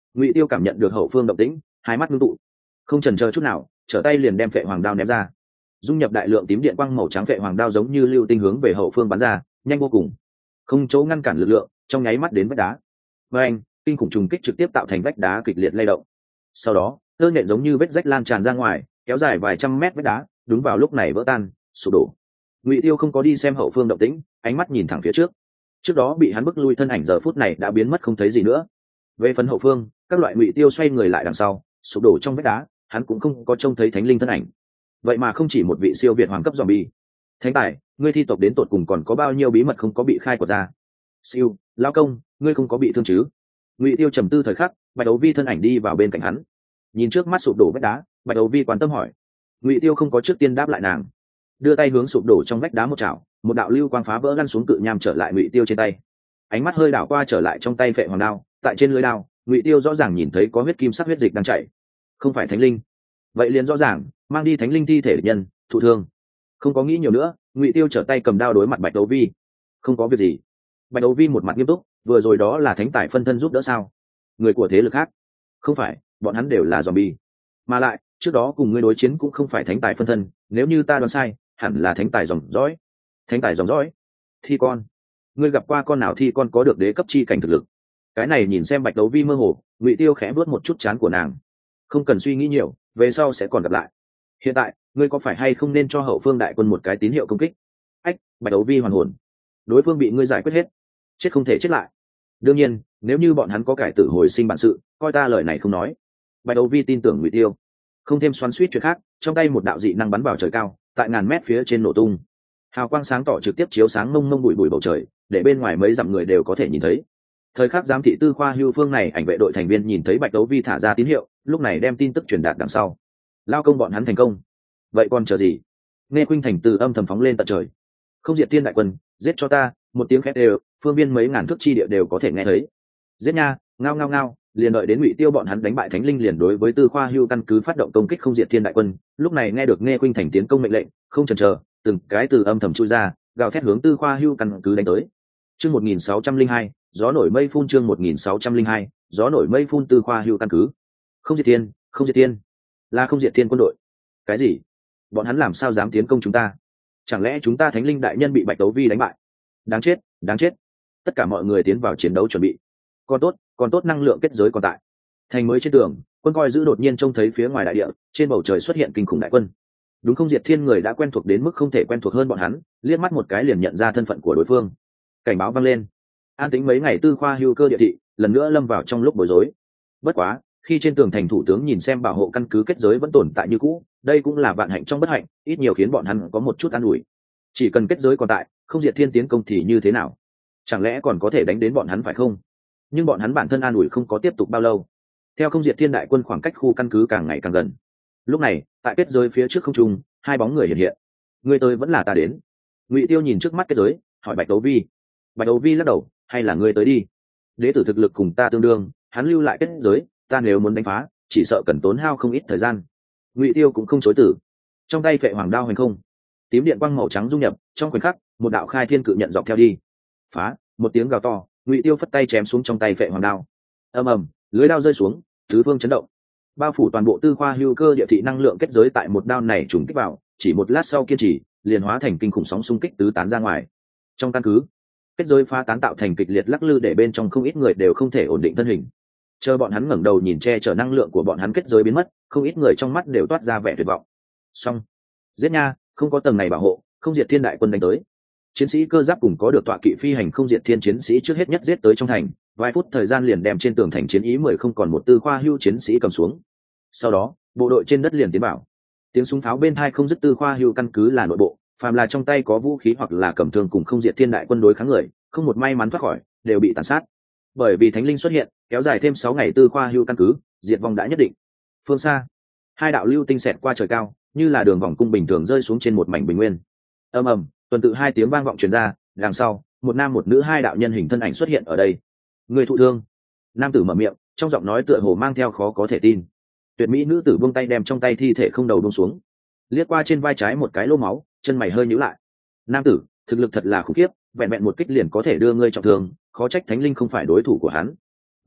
Ngụy Tiêu cảm nhận được hậu phương động tĩnh, hai mắt ngưng tụ, không chần chờ chút nào, trở tay liền đem phệ hoàng đao ném ra. Dung nhập đại lượng tím điện quang màu trắng phệ hoàng đao giống như lưu tinh hướng về hậu phương bắn ra, nhanh vô cùng, không chỗ ngăn cản lực lượng, trong nháy mắt đến vách đá. Và anh, kinh khủng trùng kích trực tiếp tạo thành vách đá kịch liệt lay động. Sau đó, tơ nện giống như vết rách lan tràn ra ngoài, kéo dài vài trăm mét vách đá, đúng vào lúc này vỡ tan, sụp đổ. Ngụy Tiêu không có đi xem hậu phương động tĩnh, ánh mắt nhìn thẳng phía trước. Trước đó bị hắn bức lui thân ảnh giờ phút này đã biến mất không thấy gì nữa. Về phần hậu phương, các loại Ngụy Tiêu xoay người lại đằng sau, sụp đổ trong vách đá, hắn cũng không có trông thấy thánh linh thân ảnh. Vậy mà không chỉ một vị siêu việt hoàng cấp zombie. Thánh tài, ngươi thi tộc đến tột cùng còn có bao nhiêu bí mật không có bị khai quật ra? Siêu, lão công, ngươi không có bị thương chứ? Ngụy Tiêu trầm tư thời khắc, Bạch Đấu Vi thân ảnh đi vào bên cạnh hắn. Nhìn trước mắt sụp đổ vách đá, Bạch Đấu Vi quan tâm hỏi. Ngụy Tiêu không có trước tiên đáp lại nàng, đưa tay hướng sụp đổ trong vách đá một chảo, một đạo lưu quang phá vỡ lăn xuống cự nham trở lại Ngụy Tiêu trên tay. Ánh mắt hơi đảo qua trở lại trong tay phệ hoàng đao, tại trên lưỡi đao, Ngụy Tiêu rõ ràng nhìn thấy có huyết kim sắc huyết dịch đang chảy. Không phải thánh linh. Vậy liền rõ ràng, mang đi thánh linh thi thể nhân, thụ thương. Không có nghĩ nhiều nữa, Ngụy Tiêu trở tay cầm đao đối mặt Bạch Đấu Vi. Không có việc gì. Bạch Đấu Vi một mặt nghiêm túc, vừa rồi đó là thánh tài phân thân giúp đỡ sao? Người của thế lực khác? Không phải, bọn hắn đều là zombie. Mà lại, trước đó cùng ngươi đối chiến cũng không phải thánh tài phân thân, nếu như ta đoán sai, hẳn là thánh tài dòng dõi. Thánh tài dòng dõi? Thi con? Ngươi gặp qua con nào thi con có được đế cấp chi cảnh thực lực? Cái này nhìn xem Bạch Đấu Vi mơ hồ, Ngụy Tiêu khẽ vuốt một chút trán của nàng. Không cần suy nghĩ nhiều, về sau sẽ còn gặp lại. Hiện tại, ngươi có phải hay không nên cho hậu phương đại quân một cái tín hiệu công kích? Ách, Bạch Đấu Vi hoàn hồn. Đối phương bị ngươi giải quyết hết, chết không thể chết lại. Đương nhiên, nếu như bọn hắn có cải tử hồi sinh bản sự, coi ta lời này không nói. Bạch Đấu Vi tin tưởng Ngụy Tiêu, không thêm xoắn xuýt chuyện khác, trong tay một đạo dị năng bắn vào trời cao, tại ngàn mét phía trên nổ tung. Hào quang sáng tỏ trực tiếp chiếu sáng mông mông bụi bụi bầu trời, để bên ngoài mấy dặm người đều có thể nhìn thấy. Thời khắc giám thị tư khoa hưu phương này, ảnh vệ đội thành viên nhìn thấy Bạch Đấu Vi thả ra tín hiệu, lúc này đem tin tức truyền đạt đằng sau. Lao công bọn hắn thành công. Vậy còn chờ gì? Nghe Khuynh Thành từ âm thầm phóng lên tận trời. Không diệt thiên đại quân, giết cho ta, một tiếng khét đều, phương viên mấy ngàn thước chi địa đều có thể nghe thấy. Giết nha, ngao ngao ngao, liền đợi đến Ngụy Tiêu bọn hắn đánh bại thánh linh liền đối với tư khoa hưu căn cứ phát động công kích không diệt thiên đại quân. Lúc này nghe được Nghe Khuynh Thành tiến công mệnh lệnh, không chần chờ, từng cái từ âm thầm chui ra, gào thét hướng tư khoa hưu căn cứ đánh tới. Chương một nghìn sáu trăm linh hai, gió nổi mây phun. Chương một nghìn sáu trăm linh hai, gió nổi mây phun. Tư khoa hưu căn cứ. Không diệt thiên, không diệt thiên, là không diệt thiên quân đội. Cái gì? Bọn hắn làm sao dám tiến công chúng ta? Chẳng lẽ chúng ta thánh linh đại nhân bị Bạch Đấu Vi đánh bại? Đáng chết, đáng chết. Tất cả mọi người tiến vào chiến đấu chuẩn bị. Còn tốt, còn tốt năng lượng kết giới còn tại. Thành mới trên tường, quân coi giữ đột nhiên trông thấy phía ngoài đại địa, trên bầu trời xuất hiện kinh khủng đại quân. Đúng không diệt thiên người đã quen thuộc đến mức không thể quen thuộc hơn bọn hắn, liếc mắt một cái liền nhận ra thân phận của đối phương. Cảnh báo vang lên. An tính mấy ngày tư khoa hưu cơ địa thị, lần nữa lâm vào trong lúc bối rối. Bất quá, khi trên tường thành thủ tướng nhìn xem bảo hộ căn cứ kết giới vẫn tồn tại như cũ, đây cũng là vạn hạnh trong bất hạnh, ít nhiều khiến bọn hắn có một chút an ủi. Chỉ cần kết giới còn tại, không diệt thiên tiến công thì như thế nào? Chẳng lẽ còn có thể đánh đến bọn hắn phải không? Nhưng bọn hắn bản thân an ủi không có tiếp tục bao lâu. Theo không diệt thiên đại quân khoảng cách khu căn cứ càng ngày càng gần. Lúc này, tại kết giới phía trước không trung, hai bóng người hiện hiện. Người tới vẫn là ta đến. Ngụy Tiêu nhìn trước mắt kết giới, hỏi Bạch Đấu Vi. Bạch Đấu Vi lắc đầu, hay là ngươi tới đi. Đế tử thực lực cùng ta tương đương, hắn lưu lại kết giới, ta nếu muốn đánh phá, chỉ sợ cần tốn hao không ít thời gian. Ngụy Tiêu cũng không chối từ. Trong tay phệ hoàng đao hành không, tím điện quang màu trắng dung nhập, trong khoảnh khắc, một đạo khai thiên cự nhận dọc theo đi. Phá, một tiếng gào to, Ngụy Tiêu phất tay chém xuống trong tay phệ hoàng đao. Ầm ầm, lưới đao rơi xuống, tứ phương chấn động. Bao phủ toàn bộ tư khoa hưu cơ địa thị năng lượng kết giới tại một đao này trùng kích vào, chỉ một lát sau kiên trì, liền hóa thành kinh khủng sóng xung kích tứ tán ra ngoài. Trong căn cứ, kết giới phá tán tạo thành kịch liệt lắc lư để bên trong không ít người đều không thể ổn định thân hình. Chờ bọn hắn ngẩng đầu nhìn che chở năng lượng của bọn hắn kết giới biến mất, không ít người trong mắt đều toát ra vẻ tuyệt vọng. Xong, giết nha, không có tầng này bảo hộ, không diệt thiên đại quân đánh tới. Chiến sĩ cơ giáp cùng có được tọa kỵ phi hành không diệt thiên chiến sĩ trước hết nhất giết tới trong thành, vài phút thời gian liền đem trên tường thành chiến ý mười không còn một tư khoa hưu chiến sĩ cầm xuống. Sau đó, bộ đội trên đất liền tiến bảo. Tiếng súng pháo bên tai không dứt. Tư khoa hưu căn cứ là nội bộ, phàm là trong tay có vũ khí hoặc là cầm thương cùng không diệt thiên đại quân đối kháng người, không một may mắn thoát khỏi, đều bị tàn sát. Bởi vì thánh linh xuất hiện, kéo dài thêm sáu ngày tư khoa hưu căn cứ, diệt vong đã nhất định. Phương xa, hai đạo lưu tinh xẹt qua trời cao, như là đường vòng cung bình thường rơi xuống trên một mảnh bình nguyên. Ầm ầm, tuần tự hai tiếng vang vọng truyền ra, đằng sau, một nam một nữ hai đạo nhân hình thân ảnh xuất hiện ở đây. Người thụ thương. Nam tử mở miệng, trong giọng nói tựa hồ mang theo khó có thể tin. Tuyệt mỹ nữ tử buông tay đem trong tay thi thể không đầu buông xuống, liếc qua trên vai trái một cái lỗ máu, chân mày hơi nhíu lại. Nam tử, thực lực thật là khủng khiếp, vẹn vẹn một kích liền có thể đưa ngươi trọng thương, khó trách thánh linh không phải đối thủ của hắn. Nói,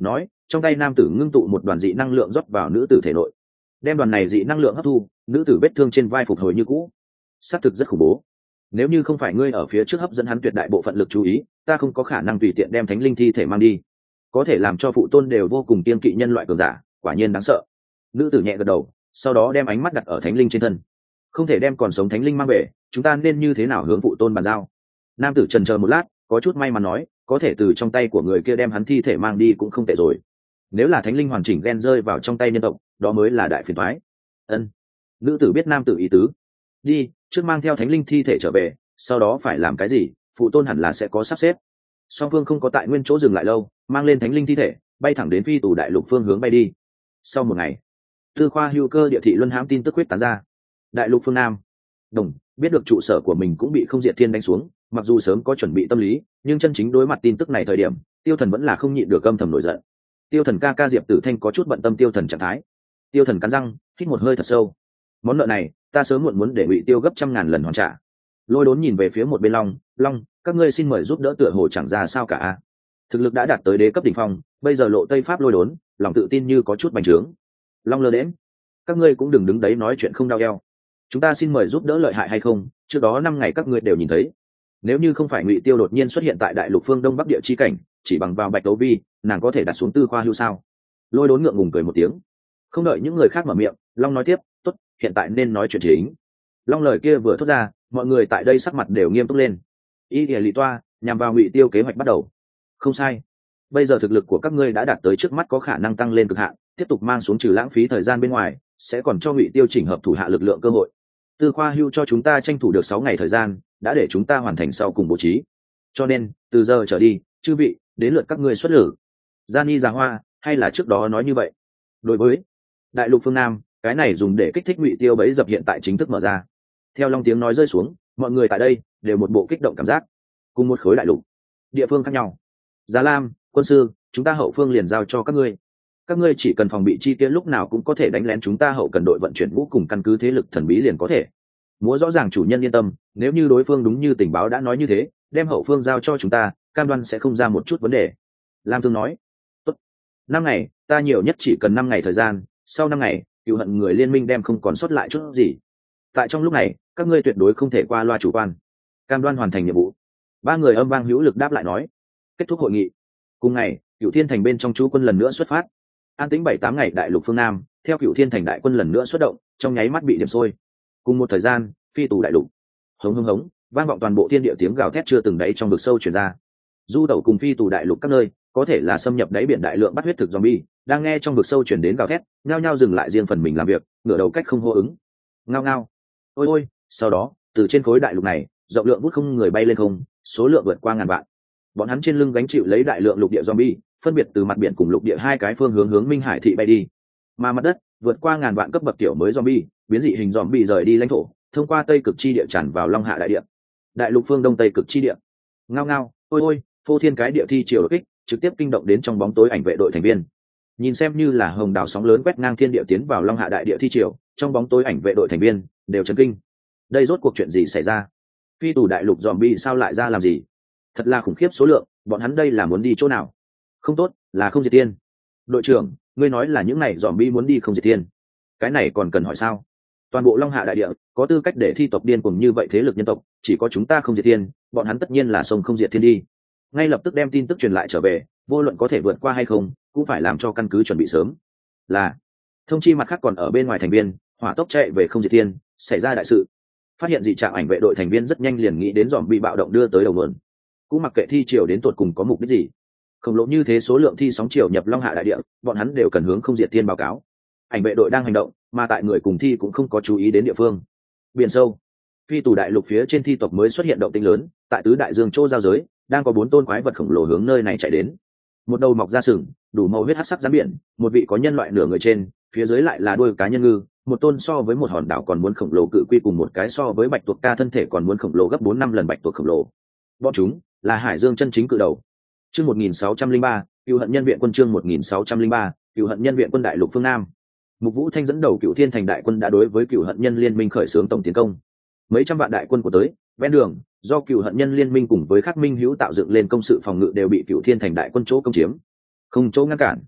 trong tay nam tử ngưng tụ một đoàn dị năng lượng rót vào nữ tử thể nội, đem đoàn này dị năng lượng hấp thu, nữ tử vết thương trên vai phục hồi như cũ. Xác thực rất khủng bố. Nếu như không phải ngươi ở phía trước hấp dẫn hắn tuyệt đại bộ phận lực chú ý, ta không có khả năng tùy tiện đem thánh linh thi thể mang đi. Có thể làm cho phụ tôn đều vô cùng kiêng kỵ nhân loại cường giả, quả nhiên đáng sợ. Nữ tử nhẹ gật đầu, sau đó đem ánh mắt đặt ở thánh linh trên thân. Không thể đem còn sống thánh linh mang về, chúng ta nên như thế nào hướng phụ tôn bàn giao? Nam tử chần chờ một lát, có chút may mắn nói, có thể từ trong tay của người kia đem hắn thi thể mang đi cũng không tệ rồi. Nếu là thánh linh hoàn chỉnh gen rơi vào trong tay nhân tộc, đó mới là đại phiền toái. Ân. Nữ tử biết nam tử ý tứ. Đi, trước mang theo thánh linh thi thể trở về, sau đó phải làm cái gì, phụ tôn hẳn là sẽ có sắp xếp. Song phương không có tại nguyên chỗ dừng lại lâu, mang lên thánh linh thi thể, bay thẳng đến phi tù đại lục phương hướng bay đi. Sau một ngày, tư khoa hưu cơ địa thị luân hãm tin tức huyết tán ra. Đại lục phương Nam, Đồng biết được trụ sở của mình cũng bị không diệt thiên đánh xuống, mặc dù sớm có chuẩn bị tâm lý, nhưng chân chính đối mặt tin tức này thời điểm, Tiêu Thần vẫn là không nhịn được âm thầm nổi giận. Tiêu Thần ca ca Diệp Tử Thanh có chút bận tâm Tiêu Thần trạng thái. Tiêu Thần cắn răng, hít một hơi thật sâu. Món nợ này, ta sớm muộn muốn để Ngụy Tiêu gấp trăm ngàn lần hoàn trả. Lôi Đốn nhìn về phía một bên Long, Long, các ngươi xin mời giúp đỡ, tựa hồ chẳng ra sao cả. Thực lực đã đạt tới đế cấp đỉnh phong, bây giờ lộ Tây Pháp Lôi Đốn, lòng tự tin như có chút bành trướng. Long lơ đễnh, các ngươi cũng đừng đứng đấy nói chuyện không đau eo. Chúng ta xin mời giúp đỡ lợi hại hay không, trước đó năm ngày các ngươi đều nhìn thấy. Nếu như không phải Ngụy Tiêu đột nhiên xuất hiện tại đại lục phương đông bắc địa chi cảnh, chỉ bằng vào Bạch Đấu Vi, nàng có thể đặt xuống tư khoa hưu sao? Lôi Đốn ngượng ngùng cười một tiếng. Không đợi những người khác mở miệng, Long nói tiếp, tốt, hiện tại nên nói chuyện chính. Long lời kia vừa thốt ra, mọi người tại đây sắc mặt đều nghiêm túc lên. Y Lì Toa nhằm vào Ngụy Tiêu kế hoạch bắt đầu. Không sai, bây giờ thực lực của các ngươi đã đạt tới trước mắt có khả năng tăng lên cực hạn, tiếp tục mang xuống trừ lãng phí thời gian bên ngoài, sẽ còn cho Ngụy Tiêu chỉnh hợp thủ hạ lực lượng cơ hội. Tư khoa hưu cho chúng ta tranh thủ được sáu ngày thời gian, đã để chúng ta hoàn thành sau cùng bố trí. Cho nên, từ giờ trở đi, chư vị, đến lượt các ngươi xuất lử. Giani Già Hoa, hay là trước đó nói như vậy? Đối với đại lục phương Nam, cái này dùng để kích thích Ngụy Tiêu bẫy dập hiện tại chính thức mở ra. Theo Long tiếng nói rơi xuống, mọi người tại đây đều một bộ kích động cảm giác. Cùng một khối đại lục, địa phương khác nhau. Giá Lam, quân sư, chúng ta hậu phương liền giao cho các ngươi. Các ngươi chỉ cần phòng bị chi tiết, lúc nào cũng có thể đánh lén chúng ta hậu cần đội vận chuyển vũ cùng căn cứ thế lực thần bí liền có thể. Múa rõ ràng chủ nhân yên tâm, nếu như đối phương đúng như tình báo đã nói như thế, đem hậu phương giao cho chúng ta, cam đoan sẽ không ra một chút vấn đề. Lam Thương nói, tốt, năm ngày, ta nhiều nhất chỉ cần năm ngày thời gian, sau năm ngày, cựu hận người liên minh đem không còn sót lại chút gì. Tại trong lúc này, các ngươi tuyệt đối không thể qua loa chủ quan, cam đoan hoàn thành nhiệm vụ. Ba người âm vang hữu lực đáp lại nói. Kết thúc hội nghị. Cùng ngày, Cựu Thiên Thành bên trong chú quân lần nữa xuất phát. An tĩnh bảy tám ngày đại lục phương Nam, theo Cựu Thiên Thành đại quân lần nữa xuất động, trong nháy mắt bị điểm sôi. Cùng một thời gian, phi tù đại lục, hống hống hống, vang vọng toàn bộ thiên địa tiếng gào thét chưa từng đáy trong vực sâu truyền ra. Du tẩu cùng phi tù đại lục các nơi, có thể là xâm nhập đáy biển đại lượng bắt huyết thực zombie, đang nghe trong vực sâu truyền đến gào thét, nhao nhao dừng lại riêng phần mình làm việc, ngửa đầu cách không hô ứng. Ngao ngao. Ôi ôi, sau đó, từ trên khối đại lục này, rộng lượng bút không người bay lên không, số lượng vượt qua ngàn vạn. Bọn hắn trên lưng gánh chịu lấy đại lượng lục địa zombie, phân biệt từ mặt biển cùng lục địa hai cái phương hướng hướng Minh Hải thị bay đi. Mà mặt đất, vượt qua ngàn vạn cấp bậc tiểu mới zombie, biến dị hình zombie rời đi lãnh thổ, thông qua Tây Cực chi địa tràn vào Long Hạ đại địa. Đại lục phương Đông Tây Cực chi địa. Ngao ngao, ôi ôi, phô thiên cái địa thi triều đột kích, trực tiếp kinh động đến trong bóng tối ảnh vệ đội thành viên. Nhìn xem như là hồng đào sóng lớn quét ngang thiên địa tiến vào Long Hạ đại địa thi triều, trong bóng tối ảnh vệ đội thành viên đều chấn kinh. Đây rốt cuộc chuyện gì xảy ra? Phi tù đại lục zombie sao lại ra làm gì? Thật là khủng khiếp số lượng, bọn hắn đây là muốn đi chỗ nào? Không tốt, là không diệt tiên. Đội trưởng, ngươi nói là những này zombie muốn đi không diệt tiên? Cái này còn cần hỏi sao? Toàn bộ Long Hạ đại địa có tư cách để thi tộc điên cuồng như vậy thế lực nhân tộc, chỉ có chúng ta không diệt tiên, bọn hắn tất nhiên là sông không diệt thiên đi. Ngay lập tức đem tin tức truyền lại trở về, vô luận có thể vượt qua hay không, cũng phải làm cho căn cứ chuẩn bị sớm. Là thông chi mặt khác còn ở bên ngoài thành viên, hỏa tốc chạy về không diệt thiên, xảy ra đại sự. Phát hiện dị trạng ảnh vệ đội thành viên rất nhanh liền nghĩ đến dòm bị bạo động đưa tới đầu nguồn. Cũng mặc kệ thi triều đến tột cùng có mục đích gì, khổng lồ như thế số lượng thi sóng triều nhập Long Hạ đại địa, bọn hắn đều cần hướng không diệt thiên báo cáo. Ảnh vệ đội đang hành động, mà tại người cùng thi cũng không có chú ý đến địa phương. Biển sâu, phi tù đại lục phía trên thi tộc mới xuất hiện động tĩnh lớn, tại tứ đại dương châu giao giới, đang có bốn tôn quái vật khổng lồ hướng nơi này chạy đến. Một đầu mọc ra sừng, đủ màu huyết hắc sắc rắn biển, một vị có nhân loại nửa người trên, phía dưới lại là đuôi cá nhân ngư, một tôn so với một hòn đảo còn muốn khổng lồ cự quy, cùng một cái so với bạch tuộc ca thân thể còn muốn khổng lồ gấp bốn năm lần bạch tuộc khổng lồ. Bọn chúng là hải dương chân chính cự đầu. Chương một nghìn sáu trăm linh ba, Cựu Hận Nhân viện quân. Chương một nghìn sáu trăm linh ba, Cựu Hận Nhân viện quân. Đại lục phương Nam, Mục Vũ Thanh dẫn đầu Cựu Thiên Thành đại quân đã đối với Cựu Hận Nhân liên minh khởi xướng tổng tiến công. Mấy trăm vạn đại quân của tới, ven đường, do Cựu Hận Nhân liên minh cùng với Khắc Minh Hữu tạo dựng lên công sự phòng ngự đều bị Cựu Thiên Thành đại quân chỗ công chiếm, không chỗ ngăn cản.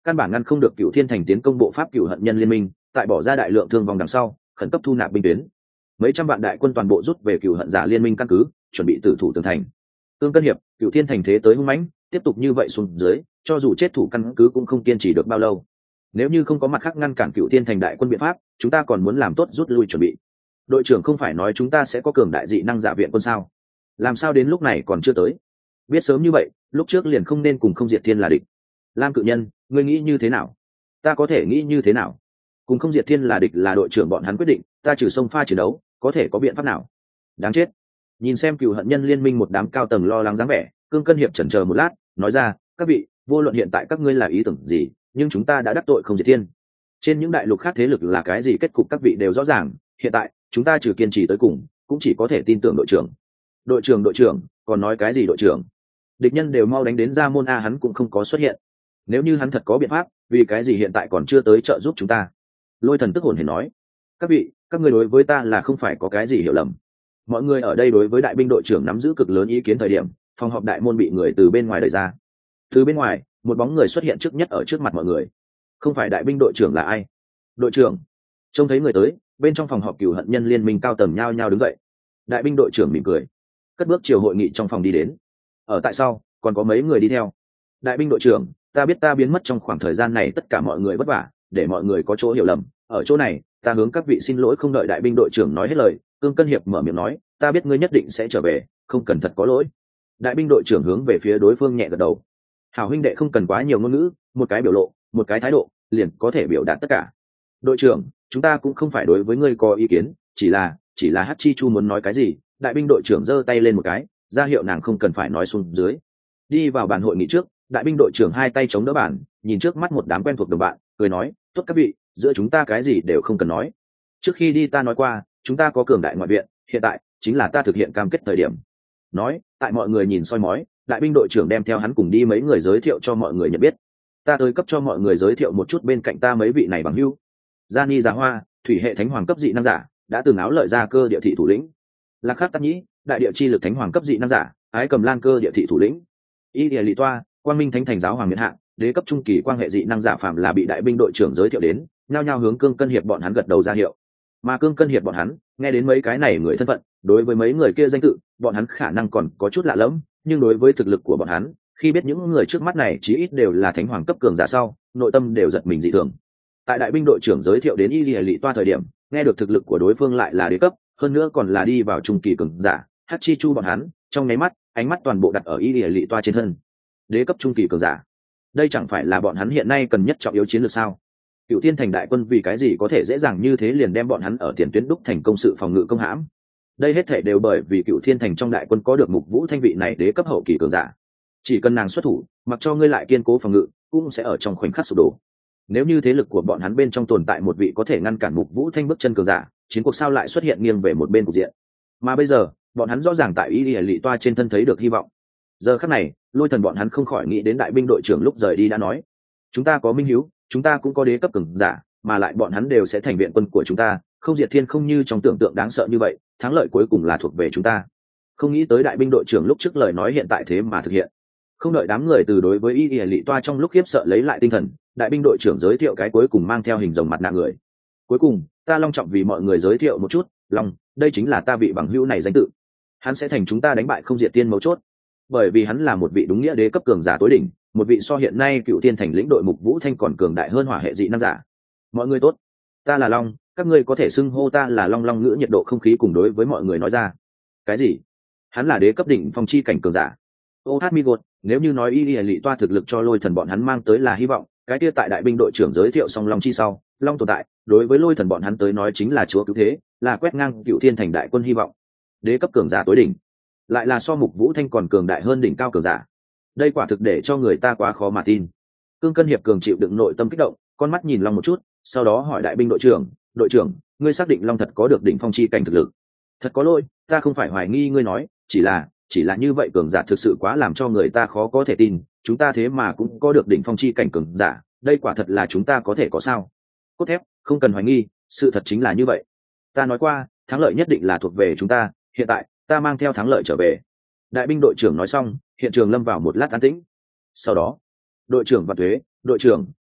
căn bản ngăn không được Cửu Thiên Thành tiến công bộ pháp Cửu Hận Nhân liên minh, tại bỏ ra đại lượng thương vong đằng sau, khẩn cấp thu nạp binh tuyến. Mấy trăm vạn đại quân toàn bộ rút về Cửu Hận Giả liên minh căn cứ, chuẩn bị tử thủ tường thành. Tương Cân hiệp, Cửu Thiên Thành thế tới hung mãnh, tiếp tục như vậy xuống dưới, cho dù chết thủ căn cứ cũng không kiên trì được bao lâu. Nếu như không có mặt khác ngăn cản Cửu Thiên Thành đại quân biện pháp, chúng ta còn muốn làm tốt rút lui chuẩn bị. Đội trưởng không phải nói chúng ta sẽ có cường đại dị năng giả viện quân sao? Làm sao đến lúc này còn chưa tới? Biết sớm như vậy, lúc trước liền không nên cùng Không Diệt Thiên là địch. Lam Cự Nhân, ngươi nghĩ như thế nào? Ta có thể nghĩ như thế nào? Cùng Không Diệt Thiên là địch là đội trưởng bọn hắn quyết định, ta trừ sông pha chiến đấu, có thể có biện pháp nào? Đáng chết. Nhìn xem Cửu Hận Nhân liên minh một đám cao tầng lo lắng dáng vẻ, Cương Cân hiệp chần chờ một lát, nói ra, các vị, vô luận hiện tại các ngươi là ý tưởng gì, nhưng chúng ta đã đắc tội Không Diệt Thiên. Trên những đại lục khác thế lực là cái gì kết cục các vị đều rõ ràng, hiện tại chúng ta trừ kiên trì tới cùng, cũng chỉ có thể tin tưởng đội trưởng. Đội trưởng đội trưởng, còn nói cái gì đội trưởng? Địch nhân đều mau đánh đến Ra Môn a, hắn cũng không có xuất hiện. Nếu như hắn thật có biện pháp, vì cái gì hiện tại còn chưa tới trợ giúp chúng ta? Lôi Thần tức hồn hển nói, các vị, các ngươi đối với ta là không phải có cái gì hiểu lầm. Mọi người ở đây đối với đại binh đội trưởng nắm giữ cực lớn ý kiến thời điểm, phòng họp đại môn bị người từ bên ngoài đẩy ra. Từ bên ngoài, một bóng người xuất hiện trước nhất ở trước mặt mọi người. Không phải đại binh đội trưởng là ai? Đội trưởng. Trông thấy người tới, bên trong phòng họp Cửu Hận Nhân liên minh cao tầng nhao nhao đứng dậy. Đại binh đội trưởng mỉm cười, cất bước chiều hội nghị trong phòng đi đến. Ở tại sau, còn có mấy người đi theo. Đại binh đội trưởng, ta biết ta biến mất trong khoảng thời gian này tất cả mọi người vất vả, để mọi người có chỗ hiểu lầm. Ở chỗ này, ta hướng các vị xin lỗi. Không đợi đại binh đội trưởng nói hết lời, Cương Cân hiệp mở miệng nói, ta biết ngươi nhất định sẽ trở về, không cần thật có lỗi. Đại binh đội trưởng hướng về phía đối phương nhẹ gật đầu. Hảo huynh đệ, không cần quá nhiều ngôn ngữ, một cái biểu lộ, một cái thái độ, liền có thể biểu đạt tất cả. Đội trưởng, chúng ta cũng không phải đối với ngươi có ý kiến, chỉ là chỉ là Hắc Chi Chu muốn nói cái gì. Đại binh đội trưởng giơ tay lên một cái, ra hiệu nàng không cần phải nói xuống dưới. Đi vào bàn hội nghị trước, đại binh đội trưởng hai tay chống đỡ bàn, nhìn trước mắt một đám quen thuộc đồng bạn, cười nói, tốt các vị, giữa chúng ta cái gì đều không cần nói. Trước khi đi ta nói qua, chúng ta có cường đại ngoại viện, hiện tại chính là ta thực hiện cam kết thời điểm. Nói, tại mọi người nhìn soi mói, đại binh đội trưởng đem theo hắn cùng đi mấy người giới thiệu cho mọi người nhận biết. Ta tới cấp cho mọi người giới thiệu một chút bên cạnh ta mấy vị này bằng hữu. Gia Ni Giá Hoa, thủy hệ thánh hoàng cấp dị năng giả, đã từng áo lợi ra cơ địa thị thủ lĩnh. Lạc Khắc Tắc Nhĩ, đại địa chi lực thánh hoàng cấp dị năng giả, ái cầm lan cơ địa thị thủ lĩnh. Y Địa Lị Toa, quang minh thánh thành giáo hoàng miễn hạn, đế cấp trung kỳ quan hệ dị năng giả phạm là bị đại binh đội trưởng giới thiệu đến, nhao nhao hướng Cương Cân hiệp bọn hắn gật đầu ra hiệu. Mà Cương Cân hiệp bọn hắn nghe đến mấy cái này người thân phận, đối với mấy người kia danh tự, bọn hắn khả năng còn có chút lạ lẫm, nhưng đối với thực lực của bọn hắn, khi biết những người trước mắt này chí ít đều là thánh hoàng cấp cường giả sau, nội tâm đều giật mình dị thường. Tại đại binh đội trưởng giới thiệu đến Y Địa Lị Toa thời điểm, nghe được thực lực của đối phương lại là đế cấp, hơn nữa còn là đi vào trung kỳ cường giả, Hắc Chi Chu bọn hắn trong nháy mắt, ánh mắt toàn bộ đặt ở Y Địa Lị Toa trên thân. Đế cấp trung kỳ cường giả, đây chẳng phải là bọn hắn hiện nay cần nhất trọng yếu chiến lược sao? Cửu Thiên Thành đại quân vì cái gì có thể dễ dàng như thế liền đem bọn hắn ở tiền tuyến đúc thành công sự phòng ngự công hãm? Đây hết thể đều bởi vì Cửu Thiên Thành trong đại quân có được Mục Vũ Thanh vị này đế cấp hậu kỳ cường giả. Chỉ cần nàng xuất thủ, mặc cho ngươi lại kiên cố phòng ngự, cũng sẽ ở trong khoảnh khắc sụp đổ. Nếu như thế lực của bọn hắn bên trong tồn tại một vị có thể ngăn cản Mục Vũ Thanh bước chân cường giả, chiến cuộc sao lại xuất hiện nghiêng về một bên cục diện? Mà bây giờ, bọn hắn rõ ràng tại Y Địa Lị Toa trên thân thấy được hy vọng. Giờ khắc này, Lôi Thần bọn hắn không khỏi nghĩ đến đại binh đội trưởng lúc rời đi đã nói, chúng ta có minh hiếu, chúng ta cũng có đế cấp cường giả, mà lại bọn hắn đều sẽ thành viện quân của chúng ta. Không Diệt Thiên không như trong tưởng tượng đáng sợ như vậy, thắng lợi cuối cùng là thuộc về chúng ta. Không nghĩ tới đại binh đội trưởng lúc trước lời nói hiện tại thế mà thực hiện. Không đợi đám người từ đối với Y Địa Lị Toa trong lúc khiếp sợ lấy lại tinh thần, đại binh đội trưởng giới thiệu cái cuối cùng mang theo hình rồng mặt nạ người. Cuối cùng, ta long trọng vì mọi người giới thiệu một chút, Long, đây chính là ta vị bằng hữu này danh tự. Hắn sẽ thành chúng ta đánh bại Không Diệt Tiên mấu chốt, bởi vì hắn là một vị đúng nghĩa đế cấp cường giả tối đỉnh, một vị so hiện nay Cựu Thiên Thành lĩnh đội Mục Vũ Thanh còn cường đại hơn hỏa hệ dị năng giả. Mọi người tốt, ta là Long, các ngươi có thể xưng hô ta là Long. Long ngữ nhiệt độ không khí cùng đối với mọi người nói ra. Cái gì? Hắn là đế cấp đỉnh phong chi cảnh cường giả. Ô hát mi gột, nếu như nói Y Lị Toa thực lực cho Lôi Thần bọn hắn mang tới là hy vọng, cái kia tại đại binh đội trưởng giới thiệu xong Long chi sau, Long tồn tại, đối với Lôi Thần bọn hắn tới nói chính là chúa cứu thế, là quét ngang Cựu Thiên Thành đại quân hy vọng. Đế cấp cường giả tối đỉnh, lại là so Mục Vũ Thanh còn cường đại hơn đỉnh cao cường giả. Đây quả thực để cho người ta quá khó mà tin. Cương Cân hiệp cường chịu đựng nội tâm kích động, con mắt nhìn Long một chút, sau đó hỏi đại binh đội trưởng, đội trưởng, ngươi xác định Long thật có được đỉnh phong chi cảnh thực lực? Thật có lỗi, ta không phải hoài nghi ngươi nói, chỉ là chỉ là như vậy cường giả thực sự quá làm cho người ta khó có thể tin, chúng ta thế mà cũng có được đỉnh phong chi cảnh cường giả, đây quả thật là chúng ta có thể có sao? Cốt thép, không cần hoài nghi, sự thật chính là như vậy. Ta nói qua, thắng lợi nhất định là thuộc về chúng ta, hiện tại ta mang theo thắng lợi trở về. Đại binh đội trưởng nói xong, hiện trường lâm vào một lát an tĩnh. Sau đó, đội trưởng Vạn Tuế, đội trưởng,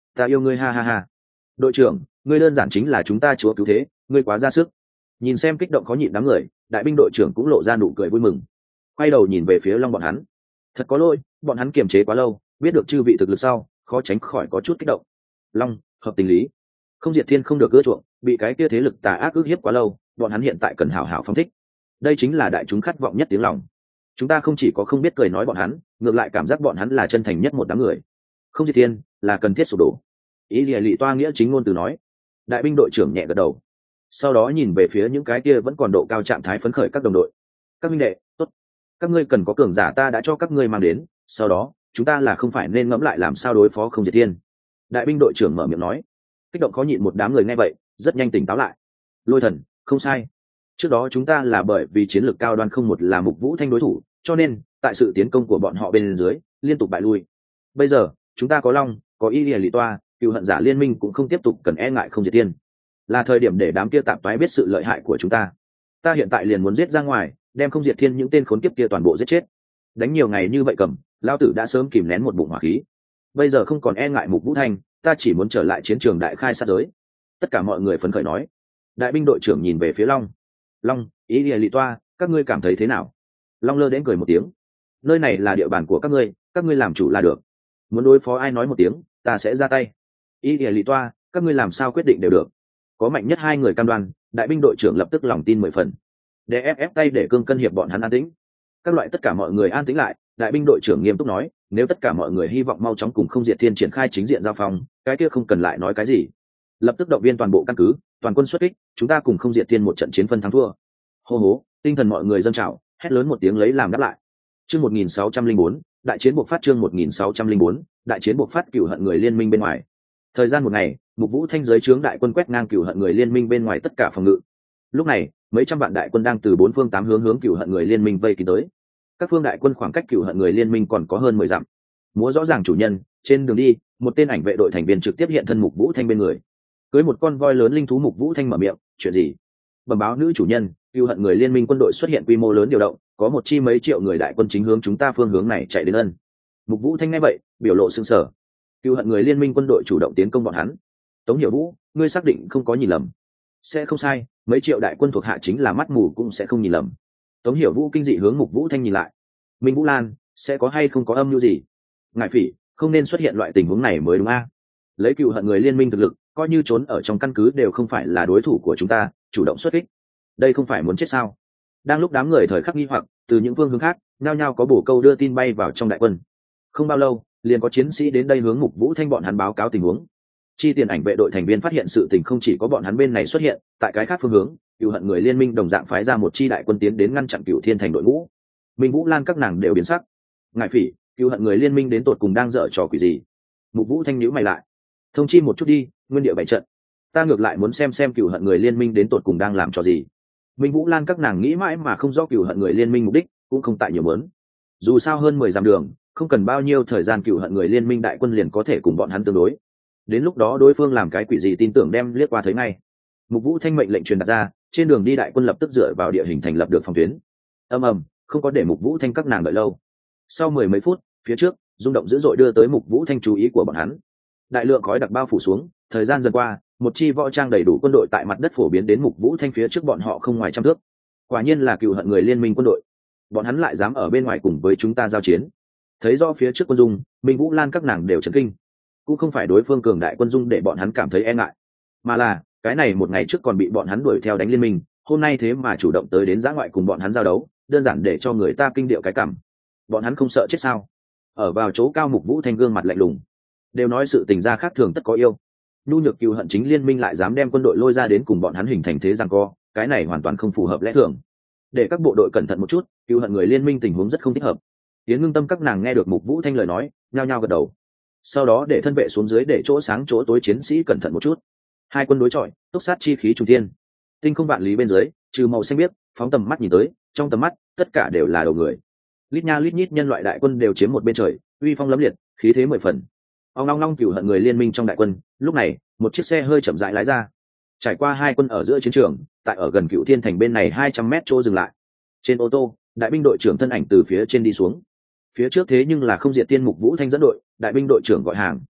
ta yêu ngươi ha ha ha. Đội trưởng, ngươi đơn giản chính là chúng ta chúa cứu thế, ngươi quá ra sức. Nhìn xem kích động khó nhịn đám người, đại binh đội trưởng cũng lộ ra nụ cười vui mừng, quay đầu nhìn về phía Long bọn hắn. Thật có lỗi, bọn hắn kiềm chế quá lâu, biết được chư vị thực lực sau, khó tránh khỏi có chút kích động. Long, hợp tình lý. Không Diệt Thiên không được ưa chuộng, bị cái kia thế lực tà ác ức hiếp quá lâu, bọn hắn hiện tại cần hảo hảo phong thích. Đây chính là đại chúng khát vọng nhất tiếng lòng. Chúng ta không chỉ có không biết cười nói bọn hắn, ngược lại cảm giác bọn hắn là chân thành nhất một đám người. Không Diệt Thiên là cần thiết sụp đổ. Ý Lệ Lệ Toa nghĩa chính ngôn từ nói. Đại binh đội trưởng nhẹ gật đầu, sau đó nhìn về phía những cái kia vẫn còn độ cao trạng thái phấn khởi các đồng đội. Các minh đệ, tốt, các ngươi cần có cường giả ta đã cho các ngươi mang đến, sau đó chúng ta là không phải nên ngẫm lại làm sao đối phó Không Diệt Thiên. Đại binh đội trưởng mở miệng nói. Kích động khó nhịn một đám người nghe vậy rất nhanh tỉnh táo lại. Lôi Thần, không sai, trước đó chúng ta là bởi vì chiến lược cao đoan không một là Mục Vũ Thanh đối thủ, cho nên tại sự tiến công của bọn họ bên dưới liên tục bại lui. Bây giờ chúng ta có Long, có Y Lìa Lị Toa, cựu hận giả liên minh cũng không tiếp tục cần e ngại Không Diệt Thiên, là thời điểm để đám kia tạp toái biết sự lợi hại của chúng ta. Ta hiện tại liền muốn giết ra ngoài, đem Không Diệt Thiên những tên khốn kiếp kia toàn bộ giết chết. Đánh nhiều ngày như vậy cầm, lao tử đã sớm kìm nén một bụng hỏa khí, bây giờ không còn e ngại Mục Vũ Thanh, ta chỉ muốn trở lại chiến trường đại khai sát giới. Tất cả mọi người phấn khởi nói. Đại binh đội trưởng nhìn về phía Long. Long, Ý Lìa Lị Toa, các ngươi cảm thấy thế nào? Long lơ đến cười một tiếng. Nơi này là địa bàn của các ngươi, các ngươi làm chủ là được. Muốn đối phó ai nói một tiếng, ta sẽ ra tay. Ý Lìa Lị Toa, các ngươi làm sao quyết định đều được. Có mạnh nhất hai người cam đoan, đại binh đội trưởng lập tức lòng tin mười phần. Để ép ép tay để cương cân hiệp bọn hắn an tĩnh. Các loại tất cả mọi người an tĩnh lại, đại binh đội trưởng nghiêm túc nói, nếu tất cả mọi người hy vọng mau chóng cùng Không Diệt Thiên triển khai chính diện giao phong, cái kia không cần lại nói cái gì, lập tức động viên toàn bộ căn cứ, toàn quân xuất kích, chúng ta cùng Không Diệt Thiên một trận chiến phân thắng thua. Hô hố, tinh thần mọi người dâng trào, hét lớn một tiếng lấy làm đáp lại. Chương một nghìn sáu trăm linh bốn, đại chiến buộc phát. Chương một nghìn sáu trăm linh bốn, đại chiến buộc phát. Cửu hận người liên minh bên ngoài. Thời gian một ngày, Mục Vũ Thanh giới trướng đại quân quét ngang cửu hận người liên minh bên ngoài tất cả phòng ngự. Lúc này, mấy trăm vạn đại quân đang từ bốn phương tám hướng hướng cửu hận người liên minh vây kín tới. Các phương đại quân khoảng cách cửu hận người liên minh còn có hơn mười dặm. Múa rõ ràng chủ nhân, trên đường đi, một tên ảnh vệ đội thành viên trực tiếp hiện thân Mục Vũ Thanh bên người. Cưới một con voi lớn linh thú. Mục Vũ Thanh mở miệng, chuyện gì? Bẩm báo nữ chủ nhân, cửu hận người liên minh quân đội xuất hiện quy mô lớn điều động, có một chi mấy triệu người đại quân chính hướng chúng ta phương hướng này chạy đến ân. Mục Vũ Thanh nghe vậy, biểu lộ sững sờ. Cửu hận người liên minh quân đội chủ động tiến công bọn hắn. Tống Hiểu Vũ, ngươi xác định không có nhìn lầm? Sẽ không sai, mấy triệu đại quân thuộc hạ chính là mắt mù cũng sẽ không nhìn lầm. Tống Hiểu Vũ kinh dị hướng Mục Vũ Thanh nhìn lại. Minh Vũ Lan, sẽ có hay không có âm mưu gì? Ngại Phỉ, không nên xuất hiện loại tình huống này mới đúng a. Lấy cựu hận người liên minh thực lực, coi như trốn ở trong căn cứ đều không phải là đối thủ của chúng ta, chủ động xuất kích, đây không phải muốn chết sao? Đang lúc đám người thời khắc nghi hoặc, từ những phương hướng khác nhao nhao có bổ câu đưa tin bay vào trong đại quân. Không bao lâu, liền có chiến sĩ đến đây hướng Mục Vũ Thanh bọn hắn báo cáo tình huống. Chi tiền ảnh vệ đội thành viên phát hiện sự tình không chỉ có bọn hắn bên này xuất hiện, tại cái khác phương hướng, cựu hận người liên minh đồng dạng phái ra một chi đại quân tiến đến ngăn chặn Cựu Thiên thành đội ngũ. Minh Vũ Lan các nàng đều biến sắc. Ngại Phỉ, cựu hận người liên minh đến tột cùng đang dở trò quỷ gì? Mục Vũ Thanh nhíu mày lại. Thông chi một chút đi, nguyên địa bảy trận. Ta ngược lại muốn xem xem cựu hận người liên minh đến tột cùng đang làm trò gì. Minh Vũ Lan các nàng nghĩ mãi mà không rõ cựu hận người liên minh mục đích, cũng không tại nhiều mớn. Dù sao hơn mười dặm đường, không cần bao nhiêu thời gian cựu hận người liên minh đại quân liền có thể cùng bọn hắn tương đối. Đến lúc đó đối phương làm cái quỷ gì tin tưởng đem liếc qua thấy ngay. Mục Vũ Thanh mệnh lệnh truyền đạt ra, trên đường đi đại quân lập tức dựa vào địa hình thành lập được phòng tuyến. Ầm ầm, không có để Mục Vũ Thanh các nàng đợi lâu. Sau mười mấy phút, phía trước, rung động dữ dội đưa tới Mục Vũ Thanh chú ý của bọn hắn. Đại lượng khói đặc bao phủ xuống, thời gian dần qua, một chi võ trang đầy đủ quân đội tại mặt đất phổ biến đến Mục Vũ Thanh phía trước bọn họ không ngoài trăm thước. Quả nhiên là cựu hận người liên minh quân đội. Bọn hắn lại dám ở bên ngoài cùng với chúng ta giao chiến. Thấy rõ phía trước quân dung, Minh Vũ Lan các nàng đều chấn kinh. Cũng không phải đối phương cường đại quân dung để bọn hắn cảm thấy e ngại, mà là cái này một ngày trước còn bị bọn hắn đuổi theo đánh liên minh, hôm nay thế mà chủ động tới đến giã ngoại cùng bọn hắn giao đấu, đơn giản để cho người ta kinh điệu cái cảm. Bọn hắn không sợ chết sao? Ở vào chỗ cao, Mục Vũ Thanh gương mặt lạnh lùng. Đều nói sự tình gia khác thường tất có yêu, nhu nhược cừu hận chính liên minh lại dám đem quân đội lôi ra đến cùng bọn hắn hình thành thế giằng co, cái này hoàn toàn không phù hợp lẽ thường. Để các bộ đội cẩn thận một chút, cừu hận người liên minh tình huống rất không thích hợp. Yến Ngưng Tâm các nàng nghe được Mục Vũ Thanh lời nói, nhao nhao gật đầu. Sau đó để thân vệ xuống dưới để chỗ sáng chỗ tối chiến sĩ cẩn thận một chút. Hai quân đối chọi, túc sát chi khí trùng thiên. Tinh không vạn lý bên dưới, trừ màu xanh biếc, phóng tầm mắt nhìn tới, trong tầm mắt tất cả đều là đầu người. Lít nha lít nhít nhân loại đại quân đều chiếm một bên trời, uy phong lẫm liệt, khí thế mười phần. Ông long long cừu hận người liên minh trong đại quân, lúc này, một chiếc xe hơi chậm rãi lái ra. Trải qua hai quân ở giữa chiến trường, tại ở gần Cựu Thiên thành bên này hai trăm mét chỗ dừng lại. Trên ô tô, đại binh đội trưởng thân ảnh từ phía trên đi xuống. Phía trước thế nhưng là Không Diệt Tiên Mục Vũ Thanh dẫn đội, đại binh đội trưởng gọi hàng.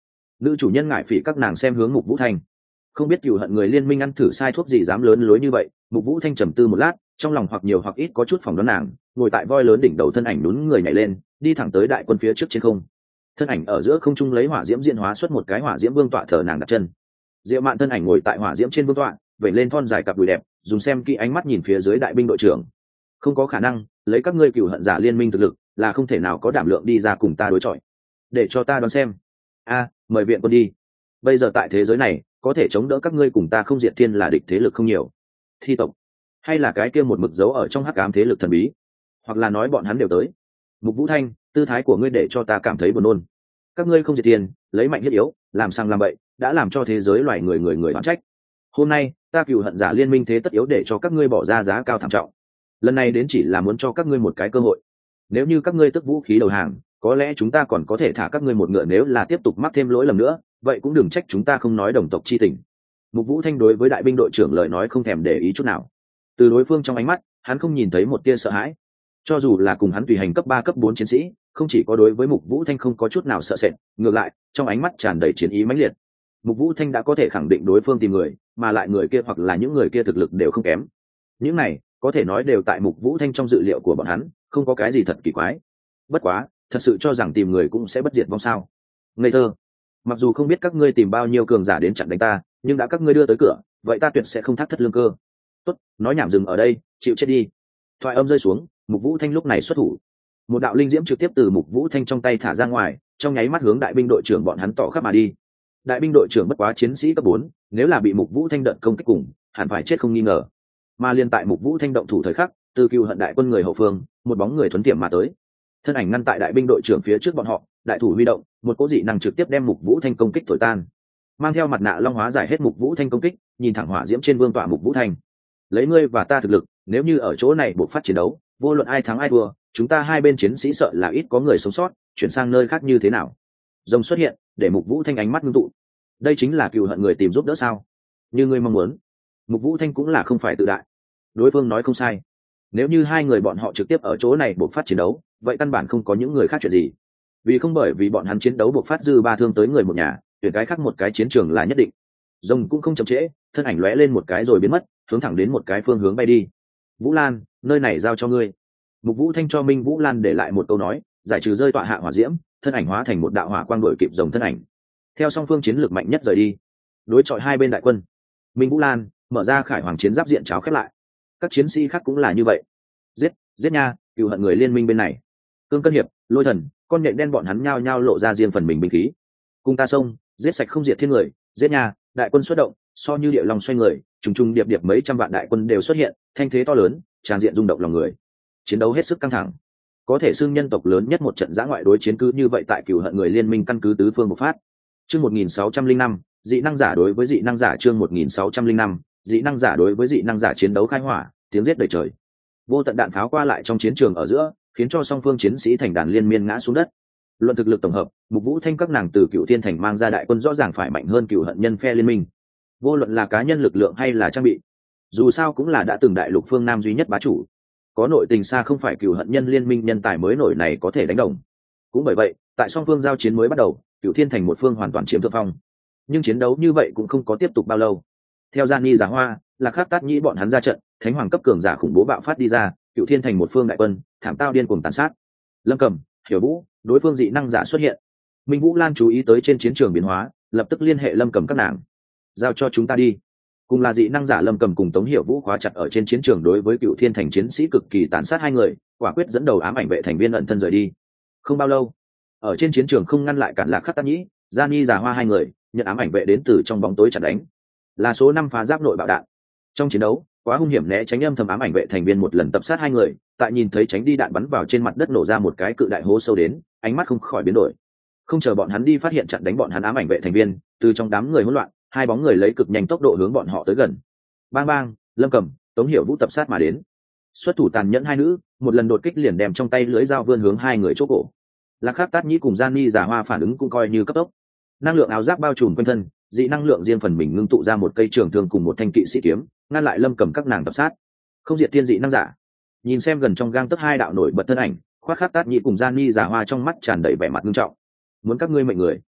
Nữ chủ nhân ngại phỉ các nàng xem hướng Mục Vũ Thanh, không biết cừu hận người liên minh ăn thử sai thuốc gì dám lớn lối như vậy. Mục Vũ Thanh trầm tư một lát, trong lòng hoặc nhiều hoặc ít có chút phỏng đoán nàng, ngồi tại voi lớn đỉnh đầu thân ảnh nhún người nhảy lên, đi thẳng tới đại quân phía trước trên không. Thân ảnh ở giữa không trung lấy hỏa diễm diễn hóa xuất một cái hỏa diễm vương tọa thờ nàng đặt chân. Diệu Mạn thân ảnh ngồi tại hỏa diễm trên vương tọa, vẩy lên thon dài cặp đùi đẹp, dùng xem kỹ ánh mắt nhìn phía dưới đại binh đội trưởng. Không có khả năng, lấy các ngươi cừu hận giả liên minh thực lực, là không thể nào có đảm lượng đi ra cùng ta đối chọi. Để cho ta đoán xem. A, mời viện quân đi. Bây giờ tại thế giới này, có thể chống đỡ các ngươi cùng ta không diệt thiên là địch thế lực không nhiều. Thi tộc, hay là cái kia một mực dấu ở trong hắc ám thế lực thần bí, hoặc là nói bọn hắn đều tới. Mục Vũ Thanh, tư thái của ngươi để cho ta cảm thấy buồn nôn. Các ngươi không diệt thiên, lấy mạnh hiếp yếu, làm sang làm bậy, đã làm cho thế giới loài người người người oán trách. Hôm nay, ta cừu hận giả liên minh thế tất yếu để cho các ngươi bỏ ra giá cao thảm trọng. Lần này đến chỉ là muốn cho các ngươi một cái cơ hội. Nếu như các ngươi tức vũ khí đầu hàng, có lẽ chúng ta còn có thể thả các ngươi một ngựa, nếu là tiếp tục mắc thêm lỗi lầm nữa, vậy cũng đừng trách chúng ta không nói đồng tộc chi tình. Mục Vũ Thanh đối với đại binh đội trưởng lời nói không thèm để ý chút nào. Từ đối phương trong ánh mắt, hắn không nhìn thấy một tia sợ hãi. Cho dù là cùng hắn tùy hành cấp ba cấp bốn chiến sĩ, không chỉ có đối với Mục Vũ Thanh không có chút nào sợ sệt, ngược lại, trong ánh mắt tràn đầy chiến ý mãnh liệt. Mục Vũ Thanh đã có thể khẳng định đối phương tìm người, mà lại người kia hoặc là những người kia thực lực đều không kém. Những này, có thể nói đều tại Mục Vũ Thanh trong dự liệu của bọn hắn, không có cái gì thật kỳ quái. Bất quá, thật sự cho rằng tìm người cũng sẽ bất diệt vong sao? Ngây thơ. Mặc dù không biết các ngươi tìm bao nhiêu cường giả đến chặn đánh ta, nhưng đã các ngươi đưa tới cửa, vậy ta tuyệt sẽ không thắt thất lương cơ. Tốt, nói nhảm dừng ở đây, chịu chết đi. Thoại âm rơi xuống, Mục Vũ Thanh lúc này xuất thủ. Một đạo linh diễm trực tiếp từ Mục Vũ Thanh trong tay thả ra ngoài, trong nháy mắt hướng đại binh đội trưởng bọn hắn tỏ khắp mà đi. Đại binh đội trưởng bất quá chiến sĩ cấp bốn, nếu là bị Mục Vũ Thanh đợt công kích cùng, hẳn phải chết không nghi ngờ. Mà liên tại Mục Vũ Thanh động thủ thời khắc, từ cừu hận đại quân người hậu phương, một bóng người thuấn tiệm mà tới. Thân ảnh ngăn tại đại binh đội trưởng phía trước bọn họ, đại thủ huy động, một cỗ dị năng trực tiếp đem Mục Vũ Thanh công kích thổi tan. Mang theo mặt nạ long hóa giải hết Mục Vũ Thanh công kích, nhìn thẳng hỏa diễm trên vương tọa Mục Vũ Thanh. Lấy ngươi và ta thực lực, nếu như ở chỗ này buộc phát chiến đấu, vô luận ai thắng ai thua, chúng ta hai bên chiến sĩ sợ là ít có người sống sót, chuyển sang nơi khác như thế nào? Rồng xuất hiện, để Mục Vũ Thanh ánh mắt ngưng tụ. Đây chính là cừu hận người tìm giúp đỡ sao? Như ngươi mong muốn. Mục Vũ Thanh cũng là không phải tự đại. Đối phương nói không sai. Nếu như hai người bọn họ trực tiếp ở chỗ này buộc phát chiến đấu, vậy căn bản không có những người khác chuyện gì. Vì không bởi vì bọn hắn chiến đấu buộc phát dư ba thương tới người một nhà, tuyển cái khác một cái chiến trường là nhất định. Rồng cũng không chậm trễ, thân ảnh lóe lên một cái rồi biến mất, hướng thẳng đến một cái phương hướng bay đi. Vũ Lan, nơi này giao cho ngươi. Mục Vũ Thanh cho Minh Vũ Lan để lại một câu nói, giải trừ rơi tọa hạ hỏa diễm, thân ảnh hóa thành một đạo hỏa quang đuổi kịp rồng thân ảnh. Theo song phương chiến lược mạnh nhất rời đi, đối chọi hai bên đại quân. Minh Vũ Lan mở ra khải hoàng chiến giáp diện cháo khép lại. Các chiến sĩ khác cũng là như vậy. Giết, giết nha, cừu hận người liên minh bên này. Cương Cân Hiệp, Lôi Thần, con nhện đen bọn hắn nhao nhao lộ ra riêng phần mình binh khí. Cùng ta xông, giết sạch không diệt thiên người, giết nha, đại quân xuất động, so như địa lòng xoay người, trùng trùng điệp điệp mấy trăm vạn đại quân đều xuất hiện, thanh thế to lớn, tràn diện rung động lòng người. Chiến đấu hết sức căng thẳng. Có thể xưng nhân tộc lớn nhất một trận giã ngoại đối chiến cứ như vậy tại cừu hận người liên minh căn cứ tứ phương bộc phát. Chương một nghìn sáu trăm linh năm, dị năng giả đối với dị năng giả chương một nghìn sáu trăm linh năm, dị năng giả đối với dị năng giả chiến đấu khai hỏa, tiếng giết đầy trời. Vô tận đạn pháo qua lại trong chiến trường ở giữa, khiến cho song phương chiến sĩ thành đàn liên miên ngã xuống đất. Luận thực lực tổng hợp, Mục Vũ Thanh các nàng từ Cựu Thiên Thành mang ra đại quân rõ ràng phải mạnh hơn cừu hận nhân phe liên minh. Vô luận là cá nhân lực lượng hay là trang bị, dù sao cũng là đã từng đại lục phương Nam duy nhất bá chủ. Có nội tình xa không phải cừu hận nhân liên minh nhân tài mới nổi này có thể đánh đồng. Cũng bởi vậy, tại song phương giao chiến mới bắt đầu, Cựu Thiên Thành một phương hoàn toàn chiếm thượng phong. Nhưng chiến đấu như vậy cũng không có tiếp tục bao lâu. Theo Gianni Giá Hoa, Lạc Khắc Tát Nhĩ bọn hắn ra trận, thánh hoàng cấp cường giả khủng bố bạo phát đi ra, Cựu Thiên Thành một phương đại quân, thảm tao điên cuồng tàn sát. Lâm Cầm, Hiểu Vũ, đối phương dị năng giả xuất hiện. Minh Vũ Lan chú ý tới trên chiến trường biến hóa, lập tức liên hệ Lâm Cầm các nàng. Giao cho chúng ta đi. Cùng là dị năng giả Lâm Cầm cùng Tống Hiểu Vũ khóa chặt ở trên chiến trường đối với Cựu Thiên Thành chiến sĩ cực kỳ tàn sát hai người, quả quyết dẫn đầu ám ảnh vệ thành viên ẩn thân rời đi. Không bao lâu, ở trên chiến trường không ngăn lại cản Lạc Khắc Tát Nhĩ, Gianni Giá Hoa hai người, nhận ám ảnh vệ đến từ trong bóng tối chặn đánh. Là số năm phá giáp nội bạo đạn. Trong chiến đấu, quá hung hiểm né tránh âm thầm ám ảnh vệ thành viên một lần tập sát hai người, tại nhìn thấy tránh đi đạn bắn vào trên mặt đất nổ ra một cái cự đại hố sâu đến, ánh mắt không khỏi biến đổi. Không chờ bọn hắn đi phát hiện chặn đánh bọn hắn ám ảnh vệ thành viên, từ trong đám người hỗn loạn, hai bóng người lấy cực nhanh tốc độ hướng bọn họ tới gần. Bang bang, Lâm Cầm, Tống Hiểu Vũ tập sát mà đến. Xuất thủ tàn nhẫn hai nữ, một lần đột kích liền đem trong tay lưỡi dao vươn hướng hai người chỗ cổ. Lạc Khắc Tát Nhĩ cùng Gianni Giá Hoa phản ứng cũng coi như cấp tốc. Năng lượng áo giáp bao trùm quanh thân, dị năng lượng riêng phần mình ngưng tụ ra một cây trường thương cùng một thanh kỵ sĩ kiếm, ngăn lại Lâm Cầm các nàng tập sát. Không diệt tiên dị năng giả. Nhìn xem gần trong gang tấc hai đạo nổi bật thân ảnh, Khoác Khắc Tát Nhĩ cùng Gianni Giá Hoa trong mắt tràn đầy vẻ mặt nghiêm trọng. Muốn các ngươi mệnh người.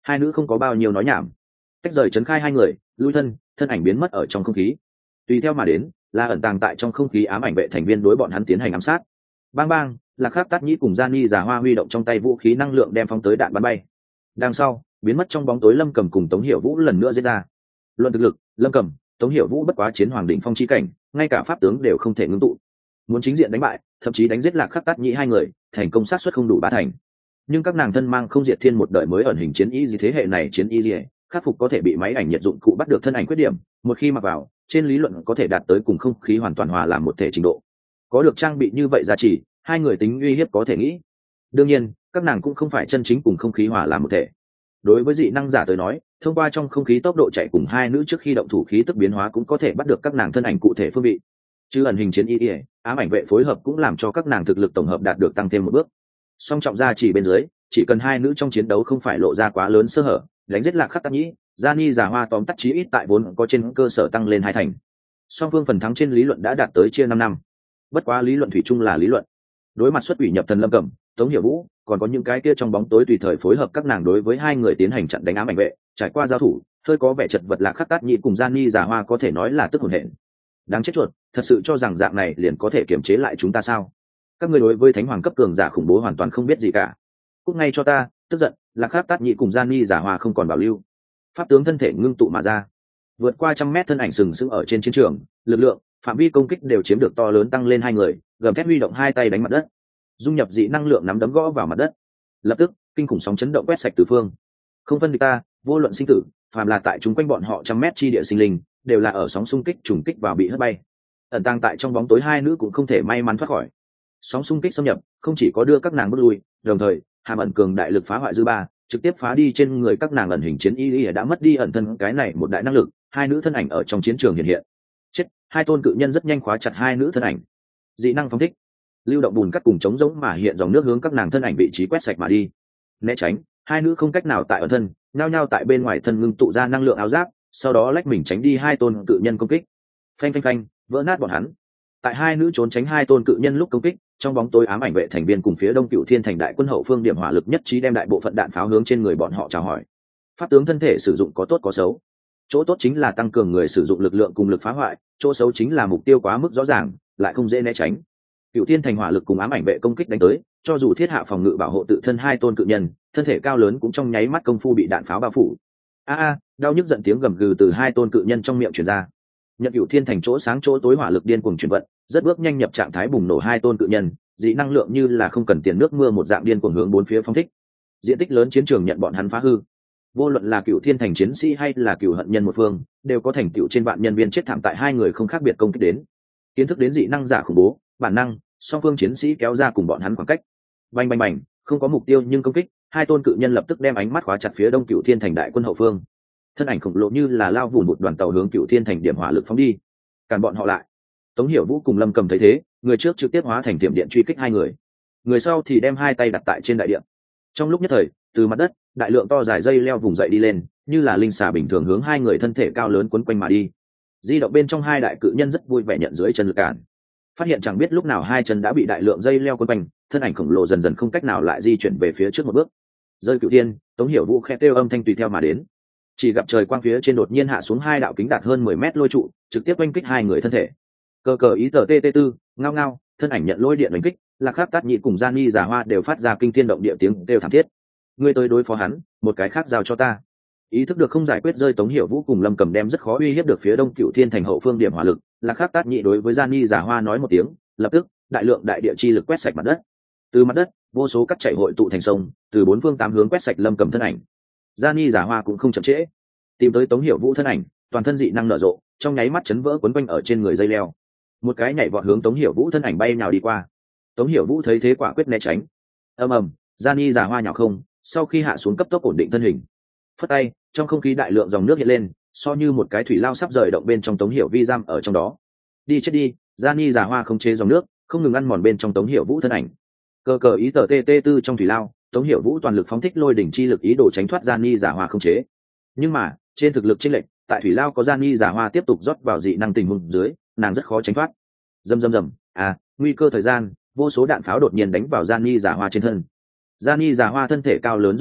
Hai nữ không có bao nhiêu nói nhảm, tách rời trấn khai hai người, lui thân, thân ảnh biến mất ở trong không khí. Tùy theo mà đến là ẩn tàng tại trong không khí ám ảnh vệ thành viên đối bọn hắn tiến hành ám sát. Bang bang, Lạc Khắc Tát Nhĩ cùng Gianni Già Hoa huy động trong tay vũ khí năng lượng đem phóng tới đạn bắn bay. Đằng sau, biến mất trong bóng tối Lâm Cầm cùng Tống Hiểu Vũ lần nữa giết ra. Luận thực lực, Lâm Cầm, Tống Hiểu Vũ bất quá chiến hoàng đỉnh phong chi cảnh, ngay cả pháp tướng đều không thể ngưng tụ. Muốn chính diện đánh bại, thậm chí đánh giết Lạc Khắc Tát Nhĩ hai người, thành công xác suất không đủ ba thành. Nhưng các nàng thân mang không diệt thiên một đời mới ẩn hình chiến y gì thế hệ này chiến y gì, khắc phục có thể bị máy ảnh nhiệt dụng cụ bắt được thân ảnh khuyết điểm, một khi mặc vào, trên lý luận có thể đạt tới cùng không khí hoàn toàn hòa làm một thể trình độ. Có được trang bị như vậy giá trị, hai người tính uy hiếp có thể nghĩ. Đương nhiên, các nàng cũng không phải chân chính cùng không khí hòa làm một thể. Đối với dị năng giả tới nói, thông qua trong không khí tốc độ chạy cùng hai nữ trước khi động thủ khí tức biến hóa cũng có thể bắt được các nàng thân ảnh cụ thể phương vị. Chứ ẩn hình chiến y, ám ảnh vệ phối hợp cũng làm cho các nàng thực lực tổng hợp đạt được tăng thêm một bước. Song trọng ra chỉ bên dưới, chỉ cần hai nữ trong chiến đấu không phải lộ ra quá lớn sơ hở, đánh giết Lạc Khắc Tát Nhĩ, Gianni Già Hoa tóm tắt chí ít tại vốn có trên cơ sở tăng lên hai thành. Song phương phần thắng trên lý luận đã đạt tới chia năm năm. Bất quá lý luận thủy chung là lý luận. Đối mặt xuất ủy nhập thần Lâm Cẩm, Tống Hiểu Vũ, còn có những cái kia trong bóng tối tùy thời phối hợp các nàng đối với hai người tiến hành chặn đánh ám ảnh vệ, trải qua giao thủ, hơi có vẻ chật vật Lạc Khắc Tát Nhĩ cùng Gianni Già Hoa có thể nói là tức hồn hển. Đáng chết chuột, thật sự cho rằng dạng này liền có thể kiềm chế lại chúng ta sao? Các ngươi đối với thánh hoàng cấp cường giả khủng bố hoàn toàn không biết gì cả. Cút ngay cho ta, tức giận, Lạc Khắc Tát Nhĩ cùng Gianni Già Hoa không còn bảo lưu. Pháp tướng thân thể ngưng tụ mà ra, vượt qua trăm mét thân ảnh sừng sững ở trên chiến trường, lực lượng, phạm vi công kích đều chiếm được to lớn tăng lên hai người, gầm thét huy động hai tay đánh mặt đất, dung nhập dị năng lượng nắm đấm gõ vào mặt đất. Lập tức, kinh khủng sóng chấn động quét sạch tứ phương. Không phân địch ta, vô luận sinh tử, phàm là tại chúng quanh bọn họ trăm mét chi địa sinh linh, đều là ở sóng xung kích trùng kích vào bị hất bay. Ẩn tàng tại trong bóng tối hai nữ cũng không thể may mắn thoát khỏi. Sóng xung kích xâm nhập, không chỉ có đưa các nàng bước lui, đồng thời, hàm ẩn cường đại lực phá hoại dư ba, trực tiếp phá đi trên người các nàng ẩn hình chiến y đã mất đi ẩn thân cái này một đại năng lực, hai nữ thân ảnh ở trong chiến trường hiện hiện. Chết, hai tôn cự nhân rất nhanh khóa chặt hai nữ thân ảnh. Dị năng phóng thích, lưu động bùn cắt cùng chống giống mà hiện dòng nước hướng các nàng thân ảnh vị trí quét sạch mà đi. Né tránh, hai nữ không cách nào tại ẩn thân, nhao nhao tại bên ngoài thân ngưng tụ ra năng lượng áo giáp, sau đó lách mình tránh đi hai tôn cự nhân công kích. Phanh phanh phanh, vỡ nát bọn hắn. Tại hai nữ trốn tránh hai tôn cự nhân lúc công kích, trong bóng tối ám ảnh vệ thành viên cùng phía đông cựu thiên thành đại quân hậu phương điểm hỏa lực nhất trí đem đại bộ phận đạn pháo hướng trên người bọn họ chào hỏi. Pháp tướng thân thể sử dụng có tốt có xấu. Chỗ tốt chính là tăng cường người sử dụng lực lượng cùng lực phá hoại, chỗ xấu chính là mục tiêu quá mức rõ ràng, lại không dễ né tránh. Cựu thiên thành hỏa lực cùng ám ảnh vệ công kích đánh tới, cho dù thiết hạ phòng ngự bảo hộ tự thân hai tôn cự nhân, thân thể cao lớn cũng trong nháy mắt công phu bị đạn pháo bao phủ. A a, đau nhức giận tiếng gầm gừ từ hai tôn cự nhân trong miệng truyền ra. Nhận Cựu thiên thành chỗ sáng chỗ tối hỏa lực điên cuồng chuyển vận, rất bước nhanh nhập trạng thái bùng nổ hai tôn cự nhân, dị năng lượng như là không cần tiền nước mưa một dạng điên cuồng hướng bốn phía phóng thích. Diện tích lớn chiến trường nhận bọn hắn phá hư. Vô luận là Cựu thiên thành chiến sĩ hay là cựu hận nhân một phương, đều có thành tựu trên vạn nhân viên chết thảm tại hai người không khác biệt công kích đến. Kiến thức đến dị năng giả khủng bố, bản năng, song phương chiến sĩ kéo ra cùng bọn hắn khoảng cách. Bành bành bành, không có mục tiêu nhưng công kích, hai tôn cự nhân lập tức đem ánh mắt khóa chặt phía đông Cựu thiên thành đại quân hậu phương. Thân ảnh khổng lồ như là lao vùn một đoàn tàu hướng Cựu thiên thành điểm hỏa lực phóng đi, cản bọn họ lại. Tống Hiểu Vũ cùng Lâm Cầm thấy thế, người trước trực tiếp hóa thành tiệm điện truy kích hai người, người sau thì đem hai tay đặt tại trên đại điện. Trong lúc nhất thời, từ mặt đất, đại lượng to dài dây leo vùng dậy đi lên, như là linh xà bình thường hướng hai người thân thể cao lớn quấn quanh mà đi. Di động bên trong hai đại cự nhân rất vui vẻ nhận dưới chân lực cản, phát hiện chẳng biết lúc nào hai chân đã bị đại lượng dây leo quấn quanh, thân ảnh khổng lồ dần dần không cách nào lại di chuyển về phía trước một bước. Rơi Cửu Thiên, Tống Hiểu Vũ khẽ kêu âm thanh tùy theo mà đến. Chỉ gặp trời quang phía trên đột nhiên hạ xuống hai đạo kính đạt hơn mười mét lôi trụ, trực tiếp oanh kích hai người thân thể. Cờ cờ ý tờ tê tê tư, ngao ngao, thân ảnh nhận lôi điện đánh kích, Lạc Khắc Tát Nhĩ cùng Gianni Già Hoa đều phát ra kinh thiên động địa tiếng đều thảm thiết. Ngươi tới đối phó hắn, một cái khác giao cho ta. Ý thức được không giải quyết rơi Tống Hiểu Vũ cùng Lâm Cầm đem rất khó uy hiếp được phía đông Cựu thiên thành hậu phương điểm hỏa lực, Lạc Khắc Tát Nhĩ đối với Gianni Già Hoa nói một tiếng, lập tức đại lượng đại địa chi lực quét sạch mặt đất. Từ mặt đất, vô số cắt chảy hội tụ thành sông, từ bốn phương tám hướng quét sạch Lâm Cầm thân ảnh. Gianni Già Hoa cũng không chậm trễ, tìm tới Tống Hiểu Vũ thân ảnh, toàn thân dị năng nở rộ, trong nháy mắt chấn vỡ quấn quanh ở trên người dây leo. Một cái nhảy vọt hướng Tống Hiểu Vũ thân ảnh bay nhào đi qua. Tống Hiểu Vũ thấy thế quả quyết né tránh. Ầm ầm, Gianni Già Hoa nhào không, sau khi hạ xuống cấp tốc ổn định thân hình. Phất tay, trong không khí đại lượng dòng nước hiện lên, so như một cái thủy lao sắp rời động bên trong Tống Hiểu Vi giam ở trong đó. Đi chết đi, Gianni Già Hoa không chế dòng nước, không ngừng ăn mòn bên trong Tống Hiểu Vũ thân ảnh. Cờ cờ ý tờ tê tê tư trong thủy lao, Tống Hiểu Vũ toàn lực phóng thích lôi đỉnh chi lực ý đồ tránh thoát Gianni Già Hoa không chế. Nhưng mà, trên thực lực chênh lệch, tại thủy lao có Gianni Già Hoa tiếp tục rót vào dị năng tình huống dưới, nàng rất khó tránh thoát. Rầm rầm rầm, à, nguy cơ thời gian, vô số đạn pháo đột nhiên đánh vào Gianni Già Hoa trên thân. Gianni Già Hoa thân thể cao lớn rung động,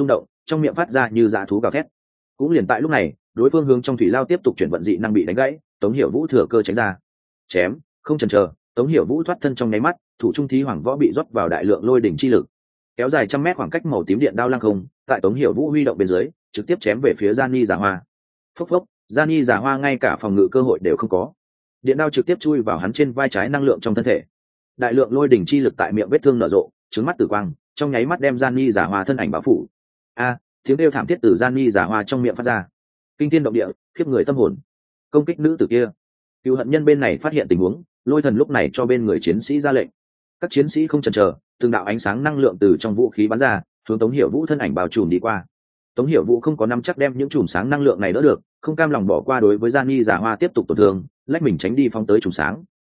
trong miệng phát ra như dã thú gào thét. Cũng liền tại lúc này, đối phương hướng trong thủy lao tiếp tục chuyển vận dị năng bị đánh gãy, Tống Hiểu Vũ thừa cơ tránh ra, chém, không chần chờ, Tống Hiểu Vũ thoát thân trong nháy mắt, thủ trung thí hoàng võ bị rót vào đại lượng lôi đỉnh chi lực, kéo dài trăm mét khoảng cách màu tím điện đao lăng không, tại Tống Hiểu Vũ huy động bên dưới, trực tiếp chém về phía Gianni Giả Hoa. Phốc phốc, Gianni Giả Hoa ngay cả phòng ngự cơ hội đều không có, điện đao trực tiếp chui vào hắn trên vai trái năng lượng trong thân thể. Đại lượng lôi đỉnh chi lực tại miệng vết thương nở rộ, trứng mắt tử quang, trong nháy mắt đem Gianni Giả Hoa thân ảnh bao phủ. A, tiếng kêu thảm thiết từ Gianni Giả Hoa trong miệng phát ra, kinh thiên động địa, khiếp người tâm hồn. Công kích nữ tử kia. Cựu hận nhân bên này phát hiện tình huống, Lôi Thần lúc này cho bên người chiến sĩ ra lệnh. Các chiến sĩ không chần chờ, từng đạo ánh sáng năng lượng từ trong vũ khí bắn ra, hướng Tống Hiểu Vũ thân ảnh bao trùm đi qua. Tống Hiểu Vũ không có nắm chắc đem những chùm sáng năng lượng này đỡ được, không cam lòng bỏ qua đối với Gianni Giả Hoa tiếp tục tổn thương, lách mình tránh đi phóng tới chùm sáng.